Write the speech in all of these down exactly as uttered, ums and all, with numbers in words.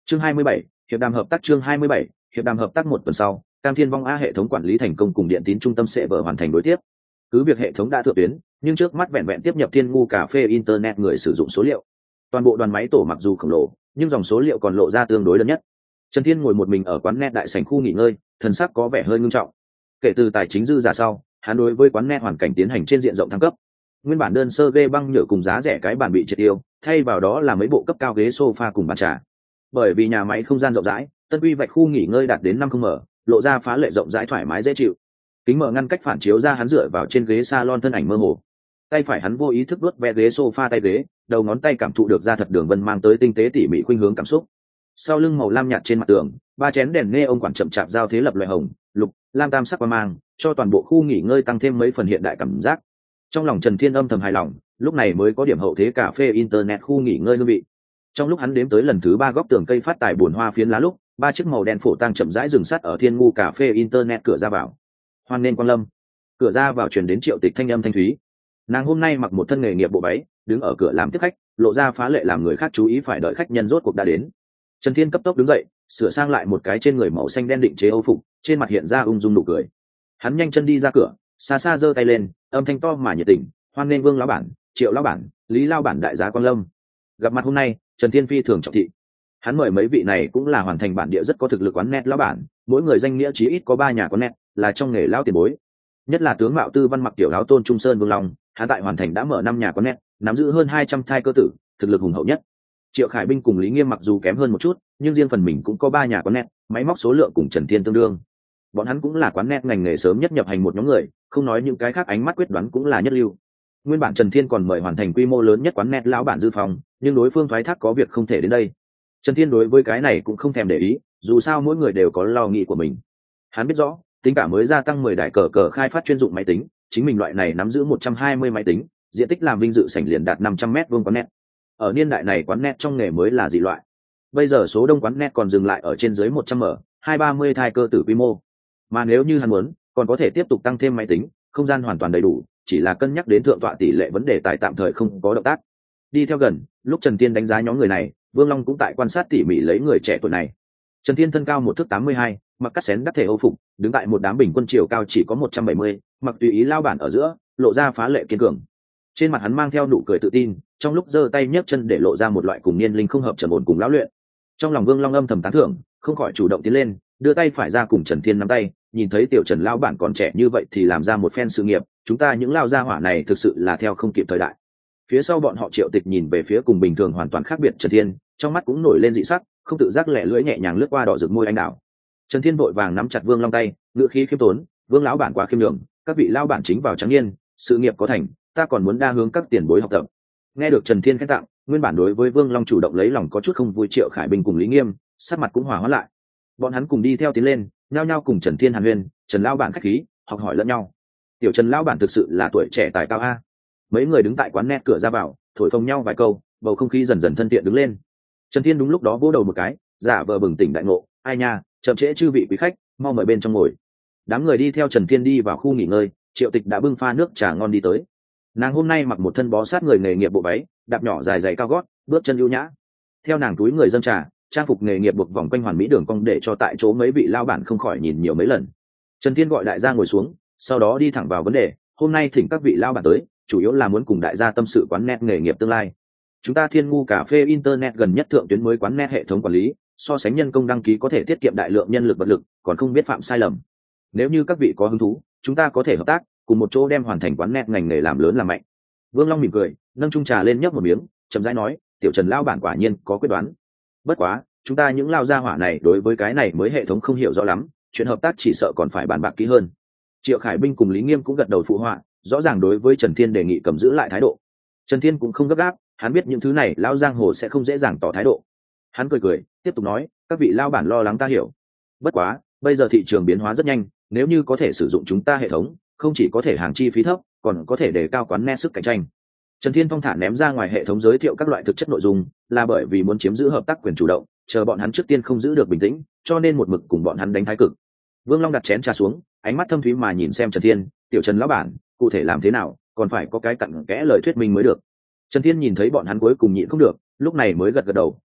Chương hai mươi bảy, hiệp đàm hợp tác chương hai mươi bảy, hiệp đàm hợp tác một tuần sau, Cam Thiên Vong A hệ thống quản lý thành công cùng điện tín trung tâm sẽ vở hoàn thành đối tiếp. Cứ việc hệ thống đã thượng tuyến, nhưng trước mắt vẹn vẹn tiếp nhập Thiên Ngu cà phê internet người sử dụng số liệu. Toàn bộ đoàn máy tổ mặc dù khổng lồ, nhưng dòng số liệu còn lộ ra tương đối lớn nhất. Trần Thiên ngồi một mình ở quán net đại sảnh khu nghỉ ngơi, thần sắc có vẻ hơi nghiêm trọng. Kể từ tài chính dư giả sau, hắn đối với quán net hoàn cảnh tiến hành trên diện rộng thăng cấp. Nguyên bản đơn sơ ghê băng nhựa cùng giá rẻ cái bàn bị triệt tiêu, thay vào đó là mấy bộ cấp cao ghế sofa cùng bàn trà. Bởi vì nhà máy không gian rộng rãi, tân quy vạch khu nghỉ ngơi đạt đến năm không m, lộ ra phá lệ rộng rãi thoải mái dễ chịu. Kính mở ngăn cách phản chiếu ra hắn dựa vào trên ghế salon thân ảnh mơ hồ. Tay phải hắn vô ý thức vuốt ve ghế sofa tay ghế, đầu ngón tay cảm thụ được ra thật đường vân mang tới tinh tế tỉ mỉ khuynh hướng cảm xúc. Sau lưng màu lam nhạt trên mặt tường, ba chén đèn nghe ông quản chậm chạp giao thế lập loại hồng, lục, lam tam sắc qua mang, cho toàn bộ khu nghỉ ngơi tăng thêm mấy phần hiện đại cảm giác. Trong lòng Trần Thiên âm thầm hài lòng, lúc này mới có điểm hậu thế cà phê internet khu nghỉ ngơi hương vị. Trong lúc hắn đếm tới lần thứ ba góc tường cây phát tài buồn hoa phiến lá lúc, ba chiếc màu đen phổ tăng chậm rãi dừng sắt ở Thiên Ngu cà phê internet cửa ra vào. Hoan nên quan lâm. Cửa ra vào truyền đến Triệu Tịch thanh âm thanh thúy. Nàng hôm nay mặc một thân nghề nghiệp bộ váy, đứng ở cửa làm tiếp khách, lộ ra phá lệ làm người khác chú ý phải đợi khách nhân rốt cuộc đã đến. Trần Thiên cấp tốc đứng dậy, sửa sang lại một cái trên người màu xanh đen định chế âu phục, trên mặt hiện ra ung dung nụ cười. Hắn nhanh chân đi ra cửa, xa xa giơ tay lên, âm thanh to mà nhiệt tình, hoan nên Vương lão bản, Triệu lão bản, Lý lão bản đại giá Quang Lâm. Gặp mặt hôm nay, Trần Thiên phi thường trọng thị. Hắn mời mấy vị này cũng là hoàn thành bản địa rất có thực lực quán net lão bản, mỗi người danh nghĩa chí ít có ba nhà quán net, là trong nghề lão tiền bối. Nhất là tướng mạo tư văn mặc tiểu áo Tôn Trung Sơn Vương Long, hắn tại hoàn thành đã mở năm nhà quán net, nắm giữ hơn hai trăm thai cơ tử, thực lực hùng hậu nhất. Triệu Khải Binh cùng Lý Nghiêm mặc dù kém hơn một chút, nhưng riêng phần mình cũng có ba nhà quán net, máy móc số lượng cùng Trần Thiên tương đương. Bọn hắn cũng là quán net ngành nghề sớm nhất nhập hành một nhóm người, không nói những cái khác ánh mắt quyết đoán cũng là nhất lưu. Nguyên bản Trần Thiên còn mời hoàn thành quy mô lớn nhất quán net lão bản Dư Phong, nhưng đối phương thoái thác có việc không thể đến đây. Trần Thiên đối với cái này cũng không thèm để ý, dù sao mỗi người đều có lo nghĩ của mình. Hắn biết rõ, tính cả mới gia tăng mười đại cờ cờ khai phát chuyên dụng máy tính, chính mình loại này nắm giữ một trăm hai mươi máy tính, diện tích làm vinh dự sảnh liền đạt năm trăm mét vuông quán net. Ở niên đại này quán net trong nghề mới là dị loại. Bây giờ số đông quán net còn dừng lại ở trên dưới một trăm m, hai ba mươi thai cơ tử quy mô. Mà nếu như hắn muốn, còn có thể tiếp tục tăng thêm máy tính, không gian hoàn toàn đầy đủ, chỉ là cân nhắc đến thượng tọa tỷ lệ vấn đề tại tạm thời không có động tác. Đi theo gần, lúc Trần Thiên đánh giá nhóm người này, Vương Long cũng tại quan sát tỉ mỉ lấy người trẻ tuổi này. Trần Thiên thân cao một thước tám mươi hai, mặc cắt xén đắc thể âu phục, đứng tại một đám bình quân chiều cao chỉ có một trăm bảy mươi, mặc tùy ý lao bản ở giữa, lộ ra phá lệ kiên cường. Trên mặt hắn mang theo nụ cười tự tin, trong lúc giơ tay nhấc chân để lộ ra một loại cùng niên linh không hợp trầm ổn cùng lão luyện. Trong lòng Vương Long âm thầm tán thưởng, không khỏi chủ động tiến lên, đưa tay phải ra cùng Trần Thiên nắm tay, nhìn thấy tiểu Trần lão bản còn trẻ như vậy thì làm ra một phen sự nghiệp, chúng ta những lao gia hỏa này thực sự là theo không kịp thời đại. Phía sau bọn họ Triệu Tịch nhìn về phía cùng bình thường hoàn toàn khác biệt Trần Thiên, trong mắt cũng nổi lên dị sắc, không tự giác lẻ lưỡi nhẹ nhàng lướt qua đỏ rực môi anh đào. Trần Thiên vội vàng nắm chặt Vương Long tay, ngữ khí khiêm tốn, Vương lão bản quá khiêm nhường, các vị lão bản chính vào trắng niên, sự nghiệp có thành, ta còn muốn đa hướng các tiền bối học tập. Nghe được Trần Thiên khen tặng, nguyên bản đối với Vương Long chủ động lấy lòng có chút không vui Triệu Khải Bình cùng Lý Nghiêm, sắc mặt cũng hòa hóa lại. Bọn hắn cùng đi theo tiến lên, nhao nhao cùng Trần Thiên hàn huyên, Trần lão bản khách khí, học hỏi lẫn nhau. Tiểu Trần lão bản thực sự là tuổi trẻ tài cao a. Mấy người đứng tại quán net cửa ra vào, thổi phồng nhau vài câu, bầu không khí dần dần thân thiện đứng lên. Trần Thiên đúng lúc đó vỗ đầu một cái, giả vờ bừng tỉnh đại ngộ, ai nha, chậm trễ chư vị quý khách, mau mời bên trong ngồi. Đám người đi theo Trần Thiên đi vào khu nghỉ ngơi, Triệu Tịch đã bưng pha nước trà ngon đi tới. Nàng hôm nay mặc một thân bó sát người nghề nghiệp bộ váy, đạp nhỏ dài dày cao gót, bước chân ưu nhã. Theo nàng túi người dâng trà, trang phục nghề nghiệp buộc vòng quanh hoàn mỹ đường cong để cho tại chỗ mấy vị lao bản không khỏi nhìn nhiều mấy lần. Trần Thiên gọi đại gia ngồi xuống, sau đó đi thẳng vào vấn đề, hôm nay thỉnh các vị lao bản tới, chủ yếu là muốn cùng đại gia tâm sự quán net nghề nghiệp tương lai. Chúng ta Thiên Ngu cà phê internet gần nhất thượng tuyến mới quán net hệ thống quản lý, so sánh nhân công đăng ký có thể tiết kiệm đại lượng nhân lực vật lực, còn không biết phạm sai lầm. Nếu như các vị có hứng thú, chúng ta có thể hợp tác, cùng một chỗ đem hoàn thành quán net ngành nghề làm lớn làm mạnh. Vương Long mỉm cười, nâng chung trà lên nhấp một miếng, chậm rãi nói, tiểu Trần lão bản quả nhiên có quyết đoán. Bất quá, chúng ta những lao gia hỏa này đối với cái này mới hệ thống không hiểu rõ lắm, chuyện hợp tác chỉ sợ còn phải bàn bạc kỹ hơn. Triệu Khải Binh cùng Lý Nghiêm cũng gật đầu phụ họa, rõ ràng đối với Trần Thiên đề nghị cầm giữ lại thái độ. Trần Thiên cũng không gấp gáp, hắn biết những thứ này lão giang hồ sẽ không dễ dàng tỏ thái độ. Hắn cười cười, tiếp tục nói, các vị lao bản lo lắng ta hiểu. Bất quá, bây giờ thị trường biến hóa rất nhanh, nếu như có thể sử dụng chúng ta hệ thống, không chỉ có thể hàng chi phí thấp, còn có thể đề cao quán net sức cạnh tranh. Trần Thiên phong thả ném ra ngoài hệ thống giới thiệu các loại thực chất nội dung, là bởi vì muốn chiếm giữ hợp tác quyền chủ động, chờ bọn hắn trước tiên không giữ được bình tĩnh, cho nên một mực cùng bọn hắn đánh thái cực. Vương Long đặt chén trà xuống, ánh mắt thâm thúy mà nhìn xem Trần Thiên, tiểu Trần lão bản, cụ thể làm thế nào, còn phải có cái cặn kẽ lời thuyết minh mới được. Trần Thiên nhìn thấy bọn hắn cuối cùng nhịn không được, lúc này mới gật gật đầu,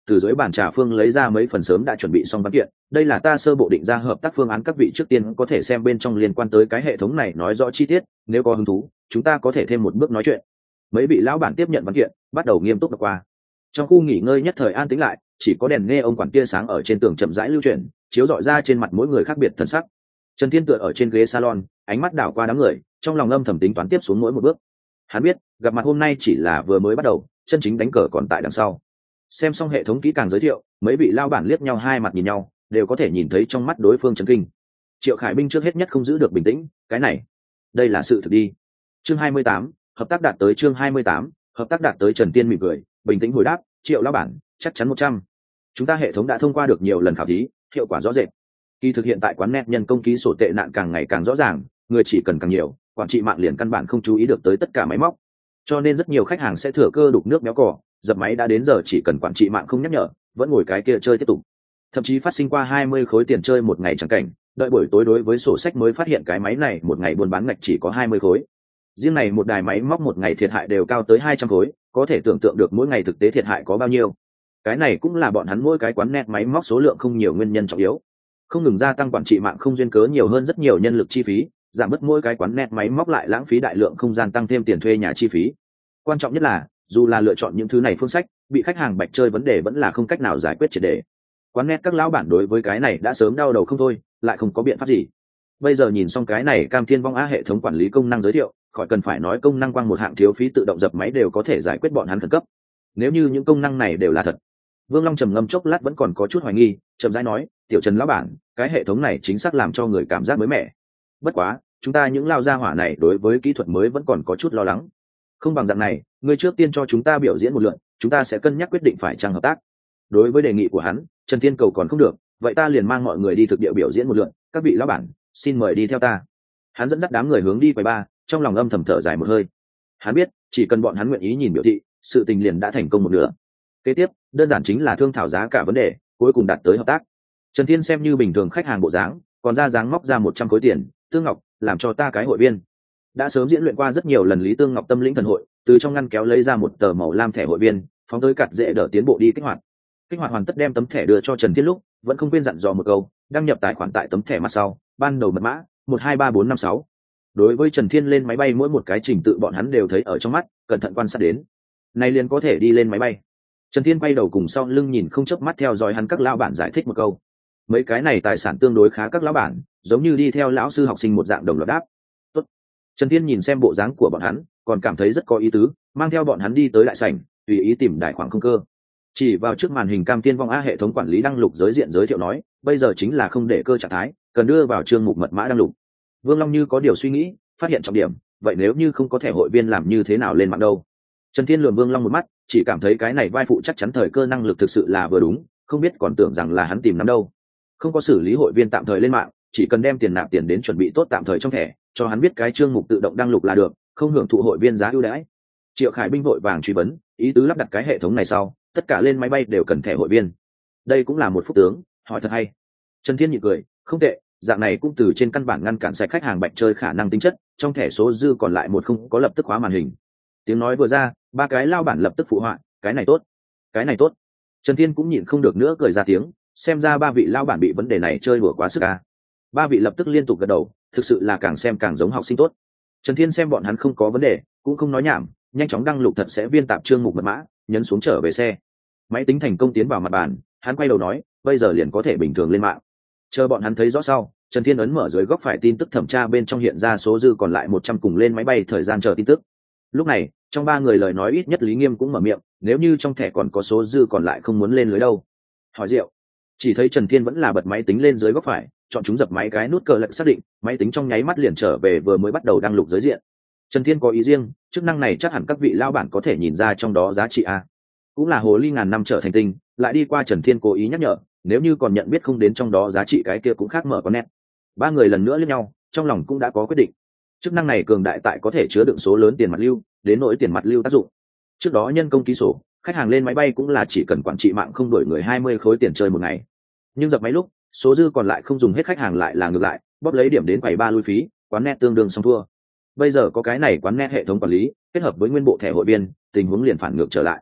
từ dưới bàn trà phương lấy ra mấy phần sớm đã chuẩn bị xong văn kiện. Đây là ta sơ bộ định ra hợp tác phương án, các vị trước tiên có thể xem bên trong liên quan tới cái hệ thống này nói rõ chi tiết, nếu có hứng thú chúng ta có thể thêm một bước nói chuyện. Mấy vị lão bản tiếp nhận văn kiện, bắt đầu nghiêm túc đọc qua. Trong khu nghỉ ngơi nhất thời an tĩnh lại, chỉ có đèn nghe ông quản tia sáng ở trên tường chậm rãi lưu chuyển, chiếu rọi ra trên mặt mỗi người khác biệt thần sắc. Trần Thiên tựa ở trên ghế salon, ánh mắt đảo qua đám người, trong lòng âm thầm tính toán tiếp xuống mỗi một bước. Hắn biết gặp mặt hôm nay chỉ là vừa mới bắt đầu, chân chính đánh cờ còn tại đằng sau. Xem xong hệ thống kỹ càng giới thiệu, mấy vị lao bản liếc nhau hai mặt nhìn nhau, đều có thể nhìn thấy trong mắt đối phương chấn kinh. Triệu Khải Binh trước hết nhất không giữ được bình tĩnh, cái này, đây là sự thực đi. Chương hai mươi tám, hợp tác đạt tới chương hai mươi tám, hợp tác đạt tới. Trần Tiên mỉm cười, bình tĩnh hồi đáp, Triệu lão bản, chắc chắn một trăm. Chúng ta hệ thống đã thông qua được nhiều lần khảo thí, hiệu quả rõ rệt. Kỳ thực hiện tại quán net nhân công ký sổ tệ nạn càng ngày càng rõ ràng, người chỉ cần càng nhiều, quản trị mạng liền căn bản không chú ý được tới tất cả máy móc. Cho nên rất nhiều khách hàng sẽ thừa cơ đục nước béo cò, dập máy đã đến giờ chỉ cần quản trị mạng không nhắc nhở, vẫn ngồi cái kia chơi tiếp tục. Thậm chí phát sinh qua hai mươi khối tiền chơi một ngày chẳng cảnh, đợi buổi tối đối với sổ sách mới phát hiện cái máy này một ngày buôn bán ngạch chỉ có hai mươi khối. Riêng này một đài máy móc một ngày thiệt hại đều cao tới hai trăm khối, có thể tưởng tượng được mỗi ngày thực tế thiệt hại có bao nhiêu. Cái này cũng là bọn hắn mỗi cái quán net máy móc số lượng không nhiều nguyên nhân trọng yếu. Không ngừng gia tăng quản trị mạng không duyên cớ nhiều hơn rất nhiều nhân lực chi phí, giảm bớt mỗi cái quán net máy móc lại lãng phí đại lượng không gian tăng thêm tiền thuê nhà chi phí. Quan trọng nhất là, dù là lựa chọn những thứ này phương sách, bị khách hàng bạch chơi vấn đề vẫn là không cách nào giải quyết triệt để. Quán net các lão bản đối với cái này đã sớm đau đầu không thôi, lại không có biện pháp gì. Bây giờ nhìn xong cái này Cam Thiên Vong Á hệ thống quản lý công năng giới thiệu, khỏi cần phải nói công năng quang một hạng thiếu phí tự động dập máy đều có thể giải quyết bọn hắn khẩn cấp. Nếu như những công năng này đều là thật, Vương Long trầm ngâm chốc lát vẫn còn có chút hoài nghi, chậm rãi nói, "Tiểu Trần lão bản, cái hệ thống này chính xác làm cho người cảm giác mới mẻ. Bất quá, chúng ta những lao gia hỏa này đối với kỹ thuật mới vẫn còn có chút lo lắng. Không bằng dạng này, ngươi trước tiên cho chúng ta biểu diễn một lượt, chúng ta sẽ cân nhắc quyết định phải chăng hợp tác." Đối với đề nghị của hắn, Trần Thiên cầu còn không được, vậy ta liền mang mọi người đi thực địa biểu diễn một lượt, các vị lão bản, xin mời đi theo ta. Hắn dẫn dắt đám người hướng đi quầy ba, trong lòng âm thầm thở dài một hơi. Hắn biết, chỉ cần bọn hắn nguyện ý nhìn biểu thị, sự tình liền đã thành công một nửa. Kế tiếp, đơn giản chính là thương thảo giá cả vấn đề, cuối cùng đạt tới hợp tác. Trần Thiên xem như bình thường khách hàng bộ dáng, còn ra dáng móc ra một trăm khối tiền, "Tương Ngọc, làm cho ta cái hội viên." Đã sớm diễn luyện qua rất nhiều lần Lý Tương Ngọc tâm lĩnh thần hội, từ trong ngăn kéo lấy ra một tờ màu lam thẻ hội viên, phóng tới cặt dễ đỡ tiến bộ đi kích hoạt. Kích hoạt hoàn tất đem tấm thẻ đưa cho Trần Thiên lúc, vẫn không quên dặn dò một câu, đăng nhập tài khoản tại tấm thẻ mặt sau, ban đầu mật mã một hai ba bốn năm sáu. Đối với Trần Thiên lên máy bay mỗi một cái trình tự bọn hắn đều thấy ở trong mắt, cẩn thận quan sát đến. Này liền có thể đi lên máy bay. Trần Thiên quay đầu cùng sau lưng nhìn không chớp mắt theo dõi hắn các lão bản giải thích một câu. Mấy cái này tài sản tương đối khá các lão bản, giống như đi theo lão sư học sinh một dạng đồng loạt đáp. Tốt. Trần Thiên nhìn xem bộ dáng của bọn hắn, còn cảm thấy rất có ý tứ, mang theo bọn hắn đi tới đại sảnh, tùy ý tìm đại khoảng không cơ. Chỉ vào trước màn hình Cam Thiên Vong A hệ thống quản lý đăng lục giới diện giới thiệu nói, bây giờ chính là không để cơ trạng thái, cần đưa vào chương mục mật mã đăng lục. Vương Long như có điều suy nghĩ, phát hiện trọng điểm, vậy nếu như không có thẻ hội viên làm như thế nào lên mạng đâu? Trần Thiên lườm Vương Long một mắt, chỉ cảm thấy cái này vai phụ chắc chắn thời cơ năng lực thực sự là vừa đúng, không biết còn tưởng rằng là hắn tìm nắm đâu. Không có xử lý hội viên tạm thời lên mạng, chỉ cần đem tiền nạp tiền đến chuẩn bị tốt tạm thời trong thẻ, cho hắn biết cái chương mục tự động đăng lục là được, không hưởng thụ hội viên giá ưu đãi. Triệu Khải Binh vội vàng truy vấn, ý tứ lắp đặt cái hệ thống này sau, tất cả lên máy bay đều cần thẻ hội viên. Đây cũng là một phúc tướng, hỏi thật hay. Trần Thiên nhịn cười, không tệ, dạng này cũng từ trên căn bản ngăn cản sạch khách hàng bạch chơi khả năng tính chất, trong thẻ số dư còn lại một không có lập tức khóa màn hình. Tiếng nói vừa ra, ba cái lao bản lập tức phụ họa, cái này tốt, cái này tốt. Trần Thiên cũng nhịn không được nữa cười ra tiếng, xem ra ba vị lao bản bị vấn đề này chơi đùa quá sức à. Ba vị lập tức liên tục gật đầu, thực sự là càng xem càng giống học sinh tốt. Trần Thiên xem bọn hắn không có vấn đề, cũng không nói nhảm, nhanh chóng đăng lục thật sẽ viên tạp chương mục mật mã, nhấn xuống trở về xe. Máy tính thành công tiến vào mặt bàn, hắn quay đầu nói, bây giờ liền có thể bình thường lên mạng. Chờ bọn hắn thấy rõ sau, Trần Thiên ấn mở dưới góc phải tin tức thẩm tra bên trong hiện ra số dư còn lại một trăm cùng lên máy bay thời gian chờ tin tức. Lúc này, trong ba người lời nói ít nhất Lý Nghiêm cũng mở miệng, nếu như trong thẻ còn có số dư còn lại không muốn lên lưới đâu. Hỏi Diệu. Chỉ thấy Trần Thiên vẫn là bật máy tính lên dưới góc phải, chọn chúng dập máy cái nút cờ lệnh xác định, máy tính trong nháy mắt liền trở về vừa mới bắt đầu đăng lục giới diện. Trần Thiên có ý riêng, chức năng này chắc hẳn các vị lao bản có thể nhìn ra trong đó giá trị a. Cũng là hồ ly ngàn năm trở thành tinh, lại đi qua Trần Thiên cố ý nhắc nhở, nếu như còn nhận biết không đến trong đó giá trị cái kia cũng khác mở con nét. Ba người lần nữa liếc nhau, trong lòng cũng đã có quyết định. Chức năng này cường đại tại có thể chứa đựng số lớn tiền mặt lưu, đến nỗi tiền mặt lưu tác dụng. Trước đó nhân công ký sổ, khách hàng lên máy bay cũng là chỉ cần quản trị mạng không đổi người hai mươi khối tiền chơi một ngày. Nhưng dập máy lúc, số dư còn lại không dùng hết khách hàng lại là ngược lại, bóp lấy điểm đến quầy ba lui phí, quán net tương đương xong thua. Bây giờ có cái này quán net hệ thống quản lý, kết hợp với nguyên bộ thẻ hội viên, tình huống liền phản ngược trở lại.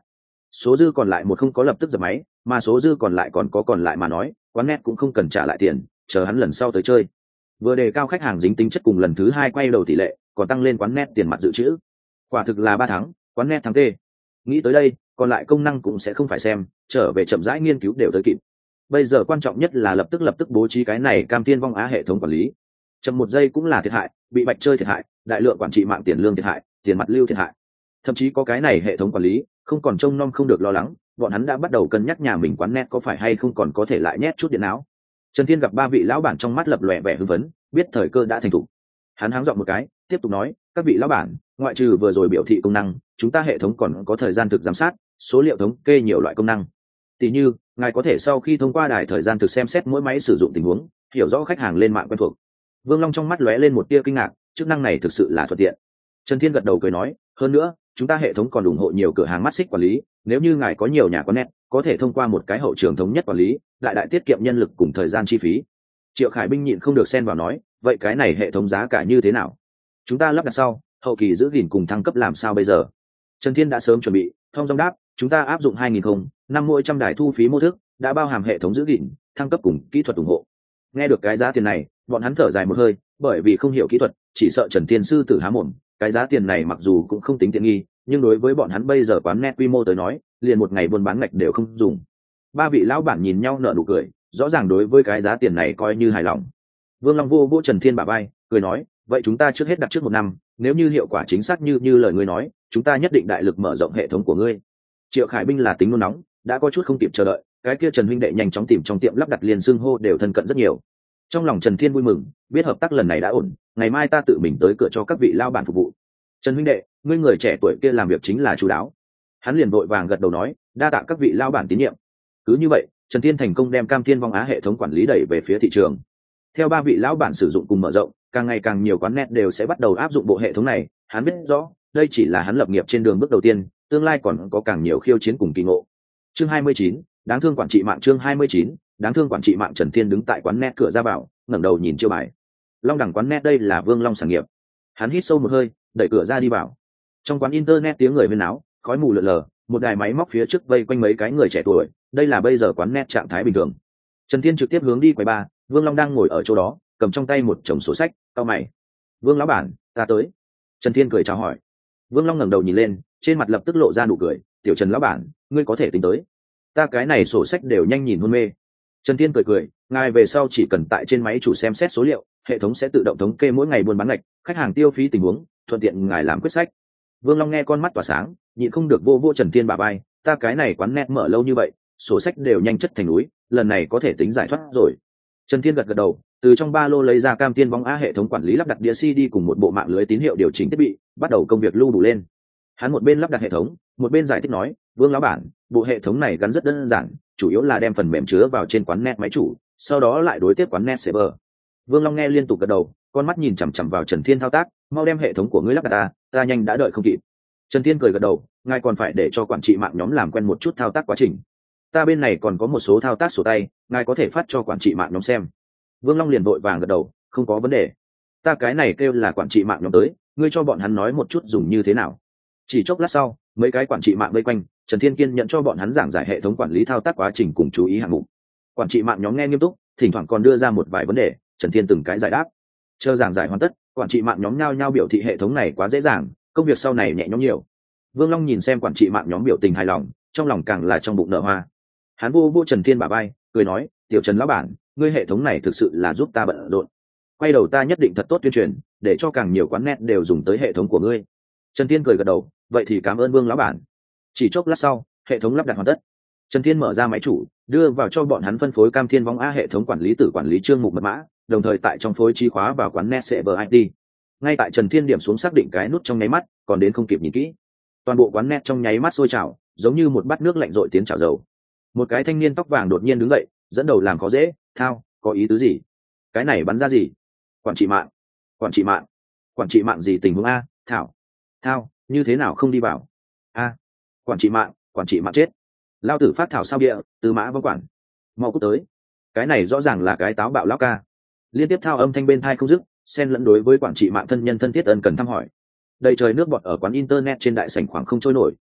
số dư còn lại một không có lập tức dập máy, mà số dư còn lại còn có còn lại mà nói quán net cũng không cần trả lại tiền, chờ hắn lần sau tới chơi. Vừa đề cao khách hàng dính tính chất cùng lần thứ hai quay đầu tỷ lệ, còn tăng lên quán net tiền mặt dự trữ. Quả thực là ba tháng quán net thắng tê. Nghĩ tới đây, còn lại công năng cũng sẽ không phải xem, trở về chậm rãi nghiên cứu đều tới kịp. Bây giờ quan trọng nhất là lập tức lập tức bố trí cái này cam tiên vong á hệ thống quản lý. Chậm một giây cũng là thiệt hại, bị bạch chơi thiệt hại, đại lượng quản trị mạng tiền lương thiệt hại, tiền mặt lưu thiệt hại. Thậm chí có cái này hệ thống quản lý, không còn trông nom không được lo lắng, bọn hắn đã bắt đầu cân nhắc nhà mình quán net có phải hay không còn có thể lại nhét chút điện não. Trần Thiên gặp ba vị lão bản trong mắt lập lòe vẻ hưng phấn, biết thời cơ đã thành thủ. Hắn háng giọng một cái, tiếp tục nói, các vị lão bản, ngoại trừ vừa rồi biểu thị công năng, chúng ta hệ thống còn có thời gian thực giám sát, số liệu thống kê nhiều loại công năng. Tỷ như, ngài có thể sau khi thông qua đài thời gian thực xem xét mỗi máy sử dụng tình huống, hiểu rõ khách hàng lên mạng quen thuộc. Vương Long trong mắt lóe lên một tia kinh ngạc, chức năng này thực sự là thuận tiện. Trần Thiên gật đầu cười nói, hơn nữa, chúng ta hệ thống còn ủng hộ nhiều cửa hàng mắt xích quản lý, nếu như ngài có nhiều nhà có net, có thể thông qua một cái hậu trường thống nhất quản lý, lại đại tiết kiệm nhân lực cùng thời gian chi phí. Triệu Khải Binh nhịn không được xen vào nói, vậy cái này hệ thống giá cả như thế nào? Chúng ta lắp đặt sau, hậu kỳ giữ gìn cùng thăng cấp làm sao bây giờ? Trần Thiên đã sớm chuẩn bị, thông dong đáp, chúng ta áp dụng hai nghìn không năm mỗi trăm đài thu phí mô thức, đã bao hàm hệ thống giữ gìn, thăng cấp cùng kỹ thuật ủng hộ. Nghe được cái giá tiền này, bọn hắn thở dài một hơi, bởi vì không hiểu kỹ thuật, chỉ sợ Trần Thiên sư tử há mồm, cái giá tiền này mặc dù cũng không tính tiện nghi, nhưng đối với bọn hắn bây giờ quán net quy mô tới nói, liền một ngày buôn bán ngạch đều không dùng. Ba vị lão bản nhìn nhau nở nụ cười, rõ ràng đối với cái giá tiền này coi như hài lòng. Vương Long vô vỗ Trần Thiên bả vai, cười nói, vậy chúng ta trước hết đặt trước một năm, nếu như hiệu quả chính xác như như lời ngươi nói, chúng ta nhất định đại lực mở rộng hệ thống của ngươi. Triệu Khải Binh là tính nôn nóng, đã có chút không kịp chờ đợi, cái kia Trần huynh đệ nhanh chóng tìm trong tiệm lắp đặt liền xưng hô đều thân cận rất nhiều. Trong lòng Trần Thiên vui mừng, biết hợp tác lần này đã ổn, ngày mai ta tự mình tới cửa cho các vị lao bản phục vụ. Trần huynh đệ, ngươi người trẻ tuổi kia làm việc chính là chu đáo. Hắn liền vội vàng gật đầu nói, đa tạ các vị lao bản tín nhiệm. Cứ như vậy, Trần Thiên thành công đem Cam Thiên Vong Á hệ thống quản lý đẩy về phía thị trường. Theo ba vị lão bản sử dụng cùng mở rộng, càng ngày càng nhiều quán net đều sẽ bắt đầu áp dụng bộ hệ thống này. Hắn biết rõ, đây chỉ là hắn lập nghiệp trên đường bước đầu tiên, tương lai còn có càng nhiều khiêu chiến cùng kỳ ngộ. Chương hai mươi chín, đáng thương quản trị mạng. Chương hai mươi chín, đáng thương quản trị mạng. Trần Thiên đứng tại quán net cửa ra vào, ngẩng đầu nhìn chiêu bài. Long đẳng quán net đây là Vương Long sản nghiệp. Hắn hít sâu một hơi, đẩy cửa ra đi vào. Trong quán internet tiếng người huyên náo, khói mù lượn lờ, một đài máy móc phía trước vây quanh mấy cái người trẻ tuổi, đây là bây giờ quán net trạng thái bình thường. Trần Thiên trực tiếp hướng đi quầy ba, Vương Long đang ngồi ở chỗ đó, cầm trong tay một chồng sổ sách, cau mày. Vương lão bản, ta tới. Trần Thiên cười chào hỏi. Vương Long ngẩng đầu nhìn lên, trên mặt lập tức lộ ra nụ cười, tiểu Trần lão bản, ngươi có thể tính tới. Ta cái này sổ sách đều nhanh nhìn hôn mê. Trần Thiên cười cười, ngài về sau chỉ cần tại trên máy chủ xem xét số liệu, hệ thống sẽ tự động thống kê mỗi ngày buôn bán ngạch, khách hàng tiêu phí tình huống, thuận tiện ngài làm quyết sách. Vương Long nghe con mắt tỏa sáng, nhịn không được vô vô Trần Thiên bả vai, ta cái này quán net mở lâu như vậy, sổ sách đều nhanh chất thành núi, lần này có thể tính giải thoát rồi. Trần Thiên gật gật đầu, từ trong ba lô lấy ra Cam Thiên Vong Á hệ thống quản lý lắp đặt đĩa xê đê cùng một bộ mạng lưới tín hiệu điều chỉnh thiết bị, bắt đầu công việc lưu đủ lên. Hắn một bên lắp đặt hệ thống, một bên giải thích nói, Vương lão bản, bộ hệ thống này gắn rất đơn giản, chủ yếu là đem phần mềm chứa vào trên quán net máy chủ, sau đó lại đối tiếp quán net server. Vương Long nghe liên tục gật đầu, con mắt nhìn chằm chằm vào Trần Thiên thao tác, mau đem hệ thống của ngươi lắp đặt ta, ta nhanh đã đợi không kịp. Trần Thiên cười gật đầu, ngài còn phải để cho quản trị mạng nhóm làm quen một chút thao tác quá trình. Ta bên này còn có một số thao tác sổ tay, ngài có thể phát cho quản trị mạng nhóm xem. Vương Long liền vội vàng gật đầu, không có vấn đề. Ta cái này kêu là quản trị mạng nhóm tới, ngươi cho bọn hắn nói một chút dùng như thế nào. Chỉ chốc lát sau, mấy cái quản trị mạng vây quanh, Trần Thiên kiên nhận cho bọn hắn giảng giải hệ thống quản lý thao tác quá trình cùng chú ý hạng mục. Quản trị mạng nhóm nghe nghiêm túc, thỉnh thoảng còn đưa ra một vài vấn đề, Trần Thiên từng cái giải đáp. Chờ giảng giải hoàn tất, quản trị mạng nhóm nhao nhao biểu thị hệ thống này quá dễ dàng, công việc sau này nhẹ nhõm nhiều. Vương Long nhìn xem quản trị mạng nhóm biểu tình hài lòng, trong lòng càng là trong bụng nở hoa. Hắn vô vô Trần Thiên bả vai, cười nói, tiểu Trần lão bản, ngươi hệ thống này thực sự là giúp ta bận rộn. Quay đầu ta nhất định thật tốt tuyên truyền, để cho càng nhiều quán net đều dùng tới hệ thống của ngươi. Trần Thiên cười gật đầu, vậy thì cảm ơn Vương lão bản. Chỉ chốc lát sau, hệ thống lắp đặt hoàn tất. Trần Thiên mở ra máy chủ, đưa vào cho bọn hắn phân phối Cam Thiên Vong Á hệ thống quản lý tử quản lý chương mục mật mã, đồng thời tại trong phối trí khóa vào quán net server i đê. Ngay tại Trần Thiên điểm xuống xác định cái nút trong nháy mắt, còn đến không kịp nhìn kỹ. Toàn bộ quán net trong nháy mắt sôi trào, giống như một bát nước lạnh rội tiến chảo dầu. Một cái thanh niên tóc vàng đột nhiên đứng dậy, dẫn đầu làm khó dễ, thao, có ý tứ gì? Cái này bắn ra gì? Quản trị mạng, quản trị mạng, quản trị mạng gì tình huống a? Thảo, thao, như thế nào không đi vào? A, quản trị mạng, quản trị mạng chết. Lao tử phát thảo sao địa, từ mã vong quản, mau cút tới. Cái này rõ ràng là cái táo bạo lão ca. Liên tiếp thao âm thanh bên thai không dứt, xen lẫn đối với quản trị mạng thân nhân thân thiết ân cần thăm hỏi. Đầy trời nước bọt ở quán internet trên đại sảnh khoảng không trôi nổi.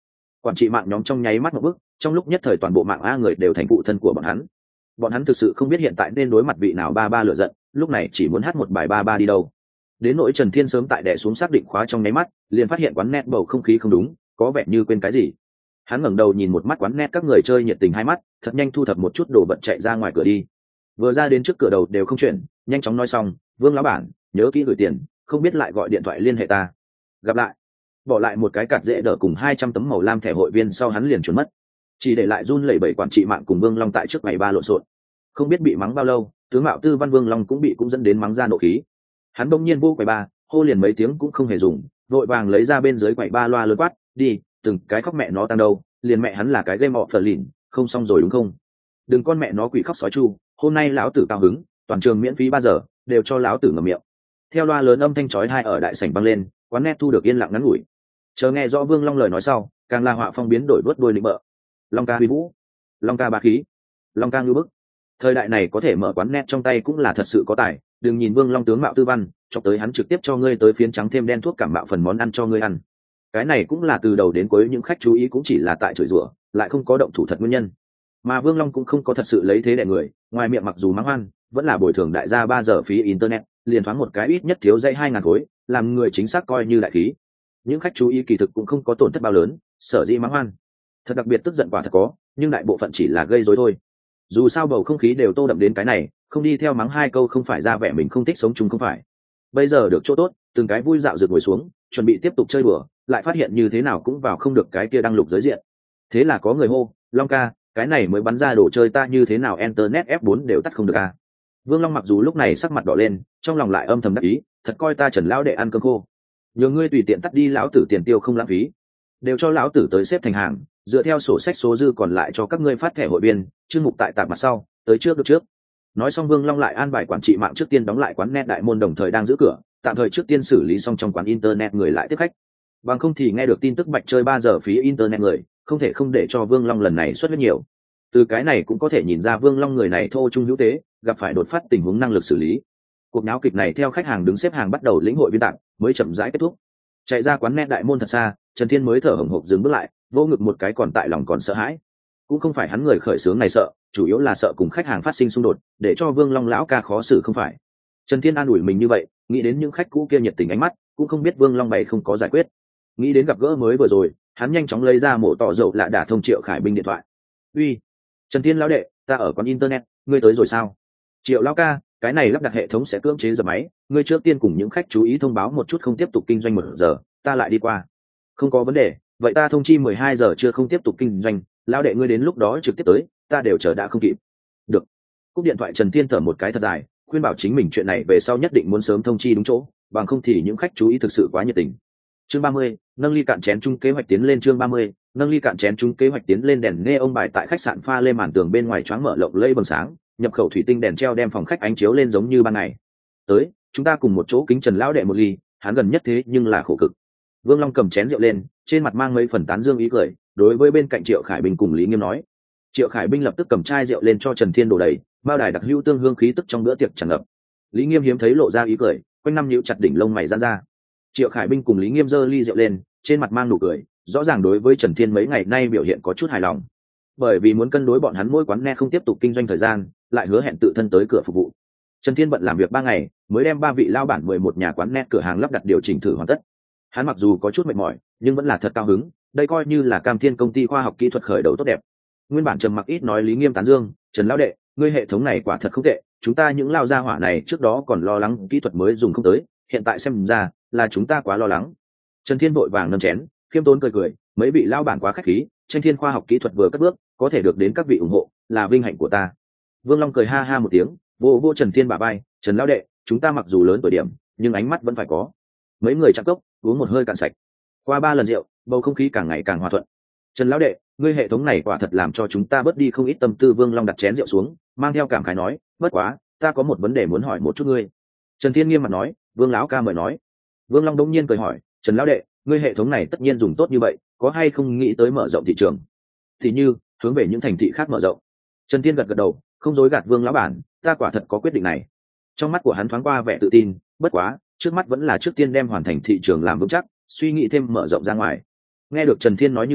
Quản trị mạng nhóm trong nháy mắt một bước, trong lúc nhất thời toàn bộ mạng a người đều thành phụ thân của bọn hắn. Bọn hắn thực sự không biết hiện tại nên đối mặt vị nào ba ba lựa giận, lúc này chỉ muốn hát một bài ba ba đi đâu. Đến nỗi Trần Thiên sớm tại đè xuống xác định khóa trong nháy mắt, liền phát hiện quán net bầu không khí không đúng, có vẻ như quên cái gì. Hắn ngẩng đầu nhìn một mắt quán net các người chơi nhiệt tình hai mắt, thật nhanh thu thập một chút đồ vật chạy ra ngoài cửa đi. Vừa ra đến trước cửa đầu đều không chuyển, nhanh chóng nói xong, Vương lão bản, nhớ kỹ gửi tiền, không biết lại gọi điện thoại liên hệ ta. Gặp lại. Bỏ lại một cái card dễ đỡ cùng hai trăm tấm màu lam thẻ hội viên sau hắn liền trốn mất, chỉ để lại run lẩy bẩy quản trị mạng cùng Vương Long tại trước ngày ba lộn xộn. Không biết bị mắng bao lâu, tướng mạo tư văn Vương Long cũng bị cũng dẫn đến mắng ra nộ khí. Hắn bỗng nhiên vô quầy ba, hô liền mấy tiếng cũng không hề dùng, vội vàng lấy ra bên dưới quầy ba loa lớn quát, đi, từng cái khóc mẹ nó tăng đâu, liền mẹ hắn là cái game of lìn, không xong rồi đúng không? Đừng con mẹ nó quỷ khóc sói chu, hôm nay lão tử cao hứng, toàn trường miễn phí ba giờ, đều cho lão tử ngậm miệng. Theo loa lớn âm thanh chói tai ở đại sảnh vang lên, quán net thu được yên lặng ngắn ngủi. Chờ nghe rõ Vương Long lời nói sau, càng là họa phong biến đổi đuốt đuôi định bợ. Long ca huy vũ, Long ca bá khí, Long ca ngưu bức. Thời đại này có thể mở quán net trong tay cũng là thật sự có tài, đừng nhìn Vương Long tướng mạo tư văn, chọc tới hắn trực tiếp cho ngươi tới phiến trắng thêm đen thuốc cảm mạo phần món ăn cho ngươi ăn. Cái này cũng là từ đầu đến cuối những khách chú ý cũng chỉ là tại chửi rủa, lại không có động thủ thật nguyên nhân. Mà Vương Long cũng không có thật sự lấy thế đè người, ngoài miệng mặc dù mắng hoan, vẫn là bồi thường đại gia ba giờ phí internet, liền thoáng một cái ít nhất thiếu dây hai ngàn khối, làm người chính xác coi như đại khí. Những khách chú ý kỳ thực cũng không có tổn thất bao lớn, sở dĩ mắng hoan. Thật đặc biệt tức giận quả thật có, nhưng đại bộ phận chỉ là gây rối thôi. Dù sao bầu không khí đều tô đậm đến cái này, không đi theo mắng hai câu không phải ra vẻ mình không thích sống chung không phải. Bây giờ được chỗ tốt, từng cái vui dạo rực ngồi xuống, chuẩn bị tiếp tục chơi đùa, lại phát hiện như thế nào cũng vào không được cái kia đăng lục giới diện. Thế là có người hô, Long ca, cái này mới bắn ra đồ chơi ta như thế nào internet ép bốn đều tắt không được à. Vương Long mặc dù lúc này sắc mặt đỏ lên, trong lòng lại âm thầm đắc ý, thật coi ta Trần lão đệ ăn cơm khô. Nhờ ngươi tùy tiện tắt đi lão tử tiền tiêu không lãng phí, đều cho lão tử tới xếp thành hàng, dựa theo sổ sách số dư còn lại cho các ngươi phát thẻ hội viên, chương mục tại tạp mặt sau, tới trước được trước. Nói xong Vương Long lại an bài quản trị mạng trước tiên đóng lại quán net đại môn đồng thời đang giữ cửa, tạm thời trước tiên xử lý xong trong quán internet người lại tiếp khách. Bằng không thì nghe được tin tức bạch chơi ba giờ phí internet người, không thể không để cho Vương Long lần này xuất rất nhiều. Từ cái này cũng có thể nhìn ra Vương Long người này thô trung hữu tế, gặp phải đột phát tình huống năng lực xử lý. Cuộc náo kịch này theo khách hàng đứng xếp hàng bắt đầu lĩnh hội viên tặng, mới chậm rãi kết thúc. Chạy ra quán net đại môn thật xa, Trần Thiên mới thở hổn hộc dừng bước lại, vô ngực một cái còn tại lòng còn sợ hãi. Cũng không phải hắn người khởi xướng này sợ, chủ yếu là sợ cùng khách hàng phát sinh xung đột, để cho Vương Long lão ca khó xử không phải. Trần Thiên an ủi mình như vậy, nghĩ đến những khách cũ kia nhiệt tình ánh mắt, cũng không biết Vương Long bày không có giải quyết. Nghĩ đến gặp gỡ mới vừa rồi, hắn nhanh chóng lấy ra mổ tỏ dầu lạ đả thông Triệu Khải Binh điện thoại. Uy, Trần Thiên lão đệ, ta ở quán internet, ngươi tới rồi sao? Triệu lão ca, cái này lắp đặt hệ thống sẽ cưỡng chế dập máy, ngươi trước tiên cùng những khách chú ý thông báo một chút không tiếp tục kinh doanh một giờ, ta lại đi qua. Không có vấn đề, vậy ta thông chi mười hai giờ chưa không tiếp tục kinh doanh, lão đệ ngươi đến lúc đó trực tiếp tới, ta đều chờ đã không kịp. Được. Cúp điện thoại Trần Thiên thở một cái thật dài, khuyên bảo chính mình chuyện này về sau nhất định muốn sớm thông chi đúng chỗ, bằng không thì những khách chú ý thực sự quá nhiệt tình. Chương ba mươi, nâng ly cạn chén chung kế hoạch tiến lên chương ba mươi, nâng ly cạn chén chung kế hoạch tiến lên đèn nghe ông bài tại khách sạn pha lê màn tường bên ngoài choáng mở lộng lẫy bừng sáng, nhập khẩu thủy tinh đèn treo đem phòng khách ánh chiếu lên giống như ban ngày. Tới, chúng ta cùng một chỗ kính Trần lão đệ một ly, hắn gần nhất thế nhưng là khổ cực. Vương Long cầm chén rượu lên, trên mặt mang mấy phần tán dương ý cười, đối với bên cạnh Triệu Khải Binh cùng Lý Nghiêm nói. Triệu Khải Binh lập tức cầm chai rượu lên cho Trần Thiên đổ đầy, bao đài đặc hữu tương hương khí tức trong bữa tiệc tràn ngập. Lý Nghiêm hiếm thấy lộ ra ý cười, quanh năm nhíu chặt đỉnh lông mày ra ra. Triệu Khải Binh cùng Lý Nghiêm giơ ly rượu lên, trên mặt mang nụ cười, rõ ràng đối với Trần Thiên mấy ngày nay biểu hiện có chút hài lòng. Bởi vì muốn cân đối bọn hắn mỗi quán net không tiếp tục kinh doanh thời gian, lại hứa hẹn tự thân tới cửa phục vụ. Trần Thiên bận làm việc ba ngày, mới đem ba vị lao bản mười một nhà quán net cửa hàng lắp đặt điều chỉnh thử hoàn tất. Hắn mặc dù có chút mệt mỏi, nhưng vẫn là thật cao hứng, đây coi như là Cam Thiên công ty khoa học kỹ thuật khởi đầu tốt đẹp. Nguyên bản trầm mặc ít nói Lý Nghiêm tán dương, Trần lão đệ, ngươi hệ thống này quả thật không tệ, chúng ta những lao gia hỏa này trước đó còn lo lắng kỹ thuật mới dùng không tới, hiện tại xem ra là chúng ta quá lo lắng. Trần Thiên vội vàng nâng chén, khiêm tốn cười cười, mấy vị lao bản quá khách khí, tranh thiên khoa học kỹ thuật vừa cất bước, có thể được đến các vị ủng hộ, là vinh hạnh của ta. Vương Long cười ha ha một tiếng, vô vô Trần Thiên bả vai, Trần lão đệ, chúng ta mặc dù lớn tuổi điểm, nhưng ánh mắt vẫn phải có. Mấy người chạm cốc, uống một hơi cạn sạch. Qua ba lần rượu, bầu không khí càng ngày càng hòa thuận. Trần lão đệ, ngươi hệ thống này quả thật làm cho chúng ta bớt đi không ít tâm tư. Vương Long đặt chén rượu xuống, mang theo cảm khái nói, bất quá, ta có một vấn đề muốn hỏi một chút ngươi. Trần Thiên nghiêm mặt nói, Vương lão ca mời nói. Vương Long đông nhiên cười hỏi, Trần lão đệ, ngươi hệ thống này tất nhiên dùng tốt như vậy, có hay không nghĩ tới mở rộng thị trường? Thì như hướng về những thành thị khác mở rộng. Trần Thiên gật gật đầu, không dối gạt Vương lão bản, ta quả thật có quyết định này. Trong mắt của hắn thoáng qua vẻ tự tin, bất quá, trước mắt vẫn là trước tiên đem hoàn thành thị trường làm vững chắc, suy nghĩ thêm mở rộng ra ngoài. Nghe được Trần Thiên nói như vậy,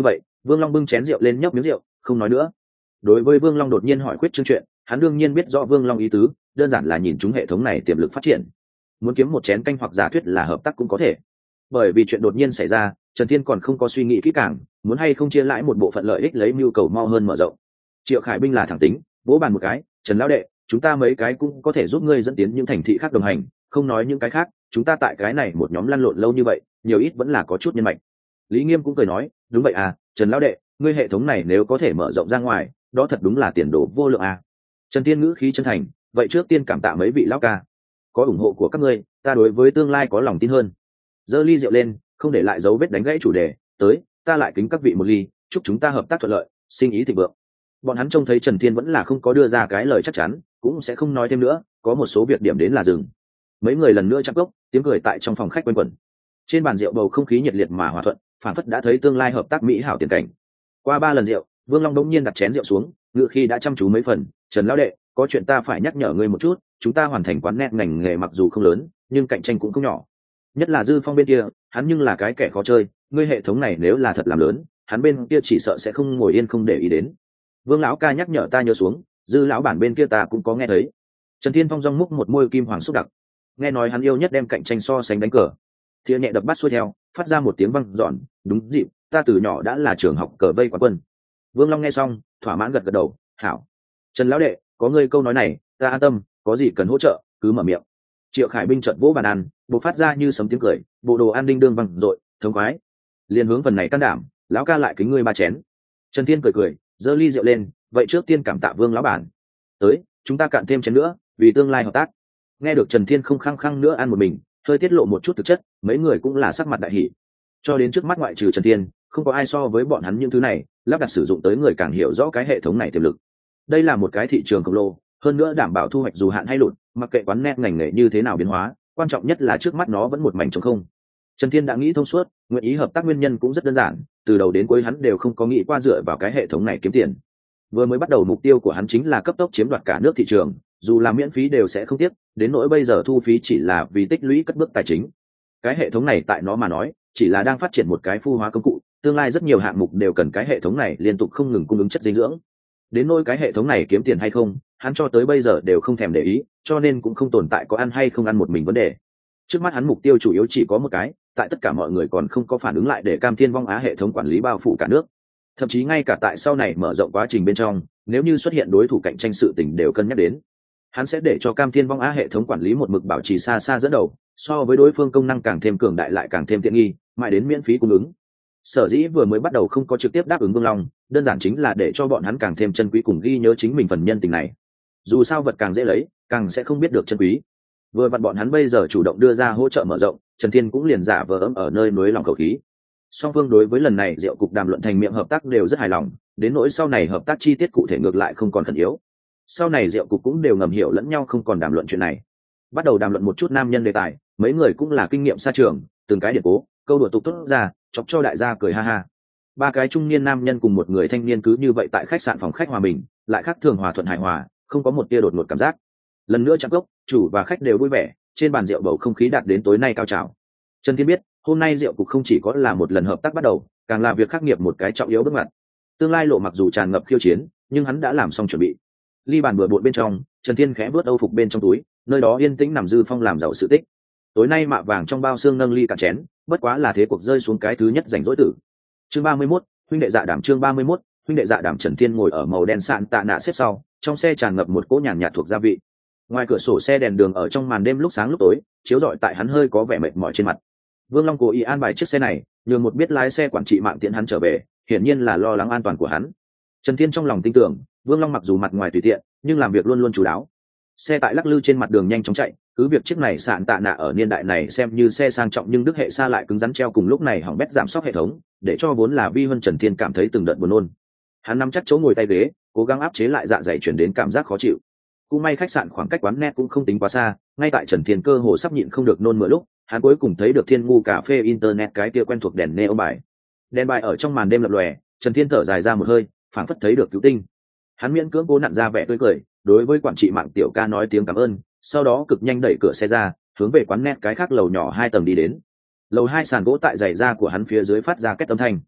Vương Long bưng chén rượu lên nhấp miếng rượu, không nói nữa. Đối với Vương Long đột nhiên hỏi Khuyết Trương chuyện, hắn đương nhiên biết rõ Vương Long ý tứ, đơn giản là nhìn chúng hệ thống này tiềm lực phát triển, muốn kiếm một chén canh hoặc giả thuyết là hợp tác cũng có thể. Bởi vì chuyện đột nhiên xảy ra, Trần Thiên còn không có suy nghĩ kỹ càng, muốn hay không chia lãi một bộ phận lợi ích lấy mưu cầu mau hơn mở rộng. Triệu Khải Binh là thẳng tính, vỗ bàn một cái, Trần lão đệ, chúng ta mấy cái cũng có thể giúp ngươi dẫn tiến những thành thị khác đồng hành, không nói những cái khác, chúng ta tại cái này một nhóm lăn lộn lâu như vậy, nhiều ít vẫn là có chút nhân mạch. Lý Nghiêm cũng cười nói, đúng vậy à, Trần lão đệ, ngươi hệ thống này nếu có thể mở rộng ra ngoài, đó thật đúng là tiền đồ vô lượng à. Trần Tiên ngữ khí chân thành, vậy trước tiên cảm tạ mấy vị lão ca, có ủng hộ của các ngươi, ta đối với tương lai có lòng tin hơn. Giơ ly rượu lên, không để lại dấu vết đánh gãy chủ đề, tới, ta lại kính các vị một ly, chúc chúng ta hợp tác thuận lợi, sinh ý thịnh vượng. Bọn hắn trông thấy Trần Thiên vẫn là không có đưa ra cái lời chắc chắn, cũng sẽ không nói thêm nữa, có một số việc điểm đến là dừng. Mấy người lần nữa chắp cốc, tiếng cười tại trong phòng khách quanh quẩn. Trên bàn rượu bầu không khí nhiệt liệt mà hòa thuận, phản phất đã thấy tương lai hợp tác mỹ hảo tiền cảnh. Qua ba lần rượu, Vương Long đống nhiên đặt chén rượu xuống, ngựa khi đã chăm chú mấy phần, Trần lão đệ, có chuyện ta phải nhắc nhở ngươi một chút, chúng ta hoàn thành quán net ngành nghề mặc dù không lớn, nhưng cạnh tranh cũng không nhỏ. Nhất là Dư Phong bên kia, hắn nhưng là cái kẻ khó chơi, ngươi hệ thống này nếu là thật làm lớn, hắn bên kia chỉ sợ sẽ không ngồi yên không để ý đến. Vương lão ca nhắc nhở ta nhớ xuống, Dư lão bản bên kia ta cũng có nghe thấy. Trần Thiên Phong rong múc một môi kim hoàng xúc đặc, nghe nói hắn yêu nhất đem cạnh tranh so sánh đánh cờ. Thìa nhẹ đập bát xuôi theo, phát ra một tiếng vang dọn, đúng dịp, ta từ nhỏ đã là trường học cờ vây quán quân. Vương Long nghe xong, thỏa mãn gật gật đầu, hảo. Trần lão đệ, có ngươi câu nói này, ta an tâm, có gì cần hỗ trợ, cứ mở miệng. Triệu Khải Binh chợt vỗ bàn ăn, bộ phát ra như sấm tiếng cười, bộ đồ an đinh đương vang dội, thống khoái. Liên hướng phần này can đảm, lão ca lại kính ngươi ba chén. Trần Thiên cười cười, giơ ly rượu lên, vậy trước tiên cảm tạ Vương lão bản. Tới, chúng ta cạn thêm chén nữa, vì tương lai hợp tác. Nghe được Trần Thiên không khăng khăng nữa ăn một mình, hơi tiết lộ một chút thực chất, mấy người cũng là sắc mặt đại hỉ. Cho đến trước mắt ngoại trừ Trần Thiên, không có ai so với bọn hắn những thứ này, lắp đặt sử dụng tới người càng hiểu rõ cái hệ thống này tiềm lực. Đây là một cái thị trường khổng lồ, hơn nữa đảm bảo thu hoạch dù hạn hay lụt, mặc kệ quán net ngành nghề như thế nào biến hóa, quan trọng nhất là trước mắt nó vẫn một mảnh trống không. Trần Thiên đã nghĩ thông suốt, nguyện ý hợp tác nguyên nhân cũng rất đơn giản, từ đầu đến cuối hắn đều không có nghĩ qua dựa vào cái hệ thống này kiếm tiền. Vừa mới bắt đầu mục tiêu của hắn chính là cấp tốc chiếm đoạt cả nước thị trường, dù là miễn phí đều sẽ không tiếc, đến nỗi bây giờ thu phí chỉ là vì tích lũy cất bước tài chính. Cái hệ thống này tại nó mà nói, chỉ là đang phát triển một cái phu hóa công cụ, tương lai rất nhiều hạng mục đều cần cái hệ thống này liên tục không ngừng cung ứng chất dinh dưỡng. Đến nỗi cái hệ thống này kiếm tiền hay không, hắn cho tới bây giờ đều không thèm để ý, cho nên cũng không tồn tại có ăn hay không ăn một mình vấn đề. Trước mắt hắn mục tiêu chủ yếu chỉ có một cái, tại tất cả mọi người còn không có phản ứng lại để Cam Thiên Vong Á hệ thống quản lý bao phủ cả nước. Thậm chí ngay cả tại sau này mở rộng quá trình bên trong, nếu như xuất hiện đối thủ cạnh tranh sự tình đều cân nhắc đến. Hắn sẽ để cho Cam Thiên Vong Á hệ thống quản lý một mực bảo trì xa xa dẫn đầu, so với đối phương công năng càng thêm cường đại lại càng thêm tiện nghi, mãi đến miễn phí cung ứng. Sở dĩ vừa mới bắt đầu không có trực tiếp đáp ứng Vương Long, đơn giản chính là để cho bọn hắn càng thêm chân quý cùng ghi nhớ chính mình phần nhân tình này. Dù sao vật càng dễ lấy, càng sẽ không biết được chân quý. Vừa vặn bọn hắn bây giờ chủ động đưa ra hỗ trợ mở rộng, Trần Thiên cũng liền giả vờ ấm ở nơi núi lòng khẩu khí. Song phương đối với lần này Diệu cục đàm luận thành miệng hợp tác đều rất hài lòng, đến nỗi sau này hợp tác chi tiết cụ thể ngược lại không còn khẩn yếu. Sau này Diệu cục cũng đều ngầm hiểu lẫn nhau không còn đàm luận chuyện này. Bắt đầu đàm luận một chút nam nhân đề tài, mấy người cũng là kinh nghiệm xa trường, từng cái điển cố, câu đùa tục tốt ra, chọc cho đại gia cười ha ha. Ba cái trung niên nam nhân cùng một người thanh niên cứ như vậy tại khách sạn phòng khách hòa mình, lại khác thường hòa thuận hài hòa, không có một tia đột ngột cảm giác. Lần nữa chạm gốc, chủ và khách đều vui vẻ, trên bàn rượu bầu không khí đạt đến tối nay cao trào. Trần Thiên biết, hôm nay Diệu cục không chỉ có là một lần hợp tác bắt đầu, càng là việc khắc nghiệp một cái trọng yếu bước ngoặt. Tương lai lộ mặc dù tràn ngập khiêu chiến, nhưng hắn đã làm xong chuẩn bị. Ly bàn bừa bộn bên trong, Trần Thiên khẽ vớt âu phục bên trong túi, nơi đó yên tĩnh nằm Dư Phong làm giàu sự tích. Tối nay mạ vàng trong bao xương nâng ly cả chén, bất quá là thế cuộc rơi xuống cái thứ nhất rảnh rỗi tử. Chương ba mươi mốt, huynh đệ dạ đảm chương ba mươi mốt, huynh đệ dạ đảm Trần Thiên ngồi ở màu đen sạn tạ nạ xếp sau, trong xe tràn ngập một cỗ nhàn nhạt thuộc gia vị. Ngoài cửa sổ xe đèn đường ở trong màn đêm lúc sáng lúc tối, chiếu rọi tại hắn hơi có vẻ mệt mỏi trên mặt. Vương Long cố ý an bài chiếc xe này, nhường một biết lái xe quản trị mạng tiện hắn trở về, hiển nhiên là lo lắng an toàn của hắn. Trần Thiên trong lòng tin tưởng, Vương Long mặc dù mặt ngoài tùy tiện, nhưng làm việc luôn luôn chú đáo. Xe tại lắc lư trên mặt đường nhanh chóng chạy, cứ việc chiếc này sạn tạ nạ ở niên đại này xem như xe sang trọng nhưng đức hệ xa lại cứng rắn treo cùng lúc này hỏng bét giảm sóc hệ thống, để cho vốn là vi huân Trần Thiên cảm thấy từng đợt buồn nôn. Hắn nắm chắc chỗ ngồi tay ghế, cố gắng áp chế lại dạ dày chuyển đến cảm giác khó chịu. Cũng may khách sạn khoảng cách quán net cũng không tính quá xa, ngay tại Trần Thiên cơ hồ sắp nhịn không được nôn mửa lúc, hắn cuối cùng thấy được Thiên Ngu cà phê internet cái kia quen thuộc đèn neon bài. Đèn bài ở trong màn đêm lập lòe, Trần Thiên thở dài ra một hơi, phảng phất thấy được cứu tinh. Hắn miễn cưỡng cố nặn ra vẻ tươi cười, đối với quản trị mạng tiểu ca nói tiếng cảm ơn, sau đó cực nhanh đẩy cửa xe ra, hướng về quán net cái khác lầu nhỏ hai tầng đi đến. Lầu hai sàn gỗ tại giày da của hắn phía dưới phát ra két âm thanh.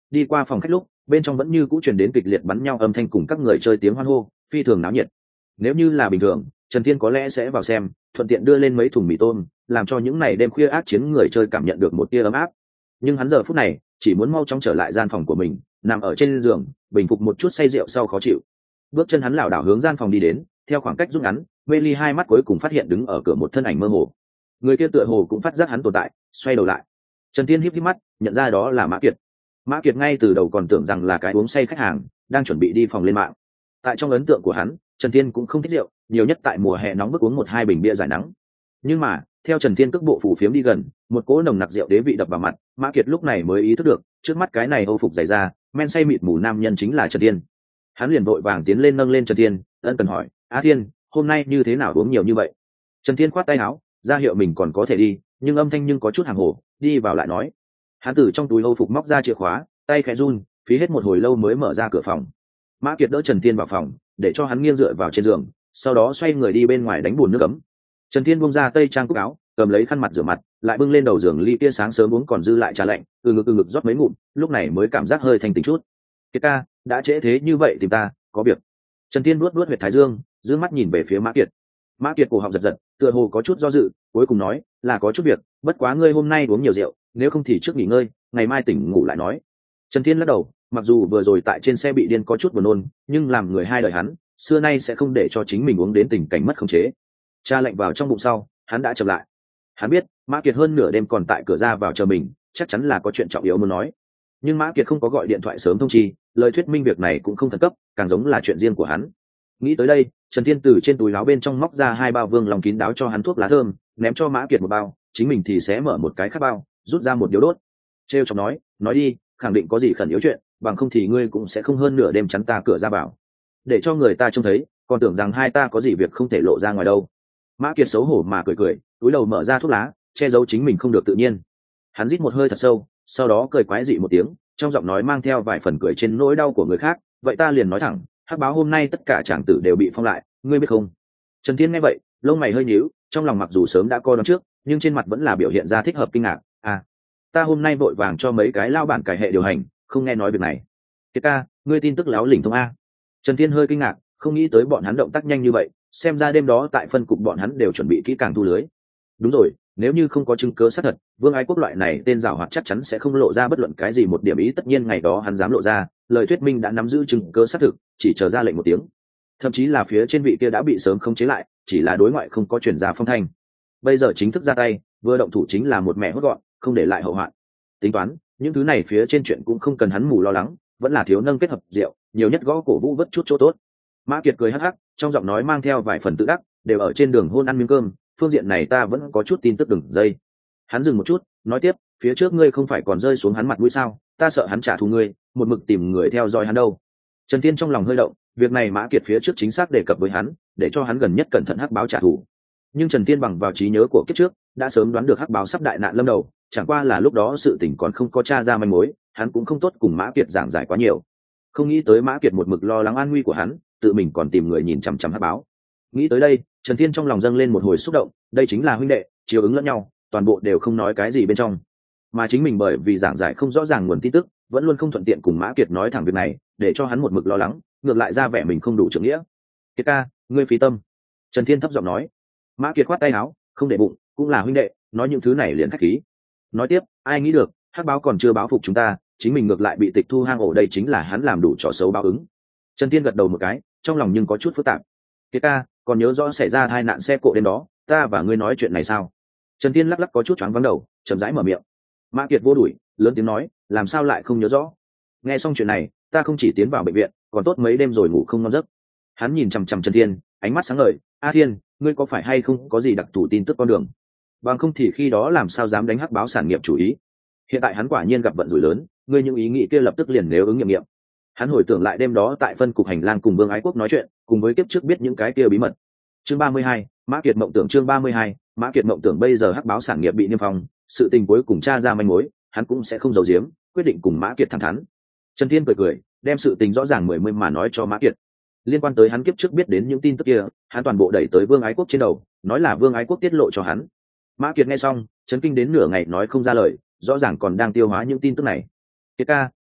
Đi qua phòng khách lúc, bên trong vẫn như cũ truyền đến kịch liệt bắn nhau âm thanh cùng các người chơi tiếng hoan hô, phi thường náo nhiệt. Nếu như là bình thường, Trần Thiên có lẽ sẽ vào xem, thuận tiện đưa lên mấy thùng mì tôm, làm cho những ngày đêm khuya ác chiến người chơi cảm nhận được một tia ấm áp. Nhưng hắn giờ phút này chỉ muốn mau chóng trở lại gian phòng của mình, nằm ở trên giường, bình phục một chút say rượu sau khó chịu. Bước chân hắn lảo đảo hướng gian phòng đi đến, theo khoảng cách rút ngắn, Bailey hai mắt cuối cùng phát hiện đứng ở cửa một thân ảnh mơ hồ. Người kia tựa hồ cũng phát giác hắn tồn tại, xoay đầu lại. Trần Thiên híp híp mắt, nhận ra đó là Mã Kiệt. Mã Kiệt ngay từ đầu còn tưởng rằng là cái uống say khách hàng, đang chuẩn bị đi phòng lên mạng. Tại trong ấn tượng của hắn, Trần Thiên cũng không thích rượu, nhiều nhất tại mùa hè nóng bức uống một hai bình bia giải nắng. Nhưng mà, theo Trần Thiên cước bộ phủ phiếm đi gần, một cỗ nồng nặc rượu đế vị đập vào mặt, Mã Kiệt lúc này mới ý thức được, trước mắt cái này Âu phục dày da, men say mịt mù nam nhân chính là Trần Thiên. Hắn liền vội vàng tiến lên nâng lên Trần Thiên, ân cần hỏi: "Á Thiên, hôm nay như thế nào uống nhiều như vậy?" Trần Thiên khoát tay áo, ra hiệu mình còn có thể đi, nhưng âm thanh nhưng có chút hàng hồ, đi vào lại nói. Hắn từ trong túi Âu phục móc ra chìa khóa, tay khẽ run, phí hết một hồi lâu mới mở ra cửa phòng. Mã Kiệt đỡ Trần Thiên vào phòng, để cho hắn nghiêng dựa vào trên giường, sau đó xoay người đi bên ngoài đánh bùn nước ấm. Trần Thiên buông ra tây trang cúc áo, cầm lấy khăn mặt rửa mặt, lại bưng lên đầu giường ly kia sáng sớm uống còn dư lại trà lạnh, từ ngực từ ngực rót mấy ngụm, lúc này mới cảm giác hơi thanh tỉnh chút. "Kiệt ca, đã trễ thế như vậy tìm ta, có việc?" Trần Thiên nuốt nuốt huyệt thái dương, dương mắt nhìn về phía Mã Kiệt. Mã Kiệt cổ họng giật giật, tựa hồ có chút do dự, cuối cùng nói: "Là có chút việc, bất quá ngươi hôm nay uống nhiều rượu, nếu không thì trước nghỉ ngơi, ngày mai tỉnh ngủ lại nói." Trần Thiên lắc đầu, mặc dù vừa rồi tại trên xe bị điên có chút buồn nôn, nhưng làm người hai đời hắn, xưa nay sẽ không để cho chính mình uống đến tình cảnh mất khống chế. Cha lệnh vào trong bụng sau, hắn đã chậm lại. Hắn biết, Mã Kiệt hơn nửa đêm còn tại cửa ra vào chờ mình, chắc chắn là có chuyện trọng yếu muốn nói. Nhưng Mã Kiệt không có gọi điện thoại sớm thông chi, lời thuyết minh việc này cũng không khẩn cấp, càng giống là chuyện riêng của hắn. Nghĩ tới đây, Trần Thiên từ trên túi áo bên trong móc ra hai bao vương lòng kín đáo cho hắn thuốc lá thơm, ném cho Mã Kiệt một bao, chính mình thì sẽ mở một cái khác bao, rút ra một điếu đốt. Trêu chọc nói: "Nói đi, khẳng định có gì khẩn yếu chuyện, bằng không thì ngươi cũng sẽ không hơn nửa đêm chắn ta cửa ra vào, để cho người ta trông thấy, còn tưởng rằng hai ta có gì việc không thể lộ ra ngoài đâu." Mã Kiệt xấu hổ mà cười cười, túi đầu mở ra thuốc lá, che giấu chính mình không được tự nhiên. Hắn rít một hơi thật sâu, sau đó cười quái dị một tiếng, trong giọng nói mang theo vài phần cười trên nỗi đau của người khác. "Vậy ta liền nói thẳng, hắc báo hôm nay tất cả tràng tử đều bị phong lại, ngươi biết không?" Trần Thiên nghe vậy, lông mày hơi nhíu, trong lòng mặc dù sớm đã coi đoán trước, nhưng trên mặt vẫn là biểu hiện ra thích hợp kinh ngạc. "À, ta hôm nay vội vàng cho mấy cái lao bản cải hệ điều hành, không nghe nói việc này." "Kiệt ca, ngươi tin tức láo lỉnh thông a?" Trần Thiên hơi kinh ngạc, không nghĩ tới bọn hắn động tác nhanh như vậy, xem ra đêm đó tại phân cục bọn hắn đều chuẩn bị kỹ càng thu lưới. Đúng rồi, nếu như không có chứng cứ xác thật, Vương Ái Quốc loại này tên giảo hoạt chắc chắn sẽ không lộ ra bất luận cái gì một điểm ý, tất nhiên ngày đó hắn dám lộ ra, lời thuyết minh đã nắm giữ chứng cứ xác thực, chỉ chờ ra lệnh một tiếng. Thậm chí là phía trên vị kia đã bị sớm khống chế lại, chỉ là đối ngoại không có truyền ra phong thanh. Bây giờ chính thức ra tay, vừa động thủ chính là một mẹ hốt gọn, không để lại hậu hoạn. Tính toán, những thứ này phía trên chuyện cũng không cần hắn mù lo lắng, vẫn là thiếu nâng kết hợp rượu, nhiều nhất gõ cổ vũ vất chút chỗ tốt. Mã Kiệt cười hắc hắc, trong giọng nói mang theo vài phần tự đắc, đều ở trên đường hôn ăn miếng cơm, phương diện này ta vẫn có chút tin tức đừng dây. Hắn dừng một chút, nói tiếp, phía trước ngươi không phải còn rơi xuống hắn mặt mũi sao, ta sợ hắn trả thù ngươi, một mực tìm người theo dõi hắn đâu. Trần Thiên trong lòng hơi động, việc này Mã Kiệt phía trước chính xác đề cập với hắn, để cho hắn gần nhất cẩn thận hắc báo trả thù. Nhưng Trần Thiên bằng vào trí nhớ của kiếp trước, đã sớm đoán được hắc báo sắp đại nạn lâm đầu, chẳng qua là lúc đó sự tình còn không có tra ra manh mối, hắn cũng không tốt cùng Mã Kiệt giảng giải quá nhiều. Không nghĩ tới Mã Kiệt một mực lo lắng an nguy của hắn, tự mình còn tìm người nhìn chằm chằm hắc báo. Nghĩ tới đây, Trần Thiên trong lòng dâng lên một hồi xúc động, đây chính là huynh đệ, chiều ứng lẫn nhau, toàn bộ đều không nói cái gì bên trong. Mà chính mình bởi vì giảng giải không rõ ràng nguồn tin tức, vẫn luôn không thuận tiện cùng Mã Kiệt nói thẳng việc này, để cho hắn một mực lo lắng, ngược lại ra vẻ mình không đủ trưởng nghĩa. "Kiệt ca, ngươi phí tâm." Trần Thiên thấp giọng nói. Mã Kiệt khoát tay áo, không để bụng, cũng là huynh đệ, nói những thứ này liền khách khí. Nói tiếp, ai nghĩ được, hắc báo còn chưa báo phục chúng ta, chính mình ngược lại bị tịch thu hang ổ, đây chính là hắn làm đủ trò xấu báo ứng. Trần Thiên gật đầu một cái, trong lòng nhưng có chút phức tạp. "Kiệt ca, còn nhớ rõ xảy ra tai nạn xe cộ đêm đó, ta và ngươi nói chuyện này sao?" Trần Thiên lắc lắc có chút choáng váng đầu, chậm rãi mở miệng. Mã Kiệt vô đuổi, lớn tiếng nói, làm sao lại không nhớ rõ? Nghe xong chuyện này, ta không chỉ tiến vào bệnh viện, còn tốt mấy đêm rồi ngủ không ngon giấc. Hắn nhìn chằm chằm Trần Thiên, ánh mắt sáng ngời. "A Thiên, ngươi có phải hay không có gì đặc thù tin tức con đường? Bằng không thì khi đó làm sao dám đánh hắc báo sản nghiệp chủ ý? Hiện tại hắn quả nhiên gặp vận rủi lớn, ngươi những ý nghĩ kia lập tức liền nếu ứng nghiệm nghiệm." Hắn hồi tưởng lại đêm đó tại phân cục hành lang cùng Vương Ái Quốc nói chuyện, cùng với kiếp trước biết những cái kia bí mật. Chương ba mươi hai, Mã Kiệt mộng tưởng. Chương ba mươi hai, Mã Kiệt mộng tưởng. Bây giờ hắc báo sản nghiệp bị niêm phong, sự tình cuối cùng tra ra manh mối, hắn cũng sẽ không giấu giếm, quyết định cùng Mã Kiệt thẳng thắn. Trần Thiên cười cười, đem sự tình rõ ràng mười mươi mà nói cho Mã Kiệt. Liên quan tới hắn kiếp trước biết đến những tin tức kia, hắn toàn bộ đẩy tới Vương Ái Quốc trên đầu, nói là Vương Ái Quốc tiết lộ cho hắn. Mã Kiệt nghe xong, chấn kinh đến nửa ngày nói không ra lời, rõ ràng còn đang tiêu hóa những tin tức này. "Kiệt ca,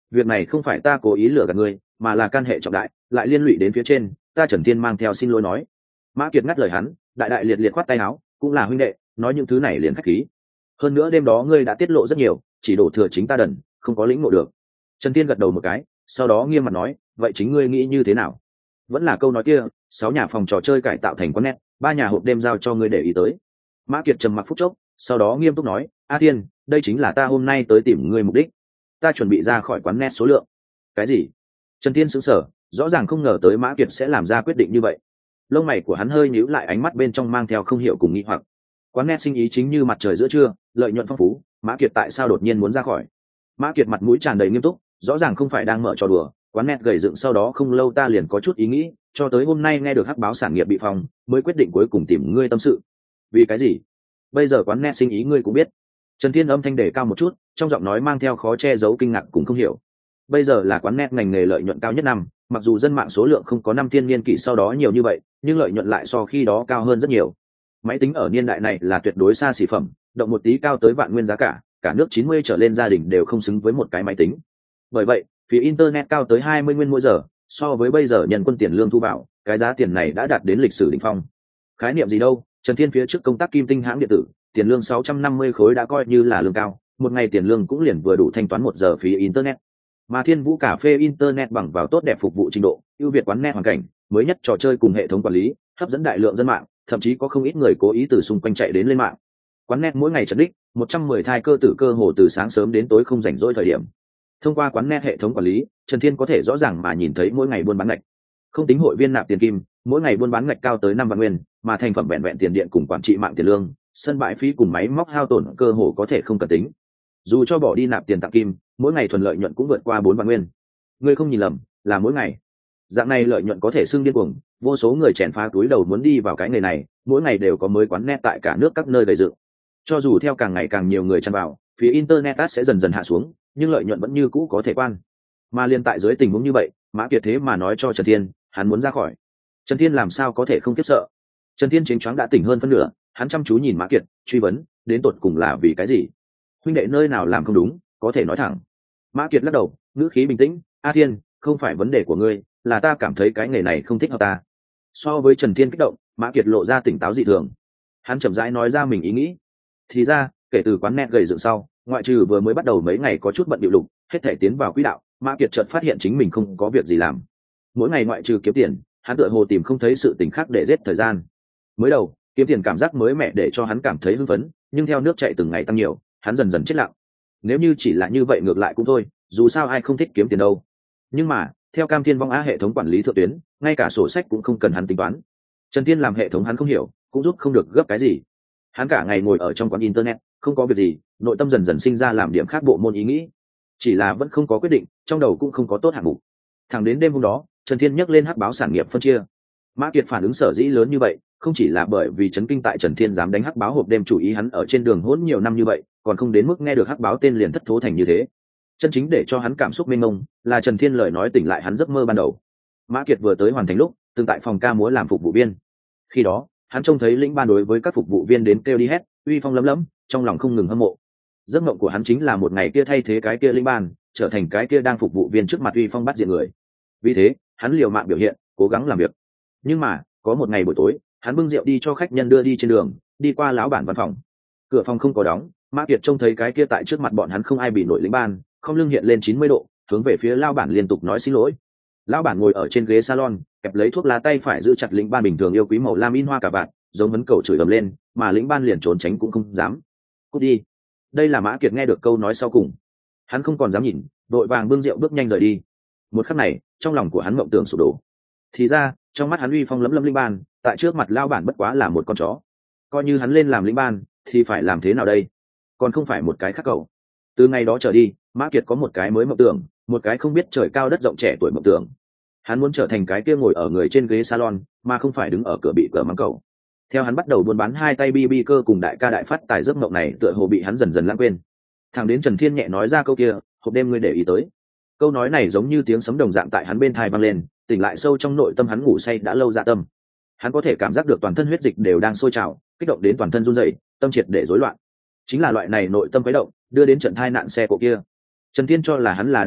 việc này không phải ta cố ý lừa gạt ngươi, mà là can hệ trọng đại, lại liên lụy đến phía trên, ta Trần Thiên mang theo xin lỗi nói. Mã Kiệt ngắt lời hắn, đại đại liệt liệt khoát tay áo, cũng là huynh đệ, nói những thứ này liền khách khí. Hơn nữa đêm đó ngươi đã tiết lộ rất nhiều, chỉ đổ thừa chính ta đần, không có lĩnh ngộ được. Trần Thiên gật đầu một cái, sau đó nghiêm mặt nói, vậy chính ngươi nghĩ như thế nào? Vẫn là câu nói kia, sáu nhà phòng trò chơi cải tạo thành quán net, ba nhà hộp đêm giao cho ngươi để ý tới. Mã Kiệt trầm mặc phút chốc, sau đó nghiêm túc nói, A Thiên, đây chính là ta hôm nay tới tìm ngươi mục đích. Ta chuẩn bị ra khỏi quán net số lượng. Cái gì? Trần Thiên sững sờ, rõ ràng không ngờ tới Mã Kiệt sẽ làm ra quyết định như vậy. Lông mày của hắn hơi nhíu lại, ánh mắt bên trong mang theo không hiểu cùng nghi hoặc. Quán net sinh ý chính như mặt trời giữa trưa, lợi nhuận phong phú, Mã Kiệt tại sao đột nhiên muốn ra khỏi? Mã Kiệt mặt mũi tràn đầy nghiêm túc, rõ ràng không phải đang mở trò đùa. Quán net gầy dựng sau đó không lâu ta liền có chút ý nghĩ, cho tới hôm nay nghe được hắc báo sản nghiệp bị phòng, mới quyết định cuối cùng tìm ngươi tâm sự. Vì cái gì? Bây giờ quán net sinh ý ngươi cũng biết. Trần Thiên âm thanh đề cao một chút, trong giọng nói mang theo khó che giấu kinh ngạc cùng không hiểu. Bây giờ là quán net ngành nghề lợi nhuận cao nhất năm, mặc dù dân mạng số lượng không có năm thiên niên kỷ sau đó nhiều như vậy, nhưng lợi nhuận lại so khi đó cao hơn rất nhiều. Máy tính ở niên đại này là tuyệt đối xa xỉ phẩm, động một tí cao tới vạn nguyên giá cả, cả nước chín mươi trở lên gia đình đều không xứng với một cái máy tính. Bởi vậy, phía internet cao tới hai mươi nguyên mỗi giờ, so với bây giờ nhân quân tiền lương thu vào, cái giá tiền này đã đạt đến lịch sử đỉnh phong. Khái niệm gì đâu, Trần Thiên phía trước công tác kim tinh hãng điện tử, tiền lương sáu trăm năm mươi khối đã coi như là lương cao, một ngày tiền lương cũng liền vừa đủ thanh toán một giờ phí internet. Mà Thiên Vũ cà phê internet bằng vào tốt đẹp phục vụ trình độ, ưu việt quán net hoàn cảnh, mới nhất trò chơi cùng hệ thống quản lý, hấp dẫn đại lượng dân mạng, thậm chí có không ít người cố ý từ xung quanh chạy đến lên mạng. Quán net mỗi ngày chật đích, một trăm mười thai cơ tử cơ hồ từ sáng sớm đến tối không rảnh rỗi thời điểm. Thông qua quán net hệ thống quản lý, Trần Thiên có thể rõ ràng mà nhìn thấy mỗi ngày buôn bán ngạch. Không tính hội viên nạp tiền kim, mỗi ngày buôn bán ngạch cao tới năm vạn nguyên, mà thành phẩm vẹn vẹn tiền điện cùng quản trị mạng tiền lương, sân bãi phí cùng máy móc hao tổn cơ hồ có thể không cần tính. Dù cho bỏ đi nạp tiền tặng kim, mỗi ngày thuần lợi nhuận cũng vượt qua bốn vạn nguyên. Ngươi không nhìn lầm, là mỗi ngày. Dạng này lợi nhuận có thể xưng điên cuồng, vô số người chèn phá túi đầu muốn đi vào cái nghề này, mỗi ngày đều có mới quán net tại cả nước các nơi gây dựng. Cho dù theo càng ngày càng nhiều người chăn vào, phía internet ad sẽ dần dần hạ xuống, nhưng lợi nhuận vẫn như cũ có thể quan. Mà liên tại dưới tình huống như vậy, Mã Kiệt thế mà nói cho Trần Thiên, hắn muốn ra khỏi. Trần Thiên làm sao có thể không khiếp sợ? Trần Thiên chính choáng đã tỉnh hơn phân nửa, hắn chăm chú nhìn Mã Kiệt, truy vấn, đến tột cùng là vì cái gì? Huynh đệ nơi nào làm không đúng, có thể nói thẳng. Mã Kiệt lắc đầu, ngữ khí bình tĩnh, A Thiên, không phải vấn đề của ngươi, là ta cảm thấy cái nghề này không thích hợp ta. So với Trần Thiên kích động, Mã Kiệt lộ ra tỉnh táo dị thường. Hắn chậm rãi nói ra mình ý nghĩ. Thì ra, kể từ quán net gầy dựng sau, ngoại trừ vừa mới bắt đầu mấy ngày có chút bận bịu lục, hết thể tiến vào quỹ đạo, Mã Kiệt chợt phát hiện chính mình không có việc gì làm. Mỗi ngày ngoại trừ kiếm tiền, hắn tựa hồ tìm không thấy sự tình khác để giết thời gian. Mới đầu, kiếm tiền cảm giác mới mẻ để cho hắn cảm thấy hưng phấn, nhưng theo nước chảy từng ngày tăng nhiều, hắn dần dần chết lặng. Nếu như chỉ là như vậy ngược lại cũng thôi, dù sao ai không thích kiếm tiền đâu. Nhưng mà, theo Cam Thiên Vong Á hệ thống quản lý thượng tuyến, ngay cả sổ sách cũng không cần hắn tính toán. Trần Thiên làm hệ thống hắn không hiểu, cũng giúp không được gấp cái gì. Hắn cả ngày ngồi ở trong quán internet, không có việc gì, nội tâm dần dần sinh ra làm điểm khác bộ môn ý nghĩ. Chỉ là vẫn không có quyết định, trong đầu cũng không có tốt hạng mục. Thẳng đến đêm hôm đó, Trần Thiên nhắc lên hắc báo sản nghiệp phân chia. Mã Kiệt phản ứng sở dĩ lớn như vậy, không chỉ là bởi vì chấn kinh tại Trần Thiên dám đánh hắc báo hộp đêm chủ ý hắn ở trên đường hỗn nhiều năm như vậy, còn không đến mức nghe được hắc báo tên liền thất thố thành như thế. Chân chính để cho hắn cảm xúc mênh mông, là Trần Thiên lời nói tỉnh lại hắn giấc mơ ban đầu. Mã Kiệt vừa tới hoàn thành lúc, từng tại phòng ca múa làm phục vụ viên. Khi đó, hắn trông thấy lĩnh ban đối với các phục vụ viên đến kêu đi hét, uy phong lấm lấm, trong lòng không ngừng hâm mộ. Giấc mộng của hắn chính là một ngày kia thay thế cái kia lĩnh ban, trở thành cái kia đang phục vụ viên trước mặt uy phong bắt diện người. Vì thế, hắn liều mạng biểu hiện, cố gắng làm việc. Nhưng mà, có một ngày buổi tối, hắn bưng rượu đi cho khách nhân đưa đi trên đường, đi qua lão bản văn phòng. Cửa phòng không có đóng, Mã Kiệt trông thấy cái kia tại trước mặt bọn hắn không ai bị nổi lĩnh ban, không lưng hiện lên chín mươi độ, hướng về phía lão bản liên tục nói xin lỗi. Lão bản ngồi ở trên ghế salon, kẹp lấy thuốc lá tay phải giữ chặt lĩnh ban bình thường yêu quý màu lam in hoa cả vạt, giống vấn cầu chửi ầm lên, mà lĩnh ban liền trốn tránh cũng không dám. Cút đi. Đây là Mã Kiệt nghe được câu nói sau cùng. Hắn không còn dám nhìn, đội vàng bưng rượu bước nhanh rời đi. Một khắc này, trong lòng của hắn mộng tưởng sụp đổ. Thì ra, trong mắt hắn uy phong lấm lấm lĩnh ban, tại trước mặt lão bản bất quá là một con chó. Coi như hắn lên làm lĩnh ban, thì phải làm thế nào đây? Còn không phải một cái khác cầu. Từ ngày đó trở đi, Mã Kiệt có một cái mới mộng tưởng, một cái không biết trời cao đất rộng trẻ tuổi mộng tưởng. Hắn muốn trở thành cái kia ngồi ở người trên ghế salon, mà không phải đứng ở cửa bị cửa mắng cầu. Theo hắn bắt đầu buôn bán hai tay bi bi cơ cùng đại ca đại phát tài giấc mộng này tựa hồ bị hắn dần dần lãng quên. Thằng đến Trần Thiên nhẹ nói ra câu kia, hộp đêm ngươi để ý tới. Câu nói này giống như tiếng sấm đồng dạng tại hắn bên tai vang lên, tỉnh lại sâu trong nội tâm hắn ngủ say đã lâu dạ tâm. Hắn có thể cảm giác được toàn thân huyết dịch đều đang sôi trào, kích động đến toàn thân run rẩy, tâm triệt để rối loạn. Chính là loại này nội tâm quấy động, đưa đến trận tai nạn xe cộ kia. Trần Thiên cho là hắn là đáng sợ,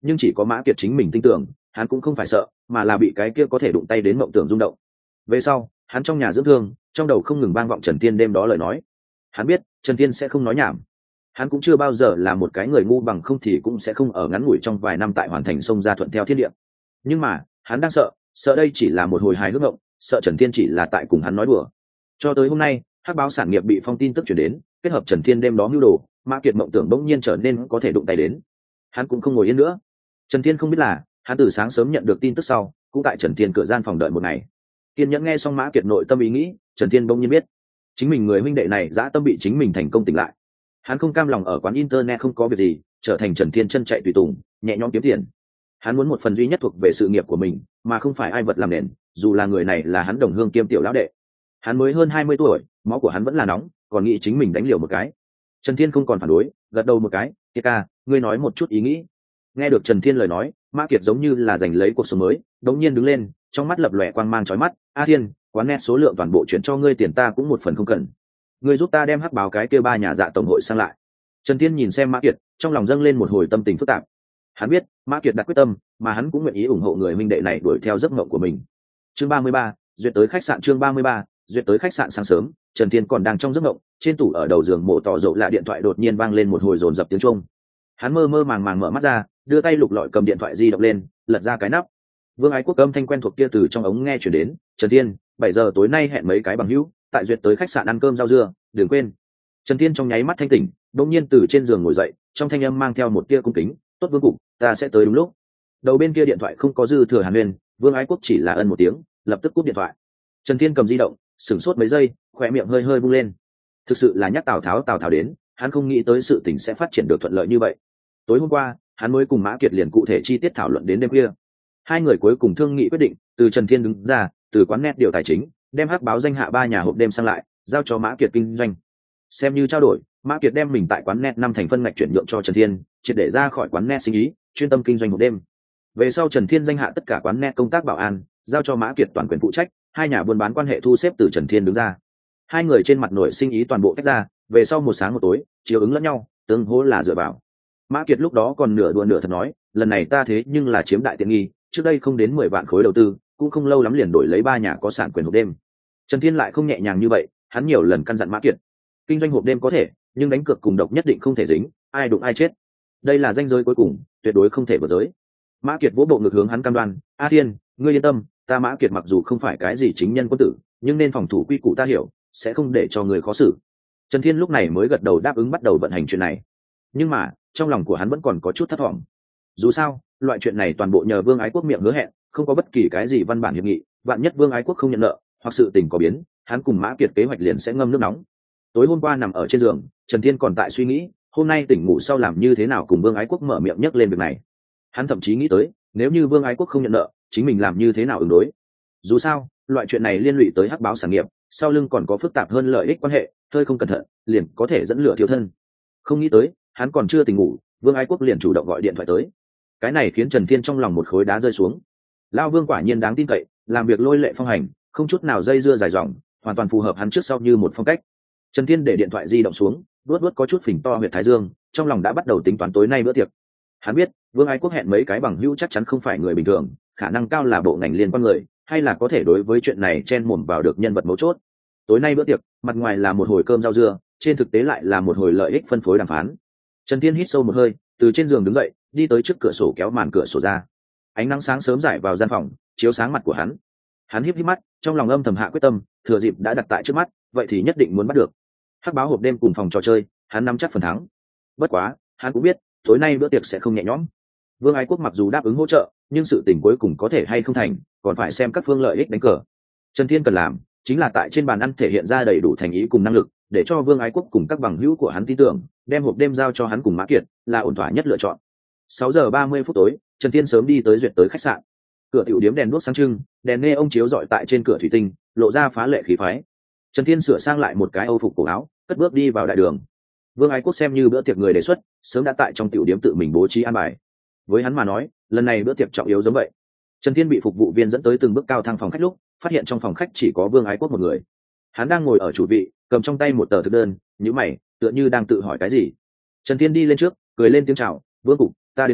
nhưng chỉ có Mã Kiệt chính mình tin tưởng, hắn cũng không phải sợ, mà là bị cái kia có thể đụng tay đến mộng tưởng rung động. Về sau, hắn trong nhà dưỡng thương, trong đầu không ngừng vang vọng Trần Thiên đêm đó lời nói. Hắn biết, Trần Thiên sẽ không nói nhảm. Hắn cũng chưa bao giờ là một cái người ngu, bằng không thì cũng sẽ không ở ngắn ngủi trong vài năm tại hoàn thành sông ra thuận theo thiên địa. Nhưng mà, hắn đang sợ, sợ đây chỉ là một hồi hài hước ngộng, sợ Trần Thiên chỉ là tại cùng hắn nói đùa. Cho tới hôm nay, Hắc báo sản nghiệp bị phong tin tức chuyển đến, kết hợp Trần Thiên đêm đó mưu đồ, Mã Kiệt mộng tưởng bỗng nhiên trở nên có thể đụng tay đến. Hắn cũng không ngồi yên nữa. Trần Thiên không biết là, hắn từ sáng sớm nhận được tin tức sau, cũng tại Trần Thiên cửa gian phòng đợi một ngày. Kiên nhẫn nghe xong Mã Kiệt nội tâm ý nghĩ, Trần Thiên bỗng nhiên biết, chính mình người huynh đệ này dã tâm bị chính mình thành công tỉnh lại. Hắn không cam lòng ở quán internet không có việc gì, trở thành Trần Thiên chân chạy tùy tùng, nhẹ nhõm kiếm tiền. Hắn muốn một phần duy nhất thuộc về sự nghiệp của mình, mà không phải ai vật làm nền, dù là người này là hắn đồng hương kiêm tiểu lão đệ. Hắn mới hơn hai mươi tuổi, máu của hắn vẫn là nóng, còn nghĩ chính mình đánh liều một cái. Trần Thiên không còn phản đối, gật đầu một cái, "Kiệt ca, ngươi nói một chút ý nghĩ." Nghe được Trần Thiên lời nói, Mã Kiệt giống như là giành lấy cuộc sống mới, đống nhiên đứng lên, trong mắt lập lòe quang mang chói mắt, "A Thiên, quán net số lượng toàn bộ chuyển cho ngươi, tiền ta cũng một phần không cần. Ngươi giúp ta đem Hắc báo cái kia ba nhà dạ tổng hội sang lại." Trần Thiên nhìn xem Mã Kiệt, trong lòng dâng lên một hồi tâm tình phức tạp. Hắn biết, Mã Kiệt đã quyết tâm, mà hắn cũng nguyện ý ủng hộ người huynh đệ này đuổi theo giấc mộng của mình. Chương ba mươi ba, duyệt tới khách sạn. Chương ba mươi ba, duyệt tới khách sạn. Sáng sớm, Trần Thiên còn đang trong giấc mộng, trên tủ ở đầu giường mổ tỏ dầu lạ điện thoại đột nhiên vang lên một hồi dồn dập tiếng chuông. Hắn mơ mơ màng màng mở mắt ra, đưa tay lục lọi cầm điện thoại di động lên, lật ra cái nắp. Vương Ái Quốc âm thanh quen thuộc kia từ trong ống nghe truyền đến, "Trần Thiên, bảy giờ tối nay hẹn mấy cái bằng hữu, tại duyệt tới khách sạn ăn cơm rau dưa, đừng quên." Trần Thiên trong nháy mắt thanh tỉnh, đột nhiên từ trên giường ngồi dậy, trong thanh âm mang theo một tia cung kính, "Tốt Vương cục, ta sẽ tới đúng lúc." Đầu bên kia điện thoại không có dư thừa hàn huyên, Vương Ái Quốc chỉ là ân một tiếng, lập tức cúp điện thoại. Trần Thiên cầm di động, sửng sốt mấy giây, khóe miệng hơi hơi bung lên. Thực sự là nhắc Tào Tháo Tào Tháo đến, hắn không nghĩ tới sự tình sẽ phát triển được thuận lợi như vậy. Tối hôm qua, hắn mới cùng Mã Kiệt liền cụ thể chi tiết thảo luận đến đêm khuya. Hai người cuối cùng thương nghị quyết định, từ Trần Thiên đứng ra, từ quán net điều tài chính, đem Hắc báo danh hạ ba nhà hộp đêm sang lại, giao cho Mã Kiệt kinh doanh. Xem như trao đổi, Mã Kiệt đem mình tại quán net năm thành phân ngạch chuyển nhượng cho Trần Thiên, triệt để ra khỏi quán net sinh ý, chuyên tâm kinh doanh hộp đêm. Về sau Trần Thiên danh hạ tất cả quán net công tác bảo an, giao cho Mã Kiệt toàn quyền phụ trách, hai nhà buôn bán quan hệ thu xếp từ Trần Thiên đứng ra. Hai người trên mặt nổi sinh ý toàn bộ tách ra, về sau một sáng một tối, chiếu ứng lẫn nhau, tương hỗ là dựa vào. Mã Kiệt lúc đó còn nửa đùa nửa thật nói, lần này ta thế nhưng là chiếm đại tiện nghi, trước đây không đến mười vạn khối đầu tư, cũng không lâu lắm liền đổi lấy ba nhà có sản quyền hộp đêm. Trần Thiên lại không nhẹ nhàng như vậy, hắn nhiều lần căn dặn Mã Kiệt, kinh doanh hộp đêm có thể, nhưng đánh cược cùng độc nhất định không thể dính, ai đụng ai chết. Đây là ranh giới cuối cùng, tuyệt đối không thể vượt giới. Mã Kiệt vỗ bộ ngực hướng hắn cam đoan, "A Thiên, ngươi yên tâm, ta Mã Kiệt mặc dù không phải cái gì chính nhân quân tử, nhưng nên phòng thủ quy củ ta hiểu, sẽ không để cho người khó xử." Trần Thiên lúc này mới gật đầu đáp ứng bắt đầu vận hành chuyện này. Nhưng mà, trong lòng của hắn vẫn còn có chút thất vọng. Dù sao, loại chuyện này toàn bộ nhờ Vương Ái Quốc miệng hứa hẹn, không có bất kỳ cái gì văn bản hiệp nghị, vạn nhất Vương Ái Quốc không nhận nợ, hoặc sự tình có biến, hắn cùng Mã Kiệt kế hoạch liền sẽ ngâm nước nóng. Tối hôm qua nằm ở trên giường, Trần Thiên còn tại suy nghĩ, hôm nay tỉnh ngủ sau làm như thế nào cùng Vương Ái Quốc mở miệng nhắc lên việc này. Hắn thậm chí nghĩ tới, nếu như Vương Ái Quốc không nhận nợ, chính mình làm như thế nào ứng đối. Dù sao, loại chuyện này liên lụy tới Hắc báo sản nghiệp, sau lưng còn có phức tạp hơn lợi ích quan hệ, hơi không cẩn thận, liền có thể dẫn lửa thiếu thân. Không nghĩ tới, hắn còn chưa tỉnh ngủ, Vương Ái Quốc liền chủ động gọi điện thoại tới. Cái này khiến Trần Thiên trong lòng một khối đá rơi xuống. Lao Vương quả nhiên đáng tin cậy, làm việc lôi lệ phong hành, không chút nào dây dưa dài dòng, hoàn toàn phù hợp hắn trước sau như một phong cách. Trần Thiên để điện thoại di động xuống, luốt luốt có chút phình to huyệt thái dương, trong lòng đã bắt đầu tính toán tối nay bữa tiệc. Hắn biết, Vương Ái Quốc hẹn mấy cái bằng hữu chắc chắn không phải người bình thường, khả năng cao là bộ ngành liên quan người, hay là có thể đối với chuyện này chen mồm vào được nhân vật mấu chốt. Tối nay bữa tiệc, mặt ngoài là một hồi cơm rau dưa, trên thực tế lại là một hồi lợi ích phân phối đàm phán. Trần Thiên hít sâu một hơi, từ trên giường đứng dậy, đi tới trước cửa sổ kéo màn cửa sổ ra. Ánh nắng sáng sớm rải vào gian phòng, chiếu sáng mặt của hắn. Hắn híp híp mắt, trong lòng âm thầm hạ quyết tâm, thừa dịp đã đặt tại trước mắt, vậy thì nhất định muốn bắt được. Hắc báo hộp đêm cùng phòng trò chơi, hắn nắm chắc phần thắng. Bất quá, hắn cũng biết, tối nay bữa tiệc sẽ không nhẹ nhõm. Vương Ái Quốc mặc dù đáp ứng hỗ trợ, nhưng sự tình cuối cùng có thể hay không thành, còn phải xem các phương lợi ích đánh cờ. Trần Thiên cần làm, chính là tại trên bàn ăn thể hiện ra đầy đủ thành ý cùng năng lực, để cho Vương Ái Quốc cùng các bằng hữu của hắn tin tưởng, đem hộp đêm giao cho hắn cùng Mã Kiệt, là ổn thỏa nhất lựa chọn. sáu giờ ba mươi phút tối, Trần Thiên sớm đi tới duyệt tới khách sạn. Cửa tiểu điếm đèn đuốc sáng trưng, đèn nghe ông chiếu rọi tại trên cửa thủy tinh, lộ ra phá lệ khí phái. Trần Thiên sửa sang lại một cái âu phục cổ áo, cất bước đi vào đại đường. Vương Ái Quốc xem như bữa tiệc người đề xuất, sớm đã tại trong tiểu điếm tự mình bố trí an bài. Với hắn mà nói, lần này bữa tiệc trọng yếu giống vậy. Trần Thiên bị phục vụ viên dẫn tới từng bước cao thang phòng khách lúc, phát hiện trong phòng khách chỉ có Vương Ái Quốc một người. Hắn đang ngồi ở chủ vị, cầm trong tay một tờ thực đơn, nhíu mày, tựa như đang tự hỏi cái gì. Trần Thiên đi lên trước, cười lên tiếng chào, "Vương cục, ta đến sớm,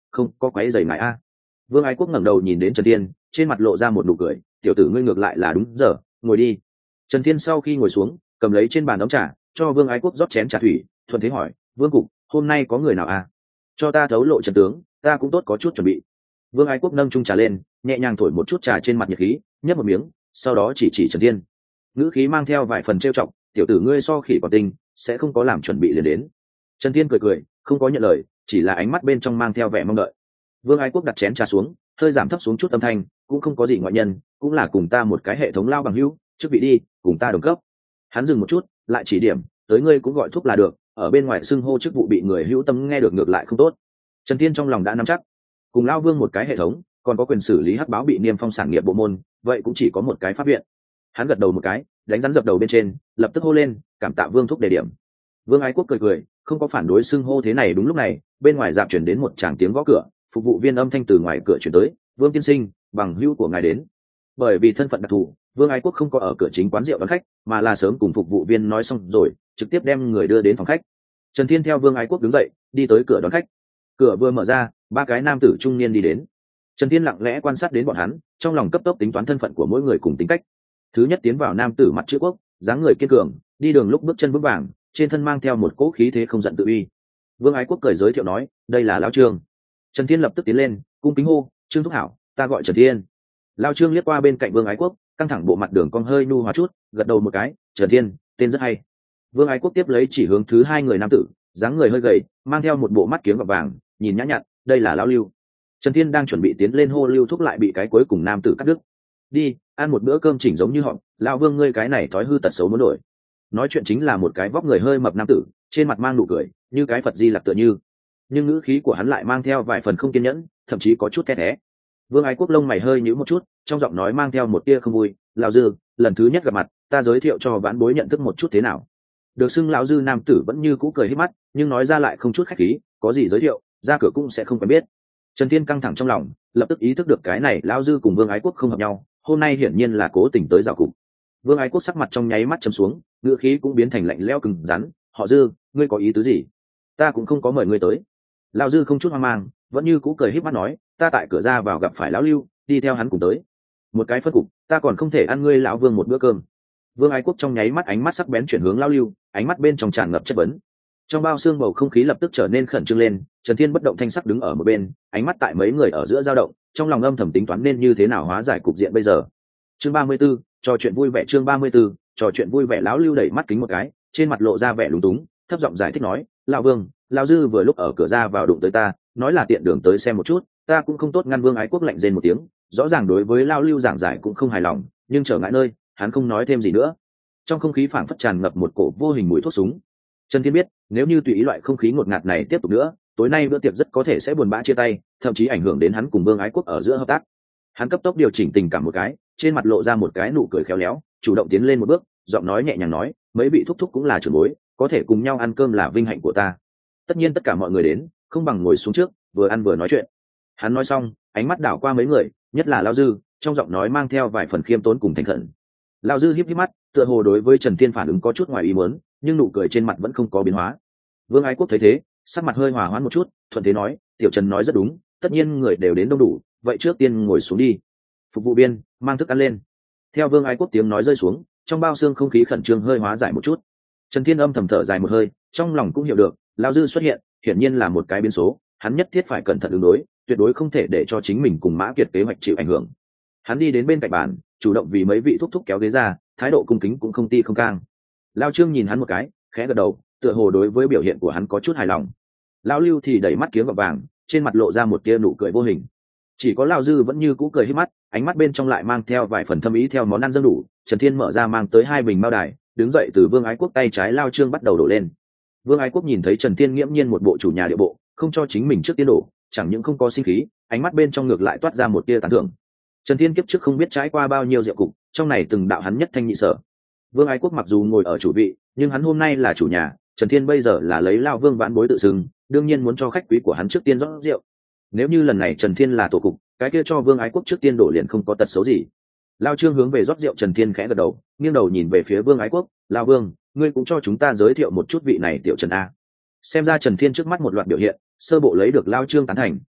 không có quấy giày ngại a. Vương Ái Quốc ngẩng đầu nhìn đến Trần Thiên, trên mặt lộ ra một nụ cười, tiểu tử ngươi ngược lại là đúng giờ, ngồi đi. Trần Thiên sau khi ngồi xuống, cầm lấy trên bàn ấm trà, cho Vương Ái Quốc rót chén trà thủy, thuận thế hỏi, Vương Cục, hôm nay có người nào a? Cho ta thấu lộ Trần tướng, ta cũng tốt có chút chuẩn bị. Vương Ái Quốc nâng chung trà lên, nhẹ nhàng thổi một chút trà trên mặt nhiệt khí, nhấp một miếng, sau đó chỉ chỉ Trần Thiên, ngữ khí mang theo vài phần trêu chọc, tiểu tử ngươi so khỉ còn tinh, sẽ không có làm chuẩn bị liền đến. Trần Thiên cười cười, không có nhận lời, chỉ là ánh mắt bên trong mang theo vẻ mong đợi. Vương Ái Quốc đặt chén trà xuống, hơi giảm thấp xuống chút âm thanh, cũng không có gì ngoại nhân, cũng là cùng ta một cái hệ thống lao bằng hữu, trước vị đi, cùng ta đồng cấp. Hắn dừng một chút, lại chỉ điểm, tới ngươi cũng gọi thúc là được, ở bên ngoài xưng hô chức vụ bị người hữu tâm nghe được ngược lại không tốt. Trần Thiên trong lòng đã nắm chắc, cùng lao Vương một cái hệ thống, còn có quyền xử lý hắc báo bị niêm phong sản nghiệp bộ môn, vậy cũng chỉ có một cái pháp viện. Hắn gật đầu một cái, đánh rắn dập đầu bên trên, lập tức hô lên, cảm tạ Vương thúc đề điểm. Vương Ái Quốc cười cười, không có phản đối xưng hô thế này. Đúng lúc này, bên ngoài dạp chuyển đến một tràng tiếng gõ cửa, phục vụ viên âm thanh từ ngoài cửa chuyển tới, Vương tiên sinh, bằng hữu của ngài đến. Bởi vì thân phận đặc thù, Vương Ái Quốc không có ở cửa chính quán rượu đón khách, mà là sớm cùng phục vụ viên nói xong rồi, trực tiếp đem người đưa đến phòng khách. Trần Thiên theo Vương Ái Quốc đứng dậy, đi tới cửa đón khách. Cửa vừa mở ra, ba cái nam tử trung niên đi đến. Trần Thiên lặng lẽ quan sát đến bọn hắn, trong lòng cấp tốc tính toán thân phận của mỗi người cùng tính cách. Thứ nhất tiến vào nam tử mặt chữ quốc, dáng người kiên cường, đi đường lúc bước chân vững vàng, trên thân mang theo một cỗ khí thế không giận tự uy. Vương Ái Quốc cười giới thiệu nói, đây là lão Trương. Trần Thiên lập tức tiến lên, cung kính hô, Trương thúc hảo, ta gọi Trần Thiên. Lão Trương liếc qua bên cạnh Vương Ái Quốc, căng thẳng bộ mặt đường cong hơi nhu hòa chút, gật đầu một cái, Trần Thiên, tên rất hay. Vương Ái Quốc tiếp lấy chỉ hướng thứ hai người nam tử, dáng người hơi gầy, mang theo một bộ mắt kiếng gọt vàng, nhìn nhã nhặn, đây là lão Lưu. Trần Thiên đang chuẩn bị tiến lên hô Lưu thúc, lại bị cái cuối cùng nam tử cắt đứt. Đi, ăn một bữa cơm chỉnh giống như họ, lão Vương ngươi cái này thói hư tật xấu muốn đổi. Nói chuyện chính là một cái vóc người hơi mập nam tử, trên mặt mang nụ cười, như cái Phật Di Lặc tựa như, nhưng ngữ khí của hắn lại mang theo vài phần không kiên nhẫn, thậm chí có chút the thé. Vương Ái Quốc lông mày hơi nhíu một chút, trong giọng nói mang theo một tia không vui, lão dư, lần thứ nhất gặp mặt, ta giới thiệu cho vãn bối nhận thức một chút thế nào. Được xưng lão dư nam tử vẫn như cũ cười híp mắt, nhưng nói ra lại không chút khách khí, có gì giới thiệu, ra cửa cũng sẽ không quen biết. Trần Thiên căng thẳng trong lòng, lập tức ý thức được cái này lão dư cùng Vương Ái Quốc không hợp nhau, hôm nay hiển nhiên là cố tình tới rào cục. Vương Ái Quốc sắc mặt trong nháy mắt trầm xuống, ngữ khí cũng biến thành lạnh lẽo cứng rắn, họ dư, ngươi có ý tứ gì? Ta cũng không có mời ngươi tới. Lão dư không chút hoang mang, vẫn như cũ cười híp mắt nói, ta tại cửa ra vào gặp phải lão Lưu, đi theo hắn cùng tới. Một cái phân cục, ta còn không thể ăn ngươi lão Vương một bữa cơm. Vương Ái Quốc trong nháy mắt ánh mắt sắc bén chuyển hướng lão Lưu, ánh mắt bên trong tràn ngập chất vấn. Trong bao xương bầu không khí lập tức trở nên khẩn trương lên, Trần Thiên bất động thanh sắc đứng ở một bên, ánh mắt tại mấy người ở giữa dao động, trong lòng âm thầm tính toán nên như thế nào hóa giải cục diện bây giờ. Chương ba mươi 34, trò chuyện vui vẻ. Chương ba mươi 34, trò chuyện vui vẻ. Lão Lưu đẩy mắt kính một cái, trên mặt lộ ra vẻ lúng túng, thấp giọng giải thích nói, lão Vương, lão dư vừa lúc ở cửa ra vào đụng tới ta, nói là tiện đường tới xem một chút, ta cũng không tốt ngăn. Vương Ái Quốc lạnh rên một tiếng, rõ ràng đối với lão Lưu giảng giải cũng không hài lòng, nhưng trở ngại nơi, hắn không nói thêm gì nữa. Trong không khí phảng phất tràn ngập một cổ vô hình mùi thuốc súng. Trần Thiên biết, nếu như tùy ý loại không khí ngột ngạt này tiếp tục nữa, tối nay bữa tiệc rất có thể sẽ buồn bã chia tay, thậm chí ảnh hưởng đến hắn cùng Vương Ái Quốc ở giữa hợp tác. Hắn cấp tốc điều chỉnh tình cảm một cái, trên mặt lộ ra một cái nụ cười khéo léo, chủ động tiến lên một bước, giọng nói nhẹ nhàng nói, mấy vị thúc thúc cũng là trưởng bối, có thể cùng nhau ăn cơm là vinh hạnh của ta. Tất nhiên tất cả mọi người đến, không bằng ngồi xuống trước, vừa ăn vừa nói chuyện. Hắn nói xong, ánh mắt đảo qua mấy người, nhất là Lão Dư, trong giọng nói mang theo vài phần khiêm tốn cùng thành khẩn. Lão Dư híp híp mắt, tựa hồ đối với Trần Thiên phản ứng có chút ngoài ý muốn, nhưng nụ cười trên mặt vẫn không có biến hóa. Vương Ái Quốc thấy thế, sắc mặt hơi hòa hoãn một chút, thuận thế nói, tiểu Trần nói rất đúng, tất nhiên người đều đến đông đủ, vậy trước tiên ngồi xuống đi. Phục vụ viên, mang thức ăn lên. Theo Vương Ái Quốc tiếng nói rơi xuống, trong bao xương không khí khẩn trương hơi hóa giải một chút. Trần Thiên âm thầm thở dài một hơi, trong lòng cũng hiểu được, Lão Dư xuất hiện, hiển nhiên là một cái biến số, hắn nhất thiết phải cẩn thận ứng đối, tuyệt đối không thể để cho chính mình cùng Mã Kiệt kế hoạch chịu ảnh hưởng. Hắn đi đến bên cạnh bàn, chủ động vì mấy vị thúc thúc kéo ghế ra, thái độ cung kính cũng không ti không cang. Lão Trương nhìn hắn một cái, khẽ gật đầu, tựa hồ đối với biểu hiện của hắn có chút hài lòng. Lão Lưu thì đẩy mắt kiếng gọt vàng, trên mặt lộ ra một tia nụ cười vô hình. Chỉ có Lão Dư vẫn như cũ cười híp mắt, ánh mắt bên trong lại mang theo vài phần thâm ý. Theo món ăn dâng đủ, Trần Thiên mở ra mang tới hai bình mao đài, đứng dậy từ Vương Ái Quốc tay trái Lão Trương bắt đầu đổ lên. Vương Ái Quốc nhìn thấy Trần Thiên nghiễm nhiên một bộ chủ nhà địa bộ, không cho chính mình trước tiên đổ, chẳng những không có sinh khí, ánh mắt bên trong ngược lại toát ra một tia tán thưởng. Trần Thiên kiếp trước không biết trải qua bao nhiêu rượu cục, trong này từng đạo hắn nhất thanh nhị sở. Vương Ái Quốc mặc dù ngồi ở chủ vị, nhưng hắn hôm nay là chủ nhà, Trần Thiên bây giờ là lấy Lão Vương vãn bối tự xưng, đương nhiên muốn cho khách quý của hắn trước tiên rót rượu. Nếu như lần này Trần Thiên là tổ cục, cái kia cho Vương Ái Quốc trước tiên đổ liền không có tật xấu gì. Lão Trương hướng về rót rượu Trần Thiên khẽ gật đầu, nghiêng đầu nhìn về phía Vương Ái Quốc, Lão Vương, ngươi cũng cho chúng ta giới thiệu một chút vị này tiểu Trần a. Xem ra Trần Thiên trước mắt một loạt biểu hiện, sơ bộ lấy được Lão Trương tán thành,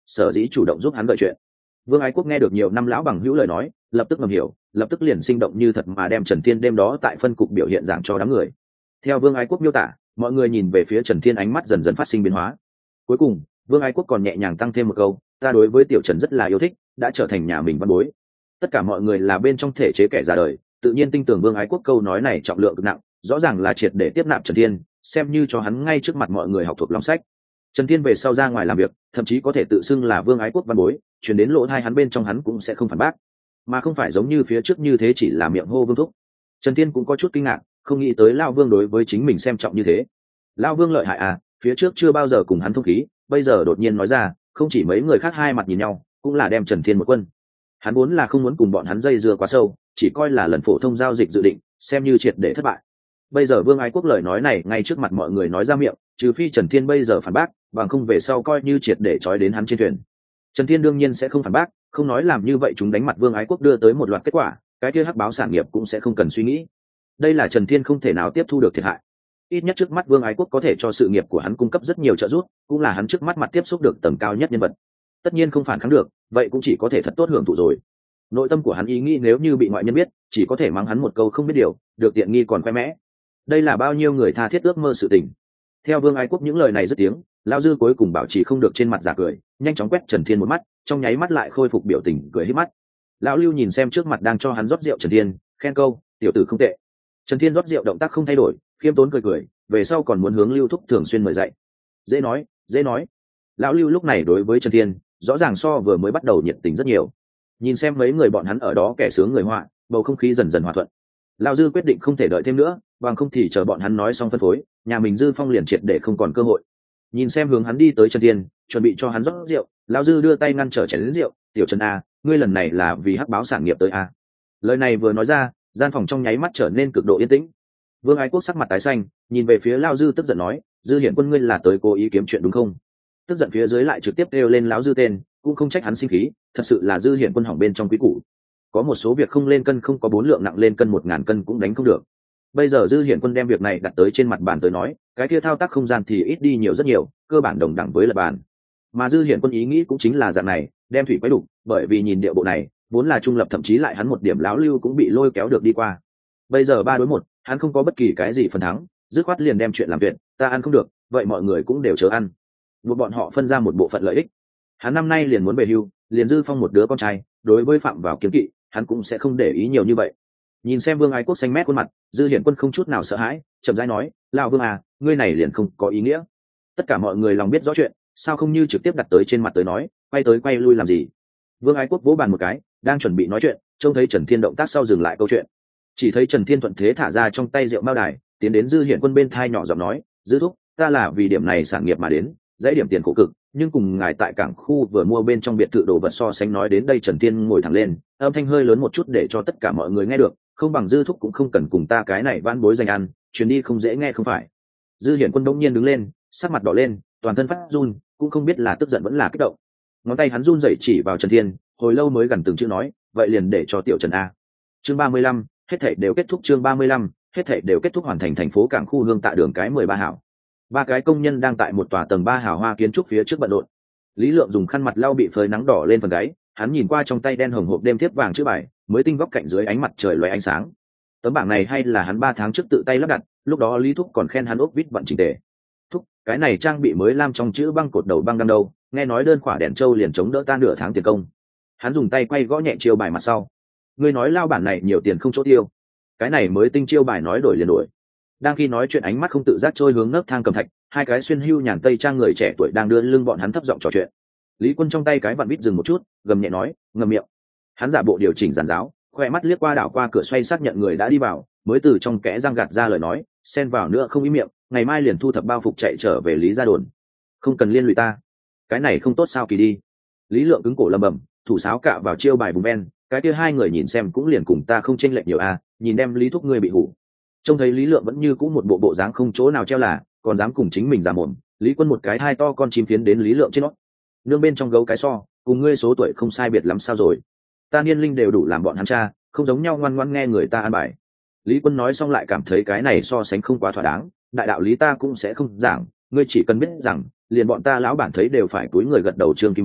sở dĩ chủ động giúp hắn gợi chuyện. Vương Ái Quốc nghe được nhiều năm lão bằng hữu lời nói, lập tức ngầm hiểu, lập tức liền sinh động như thật mà đem Trần Thiên đêm đó tại phân cục biểu hiện giảng cho đám người. Theo Vương Ái Quốc miêu tả, mọi người nhìn về phía Trần Thiên ánh mắt dần dần phát sinh biến hóa. Cuối cùng, Vương Ái Quốc còn nhẹ nhàng tăng thêm một câu, ta đối với Tiểu Trần rất là yêu thích, đã trở thành nhà mình văn bối. Tất cả mọi người là bên trong thể chế kẻ già đời, tự nhiên tin tưởng Vương Ái Quốc câu nói này trọng lượng cực nặng, rõ ràng là triệt để tiếp nạp Trần Thiên, xem như cho hắn ngay trước mặt mọi người học thuộc lòng sách. Trần Thiên về sau ra ngoài làm việc, thậm chí có thể tự xưng là Vương Ái Quốc văn bối, chuyển đến lỗ tai hắn bên trong hắn cũng sẽ không phản bác, mà không phải giống như phía trước như thế chỉ là miệng hô Vương thúc. Trần Thiên cũng có chút kinh ngạc, không nghĩ tới Lão Vương đối với chính mình xem trọng như thế. Lão Vương lợi hại à, phía trước chưa bao giờ cùng hắn thông khí, bây giờ đột nhiên nói ra, không chỉ mấy người khác hai mặt nhìn nhau, cũng là đem Trần Thiên một quân. Hắn vốn là không muốn cùng bọn hắn dây dưa quá sâu, chỉ coi là lần phổ thông giao dịch dự định, xem như triệt để thất bại. Bây giờ Vương Ái Quốc lời nói này ngay trước mặt mọi người nói ra miệng, trừ phi Trần Thiên bây giờ phản bác, bằng không về sau coi như triệt để trói đến hắn trên thuyền. Trần Thiên đương nhiên sẽ không phản bác, không nói làm như vậy chúng đánh mặt Vương Ái Quốc đưa tới một loạt kết quả, cái kia hắc báo sản nghiệp cũng sẽ không cần suy nghĩ. Đây là Trần Thiên không thể nào tiếp thu được thiệt hại. Ít nhất trước mắt Vương Ái Quốc có thể cho sự nghiệp của hắn cung cấp rất nhiều trợ giúp, cũng là hắn trước mắt mặt tiếp xúc được tầng cao nhất nhân vật. Tất nhiên không phản kháng được, vậy cũng chỉ có thể thật tốt hưởng thụ rồi. Nội tâm của hắn ý nghĩ nếu như bị ngoại nhân biết, chỉ có thể mắng hắn một câu không biết điều, được tiện nghi còn khoe mẽ. Đây là bao nhiêu người tha thiết ước mơ sự tình. Theo Vương Ái Quốc những lời này rất tiếng, Lão Dư cuối cùng bảo trì không được trên mặt giả cười, nhanh chóng quét Trần Thiên một mắt, trong nháy mắt lại khôi phục biểu tình cười hết mắt. Lão Lưu nhìn xem trước mặt đang cho hắn rót rượu Trần Thiên, khen câu, tiểu tử không tệ. Trần Thiên rót rượu động tác không thay đổi, khiêm tốn cười cười, về sau còn muốn hướng Lưu Thúc thường xuyên mời dạy. Dễ nói, dễ nói. Lão Lưu lúc này đối với Trần Thiên, rõ ràng so vừa mới bắt đầu nhiệt tình rất nhiều. Nhìn xem mấy người bọn hắn ở đó kẻ sướng người họa, bầu không khí dần dần hòa thuận. Lão Dư quyết định không thể đợi thêm nữa, bằng không thì chờ bọn hắn nói xong phân phối, nhà mình Dư Phong liền triệt để không còn cơ hội. Nhìn xem hướng hắn đi tới Trần Thiên, chuẩn bị cho hắn rót rượu, Lão Dư đưa tay ngăn trở chén đến rượu, "Tiểu Trần a, ngươi lần này là vì hắc báo sản nghiệp tới a?" Lời này vừa nói ra, gian phòng trong nháy mắt trở nên cực độ yên tĩnh. Vương Ái Quốc sắc mặt tái xanh, nhìn về phía Lão Dư tức giận nói, "Dư Hiển Quân ngươi là tới cố ý kiếm chuyện đúng không?" Tức giận phía dưới lại trực tiếp kêu lên Lão Dư tên, cũng không trách hắn sinh khí, thật sự là Dư Hiển Quân hỏng bên trong quý củ. Có một số việc không lên cân không có bốn lượng nặng lên cân một ngàn cân cũng đánh không được. Bây giờ Dư Hiển Quân đem việc này đặt tới trên mặt bàn tới nói, cái kia thao tác không gian thì ít đi nhiều rất nhiều, cơ bản đồng đẳng với lập bàn. Mà Dư Hiển Quân ý nghĩ cũng chính là dạng này, đem thủy quấy đủ, bởi vì nhìn điệu bộ này, vốn là trung lập thậm chí lại hắn một điểm lão lưu cũng bị lôi kéo được đi qua. Bây giờ ba đối một, hắn không có bất kỳ cái gì phần thắng, dứt khoát liền đem chuyện làm việc, ta ăn không được, vậy mọi người cũng đều chớ ăn. Một bọn họ phân ra một bộ phận lợi ích. Hắn năm nay liền muốn về hưu, liền Dư Phong một đứa con trai, đối với phạm vào kiếm kỵ, hắn cũng sẽ không để ý nhiều như vậy. Nhìn xem Vương Ái Quốc xanh mét khuôn mặt, Dư Hiển Quân không chút nào sợ hãi, chậm rãi nói, "Lão Vương à, ngươi này liền không có ý nghĩa." Tất cả mọi người lòng biết rõ chuyện, sao không như trực tiếp đặt tới trên mặt tới nói, quay tới quay lui làm gì? Vương Ái Quốc vỗ bàn một cái, đang chuẩn bị nói chuyện, trông thấy Trần Thiên động tác sau dừng lại câu chuyện. Chỉ thấy Trần Thiên thuận thế thả ra trong tay rượu mao đài, tiến đến Dư Hiển Quân bên thai nhỏ giọng nói, "Dư thúc, ta là vì điểm này sản nghiệp mà đến, dãy điểm tiền khổ cực, nhưng cùng ngài tại cảng khu vừa mua bên trong biệt thự đồ vật so sánh." Nói đến đây Trần Thiên ngồi thẳng lên, âm thanh hơi lớn một chút để cho tất cả mọi người nghe được, "Không bằng Dư thúc cũng không cần cùng ta cái này vãn bối dành ăn, chuyến đi không dễ nghe không phải." Dư Hiển Quân đống nhiên đứng lên, sắc mặt đỏ lên, toàn thân phát run, cũng không biết là tức giận vẫn là kích động. Ngón tay hắn run rẩy chỉ vào Trần Thiên, hồi lâu mới gần từng chữ nói, "Vậy liền để cho tiểu Trần a." Chương ba mươi lăm, hết thảy đều kết thúc. Chương ba mươi lăm, hết thảy đều kết thúc. Hoàn thành thành phố cảng khu Hương Tạ đường cái mười ba hảo. Ba cái công nhân đang tại một tòa tầng ba hào hoa kiến trúc phía trước bận rộn. Lý Lượng dùng khăn mặt lau bị phơi nắng đỏ lên phần gáy, hắn nhìn qua trong tay đen hồng hộp đêm thiếp vàng chữ bài, mới tinh góc cạnh dưới ánh mặt trời lóe ánh sáng. Tấm bảng này hay là hắn ba tháng trước tự tay lắp đặt, lúc đó Lý Thúc còn khen hắn ốp vít vận chỉnh tề. "Thúc, cái này trang bị mới lam trong chữ băng cột đầu băng đăng đâu, nghe nói đơn khỏa đèn trâu liền chống đỡ ta nửa tháng tiền công." Hắn dùng tay quay gõ nhẹ chiêu bài mặt sau. "Ngươi nói lao bản này nhiều tiền không chỗ tiêu. Cái này mới tinh chiêu bài nói đổi liền đổi." Đang khi nói chuyện ánh mắt không tự giác trôi hướng nấc thang cầm thạch, hai cái xuyên hưu nhàn tây trang người trẻ tuổi đang đưa lưng bọn hắn thấp giọng trò chuyện. Lý Quân trong tay cái vặn bít dừng một chút, gầm nhẹ nói, "Ngậm miệng." Hắn giả bộ điều chỉnh giàn giáo, khoe mắt liếc qua đảo qua cửa xoay xác nhận người đã đi vào, mới từ trong kẽ răng gạt ra lời nói, "Xen vào nữa không ý miệng, ngày mai liền thu thập bao phục chạy trở về Lý gia đồn. Không cần liên lụy ta. Cái này không tốt sao kỳ đi." Lý Lượng cứng cổ lầm bầm, thủ sáo cạ vào chiêu bài bùm ben, cái kia hai người nhìn xem cũng liền cùng ta không chênh lệch nhiều a, nhìn đem Lý Thúc ngươi bị hủ. Trông thấy Lý Lượng vẫn như cũ một bộ bộ dáng không chỗ nào treo là, còn dám cùng chính mình ra mồm, Lý Quân một cái thai to con chim phiến đến Lý Lượng trên nó. Nương bên trong gấu cái so, cùng ngươi số tuổi không sai biệt lắm sao rồi? Ta niên linh đều đủ làm bọn hắn cha, không giống nhau ngoan ngoãn nghe người ta an bài. Lý Quân nói xong lại cảm thấy cái này so sánh không quá thỏa đáng, đại đạo lý ta cũng sẽ không giảng, ngươi chỉ cần biết rằng, liền bọn ta lão bản thấy đều phải túi người gật đầu trương kim báo,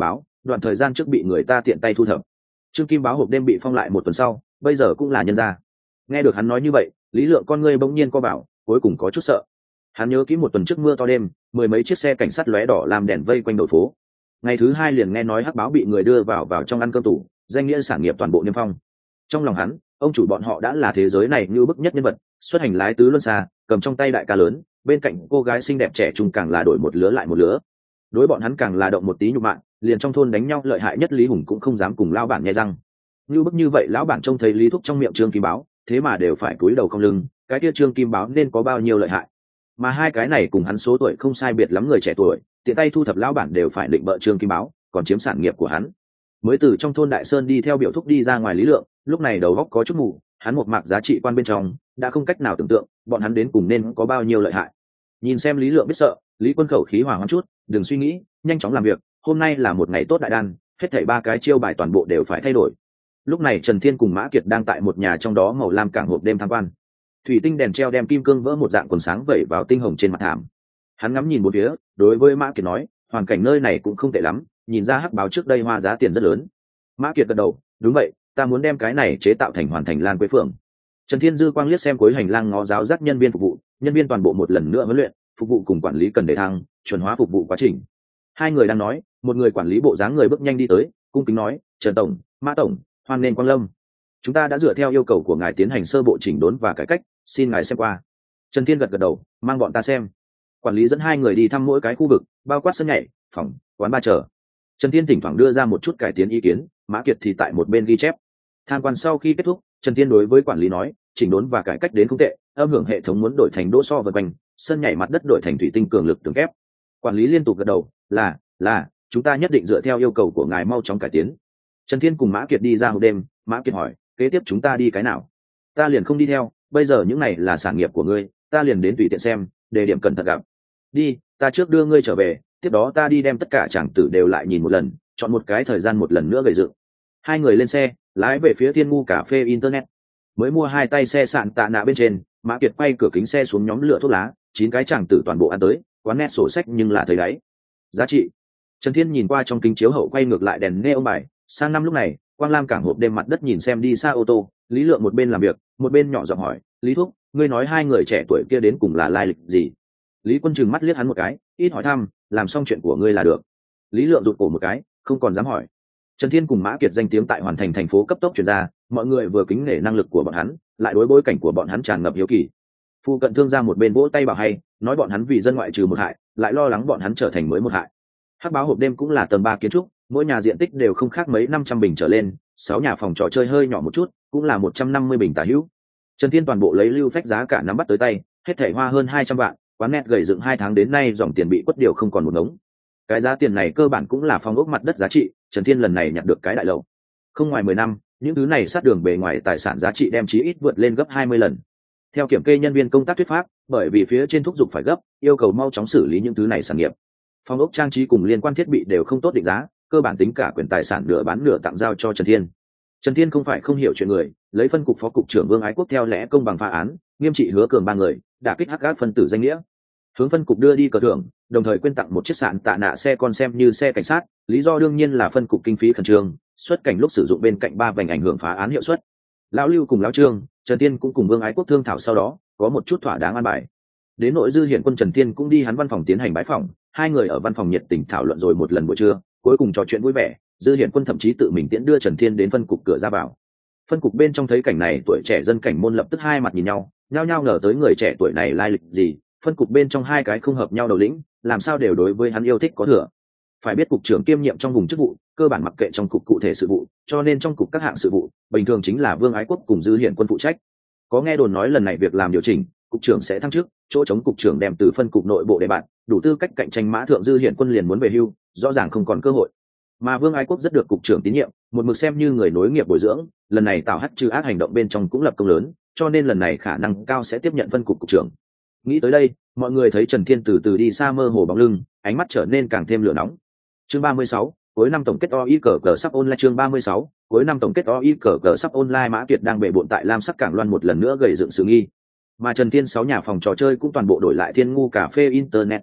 đoạn thời gian trước bị người ta tiện tay thu thập. Trương Kim Báo hộp đêm bị phong lại một tuần sau, bây giờ cũng là nhân ra. Nghe được hắn nói như vậy, Lý Lượng con ngươi bỗng nhiên co bảo, cuối cùng có chút sợ. Hắn nhớ kỹ một tuần trước mưa to đêm, mười mấy chiếc xe cảnh sát lóe đỏ làm đèn vây quanh đầu phố. Ngày thứ hai liền nghe nói Hắc Báo bị người đưa vào vào trong ăn cơm tủ, danh nghĩa sản nghiệp toàn bộ niêm phong. Trong lòng hắn, ông chủ bọn họ đã là thế giới này như bức nhất nhân vật, xuất hành lái tứ luân xa, cầm trong tay đại ca lớn, bên cạnh cô gái xinh đẹp trẻ trung càng là đổi một lứa lại một lứa. Đối bọn hắn càng là động một tí nhục mạ, liền trong thôn đánh nhau lợi hại nhất Lý Hùng cũng không dám cùng lão bản nghe răng. Như bức như vậy lão bản trông thấy Lý Thúc trong miệng Trương Kim Báo, thế mà đều phải cúi đầu không lưng, cái kia Trương Kim Báo nên có bao nhiêu lợi hại. Mà hai cái này cùng hắn số tuổi không sai biệt lắm người trẻ tuổi, tiện tay thu thập lão bản đều phải định bợ Trương Kim Báo, còn chiếm sản nghiệp của hắn. Mới từ trong thôn Đại Sơn đi theo biểu thúc đi ra ngoài Lý Lượng, lúc này đầu óc có chút mù, hắn một mạc giá trị quan bên trong đã không cách nào tưởng tượng bọn hắn đến cùng nên có bao nhiêu lợi hại. Nhìn xem Lý Lượng biết sợ, Lý Quân khẩu khí hòa hoãn chút, đừng suy nghĩ, nhanh chóng làm việc, hôm nay là một ngày tốt đại đan, hết thảy ba cái chiêu bài toàn bộ đều phải thay đổi. Lúc này Trần Thiên cùng Mã Kiệt đang tại một nhà trong đó màu lam cảng hộp đêm tham quan. Thủy tinh đèn treo đem kim cương vỡ một dạng quần sáng vẩy vào tinh hồng trên mặt thảm. Hắn ngắm nhìn bốn phía, đối với Mã Kiệt nói, hoàn cảnh nơi này cũng không tệ lắm, nhìn ra Hắc Báo trước đây hoa giá tiền rất lớn. Mã Kiệt gật đầu, đúng vậy, ta muốn đem cái này chế tạo thành hoàn thành Lan Quế Phượng. Trần Thiên dư quang liếc xem cuối hành lang ngó giáo giác nhân viên phục vụ, nhân viên toàn bộ một lần nữa huấn luyện, phục vụ cùng quản lý cần đề thăng, chuẩn hóa phục vụ quá trình. Hai người đang nói, một người quản lý bộ dáng người bước nhanh đi tới, cung kính nói, Trần tổng, Mã tổng, hoan nghênh quang lâm. Chúng ta đã dựa theo yêu cầu của ngài tiến hành sơ bộ chỉnh đốn và cải cách, xin ngài xem qua. Trần Thiên gật gật đầu, mang bọn ta xem. Quản lý dẫn hai người đi thăm mỗi cái khu vực, bao quát sân nhảy, phòng, quán bar chờ. Trần Thiên thỉnh thoảng đưa ra một chút cải tiến ý kiến, Mã Kiệt thì tại một bên ghi chép. Tham quan sau khi kết thúc, Trần Thiên đối với quản lý nói, chỉnh đốn và cải cách đến không tệ, âm hưởng hệ thống muốn đổi thành đỗ so vân quanh, sân nhảy mặt đất đổi thành thủy tinh cường lực tường kép. Quản lý liên tục gật đầu, là, là, chúng ta nhất định dựa theo yêu cầu của ngài mau chóng cải tiến. Trần Thiên cùng Mã Kiệt đi ra hộp đêm, Mã Kiệt hỏi, kế tiếp chúng ta đi cái nào? Ta liền không đi theo, bây giờ những này là sản nghiệp của ngươi, ta liền đến tùy tiện xem, đề điểm cẩn thận gặp. Đi, ta trước đưa ngươi trở về, tiếp đó ta đi đem tất cả tràng tử đều lại nhìn một lần, chọn một cái thời gian một lần nữa gầy dựng. Hai người lên xe, lái về phía Thiên Ngu cà phê internet. Mới mua hai tay xe sạn tạ nạ bên trên, Mã Kiệt quay cửa kính xe xuống nhóm lửa thuốc lá, chín cái tràng tử toàn bộ ăn tới, quán nét sổ sách nhưng là thấy đáy. Giá trị. Trần Thiên nhìn qua trong kính chiếu hậu quay ngược lại đèn neon bài, sang năm lúc này, Quang Lam cảng hộp đêm mặt đất nhìn xem đi xa ô tô, Lý Lượng một bên làm việc, một bên nhỏ giọng hỏi, Lý Thúc, ngươi nói hai người trẻ tuổi kia đến cùng là lai lịch gì? Lý Quân trừng mắt liếc hắn một cái, ít hỏi thăm, làm xong chuyện của ngươi là được. Lý Lượng rụt cổ một cái, không còn dám hỏi. Trần Thiên cùng Mã Kiệt danh tiếng tại hoàn thành thành phố cấp tốc truyền ra, mọi người vừa kính nể năng lực của bọn hắn, lại đối bối cảnh của bọn hắn tràn ngập hiếu kỳ. Phu cận thương ra một bên vỗ tay bảo hay, nói bọn hắn vì dân ngoại trừ một hại, lại lo lắng bọn hắn trở thành mới một hại. Hắc Báo hộp đêm cũng là tầng ba kiến trúc, mỗi nhà diện tích đều không khác mấy năm trăm bình trở lên, sáu nhà phòng trò chơi hơi nhỏ một chút, cũng là một trăm năm mươi bình tả hữu. Trần Thiên toàn bộ lấy lưu phách giá cả nắm bắt tới tay, hết thảy hoa hơn hai trăm vạn, quán net gầy dựng hai tháng đến nay dòng tiền bị quất điều không còn một ngống. Cái giá tiền này cơ bản cũng là phong ốc mặt đất giá trị, Trần Thiên lần này nhặt được cái đại lầu. Không ngoài mười năm, những thứ này sát đường bề ngoài tài sản giá trị đem chí ít vượt lên gấp hai mươi lần. Theo kiểm kê nhân viên công tác thuyết pháp, bởi vì phía trên thúc giục phải gấp, yêu cầu mau chóng xử lý những thứ này sản nghiệp. Phong ốc trang trí cùng liên quan thiết bị đều không tốt định giá, cơ bản tính cả quyền tài sản nửa bán nửa tặng giao cho Trần Thiên. Trần Thiên không phải không hiểu chuyện người, lấy phân cục phó cục trưởng Vương Ái Quốc theo lẽ công bằng phá án, nghiêm trị Hứa Cường ba người, đả kích hắc ác phân tử danh nghĩa. Hướng phân cục đưa đi cờ thưởng, đồng thời quyên tặng một chiếc sạn tạ nạ xe con xem như xe cảnh sát, lý do đương nhiên là phân cục kinh phí khẩn trương, xuất cảnh lúc sử dụng bên cạnh ba vành ảnh hưởng phá án hiệu suất. Lão Lưu cùng lão Trương, Trần Thiên cũng cùng Vương Ái Quốc thương thảo sau đó, có một chút thỏa đáng an bài. Đến nội dư hiển quân Trần Thiên cũng đi hắn văn phòng tiến hành bái phỏng, hai người ở văn phòng nhiệt tình thảo luận rồi một lần buổi trưa, cuối cùng trò chuyện vui vẻ, dư hiển quân thậm chí tự mình tiễn đưa Trần Thiên đến phân cục cửa ra vào. Phân cục bên trong thấy cảnh này, tuổi trẻ dân cảnh môn lập tức hai mặt nhìn nhau, nhao nhao ngờ tới người trẻ tuổi này lai lịch gì, phân cục bên trong hai cái không hợp nhau đầu lĩnh, làm sao đều đối với hắn yêu thích có thừa. Phải biết cục trưởng kiêm nhiệm trong vùng chức vụ, cơ bản mặc kệ trong cục cụ thể sự vụ, cho nên trong cục các hạng sự vụ, bình thường chính là Vương Ái Quốc cùng dư hiển quân phụ trách. Có nghe đồn nói lần này việc làm điều chỉnh, cục trưởng sẽ thăng chức, chỗ chống cục trưởng đem từ phân cục nội bộ để bạn, đủ tư cách cạnh tranh Mã Thượng dư hiển quân liền muốn về hưu, rõ ràng không còn cơ hội. Mà Vương Ái Quốc rất được cục trưởng tín nhiệm, một mực xem như người nối nghiệp bồi dưỡng, lần này tạo hắc trừ ác hành động bên trong cũng lập công lớn, cho nên lần này khả năng cao sẽ tiếp nhận phân cục cục trưởng. Nghĩ tới đây, mọi người thấy Trần Thiên từ từ đi xa mơ hồ bóng lưng, ánh mắt trở nên càng thêm lửa nóng. Chương ba mươi sáu, cuối năm tổng kết o i cờ cờ sắp online. Chương ba mươi sáu, cuối năm tổng kết o i cờ cờ sắp online. Mã Kiệt đang bệ bội tại Lam Sắc Cảng Loan một lần nữa gầy dựng sự nghi, mà Trần Thiên sáu nhà phòng trò chơi cũng toàn bộ đổi lại Thiên Ngu cà phê internet đèn bài,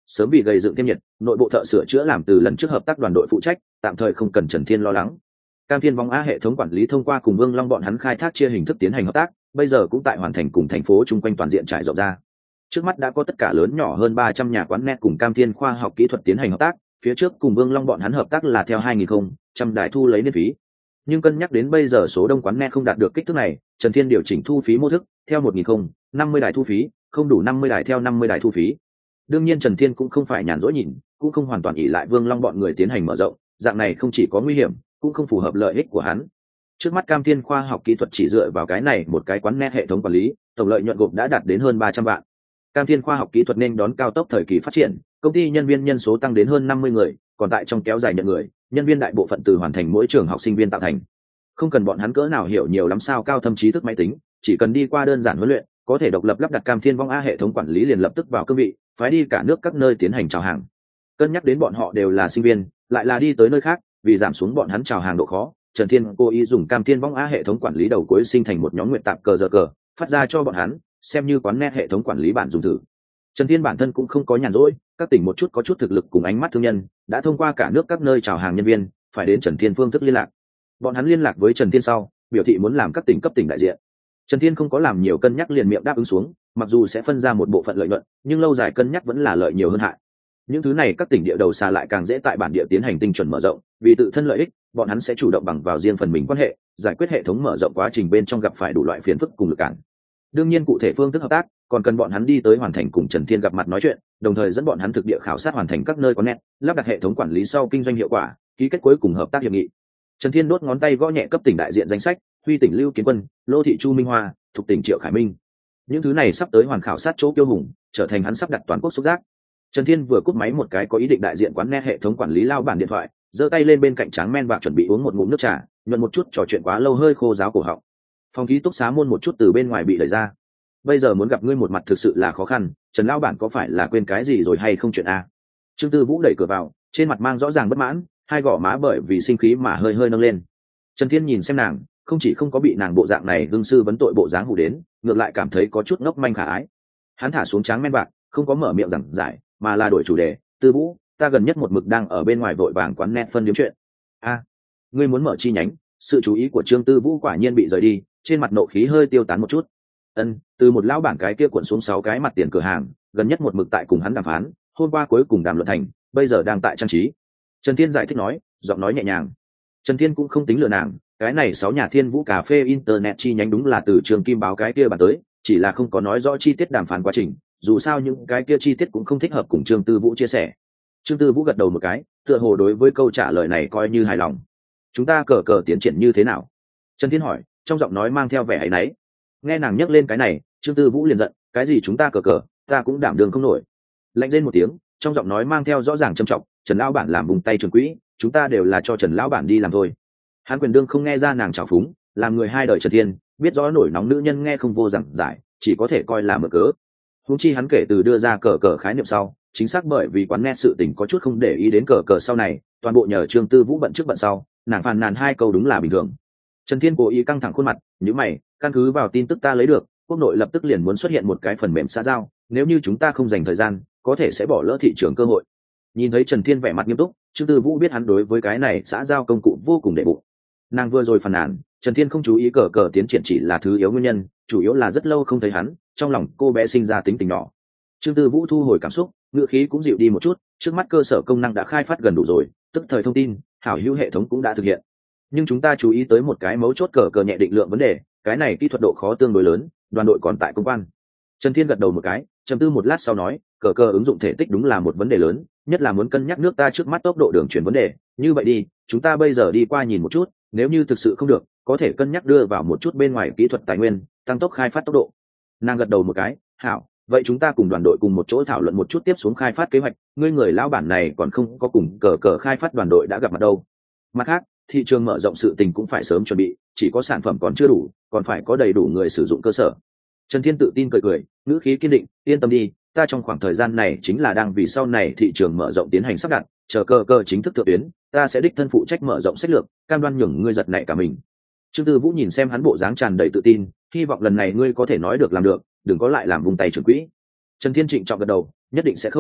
sớm vì gây dựng thêm nhiệt, nội bộ thợ sửa chữa làm từ lần trước hợp tác đoàn đội phụ trách, tạm thời không cần Trần Thiên lo lắng. Cam Thiên Vong A hệ thống quản lý thông qua cùng Vương Long bọn hắn khai thác chia hình thức tiến hành hợp tác, bây giờ cũng tại hoàn thành cùng thành phố chung quanh toàn diện trải rộng ra. Trước mắt đã có tất cả lớn nhỏ hơn ba trăm nhà quán net cùng Cam Thiên khoa học kỹ thuật tiến hành hợp tác, phía trước cùng Vương Long bọn hắn hợp tác là theo hai nghìn không trăm đài thu lấy miễn phí. Nhưng cân nhắc đến bây giờ số đông quán net không đạt được kích thước này, Trần Thiên điều chỉnh thu phí mô thức, theo một nghìn không năm mươi đài thu phí, không đủ năm mươi đài theo năm mươi đài thu phí. Đương nhiên Trần Thiên cũng không phải nhàn rỗi nhìn, cũng không hoàn toàn ỷ lại Vương Long bọn người tiến hành mở rộng, dạng này không chỉ có nguy hiểm, cũng không phù hợp lợi ích của hắn. Trước mắt Cam Thiên khoa học kỹ thuật chỉ dựa vào cái này một cái quán net hệ thống quản lý, tổng lợi nhuận gộp đã đạt đến hơn ba trăm vạn. Cam Thiên khoa học kỹ thuật nên đón cao tốc thời kỳ phát triển, công ty nhân viên nhân số tăng đến hơn năm mươi người, còn tại trong kéo dài nhận người, nhân viên đại bộ phận từ hoàn thành mỗi trường học sinh viên tạo thành. Không cần bọn hắn cỡ nào hiểu nhiều lắm sao cao thâm trí thức máy tính, chỉ cần đi qua đơn giản huấn luyện, có thể độc lập lắp đặt Cam Thiên Vong A hệ thống quản lý liền lập tức vào cương vị, phái đi cả nước các nơi tiến hành chào hàng. Cân nhắc đến bọn họ đều là sinh viên, lại là đi tới nơi khác, vì giảm xuống bọn hắn chào hàng độ khó, Trần Thiên cố ý dùng Cam Thiên Vong A hệ thống quản lý đầu cuối sinh thành một nhóm nguyện tạp cờ giờ cờ, phát ra cho bọn hắn, xem như quán net hệ thống quản lý bản dùng thử. Trần Thiên bản thân cũng không có nhàn rỗi, các tỉnh một chút có chút thực lực cùng ánh mắt thương nhân, đã thông qua cả nước các nơi chào hàng nhân viên, phải đến Trần Thiên phương thức liên lạc. Bọn hắn liên lạc với Trần Thiên sau, biểu thị muốn làm các tỉnh cấp tỉnh đại diện. Trần Thiên không có làm nhiều cân nhắc liền miệng đáp ứng xuống, mặc dù sẽ phân ra một bộ phận lợi nhuận, nhưng lâu dài cân nhắc vẫn là lợi nhiều hơn hại. Những thứ này các tỉnh địa đầu xa lại càng dễ tại bản địa tiến hành tinh chuẩn mở rộng, vì tự thân lợi ích, bọn hắn sẽ chủ động bằng vào riêng phần mình quan hệ, giải quyết hệ thống mở rộng quá trình bên trong gặp phải đủ loại phiền phức cùng lực cản. Đương nhiên cụ thể phương thức hợp tác, còn cần bọn hắn đi tới hoàn thành cùng Trần Thiên gặp mặt nói chuyện, đồng thời dẫn bọn hắn thực địa khảo sát hoàn thành các nơi có net, lắp đặt hệ thống quản lý sau kinh doanh hiệu quả, ký kết cuối cùng hợp tác hiệp nghị. Trần Thiên đốt ngón tay gõ nhẹ cấp tỉnh đại diện danh sách, Huy tỉnh Lưu Kiến Quân, Lô thị Chu Minh Hoa, thuộc tỉnh Triệu Khải Minh. Những thứ này sắp tới hoàn khảo sát chỗ kiêu hùng, trở thành hắn sắp đặt toàn quốc xúc giác. Trần Thiên vừa cúp máy một cái có ý định đại diện quán net hệ thống quản lý lao bản điện thoại, giơ tay lên bên cạnh tráng men và chuẩn bị uống một ngụm nước trà, nhuận một chút trò chuyện quá lâu hơi khô ráo cổ họng. Phòng ký túc xá môn một chút từ bên ngoài bị đẩy ra. Bây giờ muốn gặp ngươi một mặt thực sự là khó khăn, Trần lão bản có phải là quên cái gì rồi hay không chuyện a? Trương Tư Vũ đẩy cửa vào, trên mặt mang rõ ràng bất mãn, hai gò má bởi vì sinh khí mà hơi hơi nâng lên. Trần Thiên nhìn xem nàng, không chỉ không có bị nàng bộ dạng này hương sư vấn tội bộ dáng hù đến, ngược lại cảm thấy có chút ngốc manh khả ái. Hắn thả xuống tráng men bạc, không có mở miệng giảng giải, mà là đổi chủ đề. Tư Vũ, ta gần nhất một mực đang ở bên ngoài vội vàng quán net phân điếm chuyện. A, ngươi muốn mở chi nhánh? Sự chú ý của Trương Tư Vũ quả nhiên bị rời đi, trên mặt nộ khí hơi tiêu tán một chút. Ân, từ một lão bản cái kia cuộn xuống sáu cái mặt tiền cửa hàng, gần nhất một mực tại cùng hắn đàm phán, hôm qua cuối cùng đàm luận thành, bây giờ đang tại trang trí. Trần Thiên giải thích nói, giọng nói nhẹ nhàng. Trần Thiên cũng không tính lừa nàng, cái này sáu nhà Thiên Vũ cà phê internet chi nhánh đúng là từ Trường Kim báo cái kia bàn tới, chỉ là không có nói rõ chi tiết đàm phán quá trình, dù sao những cái kia chi tiết cũng không thích hợp cùng Trương Tư Vũ chia sẻ. Trương Tư Vũ gật đầu một cái, tựa hồ đối với câu trả lời này coi như hài lòng. Chúng ta cờ cờ tiến triển như thế nào? Trần Thiên hỏi, trong giọng nói mang theo vẻ áy náy. Nghe nàng nhắc lên cái này, Trương Tư Vũ liền giận, cái gì chúng ta cờ cờ, ta cũng đảm đường không nổi. Lạnh lên một tiếng, trong giọng nói mang theo rõ ràng trầm trọng, Trần lão bản làm vùng tay trường quỹ, chúng ta đều là cho Trần lão bản đi làm thôi. Hắn quyền đương không nghe ra nàng trào phúng, làm người hai đời Trần Thiên, biết rõ nổi nóng nữ nhân nghe không vô giảng giải, chỉ có thể coi là mở cớ. Huống chi hắn kể từ đưa ra cờ cờ khái niệm sau, chính xác bởi vì quán nghe sự tình có chút không để ý đến cờ cờ sau này, toàn bộ nhờ Trương Tư Vũ bận trước bận sau, nàng phàn nàn hai câu đúng là bình thường. Trần Thiên cố ý căng thẳng khuôn mặt, nhíu mày, căn cứ vào tin tức ta lấy được, quốc nội lập tức liền muốn xuất hiện một cái phần mềm xã giao, nếu như chúng ta không dành thời gian, có thể sẽ bỏ lỡ thị trường cơ hội. Nhìn thấy Trần Thiên vẻ mặt nghiêm túc, Trương Tư Vũ biết hắn đối với cái này xã giao công cụ vô cùng đệ bụng. Nàng vừa rồi phàn nàn, Trần Thiên không chú ý cờ cờ tiến triển chỉ là thứ yếu nguyên nhân, chủ yếu là rất lâu không thấy hắn, trong lòng cô bé sinh ra tính tình nhỏ. Trương Tư Vũ thu hồi cảm xúc, ngữ khí cũng dịu đi một chút, trước mắt cơ sở công năng đã khai phát gần đủ rồi, tức thời thông tin, hảo hữu hệ thống cũng đã thực hiện. Nhưng chúng ta chú ý tới một cái mấu chốt cờ cờ nhẹ định lượng vấn đề, cái này kỹ thuật độ khó tương đối lớn, đoàn đội còn tại công quan. Trần Thiên gật đầu một cái, trầm tư một lát sau nói, cờ cờ ứng dụng thể tích đúng là một vấn đề lớn, nhất là muốn cân nhắc nước ta trước mắt tốc độ đường chuyển vấn đề. Như vậy đi, chúng ta bây giờ đi qua nhìn một chút, nếu như thực sự không được, có thể cân nhắc đưa vào một chút bên ngoài kỹ thuật tài nguyên, tăng tốc khai phát tốc độ. Nàng gật đầu một cái, hảo, vậy chúng ta cùng đoàn đội cùng một chỗ thảo luận một chút tiếp xuống khai phát kế hoạch. Ngươi người lão bản này còn không có cùng cờ cờ khai phát đoàn đội đã gặp mặt đâu. Mặt khác, thị trường mở rộng sự tình cũng phải sớm chuẩn bị, chỉ có sản phẩm còn chưa đủ, còn phải có đầy đủ người sử dụng cơ sở. Trần Thiên tự tin cười cười, ngữ khí kiên định, yên tâm đi, ta trong khoảng thời gian này chính là đang vì sau này thị trường mở rộng tiến hành sắp đặt, chờ cờ cờ chính thức thượng tuyến, ta sẽ đích thân phụ trách mở rộng sách lược, cam đoan nhường ngươi giật nảy cả mình. Trương Tư Vũ nhìn xem hắn bộ dáng tràn đầy tự tin, hy vọng lần này ngươi có thể nói được làm được, đừng có lại làm vùng tay trưởng quỹ. Trần Thiên trịnh trọng gật đầu, nhất định sẽ không,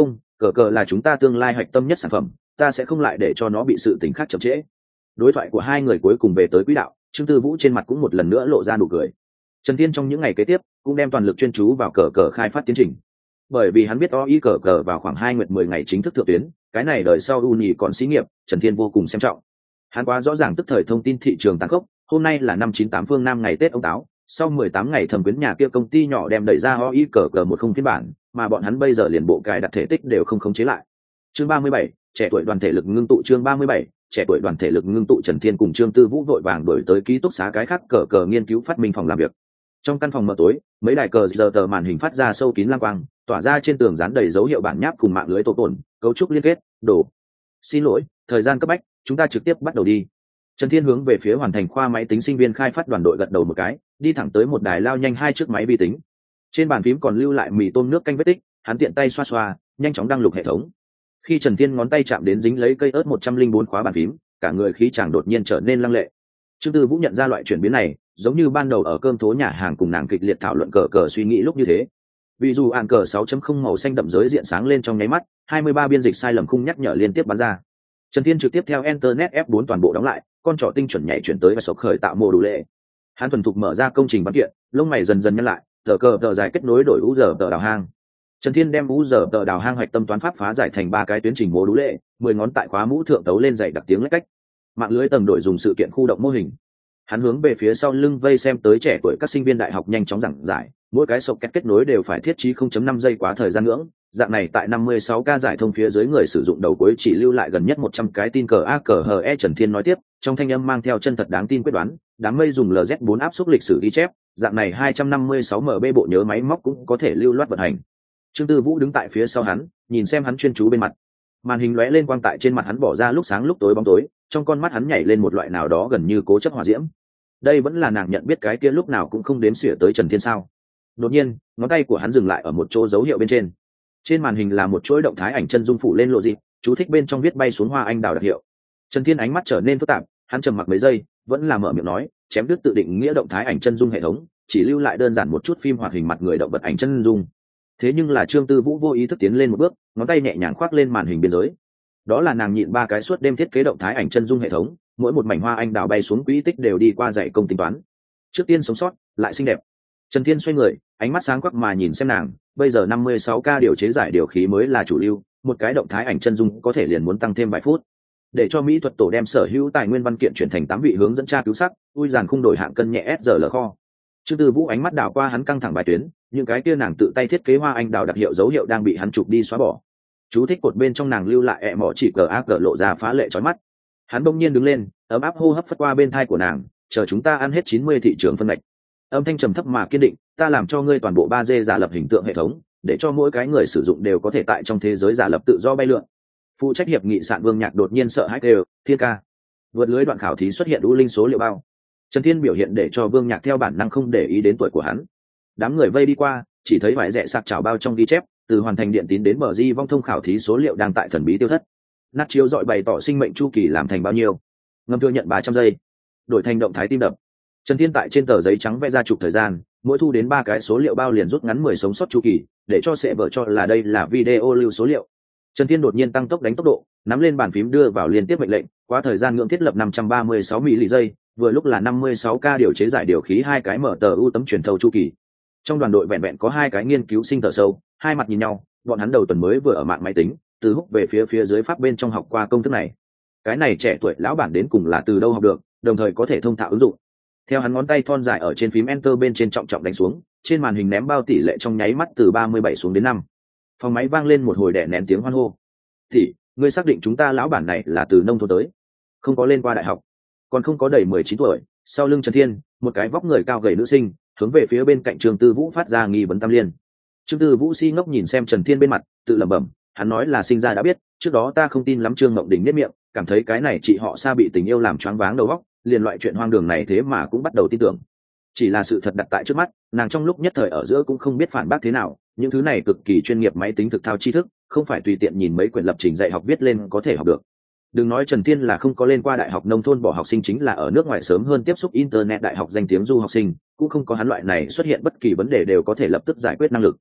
cờ cờ là chúng ta tương lai hạch tâm nhất sản phẩm, ta sẽ không lại để cho nó bị sự tình khác chậm trễ. Đối thoại của hai người cuối cùng về tới quỹ đạo, Trương Tư Vũ trên mặt cũng một lần nữa lộ ra nụ cười. Trần Thiên trong những ngày kế tiếp cũng đem toàn lực chuyên chú vào cờ cờ khai phát tiến trình, bởi vì hắn biết o i cờ cờ vào khoảng hai nguyệt mười ngày chính thức thượng tuyến, cái này đời sau uni còn xí nghiệp, Trần Thiên vô cùng xem trọng. Hắn quá rõ ràng tức thời thông tin thị trường tăng khốc, hôm nay là năm chín tám phương Nam ngày Tết ông Táo, sau mười tám ngày thẩm quyến nhà kia công ty nhỏ đem đẩy ra o i cờ cờ một không phiên bản, mà bọn hắn bây giờ liền bộ cài đặt thể tích đều không khống chế lại. Chương ba mươi bảy, trẻ tuổi đoàn thể lực ngưng tụ. Chương ba mươi bảy, trẻ tuổi đoàn thể lực ngưng tụ. Trần Thiên cùng Trương Tư Vũ vội vàng đổi tới ký túc xá cái khác cờ cờ nghiên cứu phát minh phòng làm việc. Trong căn phòng mờ tối, mấy đài cờ giờ tờ màn hình phát ra sâu kín lam quang, tỏa ra trên tường dán đầy dấu hiệu bản nháp cùng mạng lưới tổ tồn, cấu trúc liên kết, đổ. Xin lỗi, thời gian cấp bách, chúng ta trực tiếp bắt đầu đi. Trần Thiên hướng về phía hoàn thành khoa máy tính sinh viên khai phát đoàn đội gật đầu một cái, đi thẳng tới một đài lao nhanh hai chiếc máy vi tính. Trên bàn phím còn lưu lại mì tôm nước canh vết tích, hắn tiện tay xoa xoa, nhanh chóng đăng lục hệ thống. Khi Trần Thiên ngón tay chạm đến dính lấy cây ớt một trăm linh bốn khóa bàn phím, cả người khí chàng đột nhiên trở nên lăng lệ. Trương Tư Vũ nhận ra loại chuyển biến này, giống như ban đầu ở cơm thố nhà hàng cùng nàng kịch liệt thảo luận cờ cờ suy nghĩ lúc như thế. Vì dù ạn cờ sáu chấm không màu xanh đậm giới diện sáng lên trong nháy mắt, hai mươi ba biên dịch sai lầm khung nhắc nhở liên tiếp bắn ra. Trần Thiên trực tiếp theo Internet F bốn toàn bộ đóng lại, con trỏ tinh chuẩn nhảy chuyển tới và sộc khởi tạo mô đủ lệ. Hắn thuần thục mở ra công trình văn kiện, lông mày dần dần nhăn lại, tờ cờ tờ dài kết nối đổi u giờ tờ đào hang. Trần Thiên đem u giờ tờ đào hang hoạch tâm toán pháp phá giải thành ba cái tuyến trình mô đủ lệ, mười ngón tại khóa mũ thượng tấu lên dày đặc tiếng lách cách. Mạng lưới tầng đổi dùng sự kiện khu động mô hình. Hắn hướng về phía sau lưng vây xem tới trẻ tuổi các sinh viên đại học nhanh chóng giảng giải, mỗi cái sọc kết kết nối đều phải thiết trí không chấm năm giây quá thời gian ngưỡng, dạng này tại năm mươi sáu ca giải thông phía dưới người sử dụng đầu cuối chỉ lưu lại gần nhất một trăm cái tin cờ a cờ hờ e. Trần Thiên nói tiếp, trong thanh âm mang theo chân thật đáng tin quyết đoán, đám mây dùng lờ dét bốn áp suất lịch sử ghi chép, dạng này hai trăm năm mươi sáu em bê bộ nhớ máy móc cũng có thể lưu loát vận hành. Trương Tư Vũ đứng tại phía sau hắn, nhìn xem hắn chuyên chú bên mặt. Màn hình lóe lên quang tại trên mặt hắn bỏ ra lúc sáng lúc tối bóng tối, trong con mắt hắn nhảy lên một loại nào đó gần như cố chấp hỏa diễm. Đây vẫn là nàng nhận biết cái kia lúc nào cũng không đếm xỉa tới Trần Thiên sao? Đột nhiên, ngón tay của hắn dừng lại ở một chỗ dấu hiệu bên trên. Trên màn hình là một chuỗi động thái ảnh chân dung phủ lên lộ dịp, chú thích bên trong viết bay xuống hoa anh đào đặc hiệu. Trần Thiên ánh mắt trở nên phức tạp, hắn trầm mặc mấy giây, vẫn là mở miệng nói, chém đứt tự định nghĩa động thái ảnh chân dung hệ thống, chỉ lưu lại đơn giản một chút phim hoạt hình mặt người động vật ảnh chân dung. Thế nhưng là Trương Tư Vũ vô ý thức tiến lên một bước, ngón tay nhẹ nhàng khoác lên màn hình biên giới. Đó là nàng nhịn ba cái suốt đêm thiết kế động thái ảnh chân dung hệ thống, mỗi một mảnh hoa anh đào bay xuống quỹ tích đều đi qua dạy công tính toán. Trước tiên sống sót, lại xinh đẹp. Trần Thiên xoay người, ánh mắt sáng quắc mà nhìn xem nàng, bây giờ năm mươi sáu ca điều chế giải điều khí mới là chủ lưu, một cái động thái ảnh chân dung có thể liền muốn tăng thêm vài phút. Để cho mỹ thuật tổ đem sở hữu tài nguyên văn kiện chuyển thành tám vị hướng dẫn tra cứu sắc, ui giàn khung đổi hạng cân nhẹ ét giờ lờ kho. Trương Tư Vũ ánh mắt đảo qua hắn căng thẳng bài tuyến, những cái kia nàng tự tay thiết kế hoa anh đào đặc hiệu dấu hiệu đang bị hắn chụp đi xóa bỏ. Chú thích cột bên trong nàng lưu lại ẹ mỏ chỉ cờ ác cờ lộ ra phá lệ chói mắt. Hắn bỗng nhiên đứng lên, ấm áp hô hấp phất qua bên thai của nàng, chờ chúng ta ăn hết chín mươi thị trường phân ngạch. Âm thanh trầm thấp mà kiên định, ta làm cho ngươi toàn bộ ba D giả lập hình tượng hệ thống, để cho mỗi cái người sử dụng đều có thể tại trong thế giới giả lập tự do bay lượn. Phụ trách hiệp nghị sạn Vương Nhạc đột nhiên sợ hãi kêu, Thiên ca. Vượt lưới đoạn khảo thí xuất hiện u linh số liệu bao. Trần Thiên biểu hiện để cho Vương Nhạc theo bản năng không để ý đến tuổi của hắn. Đám người vây đi qua, chỉ thấy vải rẻ sạc chảo bao trong ghi chép, từ hoàn thành điện tín đến bờ di vong thông khảo thí số liệu đang tại thần bí tiêu thất. Nát chiếu dọi bày tỏ sinh mệnh chu kỳ làm thành bao nhiêu. Ngầm thừa nhận ba trăm giây, đổi thành động thái tim đập. Trần Thiên tại trên tờ giấy trắng vẽ ra chụp thời gian, mỗi thu đến ba cái số liệu bao liền rút ngắn mười sống sót chu kỳ, để cho sẽ vợ cho là đây là video lưu số liệu. Trần Thiên đột nhiên tăng tốc đánh tốc độ, nắm lên bàn phím đưa vào liên tiếp mệnh lệnh, qua thời gian ngưỡng thiết lập năm trăm ba mươi sáu mili giây, vừa lúc là năm mươi sáu ca điều chế giải điều khí hai cái mở tờ u tấm truyền thâu chu kỳ. Trong đoàn đội vẹn vẹn có hai cái nghiên cứu sinh thở sâu, hai mặt nhìn nhau, bọn hắn đầu tuần mới vừa ở mạng máy tính, từ húc về phía phía dưới pháp bên trong học qua công thức này. Cái này trẻ tuổi lão bản đến cùng là từ đâu học được, đồng thời có thể thông thạo ứng dụng. Theo hắn ngón tay thon dài ở trên phím enter bên trên trọng trọng đánh xuống, trên màn hình ném bao tỷ lệ trong nháy mắt từ ba mươi bảy xuống đến năm. Phòng máy vang lên một hồi đẻ nén tiếng hoan hô. "Thì, ngươi xác định chúng ta lão bản này là từ nông thôn tới, không có lên qua đại học, còn không có đầy mười chín tuổi." Sau lưng Trần Thiên, một cái vóc người cao gầy nữ sinh, hướng về phía bên cạnh Trương Tư Vũ phát ra nghi vấn tam liên. Trương Tư Vũ si ngốc nhìn xem Trần Thiên bên mặt, tự lẩm bẩm, hắn nói là sinh ra đã biết, trước đó ta không tin lắm. Trương Mộng Đình nhếch miệng, cảm thấy cái này chị họ Sa bị tình yêu làm choáng váng đầu óc, liền loại chuyện hoang đường này thế mà cũng bắt đầu tin tưởng. Chỉ là sự thật đặt tại trước mắt, nàng trong lúc nhất thời ở giữa cũng không biết phản bác thế nào, những thứ này cực kỳ chuyên nghiệp máy tính thực thao tri thức, không phải tùy tiện nhìn mấy quyển lập trình dạy học viết lên có thể học được. Đừng nói Trần Thiên là không có lên qua đại học nông thôn bỏ học sinh, chính là ở nước ngoài sớm hơn tiếp xúc internet đại học danh tiếng du học sinh, cũng không có hắn loại này xuất hiện bất kỳ vấn đề đều có thể lập tức giải quyết năng lực.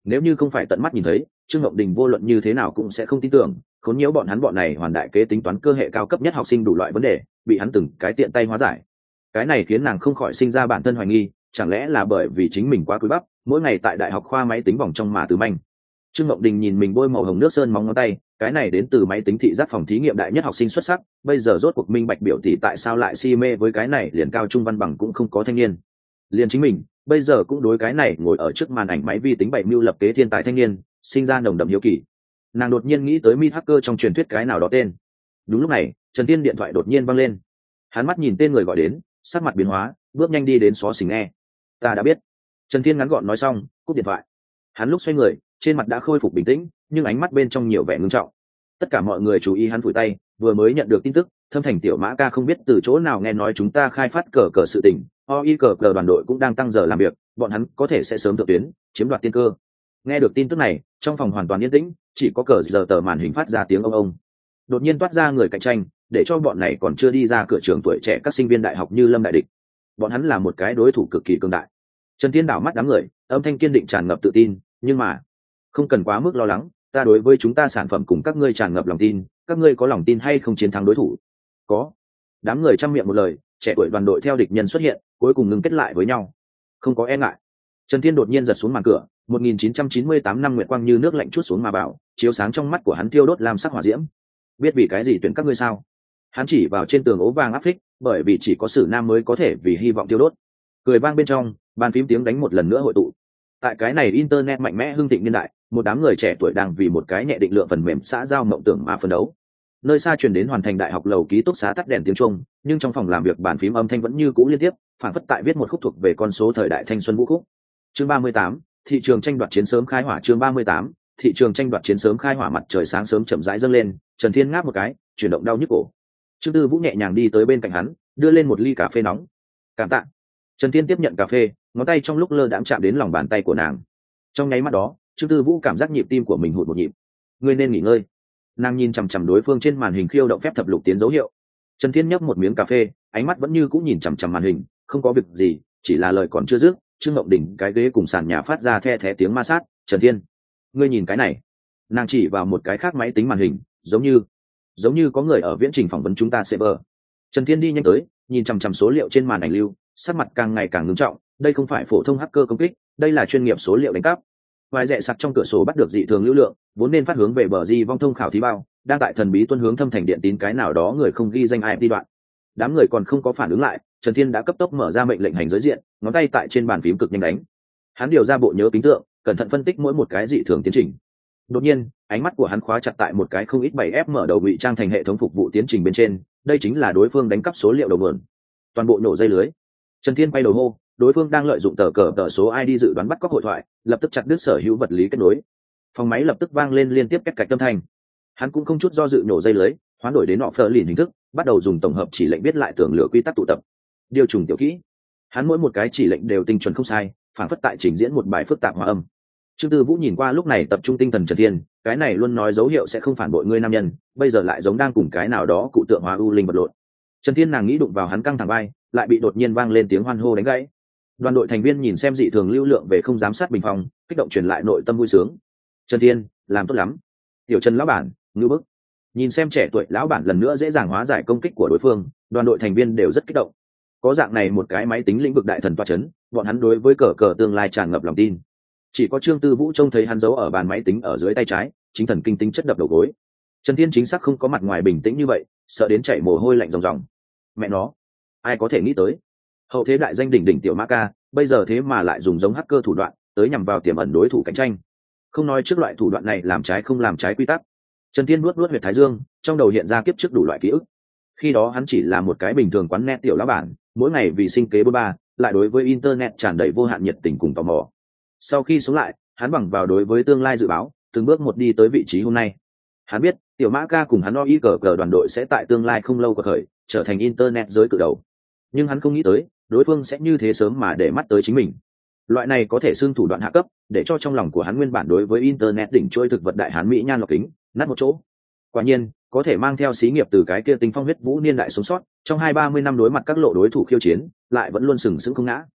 nếu như không phải tận mắt nhìn thấy, Trương Ngọc Đình vô luận như thế nào cũng sẽ không tin tưởng, khốn nhiễu bọn hắn bọn này hoàn đại kế tính toán cơ hệ cao cấp nhất học sinh đủ loại vấn đề, bị hắn từng cái tiện tay hóa giải. Cái này khiến nàng không khỏi sinh ra bản thân hoài nghi, chẳng lẽ là bởi vì chính mình quá cúi bắp, mỗi ngày tại đại học khoa máy tính vòng trong mà từ manh. Trương Ngọc Đình nhìn mình bôi màu hồng nước sơn móng ngón tay, cái này đến từ máy tính thị giác phòng thí nghiệm đại nhất học sinh xuất sắc, bây giờ rốt cuộc minh bạch biểu tỷ tại sao lại si mê với cái này liền cao trung văn bằng cũng không có thanh niên. Liền chính mình, bây giờ cũng đối cái này ngồi ở trước màn ảnh máy vi tính bảy mưu lập kế thiên tài thanh niên, sinh ra nồng đậm hiếu kỳ. Nàng đột nhiên nghĩ tới Meet Hacker trong truyền thuyết cái nào đó tên. Đúng lúc này, Trần Thiên điện thoại đột nhiên vang lên. Hắn mắt nhìn tên người gọi đến, sắc mặt biến hóa, bước nhanh đi đến xó xỉnh nghe. Ta đã biết. Trần Thiên ngắn gọn nói xong, cúp điện thoại. Hắn lúc xoay người, trên mặt đã khôi phục bình tĩnh, nhưng ánh mắt bên trong nhiều vẻ ngưng trọng. Tất cả mọi người chú ý hắn phủi tay, vừa mới nhận được tin tức, Thâm Thành tiểu Mã ca không biết từ chỗ nào nghe nói chúng ta khai phát cờ cờ sự tình, o i cờ cờ đoàn đội cũng đang tăng giờ làm việc, bọn hắn có thể sẽ sớm thượng tuyến, chiếm đoạt tiên cơ. Nghe được tin tức này, trong phòng hoàn toàn yên tĩnh, chỉ có cờ giờ tờ màn hình phát ra tiếng ông ông. Đột nhiên toát ra người cạnh tranh, để cho bọn này còn chưa đi ra cửa trường tuổi trẻ các sinh viên đại học như Lâm Đại Địch. Bọn hắn là một cái đối thủ cực kỳ cường đại. Trần Thiên đảo mắt đám người, âm thanh kiên định tràn ngập tự tin, nhưng mà không cần quá mức lo lắng, ta đối với chúng ta sản phẩm cùng các ngươi tràn ngập lòng tin, các ngươi có lòng tin hay không chiến thắng đối thủ? Có. Đám người trăm miệng một lời, trẻ tuổi đoàn đội theo địch nhân xuất hiện, cuối cùng ngừng kết lại với nhau. Không có e ngại. Trần Thiên đột nhiên giật xuống màn cửa, một nghìn chín trăm chín mươi tám năm nguyệt quang như nước lạnh chút xuống mà bảo, chiếu sáng trong mắt của hắn thiêu đốt làm sắc hỏa diễm. Biết vì cái gì tuyển các ngươi sao? Hắn chỉ vào trên tường ố vàng áp phích, bởi vì chỉ có Sử Nam mới có thể vì hy vọng thiêu đốt. Cười vang bên trong, bàn phím tiếng đánh một lần nữa hội tụ. Tại cái này internet mạnh mẽ hưng thịnh niên đại, một đám người trẻ tuổi đang vì một cái nhẹ định lượng phần mềm xã giao mộng tưởng mà phấn đấu. Nơi xa truyền đến hoàn thành đại học lầu ký túc xá tắt đèn tiếng chuông, nhưng trong phòng làm việc bàn phím âm thanh vẫn như cũ liên tiếp, phản phất tại viết một khúc thuộc về con số thời đại thanh xuân vũ khúc. Chương ba mươi tám, thị trường tranh đoạt chiến sớm khai hỏa. Chương ba mươi tám, thị trường tranh đoạt chiến sớm khai hỏa. Mặt trời sáng sớm chậm rãi dâng lên, Trần Thiên ngáp một cái, chuyển động đau nhức cổ. Trương Tư Vũ nhẹ nhàng đi tới bên cạnh hắn, đưa lên một ly cà phê nóng. Cảm tạ. Trần Thiên tiếp nhận cà phê, ngón tay trong lúc lơ đãng chạm đến lòng bàn tay của nàng. Trong nháy mắt đó, Trương Tư Vũ cảm giác nhịp tim của mình hụt một nhịp. Ngươi nên nghỉ ngơi. Nàng nhìn chằm chằm đối phương trên màn hình khiêu động phép thập lục tiến dấu hiệu. Trần Thiên nhấp một miếng cà phê, ánh mắt vẫn như cũ nhìn chằm chằm màn hình, không có việc gì, chỉ là lời còn chưa dứt, Trương Ngọc Đình cái ghế cùng sàn nhà phát ra the thé tiếng ma sát. Trần Thiên, ngươi nhìn cái này. Nàng chỉ vào một cái khác máy tính màn hình, giống như giống như có người ở viễn trình phỏng vấn chúng ta server. Trần Thiên đi nhanh tới, nhìn chằm chằm số liệu trên màn ảnh lưu, sắc mặt càng ngày càng ngưng trọng. Đây không phải phổ thông hacker công kích, đây là chuyên nghiệp số liệu đánh cắp. Vài rẽ sặc trong cửa sổ bắt được dị thường lưu lượng, vốn nên phát hướng về bờ di vong thông khảo thí bao, đang tại thần bí tuân hướng Thâm Thành điện tín cái nào đó người không ghi danh ai đi đoạn. Đám người còn không có phản ứng lại, Trần Thiên đã cấp tốc mở ra mệnh lệnh hành giới diện, ngón tay tại trên bàn phím cực nhanh đánh. Hắn điều ra bộ nhớ kính tượng, cẩn thận phân tích mỗi một cái dị thường tiến trình. Đột nhiên, ánh mắt của hắn khóa chặt tại một cái không ít bảy ép mở đầu ngụy trang thành hệ thống phục vụ tiến trình bên trên, đây chính là đối phương đánh cắp số liệu đầu nguồn. Toàn bộ nổ dây lưới. Trần Thiên bay đầu hô, đối phương đang lợi dụng tờ cờ tờ số i đê dự đoán bắt cóc hội thoại, lập tức chặt đứt sở hữu vật lý kết nối. Phòng máy lập tức vang lên liên tiếp két cạch âm thanh. Hắn cũng không chút do dự nổ dây lưới, hoán đổi đến nọ phơ lìn hình thức, bắt đầu dùng tổng hợp chỉ lệnh viết lại tường lửa quy tắc tụ tập. Điều trùng tiểu kỹ. Hắn mỗi một cái chỉ lệnh đều tinh chuẩn không sai, phản phất tại trình diễn một bài phức tạp hòa âm. Trương Tư Vũ nhìn qua lúc này tập trung tinh thần Trần Thiên, cái này luôn nói dấu hiệu sẽ không phản bội ngươi nam nhân, bây giờ lại giống đang cùng cái nào đó cụ tượng hóa u linh vật lộn. Trần Thiên nàng nghĩ đụng vào hắn căng thẳng vai, lại bị đột nhiên vang lên tiếng hoan hô đánh gãy. Đoàn đội thành viên nhìn xem dị thường lưu lượng về không giám sát bình phòng, kích động truyền lại nội tâm vui sướng. Trần Thiên, làm tốt lắm. Tiểu Trần lão bản, ngư bức. Nhìn xem trẻ tuổi lão bản lần nữa dễ dàng hóa giải công kích của đối phương, đoàn đội thành viên đều rất kích động. Có dạng này một cái máy tính lĩnh vực đại thần toa chấn, bọn hắn đối với cờ cờ tương lai tràn ngập lòng tin. Chỉ có Trương Tư Vũ trông thấy hắn giấu ở bàn máy tính ở dưới tay trái, chính thần kinh tính chất đập đầu gối. Trần Thiên chính xác không có mặt ngoài bình tĩnh như vậy, sợ đến chảy mồ hôi lạnh ròng ròng. Mẹ nó, ai có thể nghĩ tới? Hậu thế đại danh đỉnh đỉnh tiểu Mã ca, bây giờ thế mà lại dùng giống hacker thủ đoạn, tới nhằm vào tiềm ẩn đối thủ cạnh tranh. Không nói trước loại thủ đoạn này làm trái không làm trái quy tắc. Trần Thiên nuốt nuốt huyệt thái dương, trong đầu hiện ra kiếp trước đủ loại ký ức. Khi đó hắn chỉ là một cái bình thường quán net tiểu lão bản, mỗi ngày vì sinh kế bôn ba, lại đối với internet tràn đầy vô hạn nhiệt tình cùng tò mò. Sau khi sống lại, hắn bằng vào đối với tương lai dự báo, từng bước một đi tới vị trí hôm nay. Hắn biết, tiểu Mã ca cùng hắn o i cờ cờ đoàn đội sẽ tại tương lai không lâu có khởi, trở thành internet giới cự đầu. Nhưng hắn không nghĩ tới, đối phương sẽ như thế sớm mà để mắt tới chính mình. Loại này có thể xưng thủ đoạn hạ cấp, để cho trong lòng của hắn nguyên bản đối với internet đỉnh trôi thực vật đại hán mỹ nhan lọc kính nát một chỗ. Quả nhiên, có thể mang theo xí nghiệp từ cái kia tinh phong huyết vũ niên đại sống sót, trong hai ba mươi năm đối mặt các lộ đối thủ khiêu chiến, lại vẫn luôn sừng sững không ngã.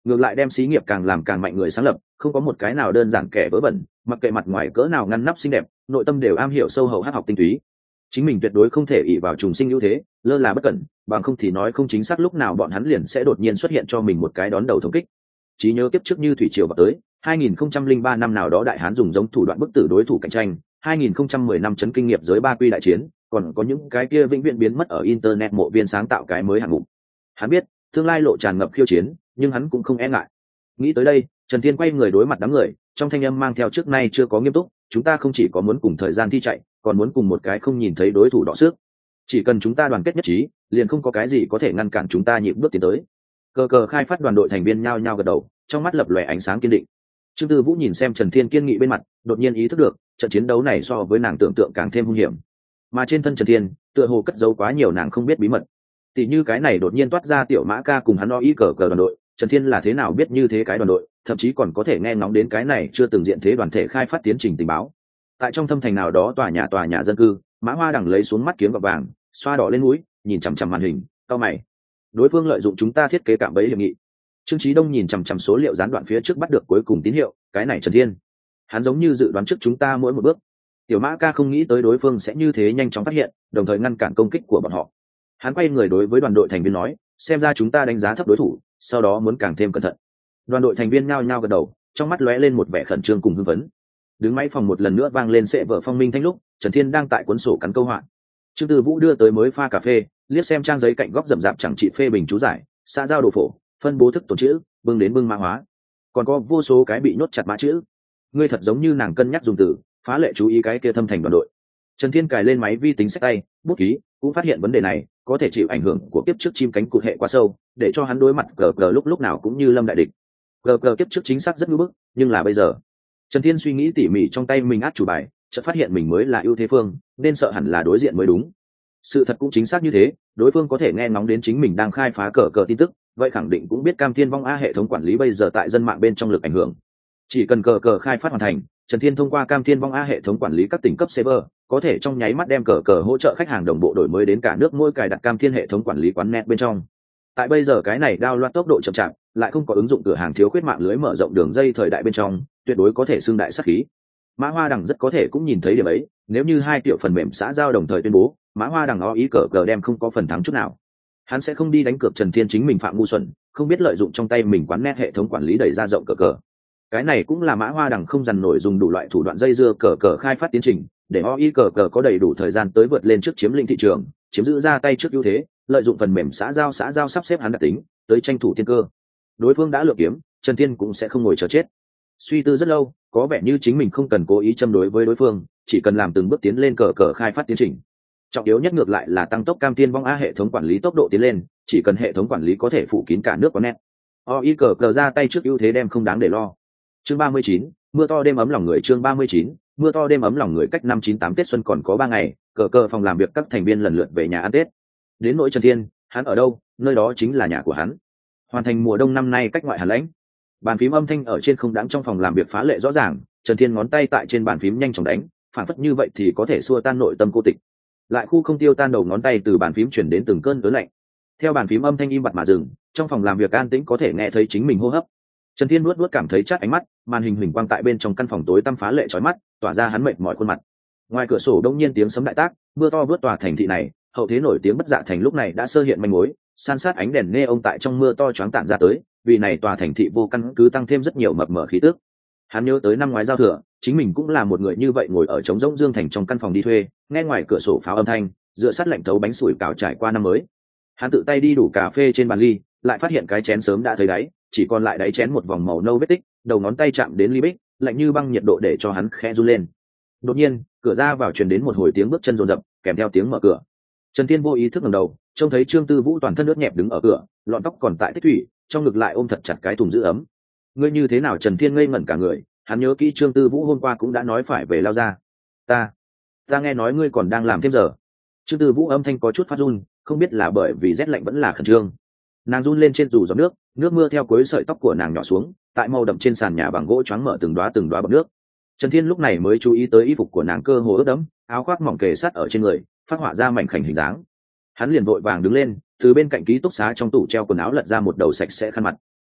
ngược lại đem xí nghiệp càng làm càng mạnh người sáng lập, không có một cái nào đơn giản kẻ vớ vẩn, mặc kệ mặt ngoài cỡ nào ngăn nắp xinh đẹp, nội tâm đều am hiểu sâu hậu hắc học tinh túy. Chính mình tuyệt đối không thể ỷ vào trùng sinh ưu thế, lơ là bất cẩn, bằng không thì nói không chính xác lúc nào bọn hắn liền sẽ đột nhiên xuất hiện cho mình một cái đón đầu thống kích. Trí nhớ kiếp trước như thủy triều vào tới, hai nghìn không trăm lẻ ba năm nào đó đại hán dùng giống thủ đoạn bức tử đối thủ cạnh tranh, hai nghìn không trăm mười năm chấn kinh nghiệp giới ba quy đại chiến, còn có những cái kia vĩnh viễn biến mất ở internet mộ viên sáng tạo cái mới hạng mục. Hắn biết, tương lai lộ tràn ngập khiêu chiến, nhưng hắn cũng không e ngại. Nghĩ tới đây, Trần Thiên quay người đối mặt đám người, trong thanh âm mang theo trước nay chưa có nghiêm túc, chúng ta không chỉ có muốn cùng thời gian thi chạy, còn muốn cùng một cái không nhìn thấy đối thủ đọ sức. Chỉ cần chúng ta đoàn kết nhất trí, liền không có cái gì có thể ngăn cản chúng ta nhịp bước tiến tới. Cờ cờ khai phát đoàn đội thành viên nhao nhao gật đầu, trong mắt lập lòe ánh sáng kiên định. Trương Tư Vũ nhìn xem Trần Thiên kiên nghị bên mặt, đột nhiên ý thức được, trận chiến đấu này so với nàng tưởng tượng càng thêm hung hiểm. Mà trên thân Trần Thiên, tựa hồ cất giấu quá nhiều nàng không biết bí mật. Tỷ như cái này đột nhiên toát ra tiểu Mã Ca cùng hắn o ý cờ cờ đoàn đội, Trần Thiên là thế nào biết như thế cái đoàn đội, thậm chí còn có thể nghe ngóng đến cái này chưa từng diện thế đoàn thể khai phát tiến trình tình báo. Tại trong thâm thành nào đó tòa nhà tòa nhà dân cư, Mã Hoa Đằng lấy xuống mắt kiếng gọt vàng, xoa đỏ lên mũi, nhìn chằm chằm màn hình, cau mày. Đối phương lợi dụng chúng ta thiết kế cạm bẫy hiệp nghị. Trương Chí Đông nhìn chằm chằm số liệu gián đoạn phía trước bắt được cuối cùng tín hiệu, cái này Trần Thiên, hắn giống như dự đoán trước chúng ta mỗi một bước. Tiểu Mã Ca không nghĩ tới đối phương sẽ như thế nhanh chóng phát hiện, đồng thời ngăn cản công kích của bọn họ. Hắn quay người đối với đoàn đội thành viên nói, xem ra chúng ta đánh giá thấp đối thủ, sau đó muốn càng thêm cẩn thận. Đoàn đội thành viên nhao nhao gật đầu, trong mắt lóe lên một vẻ khẩn trương cùng hưng phấn. Đứng máy phòng một lần nữa vang lên sệ vở phong minh thanh lúc, Trần Thiên đang tại cuốn sổ cắn câu họa. Trương Tư Vũ đưa tới mới pha cà phê, liếc xem trang giấy cạnh góc rậm rạp chẳng trị phê bình chú giải, xã giao đồ phổ, phân bố thức tổn chữ, bưng đến bưng mã hóa. Còn có vô số cái bị nhốt chặt mã chữ. Ngươi thật giống như nàng cân nhắc dùng từ, phá lệ chú ý cái kia thâm thành đoàn đội. Trần Thiên cài lên máy vi tính sách tay, bút ký, cũng phát hiện vấn đề này có thể chịu ảnh hưởng của kiếp trước chim cánh cụt hệ quá sâu, để cho hắn đối mặt cờ cờ lúc lúc nào cũng như lâm đại địch. Cờ cờ kiếp trước chính xác rất ngưỡng bức, nhưng là bây giờ, Trần Thiên suy nghĩ tỉ mỉ trong tay mình át chủ bài, chợt phát hiện mình mới là ưu thế phương, nên sợ hẳn là đối diện mới đúng. Sự thật cũng chính xác như thế, đối phương có thể nghe ngóng đến chính mình đang khai phá cờ cờ tin tức, vậy khẳng định cũng biết Cam Thiên Vong A hệ thống quản lý bây giờ tại dân mạng bên trong lực ảnh hưởng. Chỉ cần cờ cờ khai phát hoàn thành, Trần Thiên thông qua Cam Thiên Vong A hệ thống quản lý các tỉnh cấp server, có thể trong nháy mắt đem cờ cờ hỗ trợ khách hàng đồng bộ đổi mới đến cả nước mỗi cài đặt Cam Thiên hệ thống quản lý quán net bên trong. Tại bây giờ cái này download tốc độ chậm chạp, lại không có ứng dụng cửa hàng thiếu khuyết mạng lưới mở rộng đường dây thời đại bên trong, tuyệt đối có thể xưng đại sát khí. Mã Hoa Đằng rất có thể cũng nhìn thấy điểm ấy, nếu như hai tiểu phần mềm xã giao đồng thời tuyên bố, Mã Hoa Đằng o ý cờ cờ đem không có phần thắng chút nào. Hắn sẽ không đi đánh cược Trần Thiên chính mình phạm ngu xuẩn, không biết lợi dụng trong tay mình quán net hệ thống quản lý đẩy ra rộng cờ cờ. Cái này cũng là Mã Hoa Đằng không dằn nổi dùng đủ loại thủ đoạn dây dưa cờ cờ khai phát tiến trình, để o i cờ cờ có đầy đủ thời gian tới vượt lên trước chiếm lĩnh thị trường, chiếm giữ ra tay trước ưu thế, lợi dụng phần mềm xã giao xã giao sắp xếp hắn đặc tính, tới tranh thủ tiên cơ. Đối phương đã lựa kiếm, Trần Thiên cũng sẽ không ngồi chờ chết. Suy tư rất lâu, có vẻ như chính mình không cần cố ý châm đối với đối phương, chỉ cần làm từng bước tiến lên cờ cờ khai phát tiến trình. Trọng yếu nhất ngược lại là tăng tốc Cam Thiên Vong A hệ thống quản lý tốc độ tiến lên, chỉ cần hệ thống quản lý có thể phủ kín cả nước có net. o i cờ cờ ra tay trước ưu thế đem không đáng để lo. Chương ba mươi chín, mưa to đêm ấm lòng người. Chương ba mươi chín, mưa to đêm ấm lòng người. Cách năm chín tám Tết xuân còn có ba ngày, cờ cờ phòng làm việc các thành viên lần lượt về nhà ăn Tết. Đến nỗi Trần Thiên, hắn ở đâu, nơi đó chính là nhà của hắn. Hoàn thành mùa đông năm nay cách ngoại hàn lãnh. Bàn phím âm thanh ở trên không đáng trong phòng làm việc phá lệ rõ ràng, Trần Thiên ngón tay tại trên bàn phím nhanh chóng đánh, phản phất như vậy thì có thể xua tan nội tâm cô tịch. Lại khu không tiêu tan đầu ngón tay từ bàn phím chuyển đến từng cơn ớn lạnh. Theo bàn phím âm thanh im bặt mà dừng, trong phòng làm việc an tĩnh có thể nghe thấy chính mình hô hấp. Trần Thiên nuốt nuốt cảm thấy chát ánh mắt, màn hình huỳnh quang tại bên trong căn phòng tối tăm phá lệ chói mắt, tỏa ra hắn mệt mỏi khuôn mặt. Ngoài cửa sổ đông nhiên tiếng sấm đại tác, mưa to vớt tòa thành thị này, hậu thế nổi tiếng bất dạ thành lúc này đã sơ hiện manh mối, san sát ánh đèn neon tại trong mưa to choáng tản ra tới, vì này tòa thành thị vô căn cứ tăng thêm rất nhiều mập mờ khí tức. Hắn nhớ tới năm ngoái giao thừa, chính mình cũng là một người như vậy ngồi ở trống rỗng dương thành trong căn phòng đi thuê, nghe ngoài cửa sổ pháo âm thanh, dựa sát lạnh thấu bánh sủi cảo trải qua năm mới. Hắn tự tay đi đủ cà phê trên bàn ly, lại phát hiện cái chén sớm đã thấy đáy, chỉ còn lại đáy chén một vòng màu nâu vết tích, đầu ngón tay chạm đến ly bích, lạnh như băng nhiệt độ để cho hắn khẽ run lên. Đột nhiên, cửa ra vào truyền đến một hồi tiếng bước chân rồn rập, kèm theo tiếng mở cửa. Trần Thiên vô ý thức ngẩng đầu, trông thấy Trương Tư Vũ toàn thân ướt nhẹp đứng ở cửa, lọn tóc còn tại tích thủy, trong ngực lại ôm thật chặt cái thùng giữ ấm. Ngươi như thế nào? Trần Thiên ngây ngẩn cả người, hắn nhớ kỹ Trương Tư Vũ hôm qua cũng đã nói phải về lao ra. Ta, ta nghe nói ngươi còn đang làm thêm giờ. Trương Tư Vũ âm thanh có chút phát run, không biết là bởi vì rét lạnh vẫn là khẩn trương. Nàng run lên trên dù giọt nước, nước mưa theo cuối sợi tóc của nàng nhỏ xuống, tại màu đậm trên sàn nhà bằng gỗ choáng mở từng đóa từng đóa bọt nước. Trần Thiên lúc này mới chú ý tới y phục của nàng cơ hồ ướt đẫm, áo khoác mỏng kề sát ở trên người, phát họa ra mảnh khảnh hình dáng. Hắn liền vội vàng đứng lên, từ bên cạnh ký túc xá trong tủ treo quần áo lật ra một đầu sạch sẽ khăn mặt.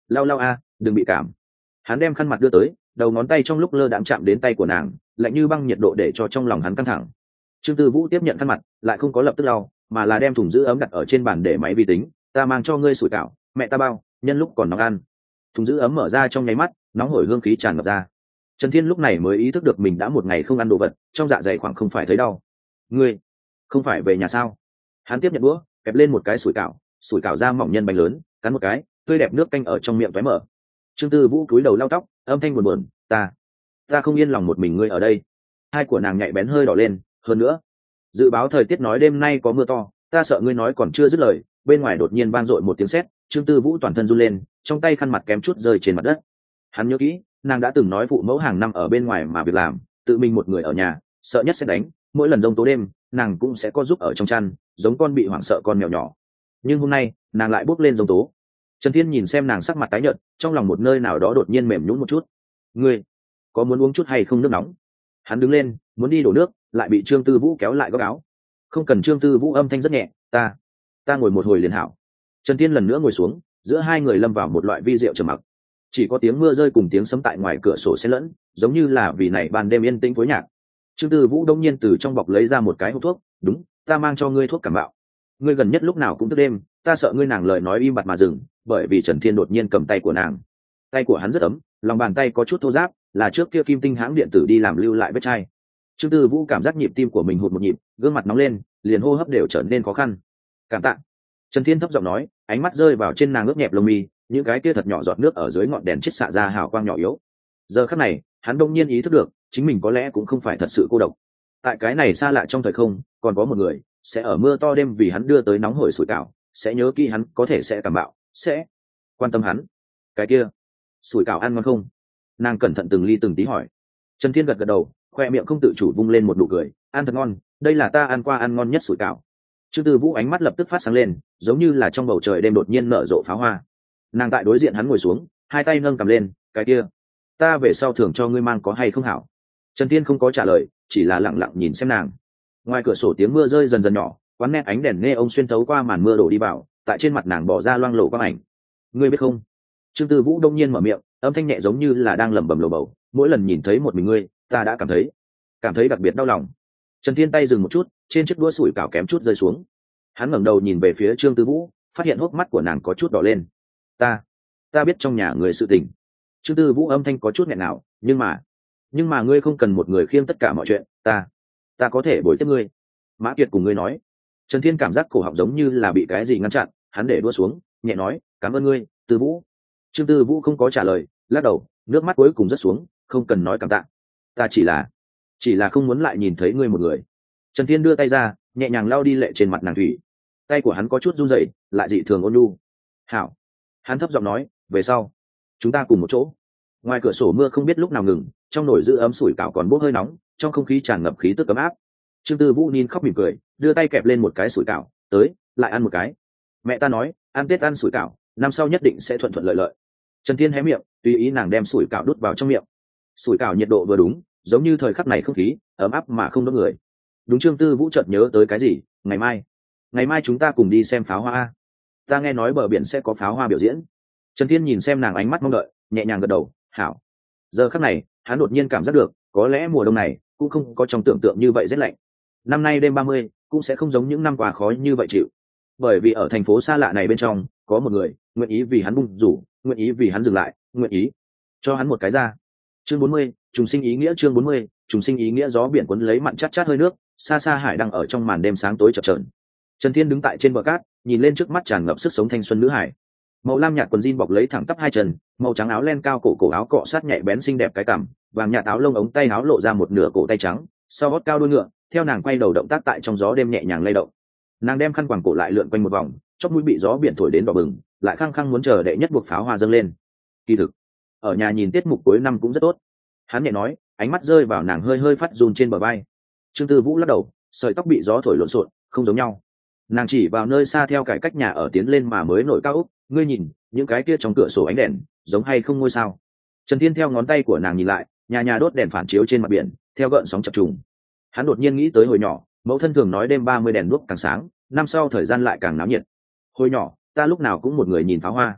lau lau a, đừng bị cảm. Hắn đem khăn mặt đưa tới, đầu ngón tay trong lúc lơ đãng chạm đến tay của nàng, lạnh như băng nhiệt độ để cho trong lòng hắn căng thẳng. Trương Tư Vũ tiếp nhận khăn mặt, lại không có lập tức lau, mà là đem thùng giữ ấm đặt ở trên bàn để máy vi tính. Ta mang cho ngươi sủi cảo, mẹ ta bao, nhân lúc còn nóng ăn. Thùng giữ ấm mở ra trong nháy mắt, nóng hổi hương khí tràn ngập ra. Trần Thiên lúc này mới ý thức được mình đã một ngày không ăn đồ vật, trong dạ dày khoảng không phải thấy đau. Ngươi không phải về nhà sao? Hắn tiếp nhận đũa, kẹp lên một cái sủi cảo, sủi cảo ra mỏng nhân bánh lớn, cắn một cái, tươi đẹp nước canh ở trong miệng tóe mở. Trương Tư Vũ cúi đầu lau tóc, âm thanh buồn buồn, ta, ta không yên lòng một mình ngươi ở đây. Hai của nàng nhạy bén hơi đỏ lên, hơn nữa, dự báo thời tiết nói đêm nay có mưa to, ta sợ ngươi nói còn chưa dứt lời, bên ngoài đột nhiên vang dội một tiếng sét. Trương Tư Vũ toàn thân run lên, trong tay khăn mặt kém chút rơi trên mặt đất. Hắn nhớ kỹ, nàng đã từng nói phụ mẫu hàng năm ở bên ngoài mà việc làm, tự mình một người ở nhà, sợ nhất sẽ đánh, mỗi lần giông tố đêm, nàng cũng sẽ có giúp ở trong chăn, giống con bị hoảng sợ con mèo nhỏ. Nhưng hôm nay, nàng lại bốc lên giông tố. Trần Thiên nhìn xem nàng sắc mặt tái nhợt, trong lòng một nơi nào đó đột nhiên mềm nhũn một chút. Ngươi, có muốn uống chút hay không nước nóng? Hắn đứng lên, muốn đi đổ nước, lại bị Trương Tư Vũ kéo lại góc áo. Không cần. Trương Tư Vũ âm thanh rất nhẹ, ta, ta ngồi một hồi liền hảo. Trần Thiên lần nữa ngồi xuống, giữa hai người lâm vào một loại vi diệu trầm mặc. Chỉ có tiếng mưa rơi cùng tiếng sấm tại ngoài cửa sổ xen lẫn, giống như là vì này ban đêm yên tĩnh phối nhạc. Trương Tư Vũ đông nhiên từ trong bọc lấy ra một cái hộp thuốc, đúng, ta mang cho ngươi thuốc cảm bạo. Ngươi gần nhất lúc nào cũng thức đêm, ta sợ ngươi. Nàng lời nói im bặt mà dừng, bởi vì Trần Thiên đột nhiên cầm tay của nàng. Tay của hắn rất ấm, lòng bàn tay có chút thô ráp, là trước kia Kim Tinh hãng điện tử đi làm lưu lại vết chai. Trương Tư Vũ cảm giác nhịp tim của mình hụt một nhịp, gương mặt nóng lên, liền hô hấp đều trở nên khó khăn. Cảm tạ. Trần Thiên thấp giọng nói, ánh mắt rơi vào trên nàng ướt nhẹp lông mi, những cái kia thật nhỏ giọt nước ở dưới ngọn đèn chết xạ ra hào quang nhỏ yếu. Giờ khắc này, hắn đông nhiên ý thức được, chính mình có lẽ cũng không phải thật sự cô độc. Tại cái này xa lạ trong thời không, còn có một người sẽ ở mưa to đêm vì hắn đưa tới nóng hổi sủi cảo, sẽ nhớ kỹ hắn, có thể sẽ cảm bạo, sẽ quan tâm hắn. Cái kia, sủi cảo ăn ngon không? Nàng cẩn thận từng ly từng tí hỏi. Trần Thiên gật gật đầu, khoe miệng không tự chủ vung lên một nụ cười, ăn thật ngon, đây là ta ăn qua ăn ngon nhất sủi cảo. Trương Tư Vũ ánh mắt lập tức phát sáng lên, giống như là trong bầu trời đêm đột nhiên nở rộ pháo hoa. Nàng tại đối diện hắn ngồi xuống, hai tay nâng cầm lên, cái kia, ta về sau thường cho ngươi mang có hay không hảo? Trần Thiên không có trả lời, chỉ là lặng lặng nhìn xem nàng. Ngoài cửa sổ tiếng mưa rơi dần dần nhỏ, quán nét ánh đèn nghe ông xuyên thấu qua màn mưa đổ đi vào, tại trên mặt nàng bỏ ra loang lổ quang ảnh. Ngươi biết không? Trương Tư Vũ đông nhiên mở miệng, âm thanh nhẹ giống như là đang lẩm bẩm lầu bầu, mỗi lần nhìn thấy một mình ngươi, ta đã cảm thấy, cảm thấy đặc biệt đau lòng. Trần Thiên tay dừng một chút, trên chiếc đũa sủi cảo kém chút rơi xuống. Hắn ngẩng đầu nhìn về phía Trương Tư Vũ, phát hiện hốc mắt của nàng có chút đỏ lên. Ta, ta biết trong nhà người sự tình. Trương Tư Vũ âm thanh có chút nghẹn ngào, nhưng mà, nhưng mà ngươi không cần một người khiêng tất cả mọi chuyện, ta, ta có thể bồi tiếp ngươi. Mã Kiệt cùng ngươi nói. Trần Thiên cảm giác cổ họng giống như là bị cái gì ngăn chặn, hắn để đũa xuống, nhẹ nói, cảm ơn ngươi, Tư Vũ. Trương Tư Vũ không có trả lời, lắc đầu, nước mắt cuối cùng rớt xuống, không cần nói cảm tạ. Ta chỉ là, chỉ là không muốn lại nhìn thấy ngươi một người. Trần Thiên đưa tay ra, nhẹ nhàng lau đi lệ trên mặt nàng thủy. Tay của hắn có chút run rẩy, lại dị thường ôn nhu. Hảo. Hắn thấp giọng nói, về sau, chúng ta cùng một chỗ. Ngoài cửa sổ mưa không biết lúc nào ngừng, trong nồi giữ ấm sủi cảo còn bốc hơi nóng, trong không khí tràn ngập khí tức ấm áp. Trương Tư Vũ nín khóc mỉm cười, đưa tay kẹp lên một cái sủi cảo, tới, lại ăn một cái. Mẹ ta nói, ăn Tết ăn sủi cảo, năm sau nhất định sẽ thuận thuận lợi lợi. Trần Thiên hé miệng, tùy ý nàng đem sủi cảo đút vào trong miệng. Sủi cảo nhiệt độ vừa đúng, giống như thời khắc này không khí ấm áp mà không đốt người. Đúng. Trương Tư Vũ chợt nhớ tới cái gì, ngày mai, ngày mai chúng ta cùng đi xem pháo hoa. Ta nghe nói bờ biển sẽ có pháo hoa biểu diễn. Trần Thiên nhìn xem nàng ánh mắt mong đợi, nhẹ nhàng gật đầu, hảo. Giờ khắc này, hắn đột nhiên cảm giác được, có lẽ mùa đông này cũng không có trong tưởng tượng như vậy rét lạnh. Năm nay đêm ba mươi cũng sẽ không giống những năm qua khó như vậy chịu, bởi vì ở thành phố xa lạ này bên trong có một người nguyện ý vì hắn bung rủ, nguyện ý vì hắn dừng lại, nguyện ý cho hắn một cái ra. Chương bốn mươi, trùng sinh ý nghĩa. Chương bốn mươi, trùng sinh ý nghĩa. Gió biển cuốn lấy mặn chát chát hơi nước, xa xa hải đang ở trong màn đêm sáng tối chập chờn. Trần Thiên đứng tại trên bờ cát, nhìn lên trước mắt tràn ngập sức sống thanh xuân nữ hải. Màu lam nhạt quần jean bọc lấy thẳng tắp hai chân, màu trắng áo len cao cổ cổ áo cọ sát nhạy bén xinh đẹp cái cằm, vàng nhạt áo lông ống tay áo lộ ra một nửa cổ tay trắng, sau gót cao đuôi ngựa, theo nàng quay đầu động tác tại trong gió đêm nhẹ nhàng lay động. Nàng đem khăn quàng cổ lại lượn quanh một vòng, chóp mũi bị gió biển thổi đến đỏ bừng, lại khăng khăng muốn chờ đệ nhất buộc pháo hoa dâng lên. Kỳ thực, ở nhà nhìn tiết mục cuối năm cũng rất tốt. Hắn nhẹ nói, ánh mắt rơi vào nàng hơi hơi phát run trên bờ vai. Trương Tư Vũ lắc đầu, sợi tóc bị gió thổi lộn xộn, không giống nhau. Nàng chỉ vào nơi xa theo cải cách nhà ở tiến lên mà mới nổi cao ốc, ngươi nhìn, những cái kia trong cửa sổ ánh đèn, giống hay không ngôi sao? Trần Thiên theo ngón tay của nàng nhìn lại, nhà nhà đốt đèn phản chiếu trên mặt biển, theo gợn sóng chập trùng. Hắn đột nhiên nghĩ tới hồi nhỏ, mẫu thân thường nói đêm ba mươi đèn đuốc càng sáng, năm sau thời gian lại càng náo nhiệt. Hồi nhỏ, ta lúc nào cũng một người nhìn pháo hoa.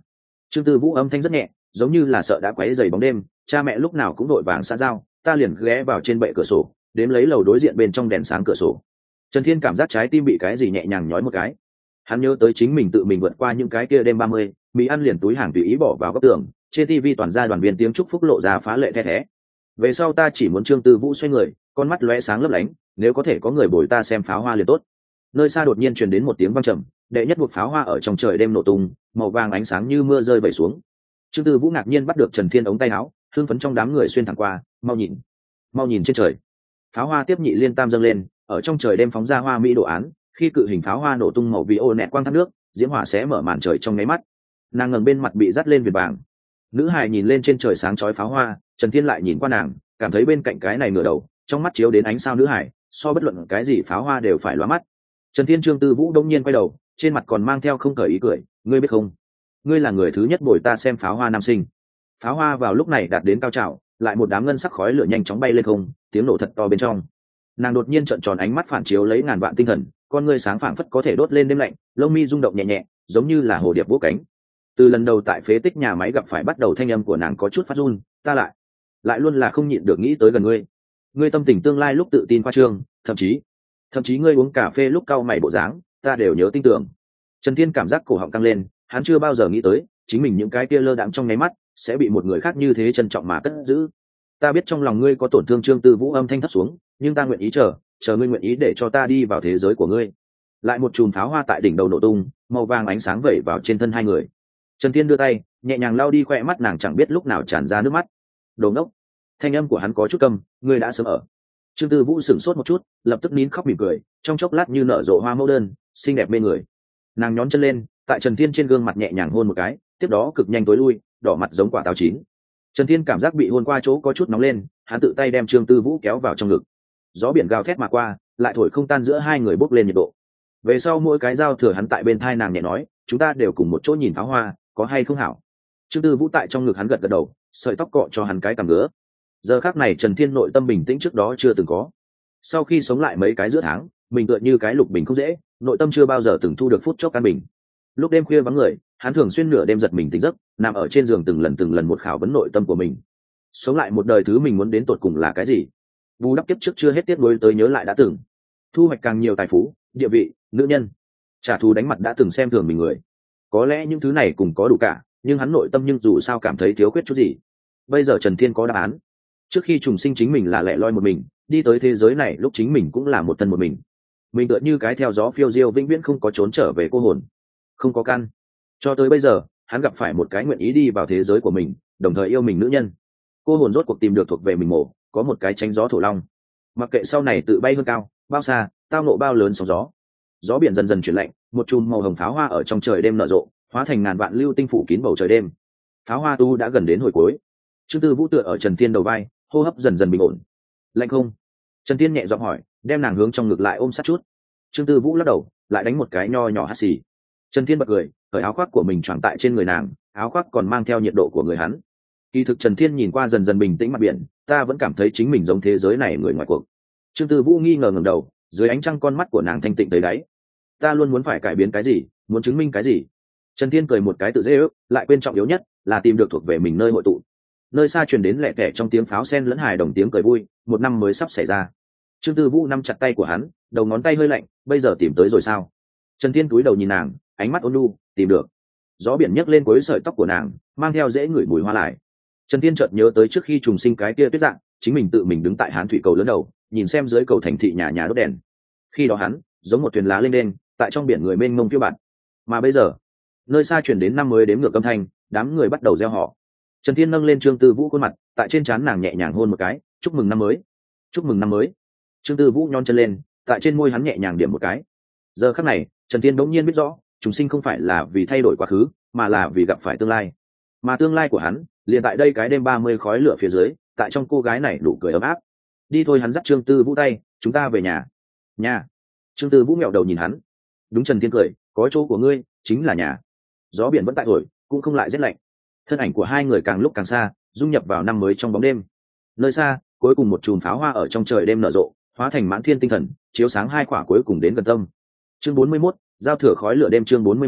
Trương Tư Vũ âm thanh rất nhẹ, giống như là sợ đã quấy rầy bóng đêm, cha mẹ lúc nào cũng đội vàng xã giao, ta liền ghé vào trên bệ cửa sổ, đếm lấy lầu đối diện bên trong đèn sáng cửa sổ. Trần Thiên cảm giác trái tim bị cái gì nhẹ nhàng nhói một cái. Hắn nhớ tới chính mình tự mình vượt qua những cái kia đêm ba mươi, mì ăn liền túi hàng tùy ý bỏ vào góc tường, trên ti vi toàn gia đoàn viên tiếng chúc phúc lộ ra phá lệ the thé. Về sau ta chỉ muốn Trương Tư Vũ xoay người, con mắt lóe sáng lấp lánh, nếu có thể có người bồi ta xem pháo hoa liền tốt. Nơi xa đột nhiên truyền đến một tiếng vang trầm, đệ nhất buộc pháo hoa ở trong trời đêm nổ tung, màu vàng ánh sáng như mưa rơi vẩy xuống. Trương Tư Vũ ngạc nhiên bắt được Trần Thiên ống tay áo, hưng phấn trong đám người xuyên thẳng qua, mau nhìn, mau nhìn trên trời. Pháo hoa tiếp nhị liên tam dâng lên, ở trong trời đêm phóng ra hoa mỹ đồ án, khi cự hình pháo hoa nổ tung màu vi ô nẹt quang thác nước, diễm hỏa sẽ mở màn trời trong nháy mắt. Nàng ngẩng bên mặt bị dắt lên viền vàng. Nữ hài nhìn lên trên trời sáng chói pháo hoa, Trần Thiên lại nhìn qua nàng, cảm thấy bên cạnh cái này ngửa đầu, trong mắt chiếu đến ánh sao nữ hài, so bất luận cái gì pháo hoa đều phải lóa mắt. Trần Thiên Trương Tư Vũ đông nhiên quay đầu, trên mặt còn mang theo không cởi ý cười, ngươi biết không, ngươi là người thứ nhất bồi ta xem pháo hoa nam sinh. Pháo hoa vào lúc này đạt đến cao trào, lại một đám ngân sắc khói lửa nhanh chóng bay lên không, tiếng nổ thật to bên trong. Nàng đột nhiên trợn tròn ánh mắt phản chiếu lấy ngàn vạn tinh thần, con ngươi sáng phảng phất có thể đốt lên đêm lạnh, lông mi rung động nhẹ nhẹ, giống như là hồ điệp vỗ cánh. Từ lần đầu tại phế tích nhà máy gặp phải bắt đầu thanh âm của nàng có chút phát run, ta lại, lại luôn là không nhịn được nghĩ tới gần ngươi. Ngươi tâm tình tương lai lúc tự tin khoa trương, thậm chí, thậm chí ngươi uống cà phê lúc cau mày bộ dáng, ta đều nhớ tin tưởng. Trần Thiên cảm giác cổ họng căng lên, hắn chưa bao giờ nghĩ tới, chính mình những cái kia lơ đãng trong nháy mắt, sẽ bị một người khác như thế trân trọng mà cất giữ. Ta biết trong lòng ngươi có tổn thương. Trương Tư Vũ âm thanh thấp xuống, nhưng ta nguyện ý chờ, chờ ngươi nguyện ý để cho ta đi vào thế giới của ngươi. Lại một chùm pháo hoa tại đỉnh đầu nổ tung, màu vàng ánh sáng vẩy vào trên thân hai người. Trần Thiên đưa tay nhẹ nhàng lau đi khỏe mắt nàng, chẳng biết lúc nào tràn ra nước mắt. Đồ ngốc. Thanh âm của hắn có chút câm, ngươi đã sớm ở. Trương Tư Vũ sửng sốt một chút, lập tức nín khóc mỉm cười, trong chốc lát như nở rộ hoa mẫu đơn, xinh đẹp mê người. Nàng nhón chân lên, tại Trần Thiên trên gương mặt nhẹ nhàng hôn một cái, tiếp đó cực nhanh tối lui, đỏ mặt giống quả táo chín. Trần Thiên cảm giác bị hôn qua chỗ có chút nóng lên, hắn tự tay đem Trương Tư Vũ kéo vào trong ngực. Gió biển gào thét mà qua, lại thổi không tan giữa hai người bốc lên nhiệt độ. Về sau mỗi cái giao thừa hắn tại bên thai nàng nhẹ nói, chúng ta đều cùng một chỗ nhìn pháo hoa, có hay không hảo? Trương Tư Vũ tại trong ngực hắn gật gật đầu, sợi tóc cọ cho hắn cái cằm ngứa. Giờ khắc này Trần Thiên nội tâm bình tĩnh trước đó chưa từng có. Sau khi sống lại mấy cái giữa tháng, mình tựa như cái lục bình không dễ, nội tâm chưa bao giờ từng thu được phút chốc an bình. Lúc đêm khuya vắng người, hắn thường xuyên nửa đêm giật mình tỉnh giấc, nằm ở trên giường từng lần từng lần một khảo vấn nội tâm của mình. Sống lại một đời thứ mình muốn đến tột cùng là cái gì? Bù đắp kiếp trước chưa hết tiếc nuối tới nhớ lại đã từng, thu hoạch càng nhiều tài phú, địa vị, nữ nhân, trả thù đánh mặt đã từng xem thường mình người. Có lẽ những thứ này cùng có đủ cả, nhưng hắn nội tâm nhưng dù sao cảm thấy thiếu khuyết chút gì. Bây giờ Trần Thiên có đáp án. Trước khi trùng sinh chính mình là lẻ loi một mình, đi tới thế giới này lúc chính mình cũng là một thân một mình. Mình tựa như cái theo gió phiêu diêu vĩnh viễn không có trốn trở về cô hồn, không có căn. Cho tới bây giờ, hắn gặp phải một cái nguyện ý đi vào thế giới của mình, đồng thời yêu mình nữ nhân. Cô hồn rốt cuộc tìm được thuộc về mình mổ, có một cái tránh gió thổ long. Mặc kệ sau này tự bay hơn cao, bao xa, tao nộ bao lớn sóng gió. Gió biển dần dần chuyển lạnh, một chùm màu hồng pháo hoa ở trong trời đêm nở rộ, hóa thành ngàn vạn lưu tinh phủ kín bầu trời đêm. Pháo hoa tu đã gần đến hồi cuối. Trương Tư Vũ tựa ở Trần Thiên đầu vai, hô hấp dần dần bình ổn. Lạnh không? Trần Thiên nhẹ giọng hỏi, đem nàng hướng trong ngực lại ôm sát chút. Trương Tư Vũ lắc đầu, lại đánh một cái nho nhỏ hắt xì. Trần Thiên bật cười, cởi áo khoác của mình choàng tại trên người nàng, áo khoác còn mang theo nhiệt độ của người hắn. Kỳ thực Trần Thiên nhìn qua dần dần bình tĩnh mặt biển, ta vẫn cảm thấy chính mình giống thế giới này người ngoài cuộc. Trương Tư Vũ nghi ngờ ngẩng đầu, dưới ánh trăng con mắt của nàng thanh tịnh tới đáy. Ta luôn muốn phải cải biến cái gì, muốn chứng minh cái gì? Trần Thiên cười một cái tự dễ ước, lại quên trọng yếu nhất là tìm được thuộc về mình nơi hội tụ. Nơi xa truyền đến lẹ tẻ trong tiếng pháo sen lẫn hài đồng tiếng cười vui, một năm mới sắp xảy ra. Trương Tư Vũ nắm chặt tay của hắn, đầu ngón tay hơi lạnh, bây giờ tìm tới rồi sao? Trần Thiên cúi đầu nhìn nàng, ánh mắt ôn nhu, tìm được. Gió biển nhấc lên cuối sợi tóc của nàng, mang theo dễ ngửi mùi hoa lại. Trần Thiên chợt nhớ tới trước khi trùng sinh cái kia tuyết dạng, chính mình tự mình đứng tại hán thủy cầu lớn đầu, nhìn xem dưới cầu thành thị nhà nhà đốt đèn. Khi đó hắn giống một thuyền lá lên đên, tại trong biển người mênh mông phiêu bạt. Mà bây giờ, nơi xa truyền đến năm mới đếm ngược âm thanh, đám người bắt đầu reo hò. Trần Thiên nâng lên Trương Tư Vũ khuôn mặt, tại trên trán nàng nhẹ nhàng hôn một cái, chúc mừng năm mới, chúc mừng năm mới. Trương Tư Vũ nhón chân lên, tại trên môi hắn nhẹ nhàng điểm một cái. Giờ khắc này, Trần Thiên đống nhiên biết rõ, trùng sinh không phải là vì thay đổi quá khứ, mà là vì gặp phải tương lai. Mà tương lai của hắn, liền tại đây cái đêm ba mươi khói lửa phía dưới, tại trong cô gái này nụ cười ấm áp. Đi thôi, hắn dắt Trương Tư Vũ tay, chúng ta về nhà. Nhà? Trương Tư Vũ nghẹo đầu nhìn hắn. Đúng, Trần Thiên cười, có chỗ của ngươi chính là nhà. Gió biển vẫn tại thổi, cũng không lại rét lạnh. Thân ảnh của hai người càng lúc càng xa, dung nhập vào năm mới trong bóng đêm. Nơi xa, cuối cùng một chùm pháo hoa ở trong trời đêm nở rộ, hóa thành mãn thiên tinh thần, chiếu sáng hai quả cuối cùng đến gần tâm. Chương bốn mươi mốt, giao thừa khói lửa đêm. Chương bốn mươi mốt,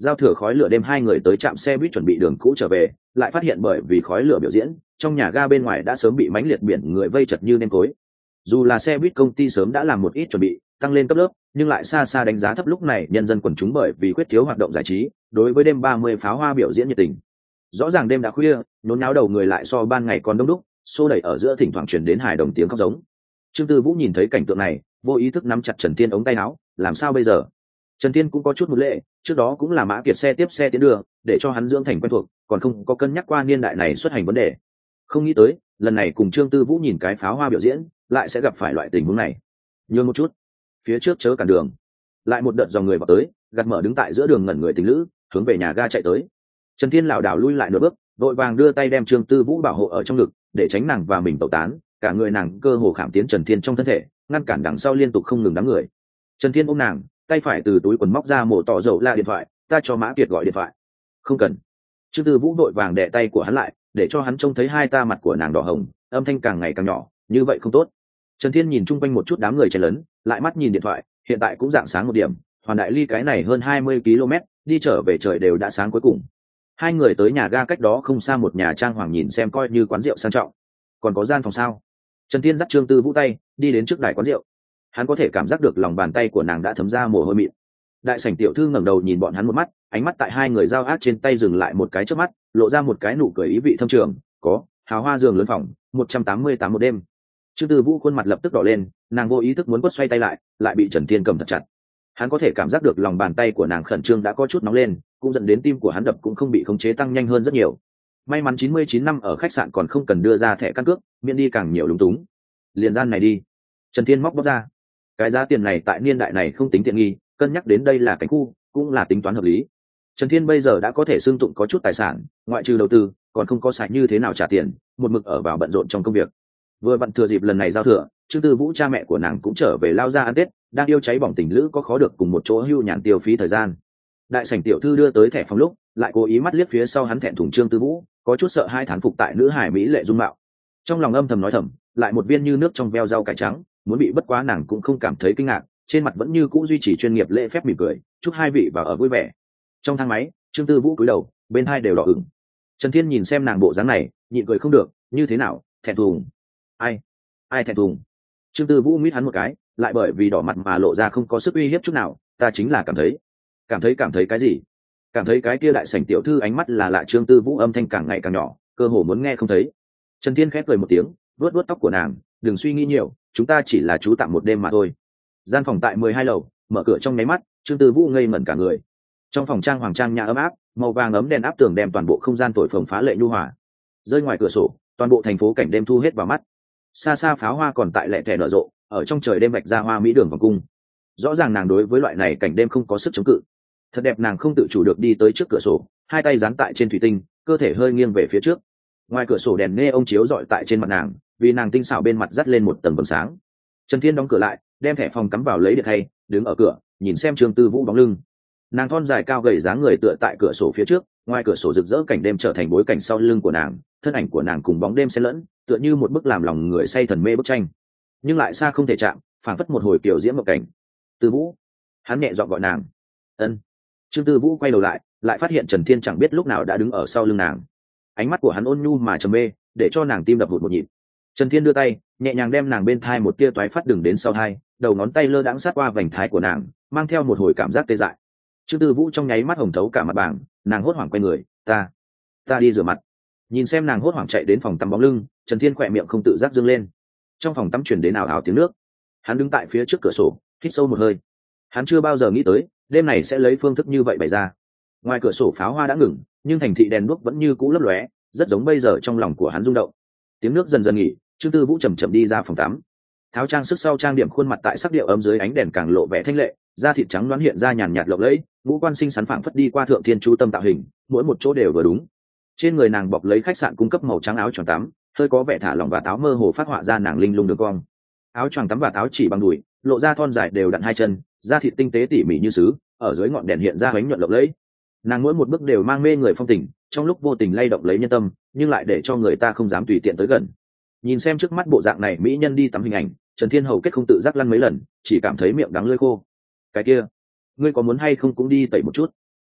giao thừa khói lửa đêm hai người tới trạm xe buýt chuẩn bị đường cũ trở về, lại phát hiện bởi vì khói lửa biểu diễn, trong nhà ga bên ngoài đã sớm bị mãnh liệt biển người vây chật như nêm cối. Dù là xe buýt công ty sớm đã làm một ít chuẩn bị tăng lên cấp lớp, nhưng lại xa xa đánh giá thấp lúc này nhân dân quần chúng bởi vì quyết thiếu hoạt động giải trí đối với đêm ba mươi pháo hoa biểu diễn nhiệt tình. Rõ ràng đêm đã khuya, nhốn nháo đầu người lại so ban ngày còn đông đúc, xô đẩy ở giữa thỉnh thoảng truyền đến hài đồng tiếng khóc giống. Trương Tư Vũ nhìn thấy cảnh tượng này, vô ý thức nắm chặt Trần Thiên ống tay áo, làm sao bây giờ? Trần Thiên cũng có chút một lệ, trước đó cũng là Mã Kiệt xe tiếp xe tiến đưa, để cho hắn dưỡng thành quen thuộc, còn không có cân nhắc qua niên đại này xuất hành vấn đề. Không nghĩ tới, lần này cùng Trương Tư Vũ nhìn cái pháo hoa biểu diễn, lại sẽ gặp phải loại tình huống này. Nhường một chút, phía trước chớ cản đường. Lại một đợt dòng người vào tới, gạt mở đứng tại giữa đường ngẩn người tình lữ, hướng về nhà ga chạy tới. Trần Thiên lảo đảo lui lại nửa bước, đội vàng đưa tay đem Trương Tư Vũ bảo hộ ở trong ngực, để tránh nàng và mình tẩu tán, cả người nàng cơ hồ khảm tiến Trần Thiên trong thân thể, ngăn cản đằng sau liên tục không ngừng đám người. Trần Thiên ôm nàng, tay phải từ túi quần móc ra mổ tỏ dầu la điện thoại, ta cho Mã Kiệt gọi điện thoại. Không cần. Trương Tư Vũ đội vàng đè tay của hắn lại, để cho hắn trông thấy hai ta mặt của nàng đỏ hồng, âm thanh càng ngày càng nhỏ, như vậy không tốt. Trần Thiên nhìn chung quanh một chút đám người chen lấn, lại mắt nhìn điện thoại, hiện tại cũng dạng sáng một điểm, Hoàn Đại Ly cái này hơn hai mươi ki lô mét, đi trở về trời đều đã sáng cuối cùng. Hai người tới nhà ga cách đó không xa một nhà trang hoàng nhìn xem coi như quán rượu sang trọng. Còn có gian phòng sao? Trần Thiên dắt Trương Tư Vũ tay, đi đến trước đài quán rượu. Hắn có thể cảm giác được lòng bàn tay của nàng đã thấm ra mồ hôi mịn. Đại sảnh tiểu thư ngẩng đầu nhìn bọn hắn một mắt, ánh mắt tại hai người giao ác trên tay dừng lại một cái trước mắt, lộ ra một cái nụ cười ý vị thâm trường. Có hào hoa giường lớn phòng, một trăm tám mươi tám một đêm. Trương Tư Vũ khuôn mặt lập tức đỏ lên, nàng vô ý thức muốn quất xoay tay lại, lại bị Trần Thiên cầm thật chặt. Hắn có thể cảm giác được lòng bàn tay của nàng khẩn trương đã có chút nóng lên, cũng dẫn đến tim của hắn đập cũng không bị khống chế tăng nhanh hơn rất nhiều. May mắn chín mươi chín năm ở khách sạn còn không cần đưa ra thẻ căn cước, miễn đi càng nhiều lúng túng. Liền gian này đi. Trần Thiên móc bóc ra. Cái giá tiền này tại niên đại này không tính tiện nghi, cân nhắc đến đây là cảnh khu, cũng là tính toán hợp lý. Trần Thiên bây giờ đã có thể xương tụng có chút tài sản, ngoại trừ đầu tư, còn không có sạch như thế nào trả tiền, một mực ở vào bận rộn trong công việc. Vừa vặn thừa dịp lần này giao thừa, Trương Tư Vũ cha mẹ của nàng cũng trở về lao ra ăn Tết, đang yêu cháy bỏng tình lữ có khó được cùng một chỗ hưu nhàn tiêu phí thời gian. Đại sảnh tiểu thư đưa tới thẻ phòng lúc, lại cố ý mắt liếc phía sau hắn thẹn thùng Trương Tư Vũ, có chút sợ hai thán phục tại nữ hải mỹ lệ dung mạo. Trong lòng âm thầm nói thầm, lại một viên như nước trong veo rau cải trắng, muốn bị bất quá nàng cũng không cảm thấy kinh ngạc, trên mặt vẫn như cũ duy trì chuyên nghiệp lễ phép mỉm cười, chúc hai vị vào ở vui vẻ. Trong thang máy, Trương Tư Vũ cúi đầu, bên hai đều đỏ ửng. Trần Thiên nhìn xem nàng bộ dáng này, nhịn cười không được, như thế nào, thẹn thùng? Ai? Ai thẹn thùng? Trương Tư Vũ mít hắn một cái, lại bởi vì đỏ mặt mà lộ ra không có sức uy hiếp chút nào, ta chính là cảm thấy. Cảm thấy cảm thấy cái gì? Cảm thấy cái kia đại sảnh tiểu thư ánh mắt là lạ. Trương Tư Vũ âm thanh càng ngày càng nhỏ, cơ hồ muốn nghe không thấy. Trần Thiên khép cười một tiếng, vuốt vuốt tóc của nàng, đừng suy nghĩ nhiều, chúng ta chỉ là trú tạm một đêm mà thôi. Gian phòng tại mười hai lầu, mở cửa trong nháy mắt, Trương Tư Vũ ngây ngẩn cả người. Trong phòng trang hoàng trang nhà ấm áp, màu vàng ấm đèn áp tường đem toàn bộ không gian thổi phồng phá lệ nhu hòa. Rơi ngoài cửa sổ, toàn bộ thành phố cảnh đêm thu hết vào mắt. Xa xa pháo hoa còn tại lẹ tẻ nở rộ, ở trong trời đêm vạch ra hoa mỹ đường vòng cung. Rõ ràng nàng đối với loại này cảnh đêm không có sức chống cự. Thật đẹp, nàng không tự chủ được đi tới trước cửa sổ, hai tay dán tại trên thủy tinh, cơ thể hơi nghiêng về phía trước. Ngoài cửa sổ đèn nghe ông chiếu rọi tại trên mặt nàng, vì nàng tinh xảo bên mặt dắt lên một tầng vầng sáng. Trần Thiên đóng cửa lại, đem thẻ phòng cắm vào lấy điện thay, đứng ở cửa, nhìn xem Trương Tư Vũ bóng lưng. Nàng thon dài cao gầy dáng người tựa tại cửa sổ phía trước, ngoài cửa sổ rực rỡ cảnh đêm trở thành bối cảnh sau lưng của nàng, thân ảnh của nàng cùng bóng đêm xen lẫn, tựa như một bức làm lòng người say thần mê bức tranh, nhưng lại xa không thể chạm, phảng phất một hồi kiểu diễm một cảnh. Tư Vũ, hắn nhẹ giọng gọi nàng. Ân. Trương Tư Vũ quay đầu lại, lại phát hiện Trần Thiên chẳng biết lúc nào đã đứng ở sau lưng nàng. Ánh mắt của hắn ôn nhu mà trầm mê, để cho nàng tim đập hụt một nhịp. Trần Thiên đưa tay, nhẹ nhàng đem nàng bên thai một tia toái phát đường đến sau thai, đầu ngón tay lơ đãng sát qua vành thai của nàng, mang theo một hồi cảm giác tê dại. Trương Tư Vũ trong nháy mắt hồng thấu cả mặt bảng, nàng hốt hoảng quay người, ta, ta đi rửa mặt. Nhìn xem nàng hốt hoảng chạy đến phòng tắm bóng lưng, Trần Thiên khỏe miệng không tự giác dâng lên. Trong phòng tắm chuyển đến ảo ảo tiếng nước. Hắn đứng tại phía trước cửa sổ, hít sâu một hơi. Hắn chưa bao giờ nghĩ tới đêm này sẽ lấy phương thức như vậy bày ra. Ngoài cửa sổ pháo hoa đã ngừng, nhưng thành thị đèn đuốc vẫn như cũ lấp lóe, rất giống bây giờ trong lòng của hắn rung động. Tiếng nước dần dần nghỉ, Trương Tư Vũ chậm chậm đi ra phòng tắm. Tháo trang sức sau trang điểm khuôn mặt tại sắc điệu ấm dưới ánh đèn càng lộ vẻ thanh lệ, da thịt trắng đoán hiện ra nhàn nhạt lộng lẫy, ngũ quan xinh xắn phảng phất đi qua thượng thiên chú tâm tạo hình, mỗi một chỗ đều vừa đúng. Trên người nàng bọc lấy khách sạn cung cấp màu trắng áo choàng tắm, hơi có vẻ thả lỏng và áo mơ hồ phát họa ra nàng linh lung đường cong. Áo choàng tắm và áo chỉ bằng đùi, lộ ra thon dài đều đặn hai chân, da thịt tinh tế tỉ mỉ như sứ, ở dưới ngọn đèn hiện ra bánh nhuận lộng lẫy. Nàng mỗi một bước đều mang mê người phong tình, trong lúc vô tình lay động lấy nhân tâm, nhưng lại để cho người ta không dám tùy tiện tới gần. Nhìn xem trước mắt bộ dạng này mỹ nhân đi tắm hình ảnh, Trần Thiên hầu kết không tự giác lăn mấy lần, chỉ cảm thấy miệng đắng lưỡi khô. Cái kia, ngươi có muốn hay không cũng đi tẩy một chút?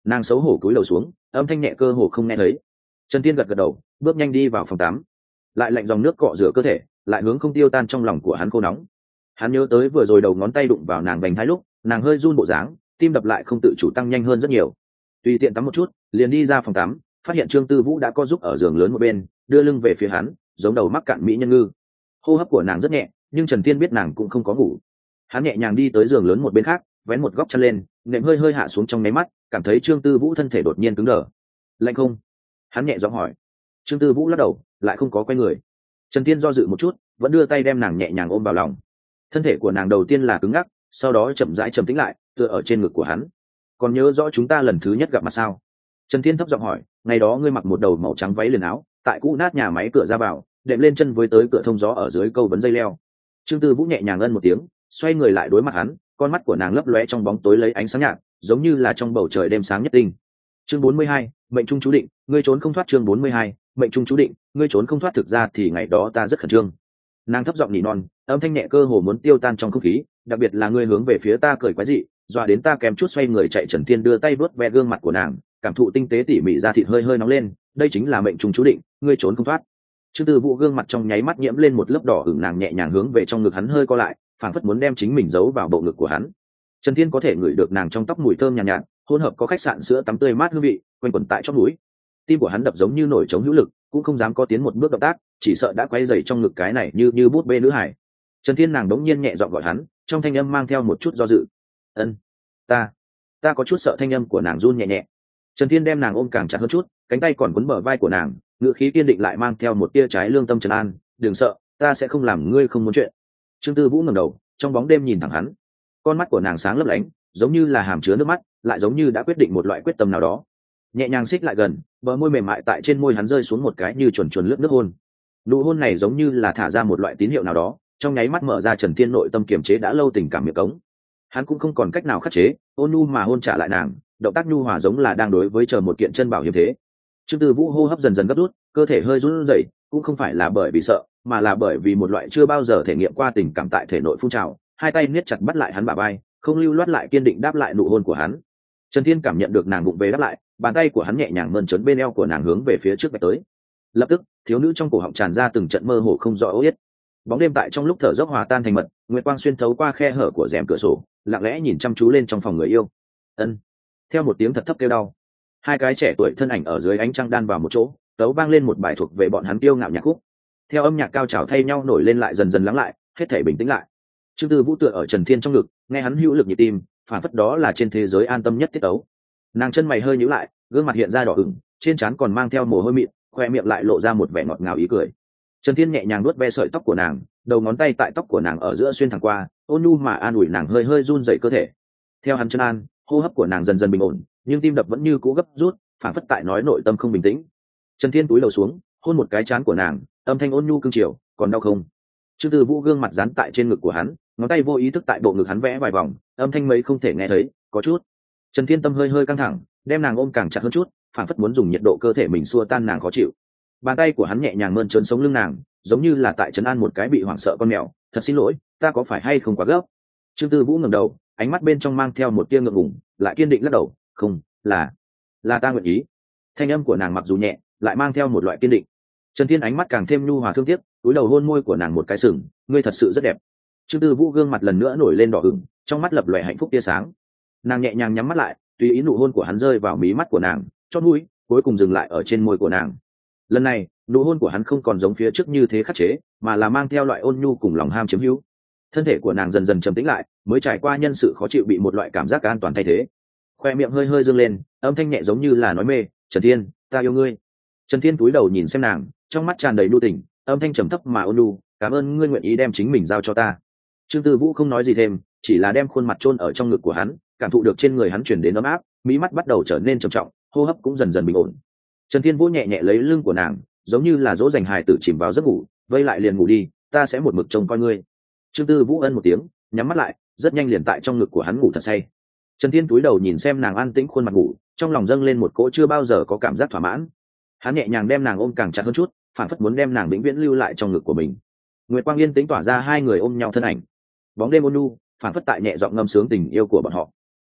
Nàng xấu hổ cúi đầu xuống, âm thanh nhẹ cơ hồ không nghe thấy. Trần Tiên gật gật đầu, bước nhanh đi vào phòng tắm, lại lạnh dòng nước cọ rửa cơ thể, lại hướng không tiêu tan trong lòng của hắn khô nóng. Hắn nhớ tới vừa rồi đầu ngón tay đụng vào nàng vành hai lúc, nàng hơi run bộ dáng, tim đập lại không tự chủ tăng nhanh hơn rất nhiều. Tùy tiện tắm một chút, liền đi ra phòng tắm, phát hiện Trương Tư Vũ đã co giúp ở giường lớn một bên, đưa lưng về phía hắn, giống đầu mắc cạn mỹ nhân ngư. Hô hấp của nàng rất nhẹ, nhưng Trần Tiên biết nàng cũng không có ngủ. Hắn nhẹ nhàng đi tới giường lớn một bên khác, vén một góc chân lên, nệm hơi hơi hạ xuống trong nháy mắt, cảm thấy Trương Tư Vũ thân thể đột nhiên cứng đờ. Lạnh không? Hắn nhẹ giọng hỏi. Trương Tư Vũ lắc đầu, lại không có quay người. Trần Tiên do dự một chút, vẫn đưa tay đem nàng nhẹ nhàng ôm vào lòng. Thân thể của nàng đầu tiên là cứng ngắc, sau đó chậm rãi trầm tĩnh lại, tựa ở trên ngực của hắn. Còn nhớ rõ chúng ta lần thứ nhất gặp mặt sao? Trần Tiên thấp giọng hỏi. Ngày đó ngươi mặc một đầu màu trắng váy liền áo, tại cũ nát nhà máy cửa ra vào, đệm lên chân với tới cửa thông gió ở dưới câu vấn dây leo. Trương Tư Vũ nhẹ nhàng ân một tiếng, xoay người lại đối mặt hắn, con mắt của nàng lấp lóe trong bóng tối lấy ánh sáng nhạt, giống như là trong bầu trời đêm sáng nhất tinh. Chương bốn mươi hai, mệnh trung chú định, ngươi trốn không thoát. Chương bốn mươi hai, mệnh trung chú định, ngươi trốn không thoát. Thực ra thì ngày đó ta rất khẩn trương. Nàng thấp giọng nỉ non, âm thanh nhẹ cơ hồ muốn tiêu tan trong không khí, đặc biệt là ngươi hướng về phía ta cười quái dị, dọa đến ta kém chút xoay người chạy. Trần Thiên đưa tay vuốt ve gương mặt của nàng, cảm thụ tinh tế tỉ mỉ da thịt hơi hơi nóng lên, đây chính là mệnh trung chú định, ngươi trốn không thoát. Trương Tư Vũ gương mặt trong nháy mắt nhiễm lên một lớp đỏ ửng, nàng nhẹ nhàng hướng về trong ngực hắn hơi co lại, phảng phất muốn đem chính mình giấu vào bộ ngực của hắn. Trần Thiên có thể ngửi được nàng trong tóc mùi thơm nhàn nhạt, nhạt, hỗn hợp có khách sạn sữa tắm tươi mát hương vị, quanh quẩn tại chóp mũi. Tim của hắn đập giống như nổi trống hữu lực, cũng không dám có tiến một bước động tác, chỉ sợ đã quay dày trong ngực cái này như như bút bê nữ hải. Trần Thiên nàng đống nhiên nhẹ giọng gọi hắn, trong thanh âm mang theo một chút do dự. Ân, ta, ta có chút sợ. Thanh âm của nàng run nhẹ nhẹ. Trần Thiên đem nàng ôm càng chặt hơn chút, cánh tay còn quấn bờ vai của nàng, ngữ khí kiên định lại mang theo một tia trái lương tâm trấn an. Đừng sợ, ta sẽ không làm ngươi không muốn chuyện. Trương Tư Vũ ngẩng đầu, trong bóng đêm nhìn thẳng hắn, con mắt của nàng sáng lấp lánh, giống như là hàm chứa nước mắt, lại giống như đã quyết định một loại quyết tâm nào đó. Nhẹ nhàng xích lại gần, bờ môi mềm mại tại trên môi hắn rơi xuống một cái như chuồn chuồn lướt nước hôn. Nụ hôn này giống như là thả ra một loại tín hiệu nào đó, trong nháy mắt mở ra Trần Thiên nội tâm kiềm chế đã lâu tình cảm miệng cống. Hắn cũng không còn cách nào khắc chế, ôn nhu mà hôn trả lại nàng, động tác nhu hòa giống là đang đối với chờ một kiện chân bảo hiếm thế. Trương Tư Vũ hô hấp dần dần gấp rút, cơ thể hơi run rẩy, cũng không phải là bởi vì sợ, mà là bởi vì một loại chưa bao giờ thể nghiệm qua tình cảm tại thể nội phun trào. Hai tay niết chặt bắt lại hắn bả vai, không lưu loát lại kiên định đáp lại nụ hôn của hắn. Trần Thiên cảm nhận được nàng bụng về đáp lại, bàn tay của hắn nhẹ nhàng mơn trớn bên eo của nàng hướng về phía trước vạch tới. Lập tức, thiếu nữ trong cổ họng tràn ra từng trận mơ hồ không rõ ố yết. Bóng đêm tại trong lúc thở dốc hòa tan thành mật, nguyệt quang xuyên thấu qua khe hở của rèm cửa sổ, lặng lẽ nhìn chăm chú lên trong phòng người yêu. Ân. Theo một tiếng thật thấp kêu đau, hai cái trẻ tuổi thân ảnh ở dưới ánh trăng đan vào một chỗ, tấu vang lên một bài thuộc về bọn hắn tiêu ngạo nhạc khúc. Theo âm nhạc cao trào thay nhau nổi lên lại dần dần lắng lại, hết thảy bình tĩnh lại. Trương Tư Vũ tựa ở Trần Thiên trong ngực, nghe hắn hữu lực nhịp tim, phản phất đó là trên thế giới an tâm nhất tiết tấu. Nàng chân mày hơi nhíu lại, gương mặt hiện ra đỏ ửng, trên trán còn mang theo mồ hôi mịn, khoe miệng lại lộ ra một vẻ ngọt ngào ý cười. Trần Thiên nhẹ nhàng nuốt ve sợi tóc của nàng, đầu ngón tay tại tóc của nàng ở giữa xuyên thẳng qua, ôn nhu mà an ủi nàng hơi hơi run rẩy cơ thể. Theo hắn chân an, hô hấp của nàng dần dần bình ổn, nhưng tim đập vẫn như cũ gấp rút, phản phất tại nói nội tâm không bình tĩnh. Trần Thiên cúi đầu xuống, hôn một cái trán của nàng, âm thanh ôn nhu cương chiều, còn đau không? Trương Tư Vũ gương mặt dán tại trên ngực của hắn, ngón tay vô ý thức tại bộ ngực hắn vẽ vài vòng, âm thanh mấy không thể nghe thấy, có chút. Trần Thiên tâm hơi hơi căng thẳng, đem nàng ôm càng chặt hơn chút, phản phất muốn dùng nhiệt độ cơ thể mình xua tan nàng khó chịu. Bàn tay của hắn nhẹ nhàng mơn trớn sống lưng nàng, giống như là tại trấn an một cái bị hoảng sợ con mèo. Thật xin lỗi, ta có phải hay không quá gấp? Trương Tư Vũ ngẩng đầu, ánh mắt bên trong mang theo một tia ngượng ngùng, lại kiên định lắc đầu, không, là, là ta nguyện ý. Thanh âm của nàng mặc dù nhẹ, lại mang theo một loại kiên định. Trần Thiên ánh mắt càng thêm nhu hòa thương tiếc, cúi đầu hôn môi của nàng một cái sừng, ngươi thật sự rất đẹp. Trương Tư Vũ gương mặt lần nữa nổi lên đỏ ửng, trong mắt lập lòe hạnh phúc tia sáng. Nàng nhẹ nhàng nhắm mắt lại, tùy ý nụ hôn của hắn rơi vào mí mắt của nàng, chót mũi, cuối cùng dừng lại ở trên môi của nàng. Lần này, nụ hôn của hắn không còn giống phía trước như thế khắc chế, mà là mang theo loại ôn nhu cùng lòng ham chiếm hữu. Thân thể của nàng dần dần trầm tĩnh lại, mới trải qua nhân sự khó chịu bị một loại cảm giác an toàn thay thế. Khoe miệng hơi hơi dương lên, âm thanh nhẹ giống như là nói mê, Trần Thiên, ta yêu ngươi. Trần Thiên cúi đầu nhìn xem nàng, trong mắt tràn đầy nhu tình, âm thanh trầm thấp mà ôn nhu, cảm ơn ngươi nguyện ý đem chính mình giao cho ta. Trương Tư Vũ không nói gì thêm, chỉ là đem khuôn mặt chôn ở trong ngực của hắn, cảm thụ được trên người hắn truyền đến ấm áp, mí mắt bắt đầu trở nên trầm trọng, hô hấp cũng dần dần bình ổn. Trần Thiên Vũ nhẹ nhẹ lấy lưng của nàng, giống như là dỗ dành hài tử chìm vào giấc ngủ, vây lại liền ngủ đi, ta sẽ một mực trông coi ngươi. Trương Tư Vũ ân một tiếng, nhắm mắt lại, rất nhanh liền tại trong ngực của hắn ngủ thật say. Trần Thiên cúi đầu nhìn xem nàng an tĩnh khuôn mặt ngủ, trong lòng dâng lên một cỗ chưa bao giờ có cảm giác thỏa mãn. Hắn nhẹ nhàng đem nàng ôm càng chặt hơn chút, phản phất muốn đem nàng vĩnh viễn lưu lại trong ngực của mình. Nguyệt quang yên tĩnh tỏa ra hai người ôm nhau thân ảnh, bóng đêm ôn nhu, phản phất tại nhẹ giọng ngâm sướng tình yêu của bọn họ.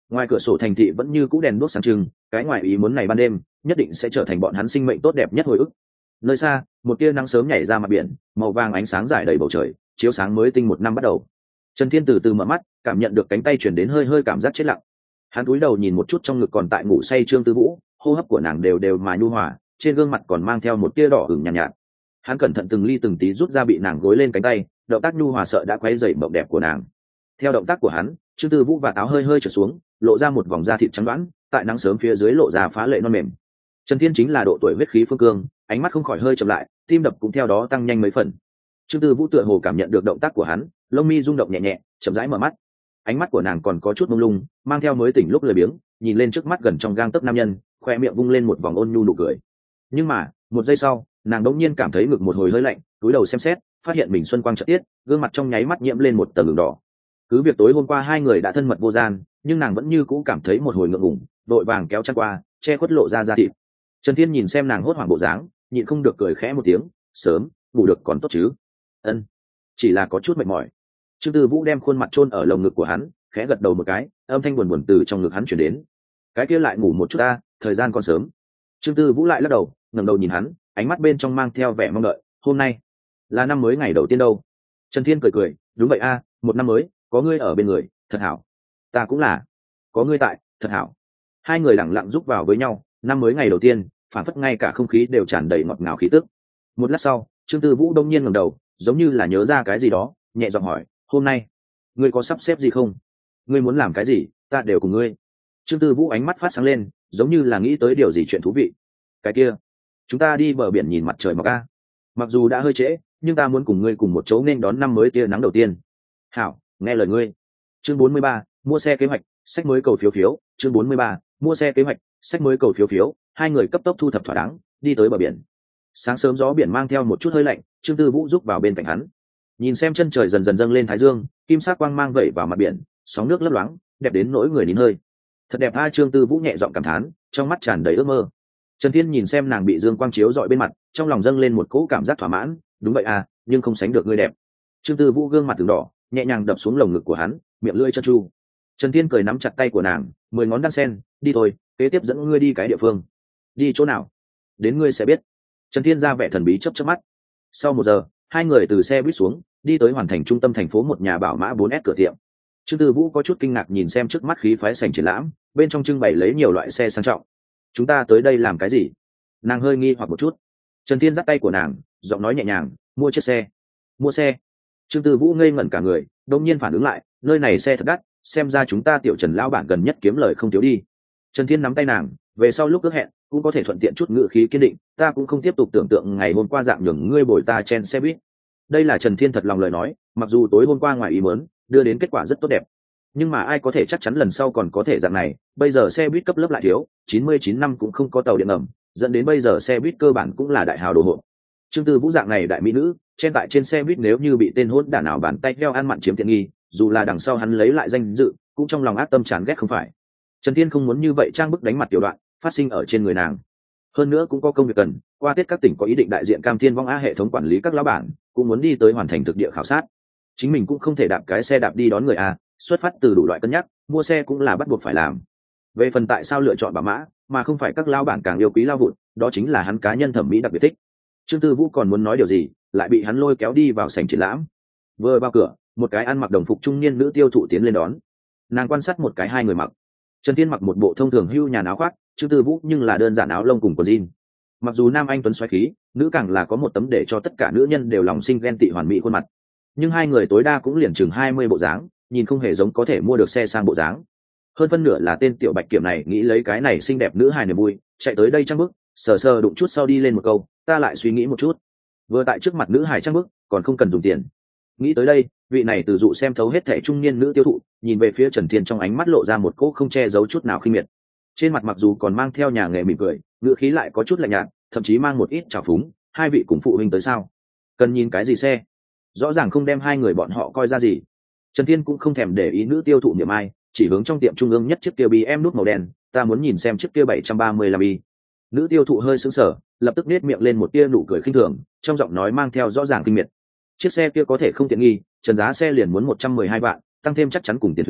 Ngoài cửa sổ thành thị vẫn như cũ đèn đuốc sáng trưng, cái ngoài ý muốn này ban đêm nhất định sẽ trở thành bọn hắn sinh mệnh tốt đẹp nhất hồi ức. Nơi xa, một tia nắng sớm nhảy ra mặt biển, màu vàng ánh sáng rải đầy bầu trời, chiếu sáng mới tinh một năm bắt đầu. Trần Thiên từ từ mở mắt, cảm nhận được cánh tay chuyển đến hơi hơi cảm giác chết lặng. Hắn cúi đầu nhìn một chút trong ngực còn tại ngủ say Trương Tư Vũ, hô hấp của nàng đều đều mà nhu hòa, trên gương mặt còn mang theo một tia đỏ ửng nhàn nhạt, nhạt. Hắn cẩn thận từng ly từng tí rút ra bị nàng gối lên cánh tay, động tác nhu hòa sợ đã quấy rầy mộng đẹp của nàng. Theo động tác của hắn, Trương Tư Vũ và áo hơi hơi trở xuống, lộ ra một vòng da thịt trắng đoán, tại nắng sớm phía dưới lộ ra phá lệ non mềm. Trần Thiên chính là độ tuổi huyết khí phương cương, ánh mắt không khỏi hơi chậm lại, tim đập cũng theo đó tăng nhanh mấy phần. Trương Tư Vũ tựa hồ cảm nhận được động tác của hắn, lông mi rung động nhẹ nhẹ, chậm rãi mở mắt. Ánh mắt của nàng còn có chút mông lung, mang theo mới tỉnh lúc lười biếng, nhìn lên trước mắt gần trong gang tấc nam nhân, khoe miệng vung lên một vòng ôn nhu nụ cười. Nhưng mà, một giây sau, nàng đột nhiên cảm thấy ngực một hồi hơi lạnh, cúi đầu xem xét, phát hiện mình xuân quang chợt tiết, gương mặt trong nháy mắt nhiễm lên một tầng đường đỏ. Cứ việc tối hôm qua hai người đã thân mật vô gian, nhưng nàng vẫn như cũ cảm thấy một hồi ngượng ngùng, vội vàng kéo chăn qua, che khuất lộ ra da thịt. Trần Thiên nhìn xem nàng hốt hoảng bộ dáng, nhịn không được cười khẽ một tiếng, sớm ngủ được còn tốt chứ? Ân, chỉ là có chút mệt mỏi. Trương Tư Vũ đem khuôn mặt chôn ở lồng ngực của hắn, khẽ gật đầu một cái, âm thanh buồn buồn từ trong ngực hắn truyền đến. Cái kia lại ngủ một chút ta, thời gian còn sớm. Trương Tư Vũ lại lắc đầu, ngẩng đầu nhìn hắn, ánh mắt bên trong mang theo vẻ mong đợi. Hôm nay là năm mới ngày đầu tiên đâu? Trần Thiên cười cười, đúng vậy a, một năm mới, có ngươi ở bên người, thật hảo. Ta cũng là, có ngươi tại, thật hảo. Hai người lặng lặng giúp vào với nhau, năm mới ngày đầu tiên, phản phất ngay cả không khí đều tràn đầy ngọt ngào khí tức. Một lát sau, Trương Tư Vũ đông nhiên ngẩng đầu, giống như là nhớ ra cái gì đó, nhẹ giọng hỏi, hôm nay ngươi có sắp xếp gì không? Ngươi muốn làm cái gì, ta đều cùng ngươi. Trương Tư Vũ ánh mắt phát sáng lên, giống như là nghĩ tới điều gì chuyện thú vị. Cái kia, chúng ta đi bờ biển nhìn mặt trời mọc a. Mặc dù đã hơi trễ, nhưng ta muốn cùng ngươi cùng một chỗ nên đón năm mới tia nắng đầu tiên. Hảo, nghe lời ngươi. Chương bốn mươi ba, mua xe kế hoạch, sách mới cầu phiếu phiếu. Chương bốn mươi ba, mua xe kế hoạch, sách mới cầu phiếu phiếu. Hai người cấp tốc thu thập thỏa đáng, đi tới bờ biển. Sáng sớm gió biển mang theo một chút hơi lạnh, Trương Tư Vũ rúc vào bên cạnh hắn, nhìn xem chân trời dần dần dâng lên thái dương, kim sắc quang mang vẩy vào mặt biển, sóng nước lấp loáng, đẹp đến nỗi người nín hơi. Thật đẹp a, Trương Tư Vũ nhẹ giọng cảm thán, trong mắt tràn đầy ước mơ. Trần Thiên nhìn xem nàng bị dương quang chiếu rọi bên mặt, trong lòng dâng lên một cỗ cảm giác thỏa mãn, đúng vậy a, nhưng không sánh được ngươi đẹp. Trương Tư Vũ gương mặt từng đỏ, nhẹ nhàng đập xuống lồng ngực của hắn, miệng lưỡi chân chu. Trần Thiên cười nắm chặt tay của nàng, mười ngón đan sen, đi thôi, kế tiếp dẫn ngươi đi cái địa phương. Đi chỗ nào? Đến ngươi sẽ biết. Trần Thiên ra vẻ thần bí chớp chớp mắt. Sau một giờ, hai người từ xe buýt xuống, đi tới hoàn thành trung tâm thành phố một nhà bảo mã bốn S cửa tiệm. Trương Tư Vũ có chút kinh ngạc nhìn xem trước mắt khí phái sảnh triển lãm, bên trong trưng bày lấy nhiều loại xe sang trọng. Chúng ta tới đây làm cái gì? Nàng hơi nghi hoặc một chút. Trần Thiên dắt tay của nàng, giọng nói nhẹ nhàng, mua chiếc xe. Mua xe? Trương Tư Vũ ngây ngẩn cả người, đột nhiên phản ứng lại, nơi này xe thật đắt, xem ra chúng ta tiểu Trần lão bản gần nhất kiếm lời không thiếu đi. Trần Thiên nắm tay nàng, về sau lúc ước hẹn cũng có thể thuận tiện chút ngữ khí kiên định, ta cũng không tiếp tục tưởng tượng ngày hôm qua dạng nhường ngươi bồi ta chen xe buýt. Đây là Trần Thiên thật lòng lời nói, mặc dù tối hôm qua ngoài ý muốn đưa đến kết quả rất tốt đẹp, nhưng mà ai có thể chắc chắn lần sau còn có thể dạng này. Bây giờ xe buýt cấp lớp lại thiếu, chín mươi chín năm cũng không có tàu điện ngầm, dẫn đến bây giờ xe buýt cơ bản cũng là đại hào đồ hộ. Trương Tư Vũ dạng này đại mỹ nữ chen tại trên xe buýt, nếu như bị tên hỗn đản nào bàn tay heo ăn mặn chiếm tiện nghi, dù là đằng sau hắn lấy lại danh dự, cũng trong lòng ác tâm chán ghét không phải. Trần Thiên không muốn như vậy trang bức đánh mặt tiểu đoạn phát sinh ở trên người nàng. Hơn nữa cũng có công việc cần, qua Tết các tỉnh có ý định đại diện Cam Thiên Vong A hệ thống quản lý các lão bản cũng muốn đi tới hoàn thành thực địa khảo sát. Chính mình cũng không thể đạp cái xe đạp đi đón người a, xuất phát từ đủ loại cân nhắc, mua xe cũng là bắt buộc phải làm. Về phần tại sao lựa chọn bảo mã mà không phải các lão bản càng yêu quý lao vụn, đó chính là hắn cá nhân thẩm mỹ đặc biệt thích. Trương Tư Vũ còn muốn nói điều gì, lại bị hắn lôi kéo đi vào sảnh triển lãm. Vừa vào cửa, một cái ăn mặc đồng phục trung niên nữ tiêu thụ tiến lên đón. Nàng quan sát một cái hai người mặc. Trần Thiên mặc một bộ thông thường hưu nhà áo khoác, Trương Tư Vũ nhưng là đơn giản áo lông cùng quần jean. Mặc dù nam anh tuấn xoáy khí, nữ càng là có một tấm để cho tất cả nữ nhân đều lòng sinh ghen tị hoàn mỹ khuôn mặt, nhưng hai người tối đa cũng liền chừng hai mươi bộ dáng, nhìn không hề giống có thể mua được xe sang bộ dáng. Hơn phân nửa là tên tiểu bạch kiểm này nghĩ lấy cái này xinh đẹp nữ hài niềm vui, chạy tới đây trang bức, sờ sờ đụng chút sau đi lên một câu, ta lại suy nghĩ một chút. Vừa tại trước mặt nữ hài trang bức, còn không cần dùng tiền. Nghĩ tới đây, vị này từ dụ xem thấu hết thảy trung niên nữ tiêu thụ, nhìn về phía Trần Thiên trong ánh mắt lộ ra một cỗ không che giấu chút nào khinh miệt. Trên mặt mặc dù còn mang theo nhà nghề mỉm cười, ngữ khí lại có chút lạnh nhạt, thậm chí mang một ít trào phúng. Hai vị cùng phụ huynh tới sao? Cần nhìn cái gì xe? Rõ ràng không đem hai người bọn họ coi ra gì. Trần Thiên cũng không thèm để ý nữ tiêu thụ niệm ai, chỉ hướng trong tiệm trung ương nhất chiếc kia bê em nút màu đen, ta muốn nhìn xem chiếc kia bảy trăm ba mươi lăm i. Nữ tiêu thụ hơi sững sờ, lập tức nét miệng lên một tia nụ cười khinh thường, trong giọng nói mang theo rõ ràng kinh miệt. Chiếc xe kia có thể không tiện nghi, trần giá xe liền muốn một trăm mười hai vạn, tăng thêm chắc chắn cùng tiền thuế,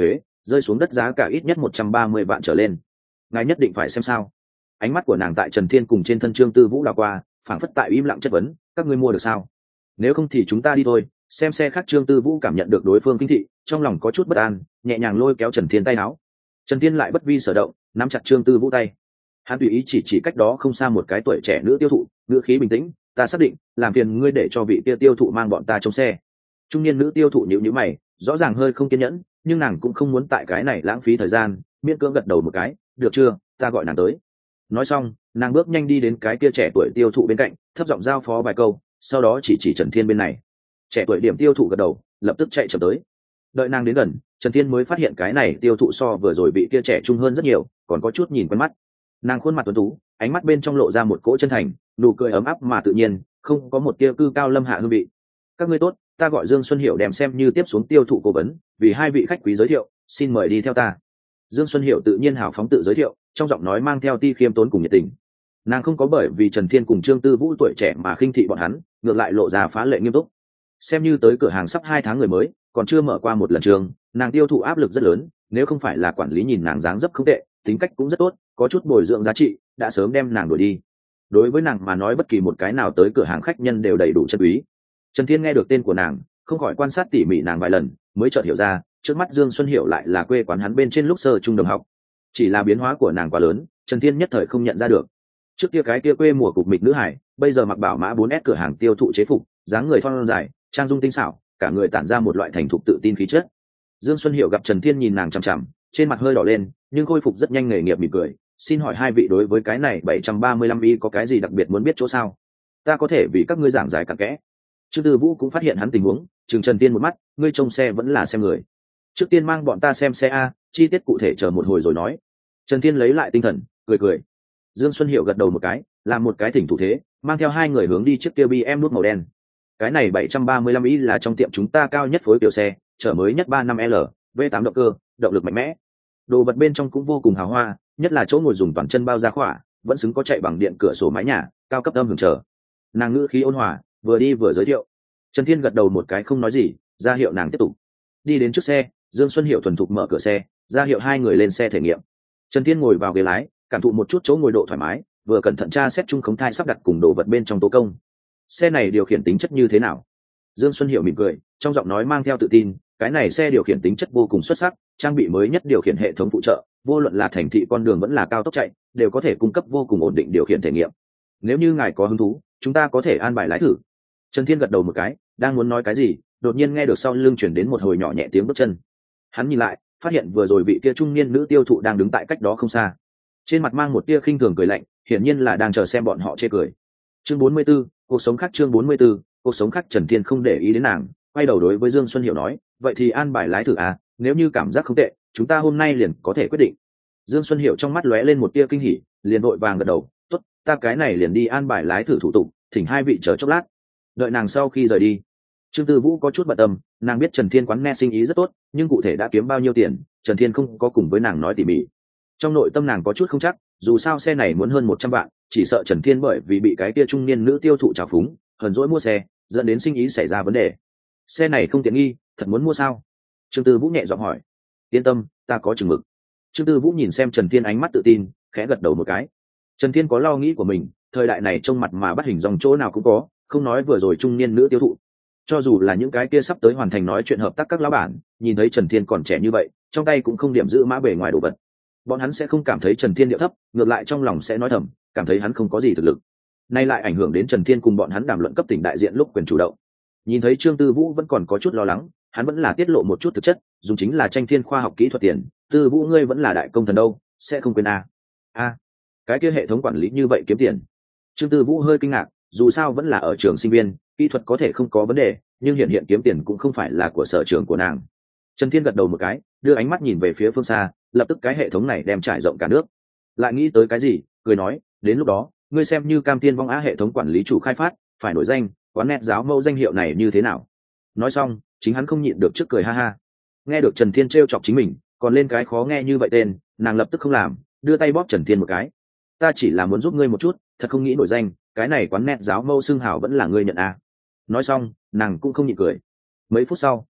rơi xuống đất giá cả ít nhất một trăm ba mươi vạn trở lên. Ngài nhất định phải xem sao. Ánh mắt của nàng tại Trần Thiên cùng trên thân Trương Tư Vũ đảo qua, phảng phất tại im lặng chất vấn, các ngươi mua được sao? Nếu không thì chúng ta đi thôi. Xem xe khác. Trương Tư Vũ cảm nhận được đối phương kinh thị, trong lòng có chút bất an, nhẹ nhàng lôi kéo Trần Thiên tay áo. Trần Thiên lại bất vi sở động, nắm chặt Trương Tư Vũ tay. Hắn tùy ý chỉ chỉ cách đó không xa một cái tuổi trẻ nữ tiêu thụ, ngữ khí bình tĩnh, ta xác định, làm phiền ngươi để cho vị kia tiêu thụ mang bọn ta trong xe. Trung niên nữ tiêu thụ nhíu nhíu mày, rõ ràng hơi không kiên nhẫn, nhưng nàng cũng không muốn tại cái này lãng phí thời gian, miễn cưỡng gật đầu một cái, được chưa, ta gọi nàng tới. Nói xong, nàng bước nhanh đi đến cái kia trẻ tuổi tiêu thụ bên cạnh, thấp giọng giao phó vài câu, sau đó chỉ chỉ Trần Thiên bên này. Trẻ tuổi điểm tiêu thụ gật đầu, lập tức chạy chậm tới. Đợi nàng đến gần, Trần Thiên mới phát hiện cái này tiêu thụ so vừa rồi bị kia trẻ trung hơn rất nhiều, còn có chút nhìn quen mắt. Nàng khuôn mặt tuấn tú, ánh mắt bên trong lộ ra một cỗ chân thành, nụ cười ấm áp mà tự nhiên, không có một tia cư cao lâm hạ hương vị. Các ngươi tốt, ta gọi Dương Xuân Hiểu, đem xem như tiếp xuống tiêu thụ cố vấn, vì hai vị khách quý giới thiệu, xin mời đi theo ta. Dương Xuân Hiểu tự nhiên hào phóng tự giới thiệu, trong giọng nói mang theo ti khiêm tốn cùng nhiệt tình. Nàng không có bởi vì Trần Thiên cùng Trương Tư Vũ tuổi trẻ mà khinh thị bọn hắn, ngược lại lộ ra phá lệ nghiêm túc. Xem như tới cửa hàng sắp hai tháng người mới, còn chưa mở qua một lần trường, nàng tiêu thụ áp lực rất lớn, nếu không phải là quản lý nhìn nàng dáng dấp không tệ, tính cách cũng rất tốt, có chút bồi dưỡng giá trị, đã sớm đem nàng đuổi đi. Đối với nàng mà nói bất kỳ một cái nào tới cửa hàng khách nhân đều đầy đủ chân quý. Trần Thiên nghe được tên của nàng, không khỏi quan sát tỉ mỉ nàng vài lần, mới chợt hiểu ra, trước mắt Dương Xuân Hiểu lại là quê quán hắn bên trên lúc sơ trung đồng học. Chỉ là biến hóa của nàng quá lớn, Trần Thiên nhất thời không nhận ra được. Trước kia cái kia quê mùa cục mịch nữ hải, bây giờ mặc bảo mã bốn S cửa hàng tiêu thụ chế phục, dáng người thon dài, trang dung tinh xảo, cả người tản ra một loại thành thục tự tin khí chất. Dương Xuân Hiểu gặp Trần Thiên nhìn nàng chằm chằm, trên mặt hơi đỏ lên, nhưng khôi phục rất nhanh nghề nghiệp mỉm cười. Xin hỏi hai vị đối với cái này bảy trăm ba mươi lăm y có cái gì đặc biệt muốn biết chỗ sao? Ta có thể vì các ngươi giảng giải cặn kẽ. Trương Tư Vũ cũng phát hiện hắn tình huống, chừng Trần Thiên một mắt, ngươi trông xe vẫn là xem người. Trước tiên mang bọn ta xem xe a, chi tiết cụ thể chờ một hồi rồi nói. Trần Thiên lấy lại tinh thần, cười cười. Dương Xuân Hiểu gật đầu một cái, làm một cái thỉnh thủ thế, mang theo hai người hướng đi trước kia bê em nút màu đen. Cái này bảy trăm ba mươi lăm y là trong tiệm chúng ta cao nhất phối kiểu xe, chở mới nhất ba năm L, V tám động cơ, động lực mạnh mẽ. Đồ vật bên trong cũng vô cùng hào hoa, nhất là chỗ ngồi dùng toàn chân bao ra khỏa, vẫn xứng có chạy bằng điện cửa sổ mái nhà, cao cấp âm hưởng chờ. Nàng ngữ khí ôn hòa, vừa đi vừa giới thiệu. Trần Thiên gật đầu một cái không nói gì, ra hiệu nàng tiếp tục. Đi đến trước xe, Dương Xuân Hiểu thuần thục mở cửa xe, ra hiệu hai người lên xe thể nghiệm. Trần Thiên ngồi vào ghế lái, cảm thụ một chút chỗ ngồi độ thoải mái, vừa cẩn thận tra xét chung khống thai sắp đặt cùng đồ vật bên trong tố công. Xe này điều khiển tính chất như thế nào? Dương Xuân Hiểu mỉm cười, trong giọng nói mang theo tự tin, cái này xe điều khiển tính chất vô cùng xuất sắc, trang bị mới nhất điều khiển hệ thống phụ trợ, vô luận là thành thị con đường vẫn là cao tốc chạy, đều có thể cung cấp vô cùng ổn định điều khiển thể nghiệm. Nếu như ngài có hứng thú, chúng ta có thể an bài lái thử. Trần Thiên gật đầu một cái, đang muốn nói cái gì, đột nhiên nghe được sau lưng chuyển đến một hồi nhỏ nhẹ tiếng bước chân. Hắn nhìn lại, phát hiện vừa rồi vị kia trung niên nữ tiêu thụ đang đứng tại cách đó không xa, trên mặt mang một tia khinh thường cười lạnh, hiển nhiên là đang chờ xem bọn họ chê cười. Chương bốn mươi 44, cuộc sống khác. Chương bốn mươi 44, cuộc sống khác. Trần Thiên không để ý đến nàng, quay đầu đối với Dương Xuân Hiểu nói, vậy thì an bài lái thử à, nếu như cảm giác không tệ, chúng ta hôm nay liền có thể quyết định. Dương Xuân Hiểu trong mắt lóe lên một tia kinh hỉ, liền vội vàng gật đầu, tốt, ta cái này liền đi an bài lái thử thủ tục, thỉnh hai vị chờ chốc lát. Đợi nàng sau khi rời đi, Trương Tư Vũ có chút bận tâm, nàng biết Trần Thiên quán nghe sinh ý rất tốt, nhưng cụ thể đã kiếm bao nhiêu tiền, Trần Thiên không có cùng với nàng nói tỉ mỉ. Trong nội tâm nàng có chút không chắc, dù sao xe này muốn hơn một trăm vạn, chỉ sợ Trần Thiên bởi vì bị cái kia trung niên nữ tiêu thụ trào phúng, hờn dỗi mua xe, dẫn đến sinh ý xảy ra vấn đề. Xe này không tiện nghi, thật muốn mua sao? Trương Tư Vũ nhẹ giọng hỏi. Yên tâm, ta có chừng mực. Trương Tư Vũ nhìn xem Trần Thiên ánh mắt tự tin, khẽ gật đầu một cái. Trần Thiên có lo nghĩ của mình, thời đại này trông mặt mà bắt hình dòng chỗ nào cũng có, không nói vừa rồi trung niên nữ tiêu thụ, cho dù là những cái kia sắp tới hoàn thành nói chuyện hợp tác các lão bản, nhìn thấy Trần Thiên còn trẻ như vậy, trong tay cũng không điểm giữ mã bề ngoài đồ vật, bọn hắn sẽ không cảm thấy Trần Thiên điệu thấp, ngược lại trong lòng sẽ nói thầm, cảm thấy hắn không có gì thực lực. Nay lại ảnh hưởng đến Trần Thiên cùng bọn hắn đàm luận cấp tỉnh đại diện lúc quyền chủ động. Nhìn thấy Trương Tư Vũ vẫn còn có chút lo lắng, hắn vẫn là tiết lộ một chút thực chất, dùng chính là tranh thiên khoa học kỹ thuật tiền, Tư Vũ ngươi vẫn là đại công thần đâu, sẽ không quên a. A, cái kia hệ thống quản lý như vậy kiếm tiền. Trương Tư Vũ hơi kinh ngạc, dù sao vẫn là ở trường sinh viên, kỹ thuật có thể không có vấn đề, nhưng hiện hiện kiếm tiền cũng không phải là của sở trường của nàng. Trần Thiên gật đầu một cái, đưa ánh mắt nhìn về phía phương xa, lập tức cái hệ thống này đem trải rộng cả nước. Lại nghĩ tới cái gì, cười nói, đến lúc đó, ngươi xem như Cam Thiên Vong Á hệ thống quản lý chủ khai phát, phải nổi danh, quán nét giáo mẫu danh hiệu này như thế nào? Nói xong, chính hắn không nhịn được trước cười ha ha. Nghe được Trần Thiên trêu chọc chính mình, còn lên cái khó nghe như vậy tên, nàng lập tức không làm, đưa tay bóp Trần Thiên một cái. Ta chỉ là muốn giúp ngươi một chút, thật không nghĩ nổi danh, cái này quán nét giáo mẫu xưng hào vẫn là ngươi nhận à. Nói xong, nàng cũng không nhịn cười. Mấy phút sau,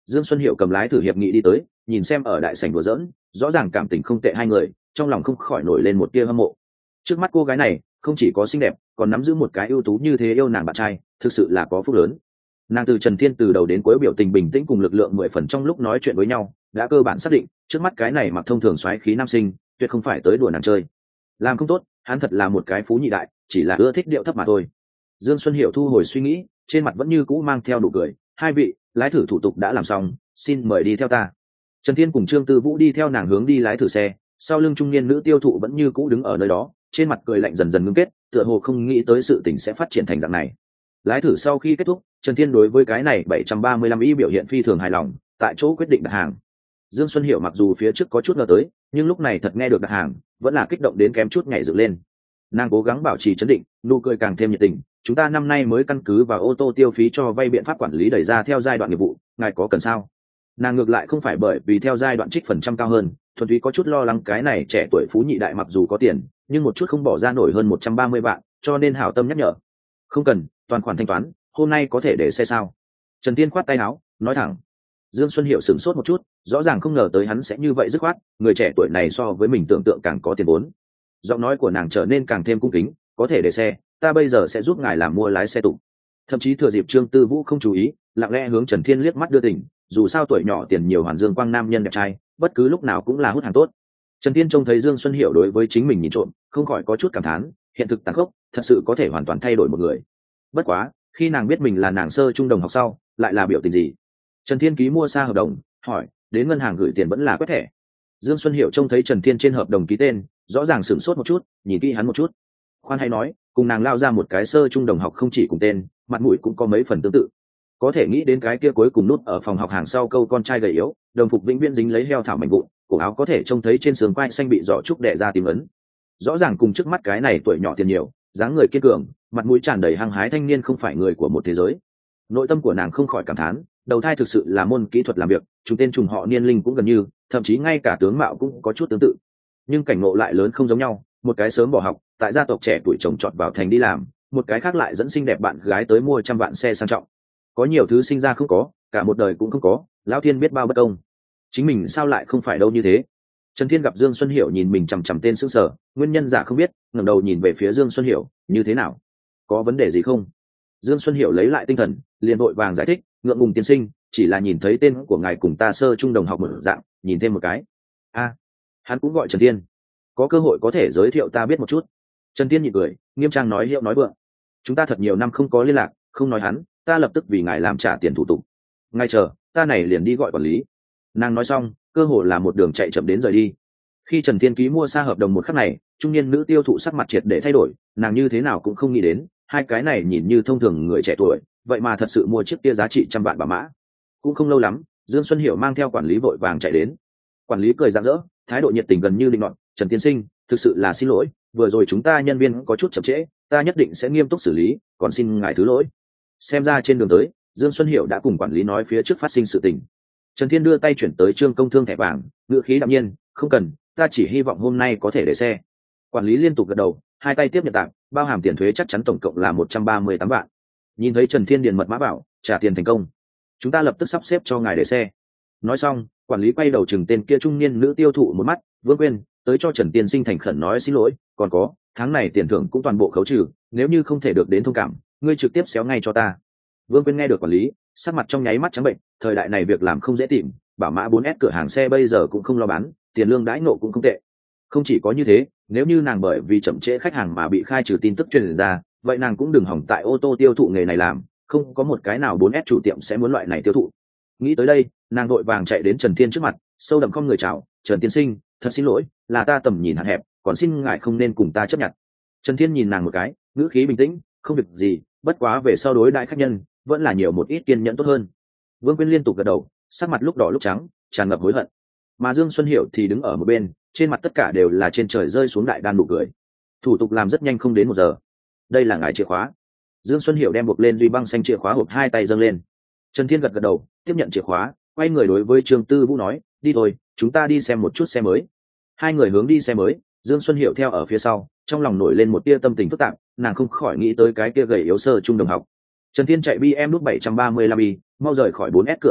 Dương Xuân Hiệu cầm lái thử hiệp nghị đi tới, nhìn xem ở đại sảnh đùa giỡn, rõ ràng cảm tình không tệ hai người, trong lòng không khỏi nổi lên một tia hâm mộ. Trước mắt cô gái này không chỉ có xinh đẹp, còn nắm giữ một cái ưu tú như thế yêu nàng bạn trai, thực sự là có phúc lớn. Nàng từ Trần Thiên từ đầu đến cuối biểu tình bình tĩnh cùng lực lượng mười phần trong lúc nói chuyện với nhau, đã cơ bản xác định trước mắt cái này mặc thông thường xoáy khí nam sinh, tuyệt không phải tới đùa nàng chơi. Làm không tốt, hắn thật là một cái phú nhị đại, chỉ là ưa thích điệu thấp mà thôi. Dương Xuân Hiểu thu hồi suy nghĩ, trên mặt vẫn như cũ mang theo nụ cười. Hai vị, lái thử thủ tục đã làm xong, xin mời đi theo ta. Trần Thiên cùng Trương Tư Vũ đi theo nàng hướng đi lái thử xe, sau lưng trung niên nữ tiêu thụ vẫn như cũ đứng ở nơi đó, trên mặt cười lạnh dần dần ngưng kết, tựa hồ không nghĩ tới sự tình sẽ phát triển thành dạng này. Lái thử sau khi kết thúc, Trần Thiên đối với cái này bảy trăm ba mươi lăm y biểu hiện phi thường hài lòng, tại chỗ quyết định đặt hàng. Dương Xuân Hiểu mặc dù phía trước có chút ngờ tới, nhưng lúc này thật nghe được đặt hàng, vẫn là kích động đến kém chút nhảy dựng lên. Nàng cố gắng bảo trì trấn định, nụ cười càng thêm nhiệt tình. Chúng ta năm nay mới căn cứ vào ô tô tiêu phí cho vay biện pháp quản lý đẩy ra theo giai đoạn nghiệp vụ, ngài có cần sao? Nàng ngược lại không phải bởi vì theo giai đoạn trích phần trăm cao hơn, thuần túy có chút lo lắng cái này trẻ tuổi phú nhị đại mặc dù có tiền, nhưng một chút không bỏ ra nổi hơn một trăm ba mươi vạn, cho nên hảo tâm nhắc nhở. Không cần, toàn khoản thanh toán, hôm nay có thể để xe sao? Trần Tiên khoát tay áo, nói thẳng. Dương Xuân Hiệu sửng sốt một chút, rõ ràng không ngờ tới hắn sẽ như vậy dứt khoát, người trẻ tuổi này so với mình tưởng tượng càng có tiền vốn. Giọng nói của nàng trở nên càng thêm cung kính, có thể để xe, ta bây giờ sẽ giúp ngài làm mua lái xe tụng. Thậm chí thừa dịp Trương Tư Vũ không chú ý, lặng lẽ hướng Trần Thiên liếc mắt đưa tình, dù sao tuổi nhỏ tiền nhiều hoàn dương quang nam nhân đẹp trai, bất cứ lúc nào cũng là hút hàng tốt. Trần Thiên trông thấy Dương Xuân Hiệu đối với chính mình nhìn trộm, không khỏi có chút cảm thán, hiện thực tàn khốc, thật sự có thể hoàn toàn thay đổi một người. Bất quá, khi nàng biết mình là nàng sơ trung đồng học sau, lại là biểu tình gì? Trần Thiên ký mua xa hợp đồng, hỏi, đến ngân hàng gửi tiền vẫn là quét thẻ. Dương Xuân Hiệu trông thấy Trần Thiên trên hợp đồng ký tên, rõ ràng sửng sốt một chút, nhìn kỹ hắn một chút. Khoan hay nói, cùng nàng lao ra một cái sơ trung đồng học không chỉ cùng tên, mặt mũi cũng có mấy phần tương tự. Có thể nghĩ đến cái kia cuối cùng nút ở phòng học hàng sau câu con trai gầy yếu, đồng phục vĩnh viễn dính lấy heo thảo mảnh vụn, cổ áo có thể trông thấy trên sườn quai xanh bị giỏ trúc đè ra tím ấn. Rõ ràng cùng trước mắt cái này tuổi nhỏ tiền nhiều, dáng người kiên cường, mặt mũi tràn đầy hăng hái thanh niên không phải người của một thế giới. Nội tâm của nàng không khỏi cảm thán, đầu thai thực sự là môn kỹ thuật làm việc, chúng tên trùng họ niên linh cũng gần như, thậm chí ngay cả tướng mạo cũng có chút tương tự. Nhưng cảnh ngộ lại lớn không giống nhau, một cái sớm bỏ học, tại gia tộc trẻ tuổi chồng chọt vào thành đi làm, một cái khác lại dẫn xinh đẹp bạn gái tới mua trăm vạn xe sang trọng. Có nhiều thứ sinh ra không có, cả một đời cũng không có, lão thiên biết bao bất công. Chính mình sao lại không phải đâu như thế? Trần Thiên gặp Dương Xuân Hiểu nhìn mình chằm chằm tên sững sờ, nguyên nhân giả không biết, ngẩng đầu nhìn về phía Dương Xuân Hiểu, như thế nào? Có vấn đề gì không? Dương Xuân Hiểu lấy lại tinh thần, liền vội vàng giải thích, ngượng ngùng tiên sinh, chỉ là nhìn thấy tên của ngài cùng ta sơ trung đồng học một dạng, nhìn thêm một cái. A, à, hắn cũng gọi Trần Thiên, có cơ hội có thể giới thiệu ta biết một chút. Trần Thiên nhịn cười, nghiêm trang nói hiệu nói vượng, chúng ta thật nhiều năm không có liên lạc, không nói hắn, ta lập tức vì ngài làm trả tiền thủ tục. Ngay chờ, ta này liền đi gọi quản lý. Nàng nói xong, cơ hội là một đường chạy chậm đến rời đi. Khi Trần Thiên ký mua xa hợp đồng một khắc này, trung niên nữ tiêu thụ sắc mặt triệt để thay đổi, nàng như thế nào cũng không nghĩ đến, hai cái này nhìn như thông thường người trẻ tuổi, vậy mà thật sự mua chiếc kia giá trị trăm vạn bả mã. Cũng không lâu lắm, Dương Xuân Hiểu mang theo quản lý vội vàng chạy đến. Quản lý cười rạng rỡ, thái độ nhiệt tình gần như linh loạn, Trần tiên sinh, thực sự là xin lỗi, vừa rồi chúng ta nhân viên có chút chậm trễ, ta nhất định sẽ nghiêm túc xử lý, còn xin ngài thứ lỗi. Xem ra trên đường tới, Dương Xuân Hiểu đã cùng quản lý nói phía trước phát sinh sự tình. Trần Thiên đưa tay chuyển tới Trương Công Thương thẻ vàng, ngữ khí đạm nhiên, không cần, ta chỉ hy vọng hôm nay có thể để xe. Quản lý liên tục gật đầu, hai tay tiếp nhận tặng, bao hàm tiền thuế chắc chắn tổng cộng là một trăm ba mươi tám vạn. Nhìn thấy Trần Thiên điền mật mã bảo, trả tiền thành công, chúng ta lập tức sắp xếp cho ngài để xe. Nói xong, quản lý quay đầu chừng tên kia trung niên nữ tiêu thụ một mắt, Vương Quyên, tới cho Trần Tiên sinh thành khẩn nói xin lỗi, còn có, tháng này tiền thưởng cũng toàn bộ khấu trừ, nếu như không thể được đến thông cảm, ngươi trực tiếp xéo ngay cho ta. Vương Quyên nghe được quản lý, sắc mặt trong nháy mắt trắng bệnh, thời đại này việc làm không dễ tìm, bảo mã bốn S cửa hàng xe bây giờ cũng không lo bán, tiền lương đãi nộ cũng không tệ. Không chỉ có như thế, nếu như nàng bởi vì chậm trễ khách hàng mà bị khai trừ tin tức truyền ra, vậy nàng cũng đừng hỏng tại ô tô tiêu thụ nghề này làm, không có một cái nào bốn S chủ tiệm sẽ muốn loại này tiêu thụ. Nghĩ tới đây, nàng vội vàng chạy đến Trần Thiên trước mặt, sâu đậm không người chào, Trần tiên sinh, thật xin lỗi, là ta tầm nhìn hạn hẹp, còn xin ngài không nên cùng ta chấp nhận. Trần Thiên nhìn nàng một cái, ngữ khí bình tĩnh, không việc gì, bất quá về sau đối đãi khách nhân, vẫn là nhiều một ít kiên nhẫn tốt hơn. Vương Quyên liên tục gật đầu, sắc mặt lúc đỏ lúc trắng, tràn ngập hối hận. Mà Dương Xuân Hiểu thì đứng ở một bên, trên mặt tất cả đều là trên trời rơi xuống đại đan nụ cười. Thủ tục làm rất nhanh không đến một giờ. Đây là ngài chìa khóa. Dương Xuân Hiểu đem buộc lên duy băng xanh chìa khóa hộp hai tay dâng lên. Trần Thiên gật gật đầu, tiếp nhận chìa khóa, quay người đối với Trương Tư Vũ nói, đi thôi, chúng ta đi xem một chút xe mới. Hai người hướng đi xe mới, Dương Xuân Hiểu theo ở phía sau, trong lòng nổi lên một tia tâm tình phức tạp, nàng không khỏi nghĩ tới cái kia gầy yếu sơ trung đồng học. Trần Thiên chạy bê em W bảy ba mươi lăm i, mau rời khỏi bốn S cửa hàng lúc,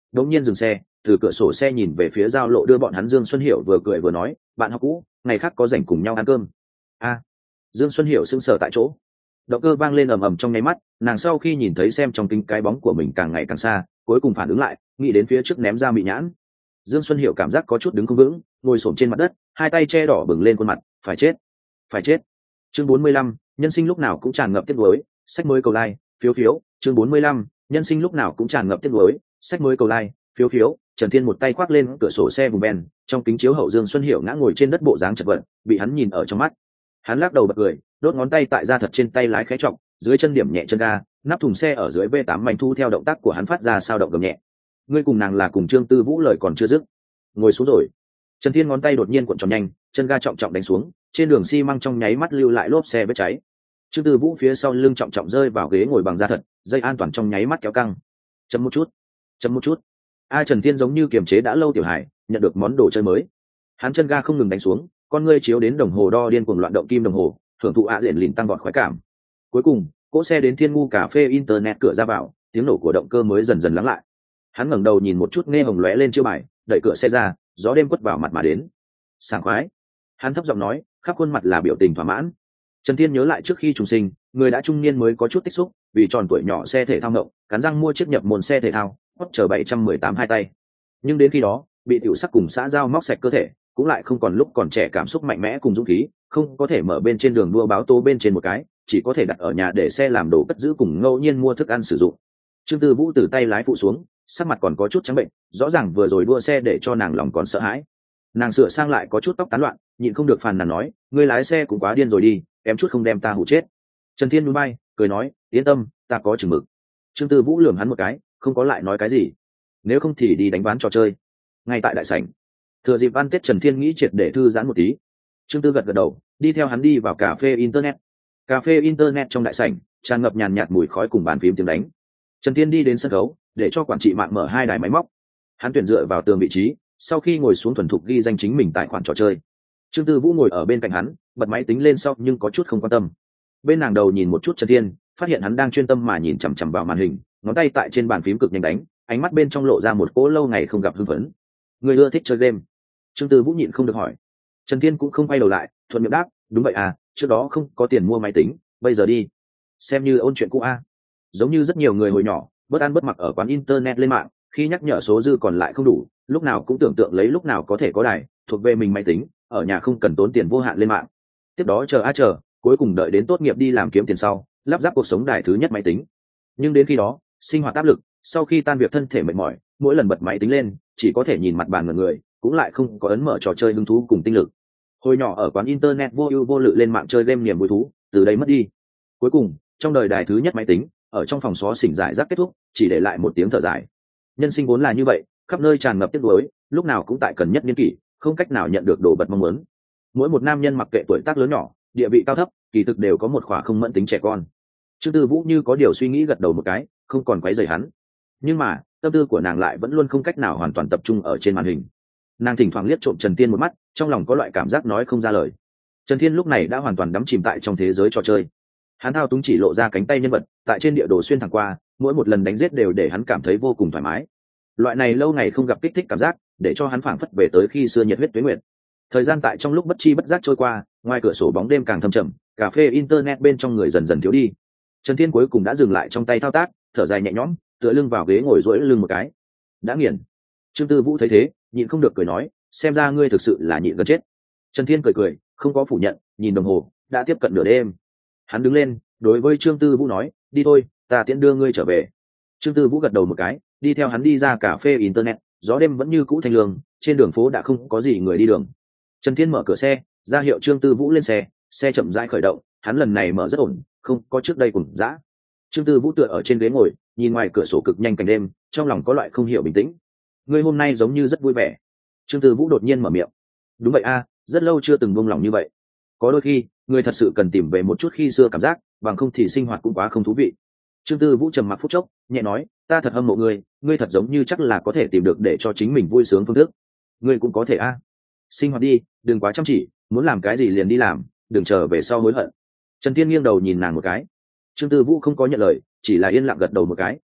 đống nhiên dừng xe, từ cửa sổ xe nhìn về phía giao lộ đưa bọn hắn. Dương Xuân Hiểu vừa cười vừa nói, bạn học cũ, ngày khác có rảnh cùng nhau ăn cơm. A. Dương Xuân Hiểu sững sờ tại chỗ. Động cơ vang lên ầm ầm trong nháy mắt, nàng sau khi nhìn thấy xem trong kính cái bóng của mình càng ngày càng xa, cuối cùng phản ứng lại, nghĩ đến phía trước ném ra mị nhãn. Dương Xuân Hiểu cảm giác có chút đứng không vững, ngồi xổm trên mặt đất, hai tay che đỏ bừng lên khuôn mặt, phải chết, phải chết. Chương bốn mươi lăm, nhân sinh lúc nào cũng tràn ngập tiếc nuối, sách mới cầu like, phiếu phiếu. Chương bốn mươi lăm, nhân sinh lúc nào cũng tràn ngập tiếc nuối, sách mới cầu like, phiếu phiếu. Trần Thiên một tay khoác lên cửa sổ xe vùng ben, trong kính chiếu hậu Dương Xuân Hiểu ngã ngồi trên đất bộ dáng chật vật, bị hắn nhìn ở trong mắt. Hắn lắc đầu bật cười, đốt ngón tay tại da thật trên tay lái khẽ trọng, dưới chân điểm nhẹ chân ga, nắp thùng xe ở dưới V tám mảnh thu theo động tác của hắn phát ra sao động gầm nhẹ. Ngươi cùng nàng là cùng Trương Tư Vũ lời còn chưa dứt. Ngồi xuống rồi. Trần Thiên ngón tay đột nhiên cuộn tròn nhanh, chân ga trọng trọng đánh xuống, trên đường xi măng trong nháy mắt lưu lại lốp xe vết cháy. Trương Tư Vũ phía sau lưng trọng trọng rơi vào ghế ngồi bằng da thật, dây an toàn trong nháy mắt kéo căng. Chấm một chút, chấm một chút. A Trần Thiên giống như kiềm chế đã lâu tiểu hải, nhận được món đồ chơi mới. Hắn chân ga không ngừng đánh xuống, con ngươi chiếu đến đồng hồ đo điên cuồng loạn động kim đồng hồ, thưởng thụ ạ diện lìn tăng vọt khoái cảm. Cuối cùng, cỗ xe đến Thiên Ngu cà phê internet cửa ra vào, tiếng nổ của động cơ mới dần dần lắng lại. Hắn ngẩng đầu nhìn một chút nghe hồng lóe lên chiêu bài, đẩy cửa xe ra, gió đêm quất vào mặt mà đến. Sảng khoái. Hắn thấp giọng nói, khắp khuôn mặt là biểu tình thỏa mãn. Trần Thiên nhớ lại trước khi trùng sinh, người đã trung niên mới có chút tích xúc, vì tròn tuổi nhỏ xe thể thao ngộng, cắn răng mua chiếc nhập môn xe thể thao, hot chờ bảy trăm mười tám hai tay. Nhưng đến khi đó, bị tiểu sắc cùng xã giao móc sạch cơ thể, cũng lại không còn lúc còn trẻ cảm xúc mạnh mẽ cùng dũng khí, không có thể mở bên trên đường đua báo tố bên trên một cái, chỉ có thể đặt ở nhà để xe làm đồ cất giữ cùng ngẫu nhiên mua thức ăn sử dụng. Trương Tư Vũ từ tay lái phụ xuống, sắc mặt còn có chút trắng bệnh, rõ ràng vừa rồi đua xe để cho nàng lòng còn sợ hãi. Nàng sửa sang lại có chút tóc tán loạn, nhịn không được phàn nàn nói, ngươi lái xe cũng quá điên rồi đi, em chút không đem ta hụ chết. Trần Thiên núi bay, cười nói, yên tâm, ta có chừng mực. Trương Tư Vũ lườm hắn một cái, không có lại nói cái gì. Nếu không thì đi đánh ván trò chơi. Ngay tại đại sảnh, thừa dịp ăn tết Trần Thiên nghĩ triệt để thư giãn một tí. Trương Tư gật gật đầu, đi theo hắn đi vào cà phê internet. Cà phê internet trong đại sảnh tràn ngập nhàn nhạt mùi khói cùng bàn phím tiếng đánh. Trần Thiên đi đến sân khấu, để cho quản trị mạng mở hai đài máy móc. Hắn tuyển dựa vào tường vị trí, sau khi ngồi xuống thuần thục ghi danh chính mình tài khoản trò chơi. Trương Tư Vũ ngồi ở bên cạnh hắn, bật máy tính lên sau nhưng có chút không quan tâm. Bên nàng đầu nhìn một chút Trần Thiên, phát hiện hắn đang chuyên tâm mà nhìn chằm chằm vào màn hình, ngón tay tại trên bàn phím cực nhanh đánh, ánh mắt bên trong lộ ra một cỗ lâu ngày không gặp hưng phấn. Người ưa thích chơi game? Trương Tư Vũ nhịn không được hỏi. Trần Thiên cũng không quay đầu lại, thuận miệng đáp, đúng vậy à, trước đó không có tiền mua máy tính, bây giờ đi xem như ôn chuyện cũ a. Giống như rất nhiều người hồi nhỏ, bất ăn bất mặc ở quán internet lên mạng, khi nhắc nhở số dư còn lại không đủ, lúc nào cũng tưởng tượng lấy lúc nào có thể có đài thuộc về mình máy tính, ở nhà không cần tốn tiền vô hạn lên mạng. Tiếp đó chờ a chờ, cuối cùng đợi đến tốt nghiệp đi làm kiếm tiền sau, lắp ráp cuộc sống đài thứ nhất máy tính. Nhưng đến khi đó, sinh hoạt áp lực, sau khi tan việc thân thể mệt mỏi, mỗi lần bật máy tính lên, chỉ có thể nhìn mặt bàn mọi người, cũng lại không có ấn mở trò chơi hứng thú cùng tinh lực. Hồi nhỏ ở quán internet vô ưu vô lự lên mạng chơi game niềm vui thú, từ đây mất đi. Cuối cùng, trong đời đài thứ nhất máy tính, ở trong phòng xó xỉnh giải rác kết thúc, chỉ để lại một tiếng thở dài. Nhân sinh vốn là như vậy, khắp nơi tràn ngập tiếc nuối, lúc nào cũng tại cần nhất niên kỷ, không cách nào nhận được đồ vật mong muốn. Mỗi một nam nhân mặc kệ tuổi tác lớn nhỏ, địa vị cao thấp, kỳ thực đều có một khỏa không mẫn tính trẻ con. Trương Tư Vũ như có điều suy nghĩ gật đầu một cái, không còn quấy rầy hắn. Nhưng mà, tâm tư của nàng lại vẫn luôn không cách nào hoàn toàn tập trung ở trên màn hình. Nàng thỉnh thoảng liếc trộm Trần Thiên một mắt, trong lòng có loại cảm giác nói không ra lời. Trần Thiên lúc này đã hoàn toàn đắm chìm tại trong thế giới trò chơi. Hắn thao túng chỉ lộ ra cánh tay nhân vật, tại trên địa đồ xuyên thẳng qua, mỗi một lần đánh giết đều để hắn cảm thấy vô cùng thoải mái. Loại này lâu ngày không gặp kích thích cảm giác, để cho hắn phảng phất về tới khi xưa nhiệt huyết tuế nguyệt. Thời gian tại trong lúc bất chi bất giác trôi qua, ngoài cửa sổ bóng đêm càng thâm trầm, cà phê internet bên trong người dần dần thiếu đi. Trần Thiên cuối cùng đã dừng lại trong tay thao tác, thở dài nhẹ nhõm, tựa lưng vào ghế ngồi duỗi lưng một cái. Đã nghiền. Trương Tư Vũ thấy thế, nhịn không được cười nói, xem ra ngươi thực sự là nhịn gần chết. Trần Thiên cười cười, không có phủ nhận, nhìn đồng hồ, đã tiếp cận nửa đêm. Hắn đứng lên, đối với Trương Tư Vũ nói, đi thôi, ta tiễn đưa ngươi trở về. Trương Tư Vũ gật đầu một cái, đi theo hắn đi ra cà phê internet. Gió đêm vẫn như cũ thanh lương, trên đường phố đã không có gì người đi đường. Trần Thiên mở cửa xe, ra hiệu Trương Tư Vũ lên xe, xe chậm rãi khởi động, hắn lần này mở rất ổn, không có trước đây cùng dã. Trương Tư Vũ tựa ở trên ghế ngồi, nhìn ngoài cửa sổ cực nhanh cảnh đêm, trong lòng có loại không hiểu bình tĩnh. Ngươi hôm nay giống như rất vui vẻ. Trương Tư Vũ đột nhiên mở miệng. Đúng vậy a, rất lâu chưa từng buông lòng như vậy. Có đôi khi, người thật sự cần tìm về một chút khi xưa cảm giác, bằng không thì sinh hoạt cũng quá không thú vị. Trương Tư Vũ trầm mặc phút chốc, nhẹ nói, ta thật hâm mộ ngươi, ngươi thật giống như chắc là có thể tìm được để cho chính mình vui sướng phương thức. Ngươi cũng có thể a. Sinh hoạt đi, đừng quá chăm chỉ, muốn làm cái gì liền đi làm, đừng chờ về sau hối hận. Trần Thiên nghiêng đầu nhìn nàng một cái. Trương Tư Vũ không có nhận lời, chỉ là yên lặng gật đầu một cái.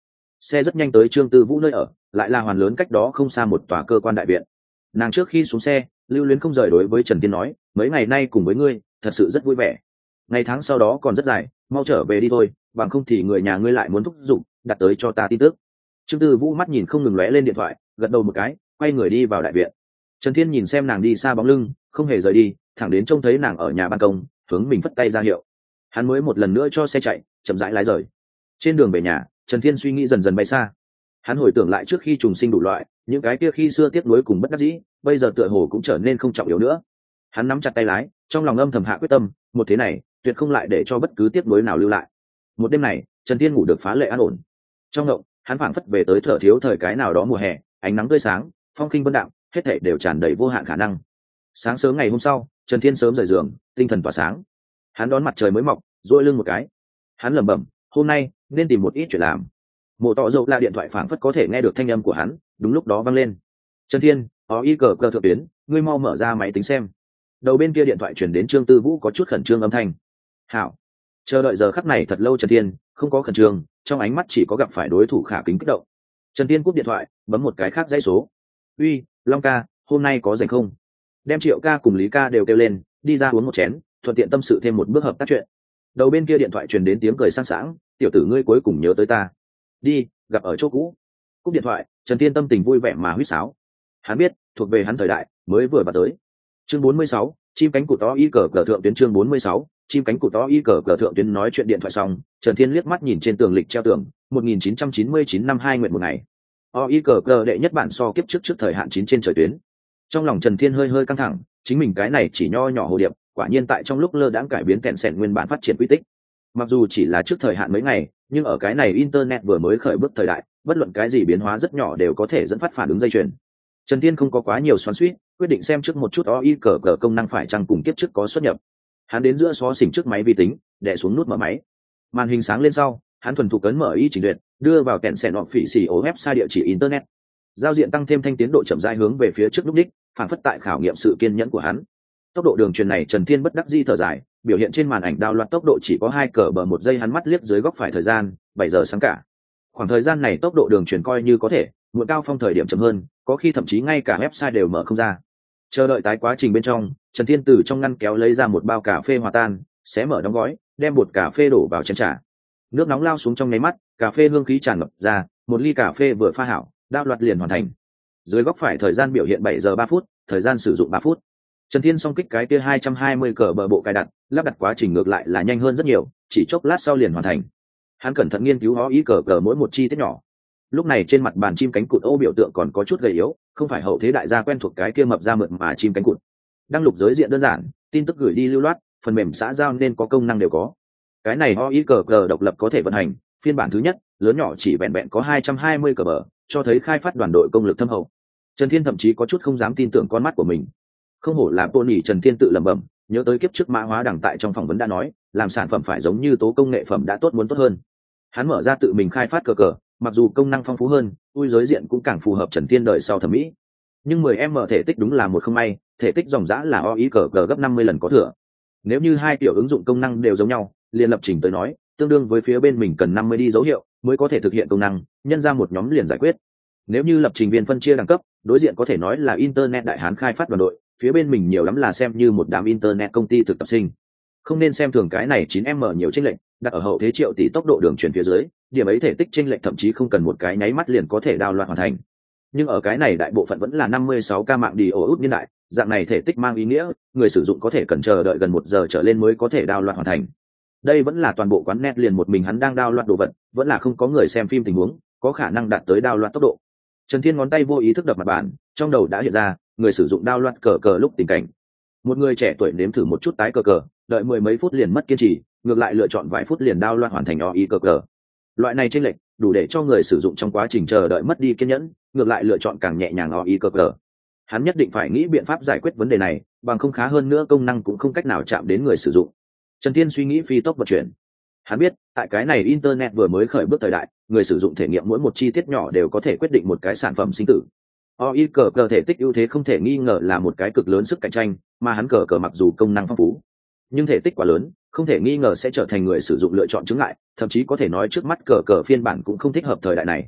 xe rất nhanh tới Trương Tư Vũ nơi ở, lại là hoàn lớn cách đó không xa một tòa cơ quan đại viện. Nàng trước khi xuống xe, lưu luyến không rời đối với Trần Thiên nói, mấy ngày nay cùng với ngươi thật sự rất vui vẻ, ngày tháng sau đó còn rất dài, mau trở về đi thôi, bằng không thì người nhà ngươi lại muốn thúc giục đặt tới cho ta tin tức. Trương Tư Vũ mắt nhìn không ngừng lóe lên điện thoại, gật đầu một cái, quay người đi vào đại viện. Trần Thiên nhìn xem nàng đi xa bóng lưng, không hề rời đi, thẳng đến trông thấy nàng ở nhà ban công, hướng mình phất tay ra hiệu. Hắn mới một lần nữa cho xe chạy, chậm rãi lái rời. Trên đường về nhà, Trần Thiên suy nghĩ dần dần bay xa. Hắn hồi tưởng lại trước khi trùng sinh đủ loại, những cái kia khi xưa tiếc nuối cùng bất đắc dĩ, bây giờ tựa hồ cũng trở nên không trọng yếu nữa. Hắn nắm chặt tay lái, trong lòng âm thầm hạ quyết tâm, một thế này, tuyệt không lại để cho bất cứ tiếc nuối nào lưu lại. Một đêm này, Trần Thiên ngủ được phá lệ an ổn. Trong ngộng, hắn phảng phất về tới thở thiếu thời cái nào đó mùa hè, ánh nắng tươi sáng, phong khinh vân đạm, hết thảy đều tràn đầy vô hạn khả năng. Sáng sớm ngày hôm sau, Trần Thiên sớm rời giường, tinh thần tỏa sáng. Hắn đón mặt trời mới mọc, duỗi lưng một cái. Hắn lẩm bẩm, hôm nay nên tìm một ít chuyện làm. Mộ Tọ Dậu là điện thoại phảng phất có thể nghe được thanh âm của hắn, đúng lúc đó vang lên. Trần Thiên, có ý cờ cờ thượng tuyến, ngươi mau mở ra máy tính xem. Đầu bên kia điện thoại truyền đến Trương Tư Vũ có chút khẩn trương âm thanh. Hảo. Chờ đợi giờ khắc này thật lâu Trần Thiên, không có khẩn trương, trong ánh mắt chỉ có gặp phải đối thủ khả kính kích động. Trần Thiên cúp điện thoại, bấm một cái khác dãy số. Uy, Long ca, hôm nay có rảnh không? Đem Triệu ca cùng Lý ca đều kêu lên, đi ra uống một chén, thuận tiện tâm sự thêm một bước hợp tác chuyện. Đầu bên kia điện thoại truyền đến tiếng cười sang sảng, tiểu tử ngươi cuối cùng nhớ tới ta. Đi, gặp ở chỗ cũ. Cúp điện thoại, Trần Thiên tâm tình vui vẻ mà huýt sáo. Hắn biết, thuộc về hắn thời đại mới vừa vào tới. Chương bốn mươi sáu, chim cánh cụt to y cờ cờ thượng tuyến. Chương bốn mươi sáu, chim cánh cụt to y cờ cờ thượng tuyến. Nói chuyện điện thoại xong, Trần Thiên liếc mắt nhìn trên tường lịch treo tường, một nghìn chín trăm chín mươi chín năm hai nguyện một ngày. o i cờ cờ đệ nhất bản so kiếp trước trước thời hạn chín trên trời tuyến. Trong lòng Trần Thiên hơi hơi căng thẳng, chính mình cái này chỉ nho nhỏ hồ điệp, quả nhiên tại trong lúc lơ đãng cải biến kẹn sẹn nguyên bản phát triển quy tích. Mặc dù chỉ là trước thời hạn mấy ngày, nhưng ở cái này internet vừa mới khởi bước thời đại, bất luận cái gì biến hóa rất nhỏ đều có thể dẫn phát phản ứng dây chuyền. Trần Thiên không có quá nhiều xoắn xuýt, quyết định xem trước một chút o i cờ cờ công năng phải chăng cùng kiếp trước có xuất nhập. Hắn đến giữa xó xỉnh trước máy vi tính, đè xuống nút mở máy. Màn hình sáng lên sau, hắn thuần thục ấn mở y chỉnh duyệt, đưa vào kẹn sẹn hoặc phỉ xỉ ổ website địa chỉ internet. Giao diện tăng thêm thanh tiến độ chậm rãi hướng về phía trước lúc đích, phản phất tại khảo nghiệm sự kiên nhẫn của hắn. Tốc độ đường truyền này Trần Thiên bất đắc dĩ thở dài, biểu hiện trên màn ảnh đao loạt tốc độ chỉ có hai cờ bờ một giây. Hắn mắt liếc dưới góc phải thời gian, bảy giờ sáng cả. Khoảng thời gian này tốc độ đường truyền coi như có thể, muộn cao phong thời điểm chậm hơn, có khi thậm chí ngay cả website đều mở không ra. Chờ đợi tái quá trình bên trong, Trần Thiên từ trong ngăn kéo lấy ra một bao cà phê hòa tan, xé mở đóng gói, đem bột cà phê đổ vào chén trà. Nước nóng lao xuống trong nháy mắt, cà phê hương khí tràn ngập ra, một ly cà phê vừa pha hảo, đao loạt liền hoàn thành. Dưới góc phải thời gian biểu hiện bảy giờ ba phút, thời gian sử dụng ba phút. Trần Thiên song kích cái kia hai trăm hai mươi cờ bờ bộ cài đặt, lắp đặt quá trình ngược lại là nhanh hơn rất nhiều, chỉ chốc lát sau liền hoàn thành. Hắn cẩn thận nghiên cứu ó ý cờ cờ mỗi một chi tiết nhỏ. Lúc này trên mặt bàn chim cánh cụt ô biểu tượng còn có chút gầy yếu, không phải hậu thế đại gia quen thuộc cái kia mập ra mượt mà chim cánh cụt. Đăng lục giới diện đơn giản, tin tức gửi đi lưu loát, phần mềm xã giao nên có công năng đều có. Cái này o i cờ cờ độc lập có thể vận hành, phiên bản thứ nhất, lớn nhỏ chỉ vẹn vẹn có hai trăm hai mươi cờ bờ, cho thấy khai phát đoàn đội công lực thâm hậu. Trần Thiên thậm chí có chút không dám tin tưởng con mắt của mình. Không hổ là Pony, Trần Thiên tự lẩm bẩm, nhớ tới kiếp trước Mã Hóa Đằng tại trong phỏng vấn đã nói, làm sản phẩm phải giống như tố công nghệ phẩm đã tốt muốn tốt hơn. Hắn mở ra tự mình khai phát cờ cờ, mặc dù công năng phong phú hơn, ui giới diện cũng càng phù hợp Trần Thiên đời sau thẩm mỹ. Nhưng mười em em thể tích đúng là một không may, thể tích dòng dã là o i cờ cờ gấp năm mươi lần có thừa. Nếu như hai kiểu ứng dụng công năng đều giống nhau, liền lập trình tới nói, tương đương với phía bên mình cần năm mươi đi dấu hiệu mới có thể thực hiện công năng, nhân ra một nhóm liền giải quyết. Nếu như lập trình viên phân chia đẳng cấp, đối diện có thể nói là internet đại hán khai phát đoàn đội, phía bên mình nhiều lắm là xem như một đám internet công ty thực tập sinh. Không nên xem thường cái này chín em em nhiều chênh lệch, đặt ở hậu thế triệu tỷ tốc độ đường truyền phía dưới, điểm ấy thể tích chênh lệch thậm chí không cần một cái nháy mắt liền có thể download hoàn thành. Nhưng ở cái này đại bộ phận vẫn là năm mươi sáu k mạng đi ổ út niên đại, dạng này thể tích mang ý nghĩa, người sử dụng có thể cần chờ đợi gần một giờ trở lên mới có thể download hoàn thành. Đây vẫn là toàn bộ quán net liền một mình hắn đang download đồ vật, vẫn là không có người xem phim tình huống, có khả năng đạt tới download tốc độ. Trần Thiên ngón tay vô ý thức đập mặt bàn, trong đầu đã hiện ra người sử dụng download cờ cờ lúc tình cảnh. Một người trẻ tuổi nếm thử một chút tái cờ cờ, đợi mười mấy phút liền mất kiên trì, ngược lại lựa chọn vài phút liền download hoàn thành o i cờ cờ. Loại này chênh lệch đủ để cho người sử dụng trong quá trình chờ đợi mất đi kiên nhẫn, ngược lại lựa chọn càng nhẹ nhàng o i cờ cờ. Hắn nhất định phải nghĩ biện pháp giải quyết vấn đề này, bằng không khá hơn nữa công năng cũng không cách nào chạm đến người sử dụng. Trần Thiên suy nghĩ phi tốc vận chuyển. Hắn biết, tại cái này internet vừa mới khởi bước thời đại, người sử dụng thể nghiệm mỗi một chi tiết nhỏ đều có thể quyết định một cái sản phẩm sinh tử. o i cờ cờ thể tích ưu thế không thể nghi ngờ là một cái cực lớn sức cạnh tranh, mà hắn cờ cờ mặc dù công năng phong phú, nhưng thể tích quá lớn, không thể nghi ngờ sẽ trở thành người sử dụng lựa chọn chướng ngại, thậm chí có thể nói trước mắt cờ cờ phiên bản cũng không thích hợp thời đại này.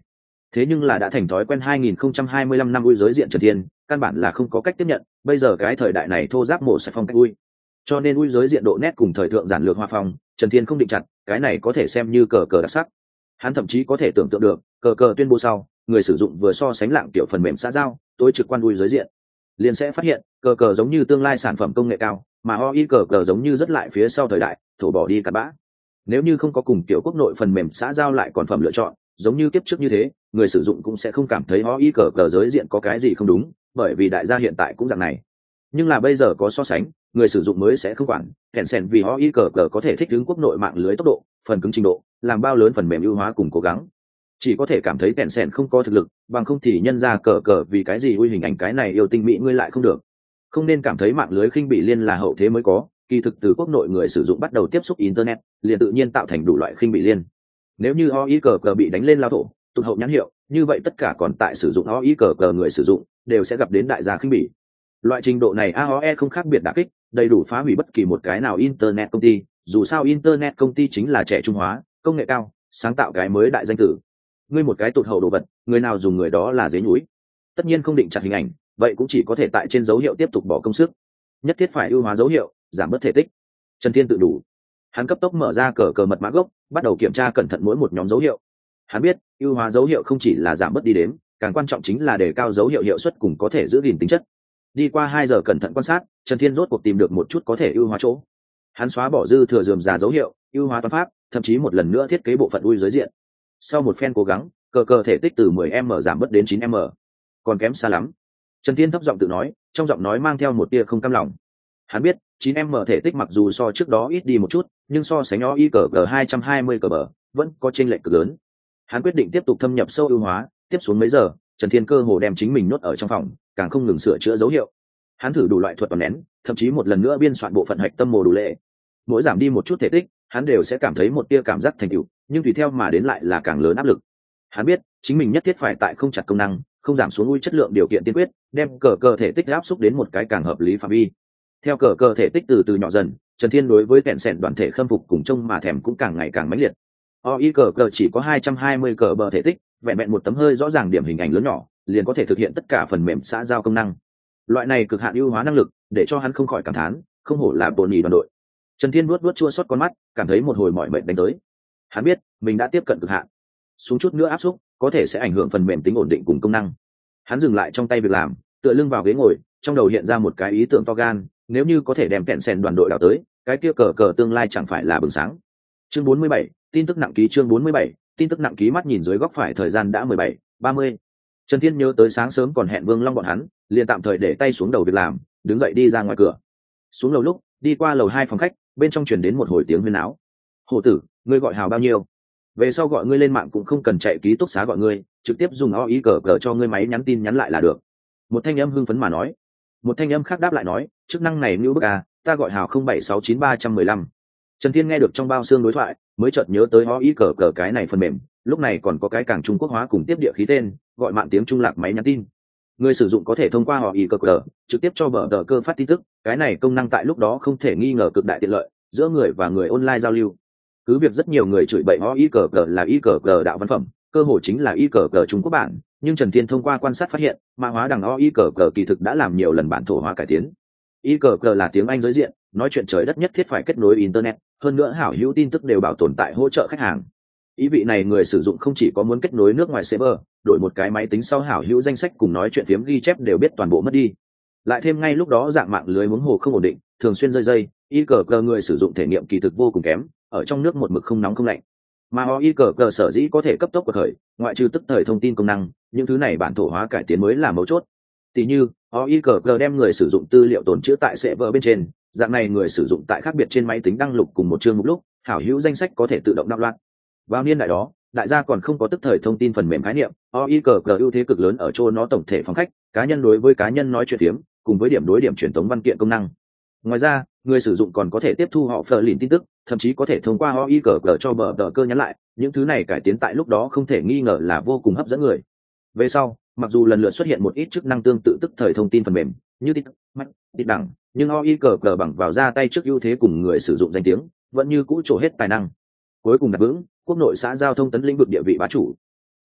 Thế nhưng là đã thành thói quen hai nghìn không trăm hai mươi lăm năm ui giới diện Trần Thiên, căn bản là không có cách tiếp nhận, bây giờ cái thời đại này thô giáp mổ sẽ phong cách ui. Cho nên ui giới diện độ nét cùng thời thượng giản lược hoa phong, Trần Thiên không định chặt, cái này có thể xem như cờ cờ đặc sắc. Hắn thậm chí có thể tưởng tượng được, cờ cờ tuyên bố sau, người sử dụng vừa so sánh lạng tiểu phần mềm xã giao, tối trực quan ui giới diện, liền sẽ phát hiện, cờ cờ giống như tương lai sản phẩm công nghệ cao, mà o i cờ cờ giống như rất lại phía sau thời đại, thổ bỏ đi cả bã. Nếu như không có cùng kiểu quốc nội phần mềm xã giao lại còn phẩm lựa chọn, giống như kiếp trước như thế, người sử dụng cũng sẽ không cảm thấy o i cờ cờ giới diện có cái gì không đúng, bởi vì đại gia hiện tại cũng dạng này. Nhưng là bây giờ có so sánh, người sử dụng mới sẽ không quản, kèn sèn vì o i cờ cờ có thể thích ứng quốc nội mạng lưới tốc độ, phần cứng trình độ, làm bao lớn phần mềm ưu hóa cùng cố gắng. Chỉ có thể cảm thấy kèn sèn không có thực lực, bằng không thì nhân ra cờ cờ vì cái gì ui hình ảnh cái này yêu tinh mỹ ngươi lại không được. Không nên cảm thấy mạng lưới khinh bị liên là hậu thế mới có, kỳ thực từ quốc nội người sử dụng bắt đầu tiếp xúc internet, liền tự nhiên tạo thành đủ loại khinh bị liên. Nếu như o i cờ cờ bị đánh lên lao thổ, tụt hậu nhãn hiệu, như vậy tất cả còn tại sử dụng o i cờ cờ người sử dụng đều sẽ gặp đến đại gia khinh bỉ. Loại trình độ này a o e không khác biệt đả kích, đầy đủ phá hủy bất kỳ một cái nào internet công ty, dù sao internet công ty chính là trẻ trung hóa, công nghệ cao, sáng tạo cái mới đại danh tử. Ngươi một cái tụt hậu đồ vật, người nào dùng người đó là dế nhúi. Tất nhiên không định chặt hình ảnh, vậy cũng chỉ có thể tại trên dấu hiệu tiếp tục bỏ công sức, nhất thiết phải ưu hóa dấu hiệu, giảm bớt thể tích. Trần Thiên tự đủ, hắn cấp tốc mở ra cờ cờ mật mã gốc, bắt đầu kiểm tra cẩn thận mỗi một nhóm dấu hiệu. Hắn biết ưu hóa dấu hiệu không chỉ là giảm bớt đi đếm, càng quan trọng chính là đề cao dấu hiệu hiệu suất cùng có thể giữ gìn tính chất. Đi qua hai giờ cẩn thận quan sát, Trần Thiên rốt cuộc tìm được một chút có thể ưu hóa chỗ. Hắn xóa bỏ dư thừa rườm rà dấu hiệu, ưu hóa toán pháp, thậm chí một lần nữa thiết kế bộ phận ui giới diện. Sau một phen cố gắng, cờ cờ thể tích từ mười mi li mét giảm bớt đến chín mi li mét. Còn kém xa lắm. Trần Thiên thấp giọng tự nói, trong giọng nói mang theo một tia không cam lòng. Hắn biết, chín mi li mét thể tích mặc dù so trước đó ít đi một chút, nhưng so sánh o i cờ cờ hai trăm hai mươi cờ bờ, vẫn có chênh lệch cực lớn. Hắn quyết định tiếp tục thâm nhập sâu ưu hóa, tiếp xuống mấy giờ, Trần Thiên cơ hồ đem chính mình nhốt ở trong phòng, càng không ngừng sửa chữa dấu hiệu. Hắn thử đủ loại thuật toán nén, thậm chí một lần nữa biên soạn bộ phận hạch tâm mô đủ lệ. Mỗi giảm đi một chút thể tích, hắn đều sẽ cảm thấy một tia cảm giác thành tựu, nhưng tùy theo mà đến lại là càng lớn áp lực. Hắn biết, chính mình nhất thiết phải tại không chặt công năng, không giảm xuống ui chất lượng điều kiện tiên quyết, đem cờ cờ thể tích áp xúc đến một cái càng hợp lý phạm vi. Theo cờ cờ thể tích từ từ nhỏ dần, Trần Thiên đối với kẹn sẻn đoàn thể khâm phục cùng trông mà thèm cũng càng ngày càng mãnh liệt. o i cờ cờ chỉ có hai trăm hai mươi cờ bờ thể tích, vẹn vẹn một tấm hơi rõ ràng điểm hình ảnh lớn nhỏ, liền có thể thực hiện tất cả phần mềm xã giao công năng. Loại này cực hạn ưu hóa năng lực, để cho hắn không khỏi cảm thán, không hổ là bồn nhì đoàn đội. Trần Thiên nuốt nuốt chua xót con mắt, cảm thấy một hồi mỏi mệt đánh tới. Hắn biết, mình đã tiếp cận cực hạn. Xuống chút nữa áp xúc, có thể sẽ ảnh hưởng phần mềm tính ổn định cùng công năng. Hắn dừng lại trong tay việc làm, tựa lưng vào ghế ngồi, trong đầu hiện ra một cái ý tưởng to gan, nếu như có thể đem kẹn sèn đoàn đội đào tới, cái kia cờ cờ tương lai chẳng phải là bừng sáng. Chương bốn mươi bảy, tin tức nặng ký chương bốn mươi bảy, tin tức nặng ký mắt nhìn dưới góc phải thời gian đã mười bảy, ba mươi. Trần Thiên nhớ tới sáng sớm còn hẹn Vương Long bọn hắn, liền tạm thời để tay xuống đầu việc làm, đứng dậy đi ra ngoài cửa. Xuống lầu lúc, đi qua lầu hai phòng khách, bên trong truyền đến một hồi tiếng huyên náo. "Hổ tử, ngươi gọi hào bao nhiêu? Về sau gọi ngươi lên mạng cũng không cần chạy ký túc xá gọi ngươi, trực tiếp dùng o i cờ cờ cho ngươi máy nhắn tin nhắn lại là được." Một thanh âm hưng phấn mà nói. Một thanh âm khác đáp lại nói, "Chức năng này như bức à, ta gọi hào không bảy sáu chín ba một năm." Trần Thiên nghe được trong bao xương đối thoại, mới chợt nhớ tới o i cờ cờ cái này phần mềm, lúc này còn có cái càng Trung Quốc hóa cùng tiếp địa khí tên, gọi mạng tiếng Trung Lạc máy nhắn tin. Người sử dụng có thể thông qua o i cờ cờ trực tiếp cho bờ tờ cơ phát tin tức, cái này công năng tại lúc đó không thể nghi ngờ cực đại tiện lợi giữa người và người online giao lưu. Cứ việc rất nhiều người chửi bậy o i cờ cờ là i cờ cờ đạo văn phẩm, cơ hội chính là i cờ cờ Trung Quốc bản, nhưng Trần Thiên thông qua quan sát phát hiện, mã hóa đằng o i cờ cờ kỳ thực đã làm nhiều lần bản thổ hóa cải tiến. i cờ cờ là tiếng Anh giới diện, nói chuyện trời đất nhất thiết phải kết nối internet, hơn nữa hảo hữu tin tức đều bảo tồn tại hỗ trợ khách hàng. Ý vị này người sử dụng không chỉ có muốn kết nối nước ngoài server, đổi một cái máy tính sau hảo hữu danh sách cùng nói chuyện phiếm ghi chép đều biết toàn bộ mất đi. Lại thêm ngay lúc đó dạng mạng lưới huống hồ không ổn định, thường xuyên rơi dây, i cờ cờ người sử dụng thể nghiệm kỳ thực vô cùng kém, ở trong nước một mực không nóng không lạnh. Mà o i cờ cờ sở dĩ có thể cấp tốc của thời, ngoại trừ tức thời thông tin công năng, những thứ này bản thổ hóa cải tiến mới là mấu chốt. Tỷ như, o i cờ cờ đem người sử dụng tư liệu tồn trữ tại server bên trên, dạng này người sử dụng tại khác biệt trên máy tính đăng lục cùng một chương mục lúc, hảo hữu danh sách có thể tự động đạo loạn. Vào niên đại đó, đại gia còn không có tức thời thông tin phần mềm khái niệm, o i cờ cờ ưu thế cực lớn ở chỗ nó tổng thể phòng khách, cá nhân đối với cá nhân nói chuyện phiếm, cùng với điểm đối điểm truyền tống văn kiện công năng. Ngoài ra, người sử dụng còn có thể tiếp thu họ phờ lìn tin tức, thậm chí có thể thông qua o i cờ cờ cho bờ tờ cơ nhắn lại, những thứ này cải tiến tại lúc đó không thể nghi ngờ là vô cùng hấp dẫn người. Về sau, mặc dù lần lượt xuất hiện một ít chức năng tương tự tức thời thông tin phần mềm như tít mắt tít đẳng, nhưng o i cờ cờ bằng vào ra tay trước ưu thế cùng người sử dụng danh tiếng, vẫn như cũ trổ hết tài năng. Cuối cùng đặt vững quốc nội xã giao thông tấn lĩnh vực địa vị bá chủ.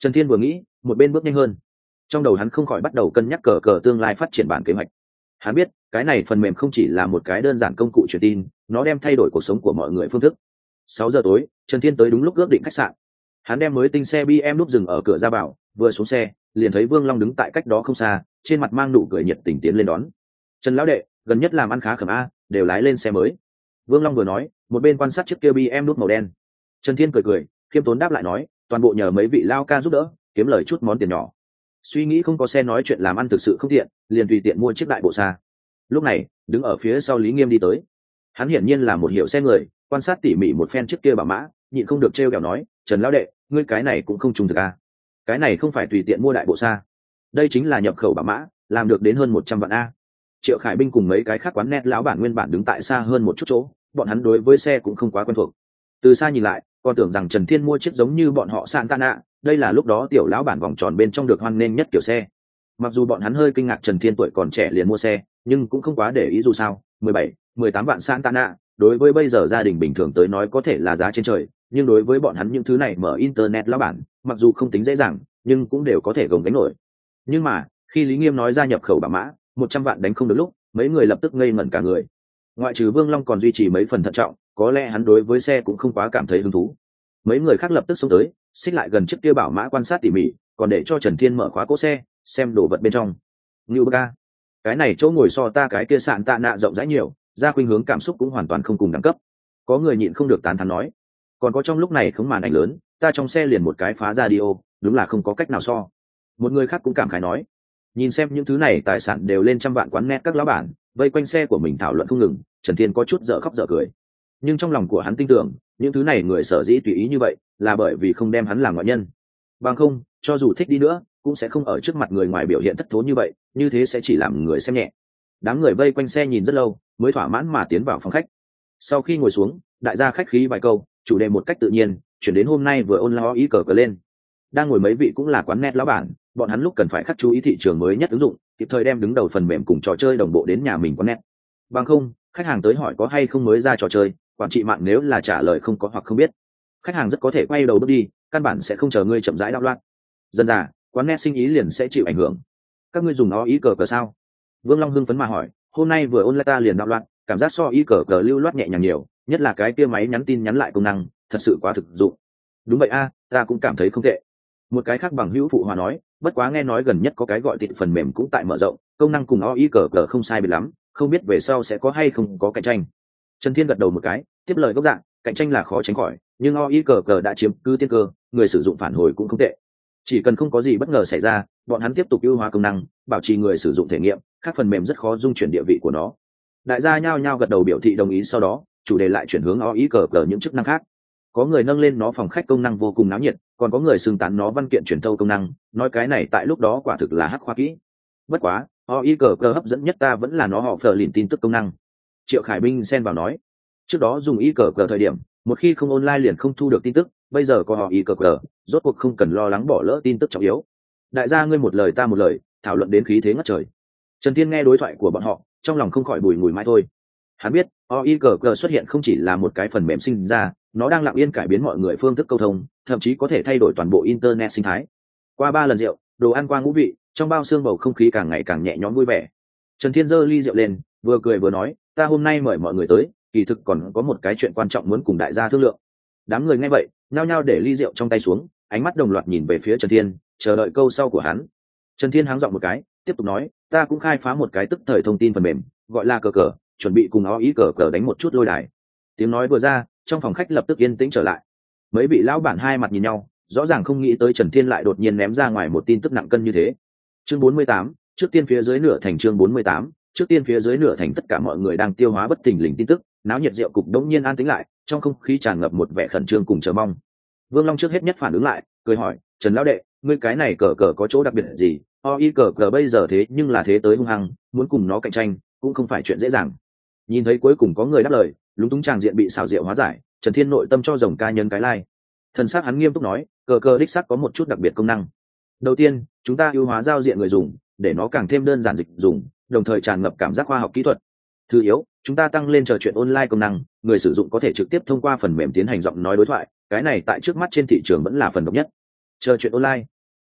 Trần Thiên vừa nghĩ một bên bước nhanh hơn, trong đầu hắn không khỏi bắt đầu cân nhắc cờ cờ tương lai phát triển bản kế hoạch. Hắn biết cái này phần mềm không chỉ là một cái đơn giản công cụ truyền tin, nó đem thay đổi cuộc sống của mọi người phương thức. Sáu giờ tối, Trần Thiên tới đúng lúc ước định khách sạn. Hắn đem mới tinh xe bê em núp dừng ở cửa ra vào, vừa xuống xe liền thấy Vương Long đứng tại cách đó không xa, trên mặt mang nụ cười nhiệt tình tiến lên đón. Trần lão đệ, gần nhất làm ăn khá khẩm a, đều lái lên xe mới. Vương Long vừa nói một bên quan sát chiếc kia bê em núp màu đen. Trần Thiên cười cười khiêm tốn đáp lại nói, toàn bộ nhờ mấy vị lao ca giúp đỡ, kiếm lời chút món tiền nhỏ. Suy nghĩ không có xe nói chuyện làm ăn thực sự không tiện, liền tùy tiện mua chiếc đại bộ xa. Lúc này đứng ở phía sau Lý Nghiêm đi tới, hắn hiển nhiên là một hiểu xe người, quan sát tỉ mỉ một phen chiếc kia bảo mã, nhịn không được trêu ghẹo nói, Trần lão đệ, ngươi cái này cũng không trùng thực a. Cái này không phải tùy tiện mua đại bộ xa, đây chính là nhập khẩu bảo mã, làm được đến hơn một trăm vạn a. Triệu Khải Binh cùng mấy cái khác quán net lão bản nguyên bản đứng tại xa hơn một chút chỗ, bọn hắn đối với xe cũng không quá quen thuộc. Từ xa nhìn lại còn tưởng rằng Trần Thiên mua chiếc giống như bọn họ Santana, đây là lúc đó tiểu lão bản vòng tròn bên trong được hoan nghênh nhất kiểu xe. Mặc dù bọn hắn hơi kinh ngạc Trần Thiên tuổi còn trẻ liền mua xe, nhưng cũng không quá để ý, dù sao mười bảy, mười tám vạn Santana đối với bây giờ gia đình bình thường tới nói có thể là giá trên trời, nhưng đối với bọn hắn những thứ này mở internet lão bản, mặc dù không tính dễ dàng nhưng cũng đều có thể gồng gánh nổi. Nhưng mà khi Lý Nghiêm nói ra nhập khẩu bảo mã một trăm vạn đánh không được lúc, mấy người lập tức ngây ngẩn cả người. Ngoại trừ Vương Long còn duy trì mấy phần thận trọng, có lẽ hắn đối với xe cũng không quá cảm thấy hứng thú. Mấy người khác lập tức xông tới, xích lại gần chiếc kia bảo mã quan sát tỉ mỉ, còn để cho Trần Thiên mở khóa cỗ xe xem đồ vật bên trong. Ngưu ca, cái này chỗ ngồi so ta cái kia sạn tạ nạ rộng rãi nhiều, ra khuynh hướng cảm xúc cũng hoàn toàn không cùng đẳng cấp. Có người nhịn không được tán thán nói. Còn có trong lúc này không màn ảnh lớn, ta trong xe liền một cái phá radio, đúng là không có cách nào so. Một người khác cũng cảm khái nói. Nhìn xem những thứ này tài sản đều lên trăm vạn quán net các lão bản vây quanh xe của mình thảo luận không ngừng, Trần Thiên có chút dở khóc dở cười. Nhưng trong lòng của hắn tin tưởng những thứ này người sở dĩ tùy ý như vậy là bởi vì không đem hắn làm ngoại nhân. Bằng không cho dù thích đi nữa cũng sẽ không ở trước mặt người ngoài biểu hiện thất thố như vậy, như thế sẽ chỉ làm người xem nhẹ. Đám người vây quanh xe nhìn rất lâu mới thỏa mãn mà tiến vào phòng khách. Sau khi ngồi xuống, đại gia khách khí vài câu, chủ đề một cách tự nhiên chuyển đến hôm nay vừa online ý cờ cờ lên. Đang ngồi mấy vị cũng là quán net lão bản, bọn hắn lúc cần phải khắc chú ý thị trường mới nhất ứng dụng, kịp thời đem đứng đầu phần mềm cùng trò chơi đồng bộ đến nhà mình quán net. Bằng không khách hàng tới hỏi có hay không mới ra trò chơi, quản trị mạng nếu là trả lời không có hoặc không biết, khách hàng rất có thể quay đầu bước đi, căn bản sẽ không chờ ngươi chậm rãi đạo loạn. Dần dà quán net sinh ý liền sẽ chịu ảnh hưởng. Các ngươi dùng nó ý cờ cờ sao? Vương Long hưng phấn mà hỏi. Hôm nay vừa online ta liền đạo loạn, cảm giác so ý cờ cờ lưu loát nhẹ nhàng nhiều, nhất là cái kia máy nhắn tin nhắn lại công năng thật sự quá thực dụng. Đúng vậy a, ta cũng cảm thấy không tệ. Một cái khác bằng hữu phụ hòa nói, bất quá nghe nói gần nhất có cái gọi tịnh phần mềm cũng tại mở rộng, công năng cùng o i cờ cờ không sai biệt lắm, không biết về sau sẽ có hay không có cạnh tranh. Trần Thiên gật đầu một cái, tiếp lời gốc dạng, cạnh tranh là khó tránh khỏi, nhưng o i cờ cờ đã chiếm cứ tiên cơ, người sử dụng phản hồi cũng không tệ. Chỉ cần không có gì bất ngờ xảy ra, bọn hắn tiếp tục ưu hóa công năng, bảo trì người sử dụng thể nghiệm, các phần mềm rất khó dung chuyển địa vị của nó. Đại gia nhao nhao gật đầu biểu thị đồng ý, sau đó chủ đề lại chuyển hướng o i cờ cờ những chức năng khác. Có người nâng lên nó phòng khách công năng vô cùng náo nhiệt, còn có người xưng tán nó văn kiện truyền thâu công năng, nói cái này tại lúc đó quả thực là hắc khoa kỹ. Bất quá o i cờ cờ hấp dẫn nhất ta vẫn là nó họ phờ lìn tin tức công năng. Triệu Khải Binh xen vào nói, trước đó dùng i cờ cờ thời điểm một khi không online liền không thu được tin tức, bây giờ có họ i cờ cờ rốt cuộc không cần lo lắng bỏ lỡ tin tức trọng yếu. Đại gia ngươi một lời ta một lời, thảo luận đến khí thế ngất trời. Trần Thiên nghe đối thoại của bọn họ trong lòng không khỏi bùi ngùi mãi thôi. Hắn biết o i cờ cờ xuất hiện không chỉ là một cái phần mềm sinh ra, nó đang lặng yên cải biến mọi người phương thức câu thông, thậm chí có thể thay đổi toàn bộ internet sinh thái. Qua ba lần rượu, đồ ăn qua ngũ vị, trong bao xương bầu không khí càng ngày càng nhẹ nhõm vui vẻ. Trần Thiên giơ ly rượu lên, vừa cười vừa nói, ta hôm nay mời mọi người tới, kỳ thực còn có một cái chuyện quan trọng muốn cùng đại gia thương lượng. Đám người nghe vậy nhao nhao để ly rượu trong tay xuống, ánh mắt đồng loạt nhìn về phía Trần Thiên, chờ đợi câu sau của hắn. Trần Thiên háng giọng một cái, tiếp tục nói, ta cũng khai phá một cái tức thời thông tin phần mềm, gọi là cờ cờ, chuẩn bị cùng o i cờ cờ đánh một chút lôi đài. Tiếng nói vừa ra, trong phòng khách lập tức yên tĩnh trở lại. Mấy vị lão bản hai mặt nhìn nhau, rõ ràng không nghĩ tới Trần Thiên lại đột nhiên ném ra ngoài một tin tức nặng cân như thế. Chương bốn mươi tám, trước tiên phía dưới nửa thành. Chương bốn mươi tám, trước tiên phía dưới nửa thành. Tất cả mọi người đang tiêu hóa bất thình lình tin tức, náo nhiệt rượu cục đống nhiên an tĩnh lại, trong không khí tràn ngập một vẻ khẩn trương cùng chờ mong. Vương Long trước hết nhất phản ứng lại, cười hỏi, Trần lão đệ, ngươi cái này cờ cờ có chỗ đặc biệt gì? o i cờ cờ bây giờ thế nhưng là thế tới hung hăng, muốn cùng nó cạnh tranh cũng không phải chuyện dễ dàng. Nhìn thấy cuối cùng có người đáp lời, lúng túng tràng diện bị xào rượu hóa giải, Trần Thiên nội tâm cho rồng ca nhân cái lai. Thần sắc hắn nghiêm túc nói, cờ cờ đích xác có một chút đặc biệt công năng. Đầu tiên, chúng ta ưu hóa giao diện người dùng, để nó càng thêm đơn giản dịch dùng, đồng thời tràn ngập cảm giác khoa học kỹ thuật. Thứ yếu, chúng ta tăng lên trò chuyện online công năng, người sử dụng có thể trực tiếp thông qua phần mềm tiến hành giọng nói đối thoại, cái này tại trước mắt trên thị trường vẫn là phần độc nhất. Trò chuyện online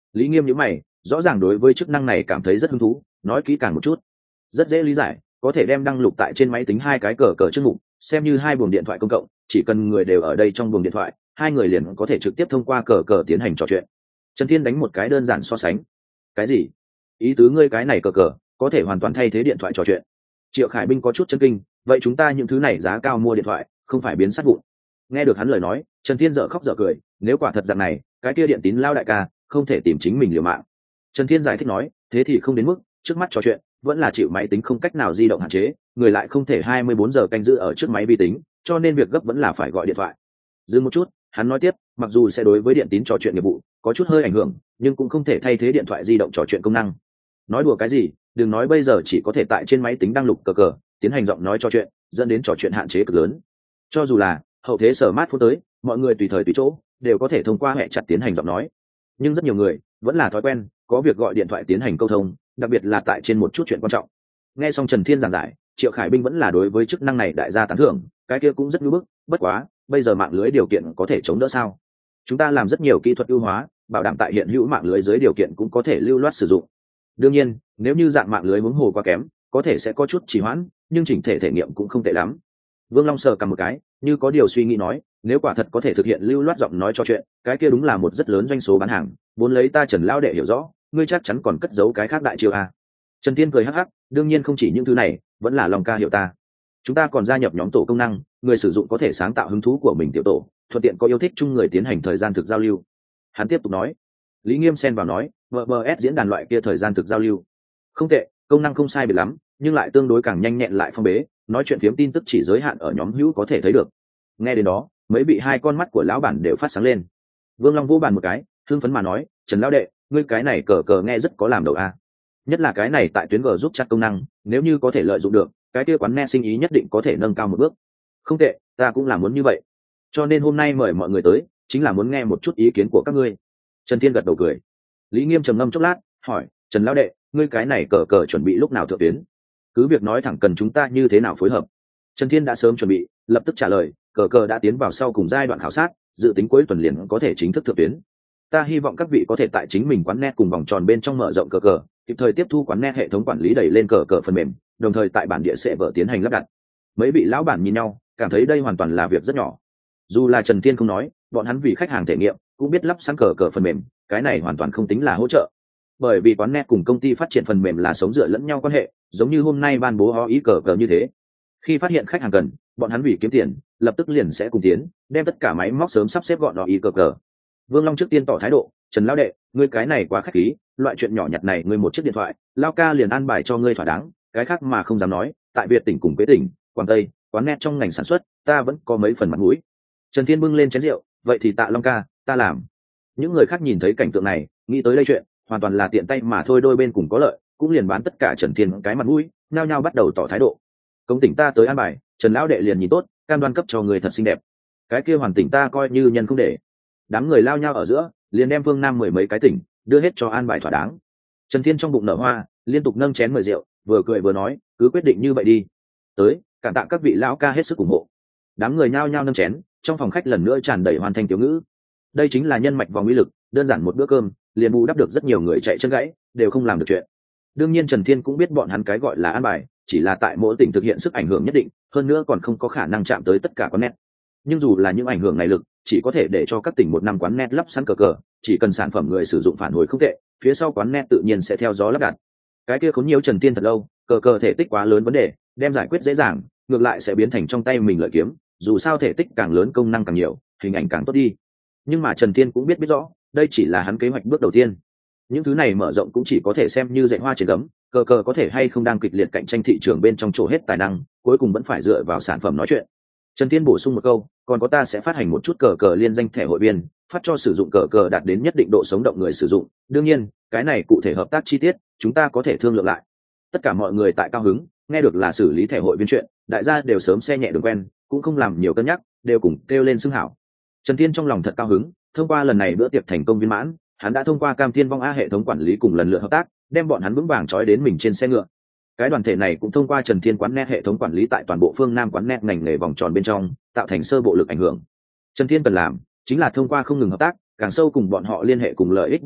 Lý Nghiêm nhíu mày, rõ ràng đối với chức năng này cảm thấy rất hứng thú, nói kỹ càng một chút. Rất dễ lý giải, có thể đem đăng lục tại trên máy tính hai cái cờ cờ chức mục, xem như hai buồng điện thoại công cộng, chỉ cần người đều ở đây trong buồng điện thoại, hai người liền có thể trực tiếp thông qua cờ cờ tiến hành trò chuyện. Trần Thiên đánh một cái đơn giản so sánh. Cái gì? Ý tứ ngươi cái này cờ cờ có thể hoàn toàn thay thế điện thoại trò chuyện? Triệu Khải Binh có chút chấn kinh, vậy chúng ta những thứ này giá cao mua điện thoại, không phải biến sắt vụn? Nghe được hắn lời nói, Trần Thiên dở khóc dở cười, nếu quả thật dạng này, cái kia điện tín lao đại ca không thể tìm chính mình liều mạng. Trần Thiên giải thích nói, thế thì không đến mức, trước mắt trò chuyện vẫn là chịu máy tính không cách nào di động hạn chế, người lại không thể hai mươi bốn giờ canh giữ ở trước máy vi tính, cho nên việc gấp vẫn là phải gọi điện thoại. Dừng một chút, hắn nói tiếp, mặc dù sẽ đối với điện tín trò chuyện nghiệp vụ có chút hơi ảnh hưởng, nhưng cũng không thể thay thế điện thoại di động trò chuyện công năng. Nói đùa cái gì, đừng nói bây giờ chỉ có thể tại trên máy tính đăng lục cờ cờ tiến hành giọng nói trò chuyện, dẫn đến trò chuyện hạn chế cực lớn. Cho dù là hậu thế smartphone tới, mọi người tùy thời tùy chỗ đều có thể thông qua hệ chặt tiến hành giọng nói, nhưng rất nhiều người vẫn là thói quen có việc gọi điện thoại tiến hành câu thông, đặc biệt là tại trên một chút chuyện quan trọng. Nghe xong Trần Thiên giảng giải, Triệu Khải Binh vẫn là đối với chức năng này đại gia tán thưởng, cái kia cũng rất ngưỡng bức, bất quá bây giờ mạng lưới điều kiện có thể chống đỡ sao? Chúng ta làm rất nhiều kỹ thuật ưu hóa, bảo đảm tại hiện hữu mạng lưới dưới điều kiện cũng có thể lưu loát sử dụng. Đương nhiên, nếu như dạng mạng lưới huống hồ quá kém, có thể sẽ có chút trì hoãn, nhưng chỉnh thể thể nghiệm cũng không tệ lắm. Vương Long sờ cầm một cái, như có điều suy nghĩ nói, nếu quả thật có thể thực hiện lưu loát giọng nói cho chuyện, cái kia đúng là một rất lớn doanh số bán hàng, vốn lấy ta Trần lão đệ hiểu rõ, ngươi chắc chắn còn cất giấu cái khác đại chiêu a. Trần Thiên cười hắc hắc, đương nhiên không chỉ những thứ này, vẫn là Long ca hiểu ta. Chúng ta còn gia nhập nhóm tổ công năng, người sử dụng có thể sáng tạo hứng thú của mình tiểu tổ, thuận tiện có yêu thích chung người tiến hành thời gian thực giao lưu. Hắn tiếp tục nói. Lý Nghiêm xen vào nói, vê bê ét diễn đàn loại kia thời gian thực giao lưu không tệ, công năng không sai biệt lắm, nhưng lại tương đối càng nhanh nhẹn lại phong bế, nói chuyện phiếm tin tức chỉ giới hạn ở nhóm hữu có thể thấy được. Nghe đến đó, mấy bị hai con mắt của lão bản đều phát sáng lên. Vương Long vô bàn một cái, hưng phấn mà nói, Trần lão đệ, ngươi cái này cờ cờ nghe rất có làm đầu a. Nhất là cái này tại tuyến G giúp chat công năng, nếu như có thể lợi dụng được, cái kia quán nghe sinh ý nhất định có thể nâng cao một bước. Không tệ, ta cũng là muốn như vậy. Cho nên hôm nay mời mọi người tới, chính là muốn nghe một chút ý kiến của các ngươi. Trần Thiên gật đầu cười. Lý Nghiêm trầm ngâm chốc lát, hỏi, Trần lão đệ, ngươi cái này cờ cờ chuẩn bị lúc nào thượng tuyến? Cứ việc nói thẳng cần chúng ta như thế nào phối hợp. Trần Thiên đã sớm chuẩn bị, lập tức trả lời, cờ cờ đã tiến vào sau cùng giai đoạn khảo sát, dự tính cuối tuần liền có thể chính thức thượng tuyến. Ta hy vọng các vị có thể tại chính mình quán net cùng vòng tròn bên trong mở rộng cờ cờ, kịp thời tiếp thu quán net hệ thống quản lý đẩy lên cờ cờ phần mềm, đồng thời tại bản địa sẽ vợ tiến hành lắp đặt. Mấy vị lão bản nhìn nhau, cảm thấy đây hoàn toàn là việc rất nhỏ. Dù là Trần Thiên không nói, bọn hắn vì khách hàng thể nghiệm cũng biết lắp sẵn cờ cờ phần mềm, cái này hoàn toàn không tính là hỗ trợ. Bởi vì quán net cùng công ty phát triển phần mềm là sống dựa lẫn nhau quan hệ, giống như hôm nay ban bố ho ý cờ cờ như thế. Khi phát hiện khách hàng cần, bọn hắn vì kiếm tiền, lập tức liền sẽ cùng tiến, đem tất cả máy móc sớm sắp xếp gọn ho ý cờ cờ. Vương Long trước tiên tỏ thái độ, Trần lão đệ, ngươi cái này quá khách khí, loại chuyện nhỏ nhặt này ngươi một chiếc điện thoại, lao ca liền an bài cho ngươi thỏa đáng, cái khác mà không dám nói, tại Việt tỉnh cùng Quế tỉnh, Quảng Tây, quán net trong ngành sản xuất, ta vẫn có mấy phần mặt mũi. Trần Thiên bưng lên chén rượu, vậy thì tạ Long ca, ta làm. Những người khác nhìn thấy cảnh tượng này, nghĩ tới đây chuyện, hoàn toàn là tiện tay mà thôi, đôi bên cùng có lợi, cũng liền bán tất cả Trần Thiên cái mặt mũi, nhao nhao bắt đầu tỏ thái độ. Công tỉnh ta tới an bài, Trần lão đệ liền nhìn tốt, cam đoan cấp cho người thật xinh đẹp. Cái kia hoàn tỉnh ta coi như nhân không để. Đám người lao nhau ở giữa, liền đem Vương Nam mười mấy cái tỉnh đưa hết cho an bài thỏa đáng. Trần Thiên trong bụng nở hoa, liên tục nâng chén mời rượu, vừa cười vừa nói, cứ quyết định như vậy đi. Tới, cảm tạ các vị lão ca hết sức ủng hộ. Đám người nhao nhao nâng chén, trong phòng khách lần nữa tràn đầy hoàn thành tiểu ngữ. Đây chính là nhân mạch vòng uy lực, đơn giản một bữa cơm liền bù đắp được rất nhiều người chạy chân gãy, đều không làm được chuyện. Đương nhiên Trần Thiên cũng biết bọn hắn cái gọi là an bài, chỉ là tại mỗi tỉnh thực hiện sức ảnh hưởng nhất định, hơn nữa còn không có khả năng chạm tới tất cả quán net. Nhưng dù là những ảnh hưởng này lực, chỉ có thể để cho các tỉnh một năm quán net lắp sẵn cờ cờ, chỉ cần sản phẩm người sử dụng phản hồi không tệ, phía sau quán net tự nhiên sẽ theo gió lắp đặt. Cái kia khốn nhiều Trần Thiên thật lâu, cờ cờ thể tích quá lớn vấn đề, đem giải quyết dễ dàng, ngược lại sẽ biến thành trong tay mình lợi kiếm, dù sao thể tích càng lớn công năng càng nhiều, hình ảnh càng tốt đi. Nhưng mà Trần Thiên cũng biết biết rõ, đây chỉ là hắn kế hoạch bước đầu tiên. Những thứ này mở rộng cũng chỉ có thể xem như dạy hoa trên gấm, cờ cờ có thể hay không đang kịch liệt cạnh tranh thị trường bên trong chỗ hết tài năng, cuối cùng vẫn phải dựa vào sản phẩm nói chuyện. Trần Thiên bổ sung một câu, còn có ta sẽ phát hành một chút cờ cờ liên danh thẻ hội viên, phát cho sử dụng cờ cờ đạt đến nhất định độ sống động người sử dụng. Đương nhiên, cái này cụ thể hợp tác chi tiết, chúng ta có thể thương lượng lại. Tất cả mọi người tại cao hứng, nghe được là xử lý thẻ hội viên chuyện, đại gia đều sớm xe nhẹ đường quen, cũng không làm nhiều cân nhắc, đều cùng kêu lên xưng hảo. Trần Thiên trong lòng thật cao hứng, thông qua lần này bữa tiệc thành công viên mãn, hắn đã thông qua Cam Thiên Vong A hệ thống quản lý cùng lần lượt hợp tác, đem bọn hắn vững vàng trói đến mình trên xe ngựa. Cái đoàn thể này cũng thông qua Trần Thiên quán net hệ thống quản lý tại toàn bộ phương Nam quán net ngành nghề vòng tròn bên trong, tạo thành sơ bộ lực ảnh hưởng. Trần Thiên cần làm chính là thông qua không ngừng hợp tác, càng sâu cùng bọn họ liên hệ cùng lợi ích buộc chặt,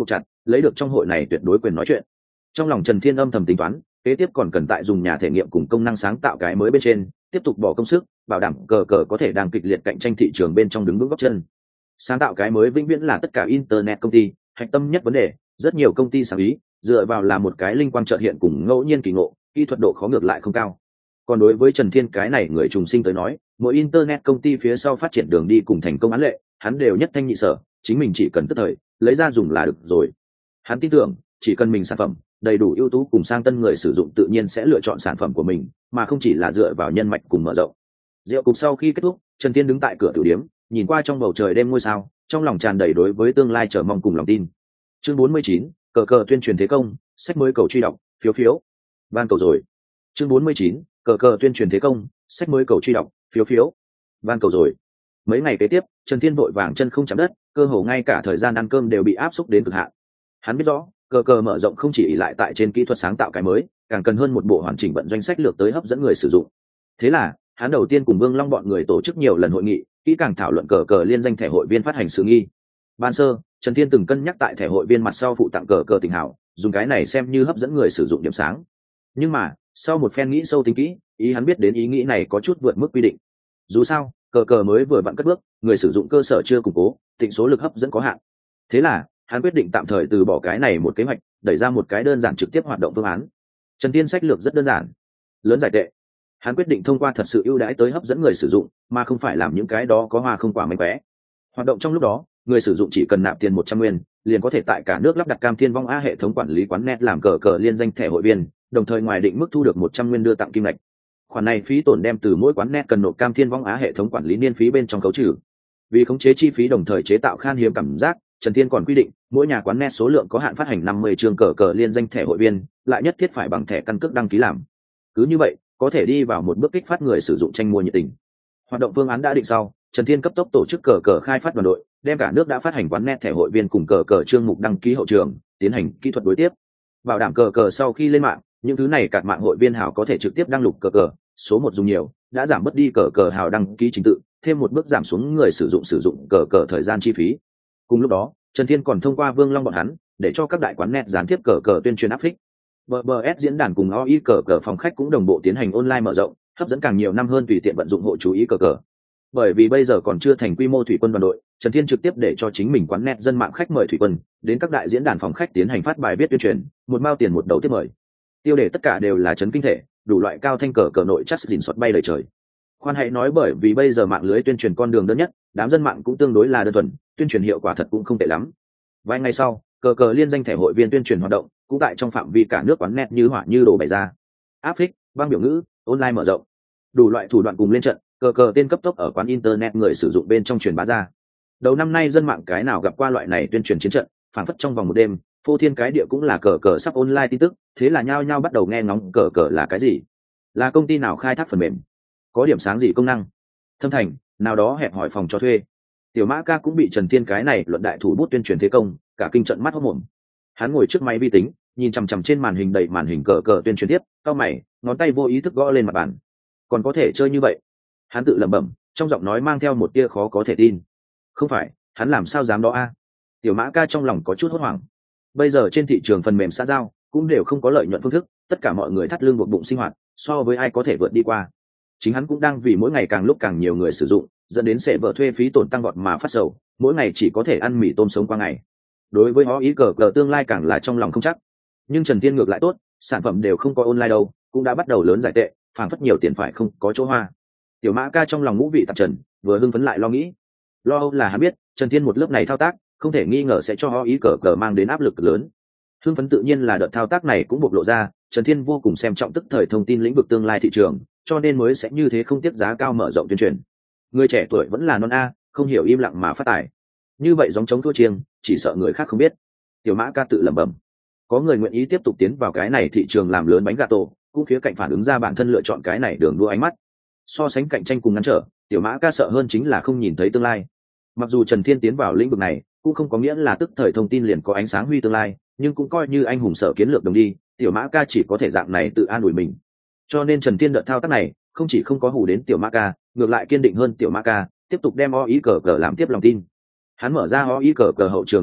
lấy được trong hội này tuyệt đối quyền nói chuyện. Trong lòng Trần Thiên âm thầm tính toán, kế tiếp còn cần tại dùng nhà thể nghiệm cùng công năng sáng tạo cái mới bên trên tiếp tục bỏ công sức, bảo đảm cờ cờ có thể đang kịch liệt cạnh tranh thị trường bên trong đứng vững góc chân. Sáng tạo cái mới vĩnh viễn là tất cả internet công ty hạch tâm nhất vấn đề. Rất nhiều công ty sáng ý dựa vào là một cái linh quang chợt hiện cùng ngẫu nhiên kỳ ngộ, kỹ thuật độ khó ngược lại không cao. Còn đối với Trần Thiên cái này người trùng sinh tới nói, mỗi internet công ty phía sau phát triển đường đi cùng thành công án lệ, hắn đều nhất thanh nhị sở, chính mình chỉ cần tức thời lấy ra dùng là được rồi. Hắn tin tưởng chỉ cần mình sản phẩm đầy đủ ưu tú cùng sang tân, người sử dụng tự nhiên sẽ lựa chọn sản phẩm của mình, mà không chỉ là dựa vào nhân mạch cùng mở rộng. Rượu cục sau khi kết thúc, Trần Thiên đứng tại cửa tử điếm, nhìn qua trong bầu trời đêm ngôi sao, trong lòng tràn đầy đối với tương lai chờ mong cùng lòng tin. Chương bốn mươi chín, cờ cờ tuyên truyền thế công, sách mới cầu truy đọc, phiếu phiếu. Van cầu rồi. Chương bốn mươi chín, cờ cờ tuyên truyền thế công, sách mới cầu truy đọc, phiếu phiếu. Van cầu rồi. Mấy ngày kế tiếp, Trần Thiên vội vàng chân không chạm đất, cơ hồ ngay cả thời gian ăn cơm đều bị áp xúc đến cực hạn. Hắn biết rõ, cờ cờ mở rộng không chỉ lại tại trên kỹ thuật sáng tạo cái mới, càng cần hơn một bộ hoàn chỉnh vận doanh sách lược tới hấp dẫn người sử dụng. Thế là, hắn đầu tiên cùng Vương Long bọn người tổ chức nhiều lần hội nghị, kỹ càng thảo luận cờ cờ liên danh thẻ hội viên phát hành sự nghi. Ban sơ, Trần Thiên từng cân nhắc tại thẻ hội viên mặt sau phụ tặng cờ cờ tình hảo, dùng cái này xem như hấp dẫn người sử dụng điểm sáng. Nhưng mà, sau một phen nghĩ sâu tính kỹ, ý hắn biết đến ý nghĩ này có chút vượt mức quy định. Dù sao, cờ cờ mới vừa vặn cất bước, người sử dụng cơ sở chưa củng cố, tịnh số lực hấp dẫn có hạn. Thế là, hắn quyết định tạm thời từ bỏ cái này một kế hoạch, đẩy ra một cái đơn giản trực tiếp hoạt động phương án. Trần Thiên sách lược rất đơn giản, lớn giải tệ. Hắn quyết định thông qua thật sự ưu đãi tới hấp dẫn người sử dụng, mà không phải làm những cái đó có hoa không quả mánh khóe. Hoạt động trong lúc đó, người sử dụng chỉ cần nạp tiền một trăm nguyên, liền có thể tại cả nước lắp đặt Cam Thiên Vong A hệ thống quản lý quán net làm cờ cờ liên danh thẻ hội viên, đồng thời ngoài định mức thu được một trăm nguyên đưa tặng kim lệch. Khoản này phí tổn đem từ mỗi quán net cần nộp Cam Thiên Vong Á hệ thống quản lý niên phí bên trong khấu trừ. Vì khống chế chi phí đồng thời chế tạo khan hiếm cảm giác, Trần Thiên còn quy định, mỗi nhà quán net số lượng có hạn phát hành năm mươi chương cờ cờ liên danh thẻ hội viên, lại nhất thiết phải bằng thẻ căn cước đăng ký làm. Cứ như vậy, có thể đi vào một bước kích phát người sử dụng tranh mua nhiệt tình. Hoạt động phương án đã định sau, Trần Thiên cấp tốc tổ chức cờ cờ khai phát đoàn đội, đem cả nước đã phát hành quán net thẻ hội viên cùng cờ cờ chương mục đăng ký hậu trường, tiến hành kỹ thuật đối tiếp. Bảo đảm cờ cờ sau khi lên mạng, những thứ này các mạng hội viên hảo có thể trực tiếp đăng lục cờ cờ, số một dùng nhiều, đã giảm bớt đi cờ cờ hảo đăng ký trình tự, thêm một bước giảm xuống người sử dụng sử dụng cờ cờ thời gian chi phí. Cùng lúc đó, Trần Thiên còn thông qua Vương Long bọn hắn, để cho các đại quán net gián tiếp cờ cờ tuyên truyền áp phích. bê bê ét diễn đàn cùng o i cờ cờ phòng khách cũng đồng bộ tiến hành online mở rộng, hấp dẫn càng nhiều năm hơn tùy tiện vận dụng hộ chú ý cờ cờ. Bởi vì bây giờ còn chưa thành quy mô thủy quân đoàn đội, Trần Thiên trực tiếp để cho chính mình quán net dân mạng khách mời thủy quân đến các đại diễn đàn phòng khách tiến hành phát bài viết tuyên truyền, một mao tiền một đầu tiếp mời. Tiêu đề tất cả đều là chấn kinh thể, đủ loại cao thanh cờ cờ nội chắc dình xuất bay lời trời. Khoan hãy nói bởi vì bây giờ mạng lưới tuyên truyền con đường đơn nhất, đám dân mạng cũng tương đối là đơn thuần, tuyên truyền hiệu quả thật cũng không tệ lắm. Vài ngày sau, cờ cờ liên danh thẻ hội viên tuyên truyền hoạt động cũng tại trong phạm vi cả nước quán net như hỏa như đổ bày ra. Áp phích, băng biểu ngữ, online mở rộng, đủ loại thủ đoạn cùng lên trận, cờ cờ tên cấp tốc ở quán internet người sử dụng bên trong truyền bá ra. Đầu năm nay dân mạng cái nào gặp qua loại này tuyên truyền chiến trận, phản phất trong vòng một đêm, phô thiên cái địa cũng là cờ cờ sắp online tin tức, thế là nhao nhao bắt đầu nghe ngóng cờ cờ là cái gì, là công ty nào khai thác phần mềm, có điểm sáng gì công năng, thâm thành nào đó hẹp hỏi phòng cho thuê. Tiểu Mã Ca cũng bị Trần Thiên cái này luận đại thủ bút tuyên truyền thế công, cả kinh trận mắt hốt mồm. Hắn ngồi trước máy vi tính, nhìn chằm chằm trên màn hình đầy màn hình cờ cờ tuyên truyền tiếp, cau mày, ngón tay vô ý thức gõ lên mặt bàn. Còn có thể chơi như vậy? Hắn tự lẩm bẩm, trong giọng nói mang theo một tia khó có thể tin. Không phải, hắn làm sao dám đó a? Tiểu Mã Ca trong lòng có chút hốt hoảng. Bây giờ trên thị trường phần mềm xã giao cũng đều không có lợi nhuận phương thức, tất cả mọi người thắt lưng buộc bụng sinh hoạt, so với ai có thể vượt đi qua. Chính hắn cũng đang vì mỗi ngày càng lúc càng nhiều người sử dụng, dẫn đến sẽ vợ thuê phí tổn tăng vọt mà phát sầu, mỗi ngày chỉ có thể ăn mì tôm sống qua ngày. Đối với họ ý cờ cờ tương lai càng là trong lòng không chắc. Nhưng Trần Thiên ngược lại tốt, sản phẩm đều không có online đâu, cũng đã bắt đầu lớn giải tệ, phảng phất nhiều tiền phải không có chỗ hoa. Tiểu Mã Ca trong lòng ngũ vị tạp trần, vừa hưng phấn lại lo nghĩ. Lo âu là hắn biết, Trần Thiên một lớp này thao tác, không thể nghi ngờ sẽ cho họ ý cờ cờ mang đến áp lực lớn. Hưng phấn tự nhiên là đợt thao tác này cũng bộc lộ ra, Trần Thiên vô cùng xem trọng tức thời thông tin lĩnh vực tương lai thị trường, cho nên mới sẽ như thế không tiếc giá cao mở rộng tuyên truyền. Người trẻ tuổi vẫn là non a, không hiểu im lặng mà phát tài. Như vậy giống chống thua chiêng, chỉ sợ người khác không biết. Tiểu Mã Ca tự lẩm bẩm. Có người nguyện ý tiếp tục tiến vào cái này thị trường làm lớn bánh gà tổ, cũng khía cạnh phản ứng ra bản thân lựa chọn cái này đường đua ánh mắt. So sánh cạnh tranh cùng ngăn trở, Tiểu Mã Ca sợ hơn chính là không nhìn thấy tương lai. Mặc dù Trần Thiên tiến vào lĩnh vực này, cũng không có nghĩa là tức thời thông tin liền có ánh sáng huy tương lai, nhưng cũng coi như anh hùng sở kiến lược đồng đi, Tiểu Mã Ca chỉ có thể dạng này tự an ủi mình. Cho nên Trần Thiên đợt thao tác này, không chỉ không có hù đến Tiểu Mã Ca, ngược lại kiên định hơn Tiểu Mã Ca, tiếp tục đem o ý cờ cờ làm tiếp lòng tin. Hắn mở ra o ý cờ cờ hậu trường số liệu,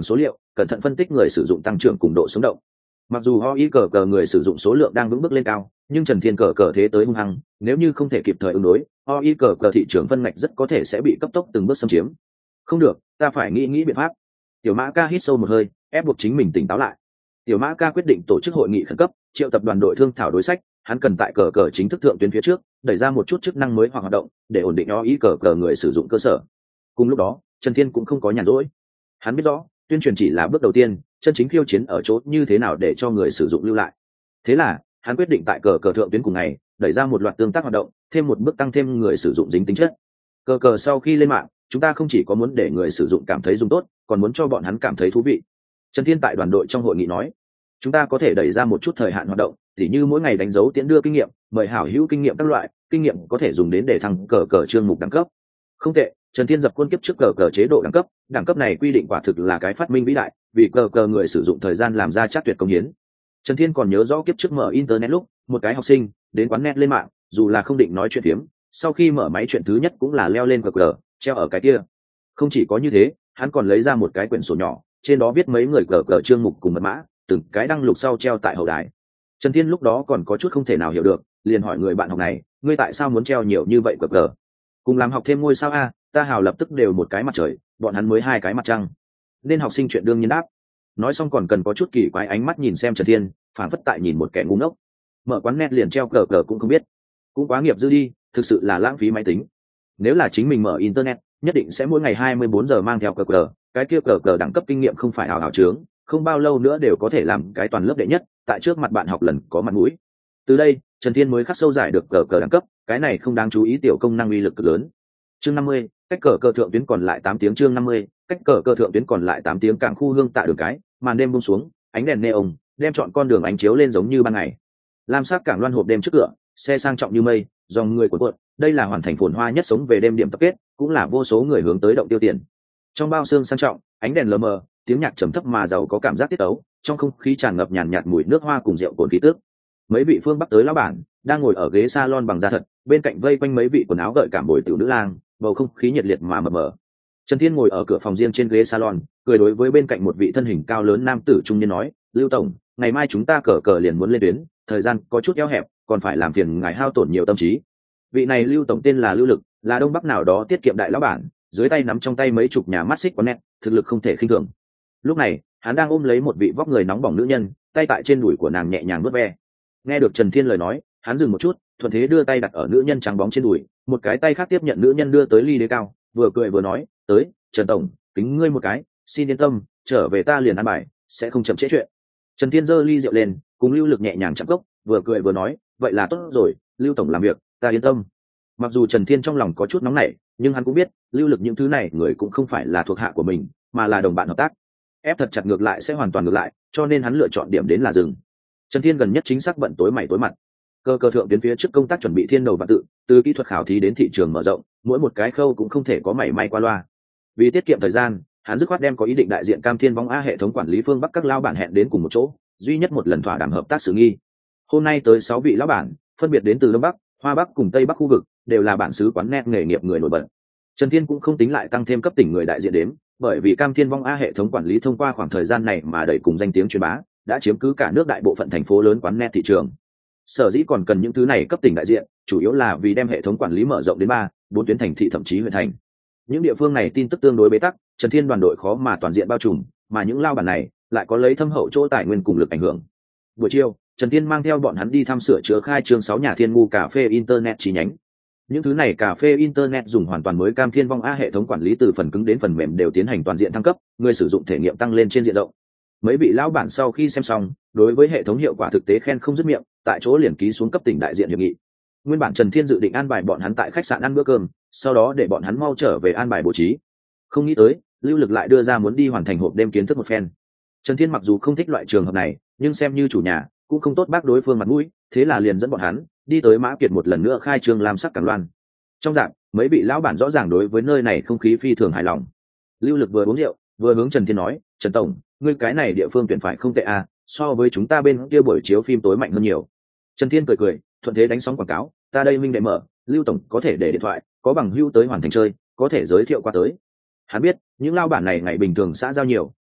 cẩn thận phân tích người sử dụng tăng trưởng cùng độ sống động. Mặc dù o i cờ cờ người sử dụng số lượng đang vững bước lên cao, nhưng Trần Thiên cờ cờ thế tới hung hăng, nếu như không thể kịp thời ứng đối, o i cờ cờ thị trường phân ngạch rất có thể sẽ bị cấp tốc từng bước xâm chiếm. Không được, ta phải nghĩ nghĩ biện pháp. Tiểu Mã Ca hít sâu một hơi, ép buộc chính mình tỉnh táo lại. Tiểu Mã Ca quyết định tổ chức hội nghị khẩn cấp, triệu tập đoàn đội thương thảo đối sách, hắn cần tại cờ cờ chính thức thượng tuyến phía trước, đẩy ra một chút chức năng mới hoặc hoạt động, để ổn định o i cờ cờ người sử dụng cơ sở. Cùng lúc đó, Trần Thiên cũng không có nhàn rỗi. Hắn biết rõ, tuyên truyền chỉ là bước đầu tiên, chân chính khiêu chiến ở chỗ như thế nào để cho người sử dụng lưu lại. Thế là, hắn quyết định tại cờ cờ thượng tuyến cùng ngày, đẩy ra một loạt tương tác hoạt động, thêm một bước tăng thêm người sử dụng dính tính chất. Cờ cờ sau khi lên mạng, chúng ta không chỉ có muốn để người sử dụng cảm thấy dùng tốt, còn muốn cho bọn hắn cảm thấy thú vị. Trần Thiên tại đoàn đội trong hội nghị nói, chúng ta có thể đẩy ra một chút thời hạn hoạt động, tỉ như mỗi ngày đánh dấu tiễn đưa kinh nghiệm, mời hảo hữu kinh nghiệm các loại, kinh nghiệm có thể dùng đến để thăng cờ cờ chương mục đẳng cấp. Không tệ, Trần Thiên dập khuôn kiếp trước cờ cờ chế độ đẳng cấp, đẳng cấp này quy định quả thực là cái phát minh vĩ đại, vì cờ cờ người sử dụng thời gian làm ra chắc tuyệt công hiến. Trần Thiên còn nhớ rõ kiếp trước mở internet lúc, một cái học sinh đến quán net lên mạng, dù là không định nói chuyện phiếm, sau khi mở máy chuyện thứ nhất cũng là leo lên cờ cờ, treo ở cái kia. Không chỉ có như thế, hắn còn lấy ra một cái quyển sổ nhỏ, trên đó viết mấy người cờ cờ chương mục cùng mật mã, từng cái đăng lục sau treo tại hậu đài. Trần Thiên lúc đó còn có chút không thể nào hiểu được, liền hỏi người bạn học này, ngươi tại sao muốn treo nhiều như vậy cờ cờ? Cùng làm học thêm ngôi sao a, ta hào lập tức đều một cái mặt trời, bọn hắn mới hai cái mặt trăng. Nên học sinh chuyện đương nhiên đáp. Nói xong còn cần có chút kỳ quái ánh mắt nhìn xem Trần Thiên, phản phất tại nhìn một kẻ ngu ngốc. Mở quán net liền treo cờ cờ cũng không biết, cũng quá nghiệp dư đi, thực sự là lãng phí máy tính. Nếu là chính mình mở internet, nhất định sẽ mỗi ngày hai mươi bốn giờ mang theo cờ cờ, cái kia cờ cờ đẳng cấp kinh nghiệm không phải ảo ảo trướng, không bao lâu nữa đều có thể làm cái toàn lớp đệ nhất, tại trước mặt bạn học lần có mặt mũi. Từ đây, Trần Thiên mới khắc sâu giải được cờ cờ đẳng cấp, cái này không đáng chú ý tiểu công năng uy lực cực lớn. Chương năm mươi, cách cờ cờ thượng tuyến còn lại tám tiếng. Chương năm mươi, cách cờ cờ thượng tuyến còn lại tám tiếng. Cảng khu hương tạ đường cái, màn đêm buông xuống, ánh đèn neon đem chọn con đường ánh chiếu lên giống như ban ngày. Lam sắc cảng loan hộp đêm trước cửa, xe sang trọng như mây, dòng người cuộn cuộn, đây là hoàn thành phồn hoa nhất sống về đêm điểm tập kết, cũng là vô số người hướng tới động tiêu tiền. Trong bao xương sang trọng, ánh đèn lờ mờ, tiếng nhạc trầm thấp mà giàu có cảm giác tiết tấu, trong không khí tràn ngập nhàn nhạt mùi nước hoa cùng rượu cồn khí tước. Mấy vị phương bắc tới lão bản đang ngồi ở ghế salon bằng da thật, bên cạnh vây quanh mấy vị quần áo gợi cảm bồi tiểu nữ lang, bầu không khí nhiệt liệt mà mờ mờ. Trần Thiên ngồi ở cửa phòng riêng trên ghế salon, cười đối với bên cạnh một vị thân hình cao lớn nam tử trung niên nói, Lưu tổng, ngày mai chúng ta cờ cờ liền muốn lên tuyến, thời gian có chút eo hẹp, còn phải làm phiền ngài hao tổn nhiều tâm trí. Vị này Lưu tổng tên là Lưu Lực, là đông bắc nào đó tiết kiệm đại lão bản, dưới tay nắm trong tay mấy chục nhà mắt xích quán net, thực lực không thể khinh thường. Lúc này, hắn đang ôm lấy một vị vóc người nóng bỏng nữ nhân, tay tại trên đùi của nàng nhẹ nhàng vuốt ve. Nghe được Trần Thiên lời nói, hắn dừng một chút, thuận thế đưa tay đặt ở nữ nhân trắng bóng trên đùi, một cái tay khác tiếp nhận nữ nhân đưa tới ly đế cao, vừa cười vừa nói, tới, Trần tổng, kính ngươi một cái, xin yên tâm, trở về ta liền ăn bài, sẽ không chậm trễ chuyện. Trần Thiên giơ ly rượu lên, cùng Lưu Lực nhẹ nhàng chạm cốc, vừa cười vừa nói, vậy là tốt rồi, Lưu tổng làm việc, ta yên tâm. Mặc dù Trần Thiên trong lòng có chút nóng nảy, nhưng hắn cũng biết, Lưu Lực những thứ này người cũng không phải là thuộc hạ của mình, mà là đồng bạn hợp tác. Ép thật chặt ngược lại sẽ hoàn toàn ngược lại, cho nên hắn lựa chọn điểm đến là dừng. Trần Thiên gần nhất chính xác bận tối mày tối mặt. Cơ cơ thượng đến phía trước công tác chuẩn bị thiên đầu và tự, từ kỹ thuật khảo thí đến thị trường mở rộng, mỗi một cái khâu cũng không thể có mảy may qua loa. Vì tiết kiệm thời gian, hắn dứt khoát đem có ý định đại diện Cam Thiên Vong A hệ thống quản lý phương Bắc các lao bản hẹn đến cùng một chỗ, duy nhất một lần thỏa đàm hợp tác sự nghi. Hôm nay tới sáu vị lão bản, phân biệt đến từ Đông Bắc, Hoa Bắc cùng Tây Bắc khu vực, đều là bản xứ quán net nghề nghiệp người nổi bật. Trần Thiên cũng không tính lại tăng thêm cấp tỉnh người đại diện đến, bởi vì Cam Thiên Vong A hệ thống quản lý thông qua khoảng thời gian này mà đẩy cùng danh tiếng truyền bá, đã chiếm cứ cả nước đại bộ phận thành phố lớn quán net thị trường. Sở dĩ còn cần những thứ này cấp tỉnh đại diện, chủ yếu là vì đem hệ thống quản lý mở rộng đến ba, bốn tuyến thành thị thậm chí huyện thành. Những địa phương này tin tức tương đối bế tắc, Trần Thiên đoàn đội khó mà toàn diện bao trùm, mà những lao bản này lại có lấy thâm hậu chỗ tài nguyên cùng lực ảnh hưởng. Buổi chiều, Trần Thiên mang theo bọn hắn đi thăm sửa chữa khai trương sáu nhà Thiên Ngu cà phê internet chi nhánh. Những thứ này cà phê internet dùng hoàn toàn mới Cam Thiên Vong A hệ thống quản lý từ phần cứng đến phần mềm đều tiến hành toàn diện thăng cấp, người sử dụng thể nghiệm tăng lên trên diện rộng. Mấy vị lão bản sau khi xem xong, đối với hệ thống hiệu quả thực tế khen không dứt miệng, tại chỗ liền ký xuống cấp tỉnh đại diện hiệp nghị. Nguyên bản Trần Thiên dự định an bài bọn hắn tại khách sạn ăn bữa cơm, sau đó để bọn hắn mau trở về an bài bố trí. Không nghĩ tới, Lưu Lực lại đưa ra muốn đi hoàn thành hộp đêm kiến thức một phen. Trần Thiên mặc dù không thích loại trường hợp này, nhưng xem như chủ nhà, cũng không tốt bác đối phương mặt mũi, thế là liền dẫn bọn hắn đi tới Mã Kiệt một lần nữa khai trương làm sắc Cẩm Loan. Trong dạng, mấy vị lão bản rõ ràng đối với nơi này không khí phi thường hài lòng. Lưu Lực vừa uống rượu, vừa hướng Trần Thiên nói, "Trần tổng, ngươi cái này địa phương tuyển phải không tệ à, so với chúng ta bên kia buổi chiếu phim tối mạnh hơn nhiều." Trần Thiên cười cười, thuận thế đánh sóng quảng cáo, "Ta đây minh đệ mở, Lưu tổng có thể để điện thoại, có bằng hữu tới hoàn thành chơi, có thể giới thiệu qua tới." Hắn biết, những lao bản này ngày bình thường xã giao nhiều,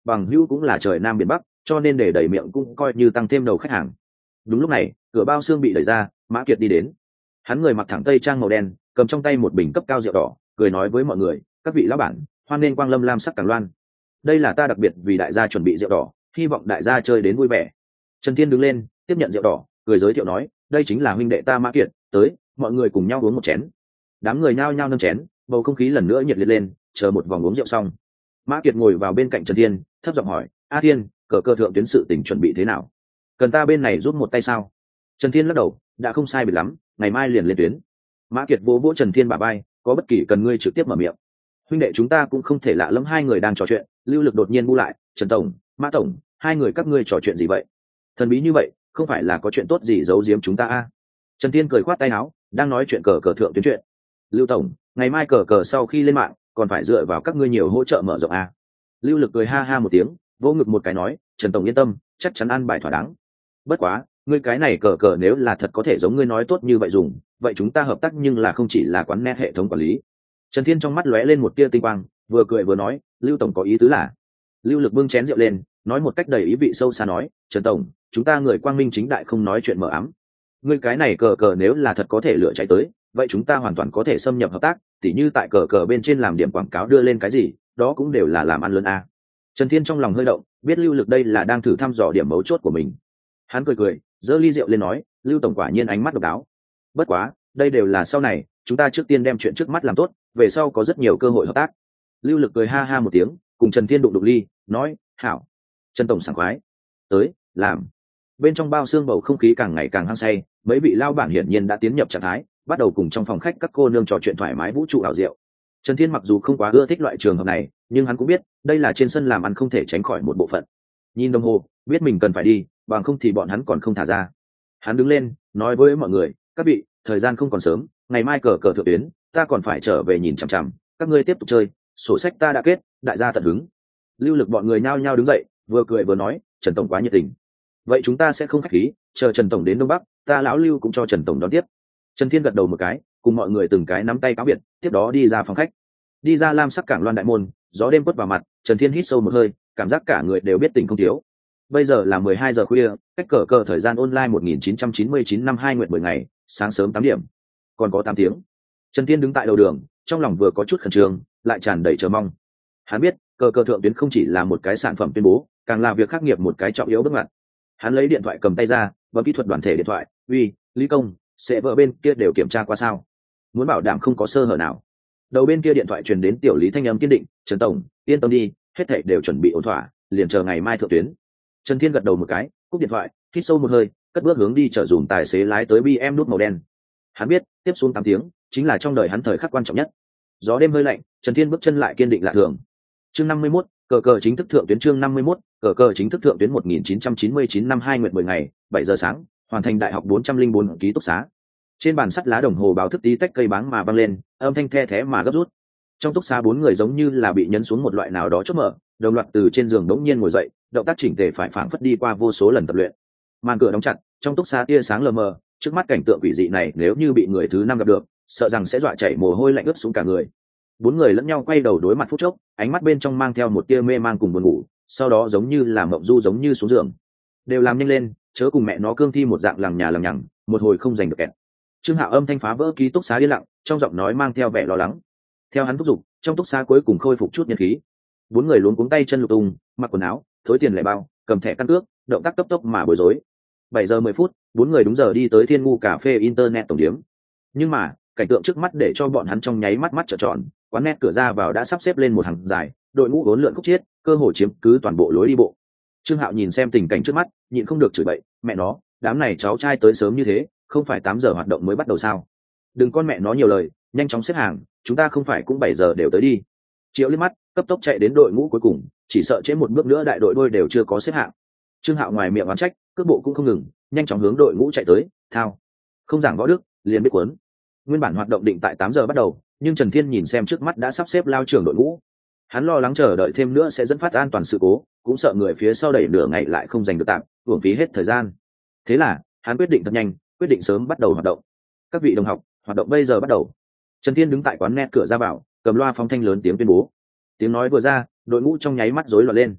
bằng hữu cũng là trời nam biển bắc, cho nên để đẩy miệng cũng coi như tăng thêm đầu khách hàng. Đúng lúc này, cửa bao xương bị đẩy ra, Mã Kiệt đi đến. Hắn người mặc thẳng tây trang màu đen, cầm trong tay một bình cấp cao rượu đỏ, cười nói với mọi người, các vị lão bản, hoan nên quang lâm lam sắc Cảng Loan. Đây là ta đặc biệt vì đại gia chuẩn bị rượu đỏ, hy vọng đại gia chơi đến vui vẻ. Trần Thiên đứng lên, tiếp nhận rượu đỏ, cười giới thiệu nói, đây chính là huynh đệ ta Mã Kiệt, tới, mọi người cùng nhau uống một chén. Đám người nhao nhao nâng chén, bầu không khí lần nữa nhiệt liệt lên, chờ một vòng uống rượu xong. Mã Kiệt ngồi vào bên cạnh Trần Thiên, thấp giọng hỏi, A Thiên, cờ cơ thượng tuyến sự tình chuẩn bị thế nào? Cần ta bên này giúp một tay sao? Trần Thiên lắc đầu, đã không sai biệt lắm, ngày mai liền lên tuyến. Mã Kiệt vỗ vỗ Trần Thiên bả vai, có bất kỳ cần ngươi trực tiếp mở miệng. Huynh đệ chúng ta cũng không thể lạ lẫm hai người đang trò chuyện, Lưu Lực đột nhiên bu lại, Trần tổng, Mã tổng, hai người các ngươi trò chuyện gì vậy? Thần bí như vậy, không phải là có chuyện tốt gì giấu giếm chúng ta a? À? Trần Thiên cười khoát tay áo, đang nói chuyện cờ cờ thượng tuyến chuyện. Lưu tổng, ngày mai cờ cờ sau khi lên mạng, còn phải dựa vào các ngươi nhiều hỗ trợ mở rộng a. À? Lưu Lực cười ha ha một tiếng, vỗ ngực một cái nói, Trần tổng yên tâm, chắc chắn ăn bài thỏa đáng. Bất quá, ngươi cái này cờ cờ nếu là thật có thể giống ngươi nói tốt như vậy dùng, vậy chúng ta hợp tác nhưng là không chỉ là quán net hệ thống quản lý. Trần Thiên trong mắt lóe lên một tia tinh quang, vừa cười vừa nói, Lưu tổng có ý tứ là? Lưu Lực bưng chén rượu lên, nói một cách đầy ý vị sâu xa nói, Trần tổng, chúng ta người quang minh chính đại không nói chuyện mờ ám. Ngươi cái này cờ cờ nếu là thật có thể lựa chạy tới, vậy chúng ta hoàn toàn có thể xâm nhập hợp tác, tỉ như tại cờ cờ bên trên làm điểm quảng cáo đưa lên cái gì, đó cũng đều là làm ăn lớn a. Trần Thiên trong lòng hơi động, biết Lưu Lực đây là đang thử thăm dò điểm mấu chốt của mình. Hắn cười cười, giơ ly rượu lên nói, Lưu tổng quả nhiên ánh mắt độc đáo. Bất quá, đây đều là sau này, chúng ta trước tiên đem chuyện trước mắt làm tốt, về sau có rất nhiều cơ hội hợp tác. Lưu Lực cười ha ha một tiếng, cùng Trần Thiên đụng đụng ly, nói, hảo. Trần tổng sảng khoái, tới, làm. Bên trong bao xương bầu không khí càng ngày càng hăng say, mấy vị lao bản hiển nhiên đã tiến nhập trạng thái, bắt đầu cùng trong phòng khách các cô nương trò chuyện thoải mái vũ trụ ảo diệu. Trần Thiên mặc dù không quá ưa thích loại trường hợp này, nhưng hắn cũng biết, đây là trên sân làm ăn không thể tránh khỏi một bộ phận. Nhìn đồng hồ, biết mình cần phải đi, bằng không thì bọn hắn còn không thả ra. Hắn đứng lên, nói với mọi người, các vị, thời gian không còn sớm, ngày mai cờ cờ thượng tuyến, ta còn phải trở về nhìn chằm chằm, các ngươi tiếp tục chơi, sổ sách ta đã kết, đại gia tận hứng. Lưu Lực bọn người nhao nhao đứng dậy, vừa cười vừa nói, Trần tổng quá nhiệt tình. Vậy chúng ta sẽ không khách khí, chờ Trần tổng đến Đông Bắc, ta lão Lưu cũng cho Trần tổng đón tiếp. Trần Thiên gật đầu một cái, cùng mọi người từng cái nắm tay cáo biệt, tiếp đó đi ra phòng khách. Đi ra lam sắc Cảng Loan đại môn, gió đêm quất vào mặt, Trần Thiên hít sâu một hơi, cảm giác cả người đều biết tỉnh không thiếu. Bây giờ là mười hai giờ khuya, cách cờ cờ thời gian online một nghìn chín trăm chín mươi chín năm hai nguyệt mười ngày, sáng sớm tám điểm. Còn có tám tiếng. Trần Thiên đứng tại đầu đường, trong lòng vừa có chút khẩn trương, lại tràn đầy chờ mong. Hắn biết, cờ cờ thượng tuyến không chỉ là một cái sản phẩm tuyên bố, càng là việc khắc nghiệp một cái trọng yếu bước ngoặt. Hắn lấy điện thoại cầm tay ra, bấm kỹ thuật đoàn thể điện thoại, uy, Lý công, sẽ vợ bên kia đều kiểm tra qua sao? Muốn bảo đảm không có sơ hở nào. Đầu bên kia điện thoại truyền đến tiểu Lý thanh âm kiên định, Trần tổng, yên tâm đi, hết thảy đều chuẩn bị ổn thỏa, liền chờ ngày mai thượng tuyến. Trần Thiên gật đầu một cái, cúp điện thoại, hít sâu một hơi, cất bước hướng đi chở dùm tài xế lái tới bê em nút màu đen. Hắn biết, tiếp xuống tám tiếng, chính là trong đời hắn thời khắc quan trọng nhất. Gió đêm hơi lạnh, Trần Thiên bước chân lại kiên định lạ thường. Chương năm mươi mốt, cờ cờ chính thức thượng tuyến chương năm mươi mốt, cờ cờ chính thức thượng tuyến một nghìn chín trăm chín mươi chín năm hai nguyệt mười ngày, bảy giờ sáng, hoàn thành đại học bốn trăm linh bốn ký túc xá. Trên bàn sắt lá đồng hồ báo thức tí tách cây báng mà văng lên, âm thanh the thé mà gấp rút. Trong túc xá bốn người giống như là bị nhấn xuống một loại nào đó chốt mở, đồng loạt từ trên giường đống nhiên ngồi dậy, động tác chỉnh tề phải phảng phất đi qua vô số lần tập luyện. Màn cửa đóng chặt, trong túc xá tia sáng lờ mờ, trước mắt cảnh tượng quỷ dị này nếu như bị người thứ năm gặp được, sợ rằng sẽ dọa chảy mồ hôi lạnh ướt xuống cả người. Bốn người lẫn nhau quay đầu đối mặt phút chốc, ánh mắt bên trong mang theo một tia mê mang cùng buồn ngủ, sau đó giống như là mộng du giống như xuống giường. Đều làm nhanh lên, chớ cùng mẹ nó cương thi một dạng lằng nhà lằng nhằng, một hồi không giành được kẹt. Trương Hạo âm thanh phá vỡ ký túc xá yên lặng, trong giọng nói mang theo vẻ lo lắng. Theo hắn thúc giục, trong túc xá cuối cùng khôi phục chút nhân khí. Bốn người luống cuống tay chân lục tung, mặc quần áo, thối tiền lẻ bao, cầm thẻ căn cước, động tác cấp tốc mà bối rối. Bảy giờ mười phút, bốn người đúng giờ đi tới Thiên Ngu cà phê internet tổng điểm. Nhưng mà, cảnh tượng trước mắt để cho bọn hắn trong nháy mắt mắt trợn tròn, quán net cửa ra vào đã sắp xếp lên một hàng dài, đội ngũ vốn lượn khúc chiết, cơ hồ chiếm cứ toàn bộ lối đi bộ. Trương Hạo nhìn xem tình cảnh trước mắt, nhịn không được chửi bậy, mẹ nó, đám này cháu trai tới sớm như thế, không phải tám giờ hoạt động mới bắt đầu sao? Đừng con mẹ nó nhiều lời, nhanh chóng xếp hàng, chúng ta không phải cũng bảy giờ đều tới đi. Triệu liếc mắt, cấp tốc chạy đến đội ngũ cuối cùng, chỉ sợ trễ một bước nữa đại đội đôi đều chưa có xếp hạng. Trương Hạo ngoài miệng oán trách, cước bộ cũng không ngừng, nhanh chóng hướng đội ngũ chạy tới, thao. Không giảng võ đức, liền biết cuốn. Nguyên bản hoạt động định tại tám giờ bắt đầu, nhưng Trần Thiên nhìn xem trước mắt đã sắp xếp lao trưởng đội ngũ. Hắn lo lắng chờ đợi thêm nữa sẽ dẫn phát an toàn sự cố, cũng sợ người phía sau đẩy nửa ngày lại không giành được tạm, uổng phí hết thời gian. Thế là, hắn quyết định thật nhanh, quyết định sớm bắt đầu hoạt động. Các vị đồng học, hoạt động bây giờ bắt đầu. Trần Thiên đứng tại quán net cửa ra vào, cầm loa phóng thanh lớn tiếng tuyên bố. Tiếng nói vừa ra, đội ngũ trong nháy mắt rối loạn lên.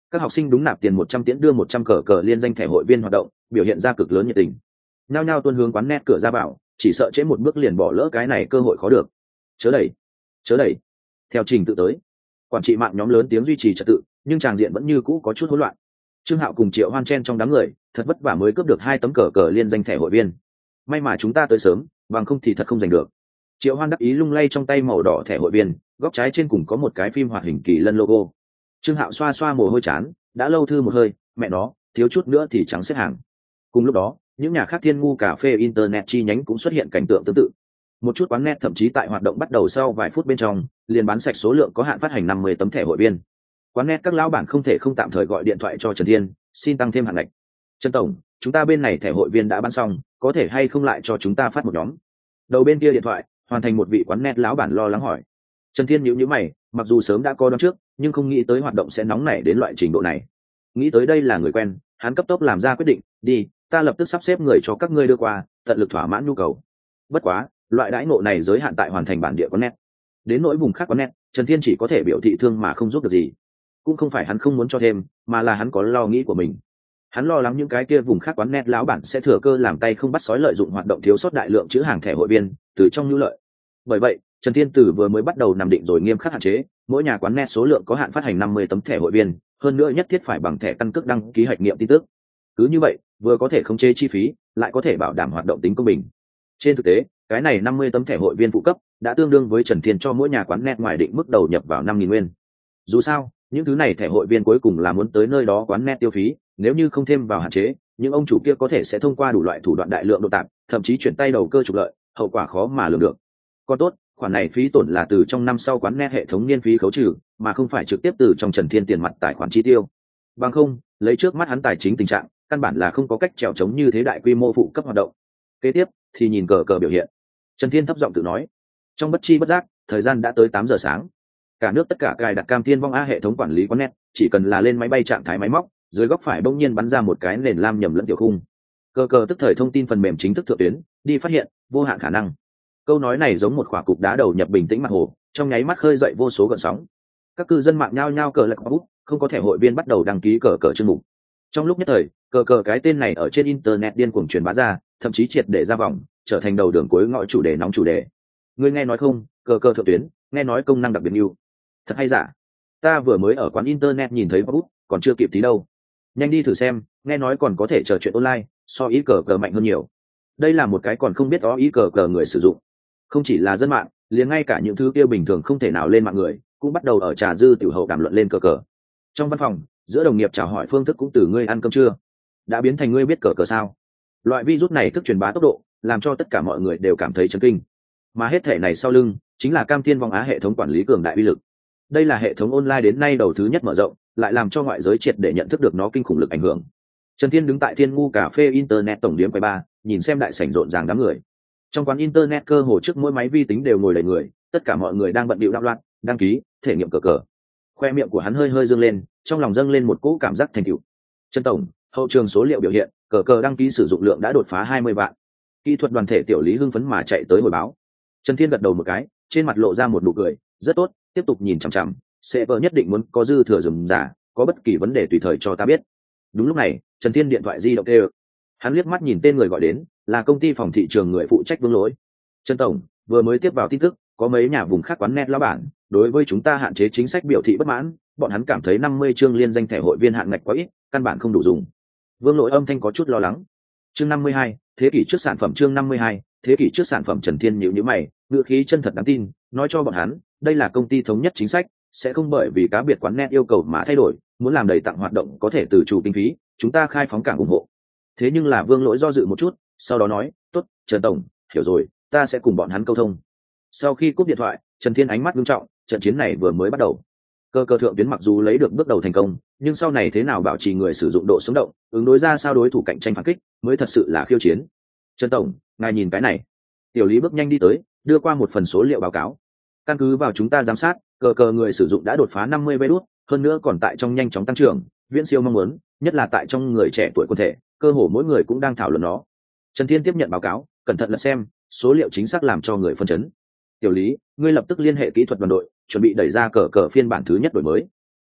Các học sinh đúng nạp tiền một trăm tiễn đưa một trăm cờ cờ liên danh thẻ hội viên hoạt động, biểu hiện ra cực lớn nhiệt tình. Nhao nhao tuôn hướng quán net cửa ra vào, chỉ sợ trễ một bước liền bỏ lỡ cái này cơ hội khó được. Chớ đẩy, chớ đẩy. Theo trình tự tới, quản trị mạng nhóm lớn tiếng duy trì trật tự, nhưng tràng diện vẫn như cũ có chút hỗn loạn. Trương Hạo cùng Triệu Hoan chen trong đám người, thật vất vả mới cướp được hai tấm cờ cờ liên danh thẻ hội viên. May mà chúng ta tới sớm, bằng không thì thật không giành được. Triệu Hoan đắc ý lung lay trong tay màu đỏ thẻ hội viên, góc trái trên cùng có một cái phim hoạt hình kỳ lân logo. Trương Hạo xoa xoa mồ hôi chán, đã lâu thư một hơi, mẹ nó, thiếu chút nữa thì trắng xếp hàng. Cùng lúc đó, những nhà khác Thiên Ngu cà phê internet chi nhánh cũng xuất hiện cảnh tượng tương tự. Một chút quán net thậm chí tại hoạt động bắt đầu sau vài phút bên trong, liền bán sạch số lượng có hạn phát hành năm mươi tấm thẻ hội viên. Quán net các lão bản không thể không tạm thời gọi điện thoại cho Trần Thiên, xin tăng thêm hạn ngạch. Trần tổng, chúng ta bên này thẻ hội viên đã bán xong, có thể hay không lại cho chúng ta phát một nhóm? Đầu bên kia điện thoại, hoàn thành một vị quán net lão bản lo lắng hỏi. Trần Thiên nhíu nhíu mày, mặc dù sớm đã có đoán trước, nhưng không nghĩ tới hoạt động sẽ nóng nảy đến loại trình độ này. Nghĩ tới đây là người quen, hắn cấp tốc làm ra quyết định, đi, ta lập tức sắp xếp người cho các ngươi đưa qua, tận lực thỏa mãn nhu cầu. Bất quá, loại đãi ngộ này giới hạn tại hoàn thành bản địa quán net. Đến nỗi vùng khác quán net, Trần Thiên chỉ có thể biểu thị thương mà không giúp được gì. Cũng không phải hắn không muốn cho thêm, mà là hắn có lo nghĩ của mình. Hắn lo lắng những cái kia vùng khác quán net lão bản sẽ thừa cơ làm tay không bắt sói lợi dụng hoạt động thiếu sót đại lượng chữ hàng thẻ hội viên từ trong nhu lợi. Bởi vậy, Trần Thiên Tử vừa mới bắt đầu nằm định rồi nghiêm khắc hạn chế, mỗi nhà quán net số lượng có hạn phát hành năm mươi tấm thẻ hội viên, hơn nữa nhất thiết phải bằng thẻ căn cước đăng ký hạch nghiệm tin tức. Cứ như vậy, vừa có thể khống chế chi phí, lại có thể bảo đảm hoạt động tính công bình. Trên thực tế, cái này năm mươi tấm thẻ hội viên phụ cấp đã tương đương với Trần Thiên cho mỗi nhà quán net ngoài định mức đầu nhập vào năm nghìn nguyên. Dù sao, những thứ này thẻ hội viên cuối cùng là muốn tới nơi đó quán net tiêu phí, nếu như không thêm vào hạn chế, những ông chủ kia có thể sẽ thông qua đủ loại thủ đoạn đại lượng độ tạp, thậm chí chuyển tay đầu cơ trục lợi, hậu quả khó mà lường được. Còn tốt, khoản này phí tổn là từ trong năm sau quán net hệ thống niên phí khấu trừ, mà không phải trực tiếp từ trong Trần Thiên tiền mặt tài khoản chi tiêu. Bằng không, lấy trước mắt hắn tài chính tình trạng, căn bản là không có cách trèo chống như thế đại quy mô phụ cấp hoạt động. Kế tiếp thì nhìn cờ cờ biểu hiện. Trần Thiên thấp giọng tự nói. Trong bất chi bất giác, thời gian đã tới tám giờ sáng. Cả nước tất cả cài đặt Cam Thiên Vong A hệ thống quản lý quán net, chỉ cần là lên máy bay trạng thái máy móc, dưới góc phải bỗng nhiên bắn ra một cái nền lam nhầm lẫn tiểu khung. Cờ cờ tức thời thông tin phần mềm chính thức thượng tuyến, đi phát hiện, vô hạn khả năng. Câu nói này giống một quả cục đá đầu nhập bình tĩnh mặt hồ, trong nháy mắt khơi dậy vô số gợn sóng. Các cư dân mạng nhao nhao cờ lạc bút, không có thẻ hội viên bắt đầu đăng ký cờ cờ chương mục. Trong lúc nhất thời, cờ cờ cái tên này ở trên internet điên cuồng truyền bá ra, thậm chí triệt để ra vòng, trở thành đầu đường cuối ngõ chủ đề nóng chủ đề. Ngươi nghe nói không, cờ cờ thượng tuyến, nghe nói công năng đặc biệt nhiều. Thật hay giả? Ta vừa mới ở quán internet nhìn thấy bút, còn chưa kịp tí đâu. Nhanh đi thử xem, nghe nói còn có thể trò chuyện online, so ý cờ cờ mạnh hơn nhiều. Đây là một cái còn không biết đó ý cờ cờ người sử dụng. Không chỉ là dân mạng, liền ngay cả những thứ kia bình thường không thể nào lên mạng người, cũng bắt đầu ở trà dư tiểu hậu đàm luận lên cờ cờ. Trong văn phòng, giữa đồng nghiệp chào hỏi phương thức cũng từ ngươi ăn cơm chưa, đã biến thành ngươi biết cờ cờ sao. Loại virus này thức truyền bá tốc độ, làm cho tất cả mọi người đều cảm thấy chấn kinh. Mà hết thể này sau lưng, chính là Cam Thiên Vong Á hệ thống quản lý cường đại uy lực. Đây là hệ thống online đến nay đầu thứ nhất mở rộng, lại làm cho ngoại giới triệt để nhận thức được nó kinh khủng lực ảnh hưởng. Trần Thiên đứng tại Thiên Ngu cà phê internet tổng điếm quầy ba, nhìn xem đại sảnh rộn ràng đám người. Trong quán internet cơ hồ trước mỗi máy vi tính đều ngồi đầy người, tất cả mọi người đang bận bịu đạo loạn, đăng ký, thể nghiệm cờ cờ. Khoe miệng của hắn hơi hơi dương lên, trong lòng dâng lên một cỗ cảm giác thành tựu. Trần tổng, hậu trường số liệu biểu hiện, cờ cờ đăng ký sử dụng lượng đã đột phá hai mươi vạn. Kỹ thuật đoàn thể tiểu lý hưng phấn mà chạy tới hồi báo. Trần Thiên gật đầu một cái, trên mặt lộ ra một nụ cười, rất tốt, tiếp tục nhìn chằm chằm, sẽ vợ nhất định muốn có dư thừa dùm giả, có bất kỳ vấn đề tùy thời cho ta biết. Đúng lúc này, Trần Thiên điện thoại di động kêu. Hắn liếc mắt nhìn tên người gọi đến, là công ty phòng thị trường người phụ trách Vương Lỗi. Trần tổng, vừa mới tiếp vào tin tức, có mấy nhà vùng khác quán net lão bản, đối với chúng ta hạn chế chính sách biểu thị bất mãn, bọn hắn cảm thấy năm mươi chương liên danh thẻ hội viên hạn ngạch quá ít, căn bản không đủ dùng. Vương Lỗi âm thanh có chút lo lắng. Chương năm mươi hai, thế kỷ trước sản phẩm chương năm mươi hai, thế kỷ trước sản phẩm Trần Thiên nhíu nhíu mày, ngữ khí chân thật đáng tin, nói cho bọn hắn, đây là công ty thống nhất chính sách, sẽ không bởi vì cá biệt quán net yêu cầu mà thay đổi, muốn làm đầy tặng hoạt động có thể từ chủ kinh phí, chúng ta khai phóng cảng ủng hộ. Thế nhưng là Vương Lỗi do dự một chút, sau đó nói, tốt, Trần tổng, hiểu rồi, ta sẽ cùng bọn hắn câu thông. Sau khi cúp điện thoại, Trần Thiên ánh mắt nghiêm trọng, trận chiến này vừa mới bắt đầu. Cơ cơ thượng tuyến mặc dù lấy được bước đầu thành công, nhưng sau này thế nào bảo trì người sử dụng độ sống động, ứng đối ra sao đối thủ cạnh tranh phản kích, mới thật sự là khiêu chiến. Trần tổng, ngài nhìn cái này. Tiểu Lý bước nhanh đi tới, đưa qua một phần số liệu báo cáo. Căn cứ vào chúng ta giám sát, cờ cờ người sử dụng đã đột phá năm mươi vé đút, hơn nữa còn tại trong nhanh chóng tăng trưởng, viễn siêu mong muốn, nhất là tại trong người trẻ tuổi quân thể, cơ hồ mỗi người cũng đang thảo luận nó. Trần Thiên tiếp nhận báo cáo, cẩn thận lật xem, số liệu chính xác làm cho người phân chấn. Tiểu Lý, ngươi lập tức liên hệ kỹ thuật đoàn đội, chuẩn bị đẩy ra cờ cờ phiên bản thứ nhất đổi mới.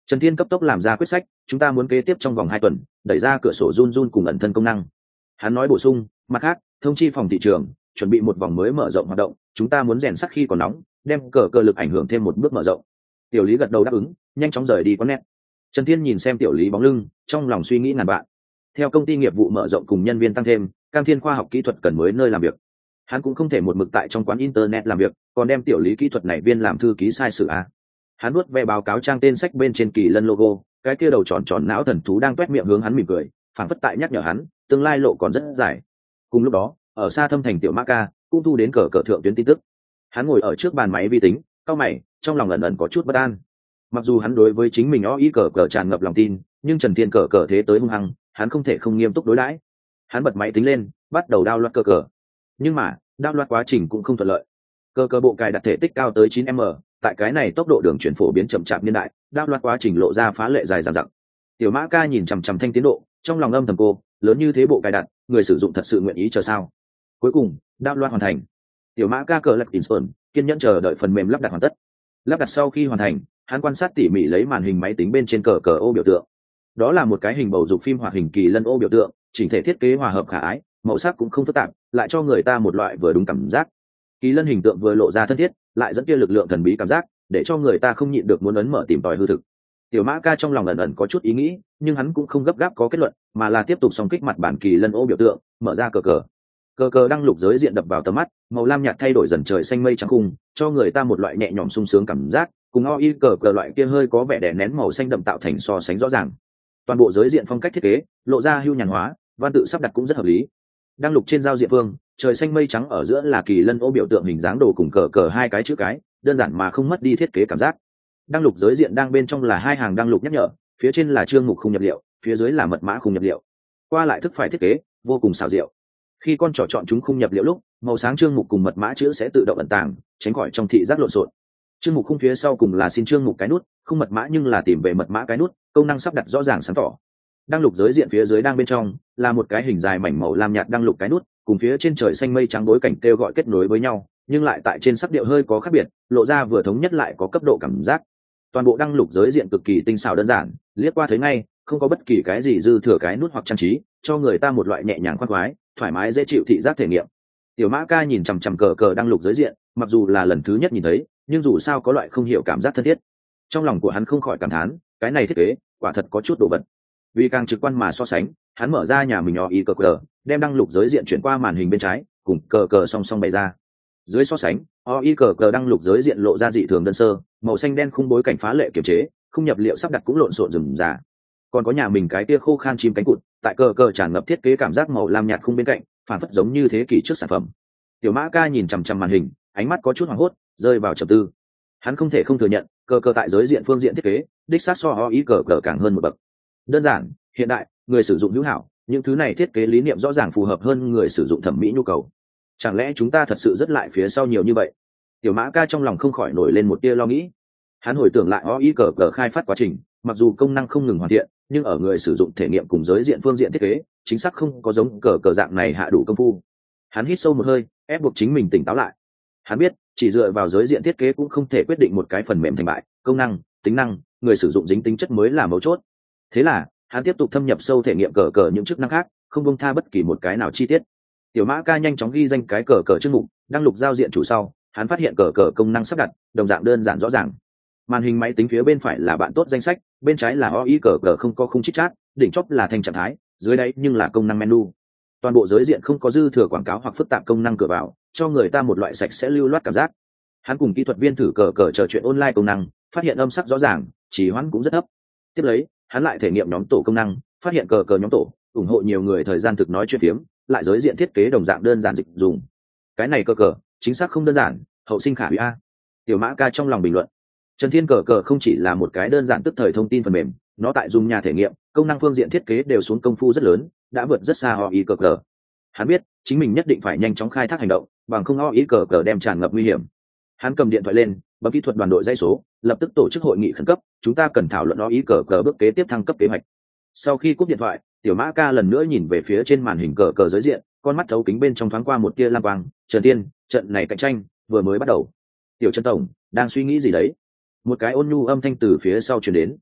Trần Thiên cấp tốc làm ra quyết sách, chúng ta muốn kế tiếp trong vòng hai tuần đẩy ra cửa sổ run run cùng ẩn thân công năng. Hắn nói bổ sung, mặt khác thông chi phòng thị trường chuẩn bị một vòng mới mở rộng hoạt động, chúng ta muốn rèn sắc khi còn nóng, đem cờ cờ lực ảnh hưởng thêm một bước mở rộng. Tiểu Lý gật đầu đáp ứng, nhanh chóng rời đi quán net. Trần Thiên nhìn xem Tiểu Lý bóng lưng, trong lòng suy nghĩ ngàn vạn. Theo công ty nghiệp vụ mở rộng cùng nhân viên tăng thêm, Cam Thiên khoa học kỹ thuật cần mới nơi làm việc. Hắn cũng không thể một mực tại trong quán internet làm việc, còn đem Tiểu Lý kỹ thuật này viên làm thư ký sai sự à. Hắn nuốt ve báo cáo trang tên sách bên trên kỳ lân logo, cái kia đầu tròn tròn não thần thú đang toét miệng hướng hắn mỉm cười, phảng phất tại nhắc nhở hắn, tương lai lộ còn rất dài. Cùng lúc đó, ở xa thâm thành Tiểu Mã Ca cũng thu đến cờ cờ thượng tuyến tin tức. Hắn ngồi ở trước bàn máy vi tính, cau mày, trong lòng ẩn ẩn có chút bất an. Mặc dù hắn đối với chính mình ó ý cờ cờ tràn ngập lòng tin, nhưng Trần Thiên cờ cờ thế tới hung hăng, hắn không thể không nghiêm túc đối đãi. Hắn bật máy tính lên, bắt đầu đao loạt cờ cờ. Nhưng mà, đao loạt quá trình cũng không thuận lợi. Cờ cờ bộ cài đặt thể tích cao tới chín mét, tại cái này tốc độ đường chuyển phổ biến chậm chạp niên đại, đao loạt quá trình lộ ra phá lệ dài dằng dặc. Tiểu Mã Ca nhìn chằm chằm thanh tiến độ, trong lòng âm thầm cô, lớn như thế bộ cài đặt, người sử dụng thật sự nguyện ý chờ sao? Cuối cùng, đao loạt hoàn thành. Tiểu Mã Ca cờ lật Kingston, kiên nhẫn chờ đợi phần mềm lắp đặt hoàn tất. Lắp đặt sau khi hoàn thành, hắn quan sát tỉ mỉ lấy màn hình máy tính bên trên cờ cờ ô biểu tượng. Đó là một cái hình bầu dục phim hoạt hình kỳ lân ô biểu tượng, chỉnh thể thiết kế hòa hợp khả ái, màu sắc cũng không phức tạp, lại cho người ta một loại vừa đúng cảm giác. Kỳ lân hình tượng vừa lộ ra thân thiết, lại dẫn kia lực lượng thần bí cảm giác, để cho người ta không nhịn được muốn ấn mở tìm tòi hư thực. Tiểu Mã Ca trong lòng ẩn ẩn có chút ý nghĩ, nhưng hắn cũng không gấp gáp có kết luận, mà là tiếp tục song kích mặt bản kỳ lân ô biểu tượng, mở ra cờ cờ. Cờ cờ đăng lục giới diện đập vào tầm mắt, màu lam nhạt thay đổi dần trời xanh mây trắng khung, cho người ta một loại nhẹ nhõm sung sướng cảm giác, cùng o i cờ cờ loại kia hơi có vẻ đè nén màu xanh đậm tạo thành so sánh rõ ràng. Toàn bộ giới diện phong cách thiết kế lộ ra hưu nhàn hóa, văn tự sắp đặt cũng rất hợp lý. Đăng lục trên giao diện phương, trời xanh mây trắng ở giữa là kỳ lân ô biểu tượng hình dáng đồ cùng cờ cờ hai cái chữ cái, đơn giản mà không mất đi thiết kế cảm giác. Đăng lục giới diện đang bên trong là hai hàng đăng lục nhắc nhở, phía trên là chương mục khung nhập liệu, phía dưới là mật mã khung nhập liệu. Qua lại thức phải thiết kế vô cùng xảo diệu. Khi con trỏ chọn chúng khung nhập liệu lúc, màu sáng chương mục cùng mật mã chữ sẽ tự động ẩn tàng, tránh khỏi trong thị giác lộn xộn. Chương mục khung phía sau cùng là xin chương mục cái nút, không mật mã nhưng là tìm về mật mã cái nút, công năng sắp đặt rõ ràng sáng tỏ. Đăng lục giới diện phía dưới đang bên trong là một cái hình dài mảnh màu lam nhạt đăng lục cái nút, cùng phía trên trời xanh mây trắng bối cảnh kêu gọi kết nối với nhau, nhưng lại tại trên sắc điệu hơi có khác biệt, lộ ra vừa thống nhất lại có cấp độ cảm giác. Toàn bộ đăng lục giới diện cực kỳ tinh xảo đơn giản, liếc qua thấy ngay, không có bất kỳ cái gì dư thừa cái nút hoặc trang trí, cho người ta một loại nhẹ nhàng khoan khoái, thoải mái dễ chịu thị giác thể nghiệm. Tiểu Mã Ca nhìn chằm chằm cờ cờ đăng lục giới diện, mặc dù là lần thứ nhất nhìn thấy, nhưng dù sao có loại không hiểu cảm giác thân thiết. Trong lòng của hắn không khỏi cảm thán, cái này thiết kế quả thật có chút đồ vật. Vì càng trực quan mà so sánh, hắn mở ra nhà mình o i cờ cờ, đem đăng lục giới diện chuyển qua màn hình bên trái, cùng cờ cờ song song bày ra. Dưới so sánh, o i cờ cờ đăng lục giới diện lộ ra dị thường đơn sơ, màu xanh đen khung bối cảnh phá lệ kiềm chế, khung nhập liệu sắp đặt cũng lộn xộn rườm rà. Còn có nhà mình cái kia khô khan chim cánh cụt, tại cờ cờ tràn ngập thiết kế cảm giác màu lam nhạt khung bên cạnh, phản phất giống như thế kỷ trước sản phẩm. Tiểu Mã Ca nhìn chằm chằm màn hình, ánh mắt có chút hoảng hốt, rơi vào trầm tư. Hắn không thể không thừa nhận, cờ cờ tại giới diện phương diện thiết kế, đích xác so o i cờ cờ càng hơn một bậc. Đơn giản, hiện đại, người sử dụng hữu hảo, những thứ này thiết kế lý niệm rõ ràng phù hợp hơn người sử dụng thẩm mỹ nhu cầu. Chẳng lẽ chúng ta thật sự rất lại phía sau nhiều như vậy? Tiểu Mã Ca trong lòng không khỏi nổi lên một tia lo nghĩ. Hắn hồi tưởng lại o i cờ cờ khai phát quá trình, mặc dù công năng không ngừng hoàn thiện, nhưng ở người sử dụng thể nghiệm cùng giới diện phương diện thiết kế, chính xác không có giống cờ cờ dạng này hạ đủ công phu. Hắn hít sâu một hơi, ép buộc chính mình tỉnh táo lại. Hắn biết, chỉ dựa vào giới diện thiết kế cũng không thể quyết định một cái phần mềm thành bại, công năng, tính năng, người sử dụng dính tính chất mới là mấu chốt. Thế là, hắn tiếp tục thâm nhập sâu thể nghiệm cờ cờ những chức năng khác, không buông tha bất kỳ một cái nào chi tiết. Tiểu Mã Ca nhanh chóng ghi danh cái cờ cờ chương mục, đăng lục giao diện chủ sau, hắn phát hiện cờ cờ công năng sắp đặt, đồng dạng đơn giản rõ ràng. Màn hình máy tính phía bên phải là bạn tốt danh sách, bên trái là o i cờ cờ không có khung chít chat, đỉnh chóp là thanh trạng thái, dưới đáy nhưng là công năng menu. Toàn bộ giới diện không có dư thừa quảng cáo hoặc phức tạp công năng cửa vào, cho người ta một loại sạch sẽ lưu loát cảm giác. Hắn cùng kỹ thuật viên thử cờ cờ trò chuyện online công năng, phát hiện âm sắc rõ ràng, trì hoãn cũng rất thấp. Tiếp lấy, hắn lại thể nghiệm nhóm tổ công năng, phát hiện cờ cờ nhóm tổ ủng hộ nhiều người thời gian thực nói chuyện phiếm, lại giới diện thiết kế đồng dạng đơn giản dịch dùng. Cái này cờ cờ chính xác không đơn giản, hậu sinh khả hủy a. Tiểu Mã Ca trong lòng bình luận. Trần Thiên cờ cờ không chỉ là một cái đơn giản tức thời thông tin phần mềm, nó tại dùng nhà thể nghiệm, công năng phương diện thiết kế đều xuống công phu rất lớn, đã vượt rất xa o i cờ cờ. Hắn biết chính mình nhất định phải nhanh chóng khai thác hành động, bằng không o i cờ cờ đem tràn ngập nguy hiểm. Hắn cầm điện thoại lên, bấm kỹ thuật đoàn đội dây số, lập tức tổ chức hội nghị khẩn cấp, chúng ta cần thảo luận o i cờ cờ bước kế tiếp thăng cấp kế hoạch. Sau khi cúp điện thoại, Tiểu Mã Ca lần nữa nhìn về phía trên màn hình cờ cờ giới diện, con mắt thấu kính bên trong thoáng qua một tia lam quang. Trần Thiên, trận này cạnh tranh vừa mới bắt đầu. Tiểu Trần tổng đang suy nghĩ gì đấy? Một cái ôn nhu âm thanh từ phía sau truyền đến.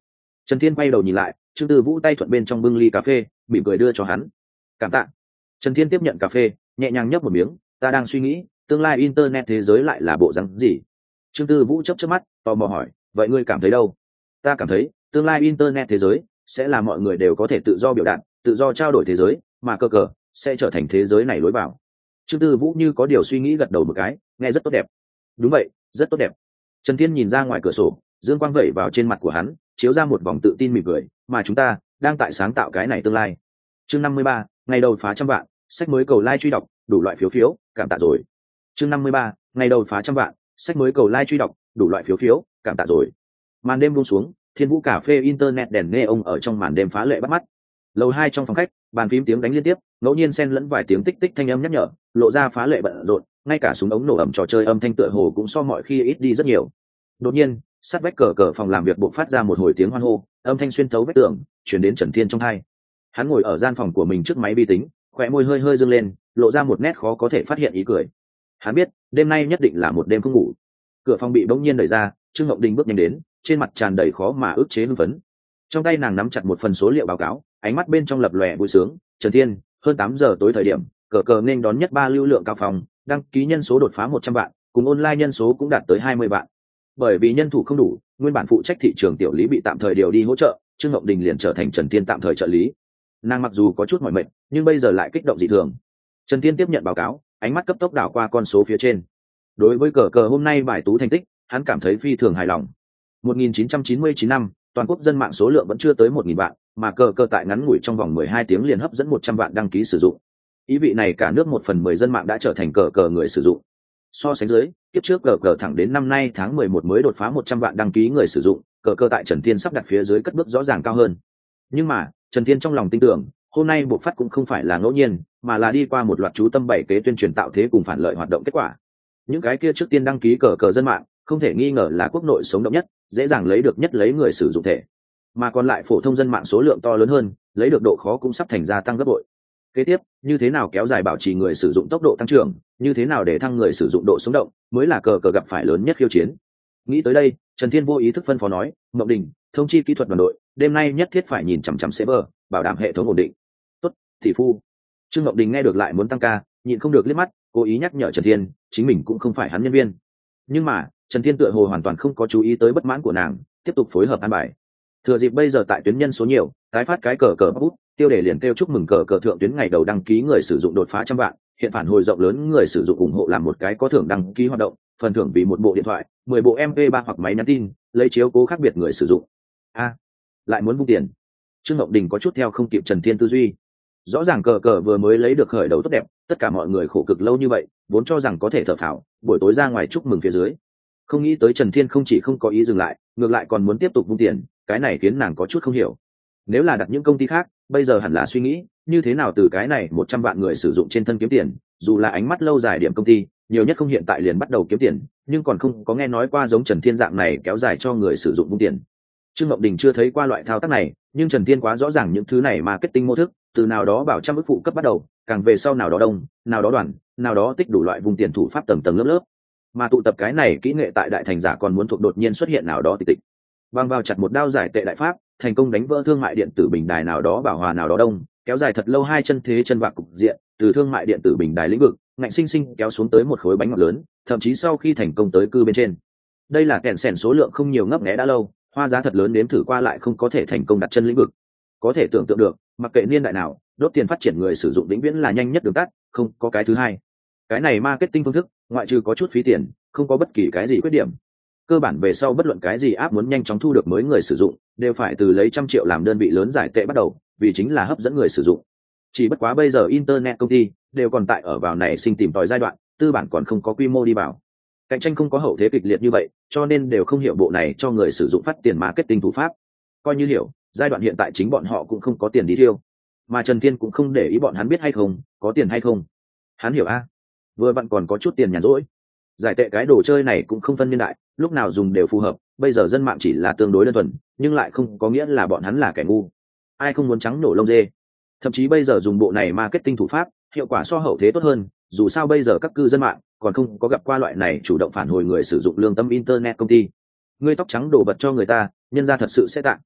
Trần Thiên quay đầu nhìn lại, Trương Tư Vũ tay thuận bên trong bưng ly cà phê, mỉm cười đưa cho hắn. Cảm tạ. Trần Thiên tiếp nhận cà phê, nhẹ nhàng nhấp một miếng. Ta đang suy nghĩ, tương lai internet thế giới lại là bộ rắn gì? Trương Tư Vũ chớp chớp mắt, tò mò hỏi, vậy ngươi cảm thấy đâu? Ta cảm thấy, tương lai internet thế giới sẽ là mọi người đều có thể tự do biểu đạt, tự do trao đổi thế giới, mà cơ cờ sẽ trở thành thế giới này lối vào. Trương Tư Vũ như có điều suy nghĩ gật đầu một cái, nghe rất tốt đẹp. Đúng vậy, rất tốt đẹp. Trần Thiên nhìn ra ngoài cửa sổ, dương quang vẩy vào trên mặt của hắn, chiếu ra một vòng tự tin mỉm cười, mà chúng ta đang tại sáng tạo cái này tương lai. Chương năm mươi ba, ngày đầu phá trăm vạn, sách mới cầu like truy đọc, đủ loại phiếu phiếu, cảm tạ rồi. Chương năm mươi ba, ngày đầu phá trăm vạn, sách mới cầu like truy đọc, đủ loại phiếu phiếu, cảm tạ rồi. Màn đêm buông xuống, Thiên Vũ cà phê internet đèn neon ở trong màn đêm phá lệ bắt mắt. Lầu hai trong phòng khách, bàn phím tiếng đánh liên tiếp, ngẫu nhiên xen lẫn vài tiếng tích tích thanh âm nhắc nhở, lộ ra phá lệ bận rộn, ngay cả súng ống nổ ầm trò chơi âm thanh tựa hồ cũng so mọi khi ít đi rất nhiều. Đột nhiên, sát vách cờ cờ phòng làm việc bộc phát ra một hồi tiếng hoan hô, âm thanh xuyên thấu vách tường, truyền đến Trần Thiên trong tai. Hắn ngồi ở gian phòng của mình trước máy vi tính, khóe môi hơi hơi dương lên, lộ ra một nét khó có thể phát hiện ý cười. Hắn biết, đêm nay nhất định là một đêm không ngủ. Cửa phòng bị bỗng nhiên đẩy ra, Trương Ngọc Đình bước nhanh đến, trên mặt tràn đầy khó mà ức chế hưng phấn. Trong tay nàng nắm chặt một phần số liệu báo cáo, ánh mắt bên trong lập lòe vui sướng. Trần Thiên, hơn tám giờ tối thời điểm, cờ cờ nên đón nhất ba lưu lượng cao phòng, đăng ký nhân số đột phá một trăm vạn, cùng online nhân số cũng đạt tới hai mươi vạn. Bởi vì nhân thủ không đủ, nguyên bản phụ trách thị trường tiểu lý bị tạm thời điều đi hỗ trợ, Trương Ngọc Đình liền trở thành Trần Thiên tạm thời trợ lý. Nàng mặc dù có chút mỏi mệt, nhưng bây giờ lại kích động dị thường. Trần Thiên tiếp nhận báo cáo, ánh mắt cấp tốc đảo qua con số phía trên. Đối với cờ cờ hôm nay bài tú thành tích, hắn cảm thấy phi thường hài lòng. một nghìn chín trăm chín mươi chín năm, toàn quốc dân mạng số lượng vẫn chưa tới một nghìn vạn, mà cờ cờ tại ngắn ngủi trong vòng mười hai tiếng liền hấp dẫn một trăm vạn đăng ký sử dụng. Ý vị này cả nước một phần mười dân mạng đã trở thành cờ cờ người sử dụng. So sánh dưới, kiếp trước cờ cờ thẳng đến năm nay tháng mười một mới đột phá một trăm vạn đăng ký người sử dụng, cờ cờ tại Trần Thiên sắp đặt phía dưới cất bước rõ ràng cao hơn. Nhưng mà, Trần Thiên trong lòng tin tưởng, hôm nay buộc phát cũng không phải là ngẫu nhiên, mà là đi qua một loạt chú tâm bảy kế tuyên truyền tạo thế cùng phản lợi hoạt động kết quả. Những cái kia trước tiên đăng ký cờ cờ dân mạng, không thể nghi ngờ là quốc nội sống động nhất, dễ dàng lấy được nhất lấy người sử dụng thể. Mà còn lại phổ thông dân mạng số lượng to lớn hơn, lấy được độ khó cũng sắp thành gia tăng gấp bội. Kế tiếp, như thế nào kéo dài bảo trì người sử dụng tốc độ tăng trưởng, như thế nào để thăng người sử dụng độ sống động, mới là cờ cờ gặp phải lớn nhất khiêu chiến. Nghĩ tới đây, Trần Thiên vô ý thức phân phó nói, Ngọc Đình, thông chi kỹ thuật đoàn đội, đêm nay nhất thiết phải nhìn chằm chằm server, bảo đảm hệ thống ổn định. Tốt, thị phu. Trương Ngọc Đình nghe được lại muốn tăng ca, nhịn không được liếc mắt, cố ý nhắc nhở Trần Thiên, chính mình cũng không phải hắn nhân viên. Nhưng mà, Trần Thiên tựa hồ hoàn toàn không có chú ý tới bất mãn của nàng, tiếp tục phối hợp an bài. Thừa dịp bây giờ tại tuyến nhân số nhiều, tái phát cái cờ cờ bút, tiêu đề liền kêu chúc mừng cờ cờ thượng tuyến ngày đầu đăng ký người sử dụng đột phá trăm vạn, hiện phản hồi rộng lớn người sử dụng ủng hộ làm một cái có thưởng đăng ký hoạt động, phần thưởng vì một bộ điện thoại, mười bộ em pê ba hoặc máy nhắn tin, lấy chiếu cố khác biệt người sử dụng. A, à, lại muốn vung tiền. Trương Ngọc Đình có chút theo không kịp Trần Thiên tư duy. Rõ ràng cờ cờ vừa mới lấy được khởi đầu tốt đẹp, tất cả mọi người khổ cực lâu như vậy, vốn cho rằng có thể thở phào, buổi tối ra ngoài chúc mừng phía dưới. Không nghĩ tới Trần Thiên không chỉ không có ý dừng lại, ngược lại còn muốn tiếp tục vung tiền, cái này khiến nàng có chút không hiểu. Nếu là đặt những công ty khác, bây giờ hẳn là suy nghĩ như thế nào từ cái này một trăm vạn người sử dụng trên thân kiếm tiền, dù là ánh mắt lâu dài điểm công ty, nhiều nhất không hiện tại liền bắt đầu kiếm tiền, nhưng còn không có nghe nói qua giống Trần Thiên dạng này kéo dài cho người sử dụng vung tiền. Trương Ngọc Đình chưa thấy qua loại thao tác này, nhưng Trần Thiên quá rõ ràng những thứ này marketing mô thức, từ nào đó bảo trăm ức phụ cấp bắt đầu, càng về sau nào đó đông, nào đó đoàn, nào đó tích đủ loại vùng tiền thủ pháp tầng tầng lớp lớp. Mà tụ tập cái này kỹ nghệ tại đại thành giả còn muốn thuộc đột nhiên xuất hiện nào đó tịch tịch. Băng vào chặt một đao giải tệ đại pháp, thành công đánh vỡ thương mại điện tử bình đài nào đó bảo hòa nào đó đông, kéo dài thật lâu hai chân thế chân vạc cục diện, từ thương mại điện tử bình đài lĩnh vực, ngạnh sinh sinh kéo xuống tới một khối bánh ngọt lớn, thậm chí sau khi thành công tới cư bên trên. Đây là kèn sèn số lượng không nhiều ngấp nghé đã lâu, hoa giá thật lớn đếm thử qua lại không có thể thành công đặt chân lĩnh vực. Có thể tưởng tượng được, mặc kệ niên đại nào, đốt tiền phát triển người sử dụng vĩnh viễn là nhanh nhất đường tắt, không có cái thứ hai. Cái này marketing phương thức, ngoại trừ có chút phí tiền, không có bất kỳ cái gì khuyết điểm. Cơ bản về sau bất luận cái gì áp muốn nhanh chóng thu được mới người sử dụng, đều phải từ lấy trăm triệu làm đơn vị lớn giải tệ bắt đầu, vì chính là hấp dẫn người sử dụng. Chỉ bất quá bây giờ internet công ty đều còn tại ở vào này sinh tìm tòi giai đoạn, tư bản còn không có quy mô đi vào. Cạnh tranh không có hậu thế kịch liệt như vậy, cho nên đều không hiểu bộ này cho người sử dụng phát tiền marketing thủ pháp. Coi như hiểu, giai đoạn hiện tại chính bọn họ cũng không có tiền đi thiêu. Mà Trần Thiên cũng không để ý bọn hắn biết hay không, có tiền hay không. Hắn hiểu a, vừa vặn còn có chút tiền nhàn rỗi. Giải tệ cái đồ chơi này cũng không phân niên đại, lúc nào dùng đều phù hợp, bây giờ dân mạng chỉ là tương đối đơn thuần, nhưng lại không có nghĩa là bọn hắn là kẻ ngu. Ai không muốn trắng nổ lông dê. Thậm chí bây giờ dùng bộ này marketing thủ pháp, hiệu quả so hậu thế tốt hơn, dù sao bây giờ các cư dân mạng còn không có gặp qua loại này chủ động phản hồi người sử dụng lương tâm internet công ty. Ngươi tóc trắng đổ bật cho người ta, nhân ra thật sự sẽ tặng.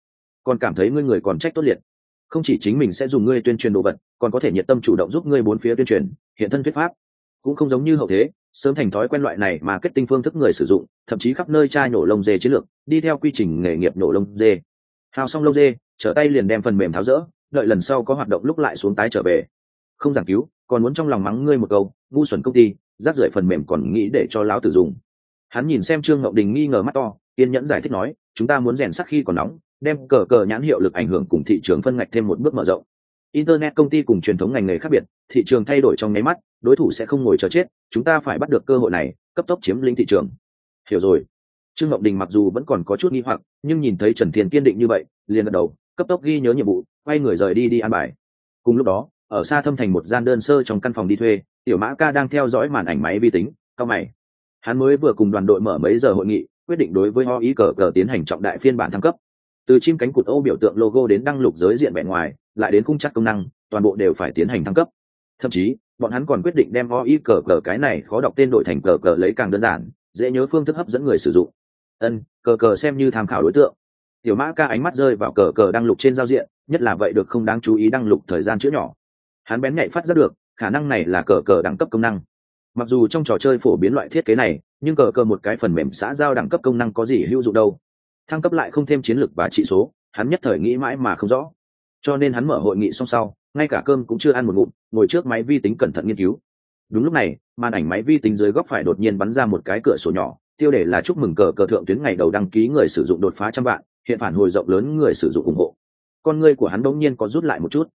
còn cảm thấy ngươi người còn trách tốt liệt. Không chỉ chính mình sẽ dùng ngươi tuyên truyền đồ vật, còn có thể nhiệt tâm chủ động giúp ngươi bốn phía tuyên truyền hiện thân thuyết pháp. Cũng không giống như hậu thế sớm thành thói quen loại này mà kết tinh phương thức người sử dụng, thậm chí khắp nơi tra nhổ lông dê chiến lược, đi theo quy trình nghề nghiệp nhổ lông dê. Hao xong lông dê, trở tay liền đem phần mềm tháo rỡ, đợi lần sau có hoạt động lúc lại xuống tái trở về. Không giảng cứu, còn muốn trong lòng mắng ngươi một câu, ngu xuẩn công ty, rác rưởi phần mềm còn nghĩ để cho láo tử dùng. Hắn nhìn xem Trương Ngọc Đình nghi ngờ mắt to, kiên nhẫn giải thích nói, chúng ta muốn rèn sắt khi còn nóng, đem cờ cờ nhãn hiệu lực ảnh hưởng cùng thị trường phân ngạch thêm một bước mở rộng. Internet công ty cùng truyền thống ngành nghề khác biệt, thị trường thay đổi trong nháy mắt, đối thủ sẽ không ngồi chờ chết, chúng ta phải bắt được cơ hội này, cấp tốc chiếm lĩnh thị trường. Hiểu rồi. Trương Ngọc Đình mặc dù vẫn còn có chút nghi hoặc, nhưng nhìn thấy Trần Thiên kiên định như vậy, liền gật đầu, cấp tốc ghi nhớ nhiệm vụ, quay người rời đi đi an bài. Cùng lúc đó, ở xa Thâm Thành một gian đơn sơ trong căn phòng đi thuê, Tiểu Mã Ca đang theo dõi màn ảnh máy vi tính, cao mày. Hắn mới vừa cùng đoàn đội mở mấy giờ hội nghị, quyết định đối với o i cờ cờ tiến hành trọng đại phiên bản thăng cấp. Từ chim cánh cụt Âu biểu tượng logo đến đăng lục giới diện vẻ ngoài, lại đến khung chắc công năng, toàn bộ đều phải tiến hành thăng cấp. Thậm chí, bọn hắn còn quyết định đem o i cờ cờ cái này khó đọc tên đổi thành cờ cờ lấy càng đơn giản, dễ nhớ phương thức hấp dẫn người sử dụng. Ân, cờ cờ xem như tham khảo đối tượng. Tiểu Mã Ca ánh mắt rơi vào cờ cờ đăng lục trên giao diện, nhất là vậy được không đáng chú ý đăng lục thời gian chữ nhỏ. Hắn bén nhạy phát giác được, khả năng này là cờ cờ đẳng cấp công năng. Mặc dù trong trò chơi phổ biến loại thiết kế này, nhưng cờ cờ một cái phần mềm xã giao đẳng cấp công năng có gì hữu dụng đâu. Thăng cấp lại không thêm chiến lược và trị số, hắn nhất thời nghĩ mãi mà không rõ. Cho nên hắn mở hội nghị xong sau, ngay cả cơm cũng chưa ăn một ngụm, ngồi trước máy vi tính cẩn thận nghiên cứu. Đúng lúc này, màn ảnh máy vi tính dưới góc phải đột nhiên bắn ra một cái cửa sổ nhỏ, tiêu đề là chúc mừng cờ cờ thượng tuyến ngày đầu đăng ký người sử dụng đột phá trăm vạn, hiện phản hồi rộng lớn người sử dụng ủng hộ. Con ngươi của hắn đống nhiên có rút lại một chút.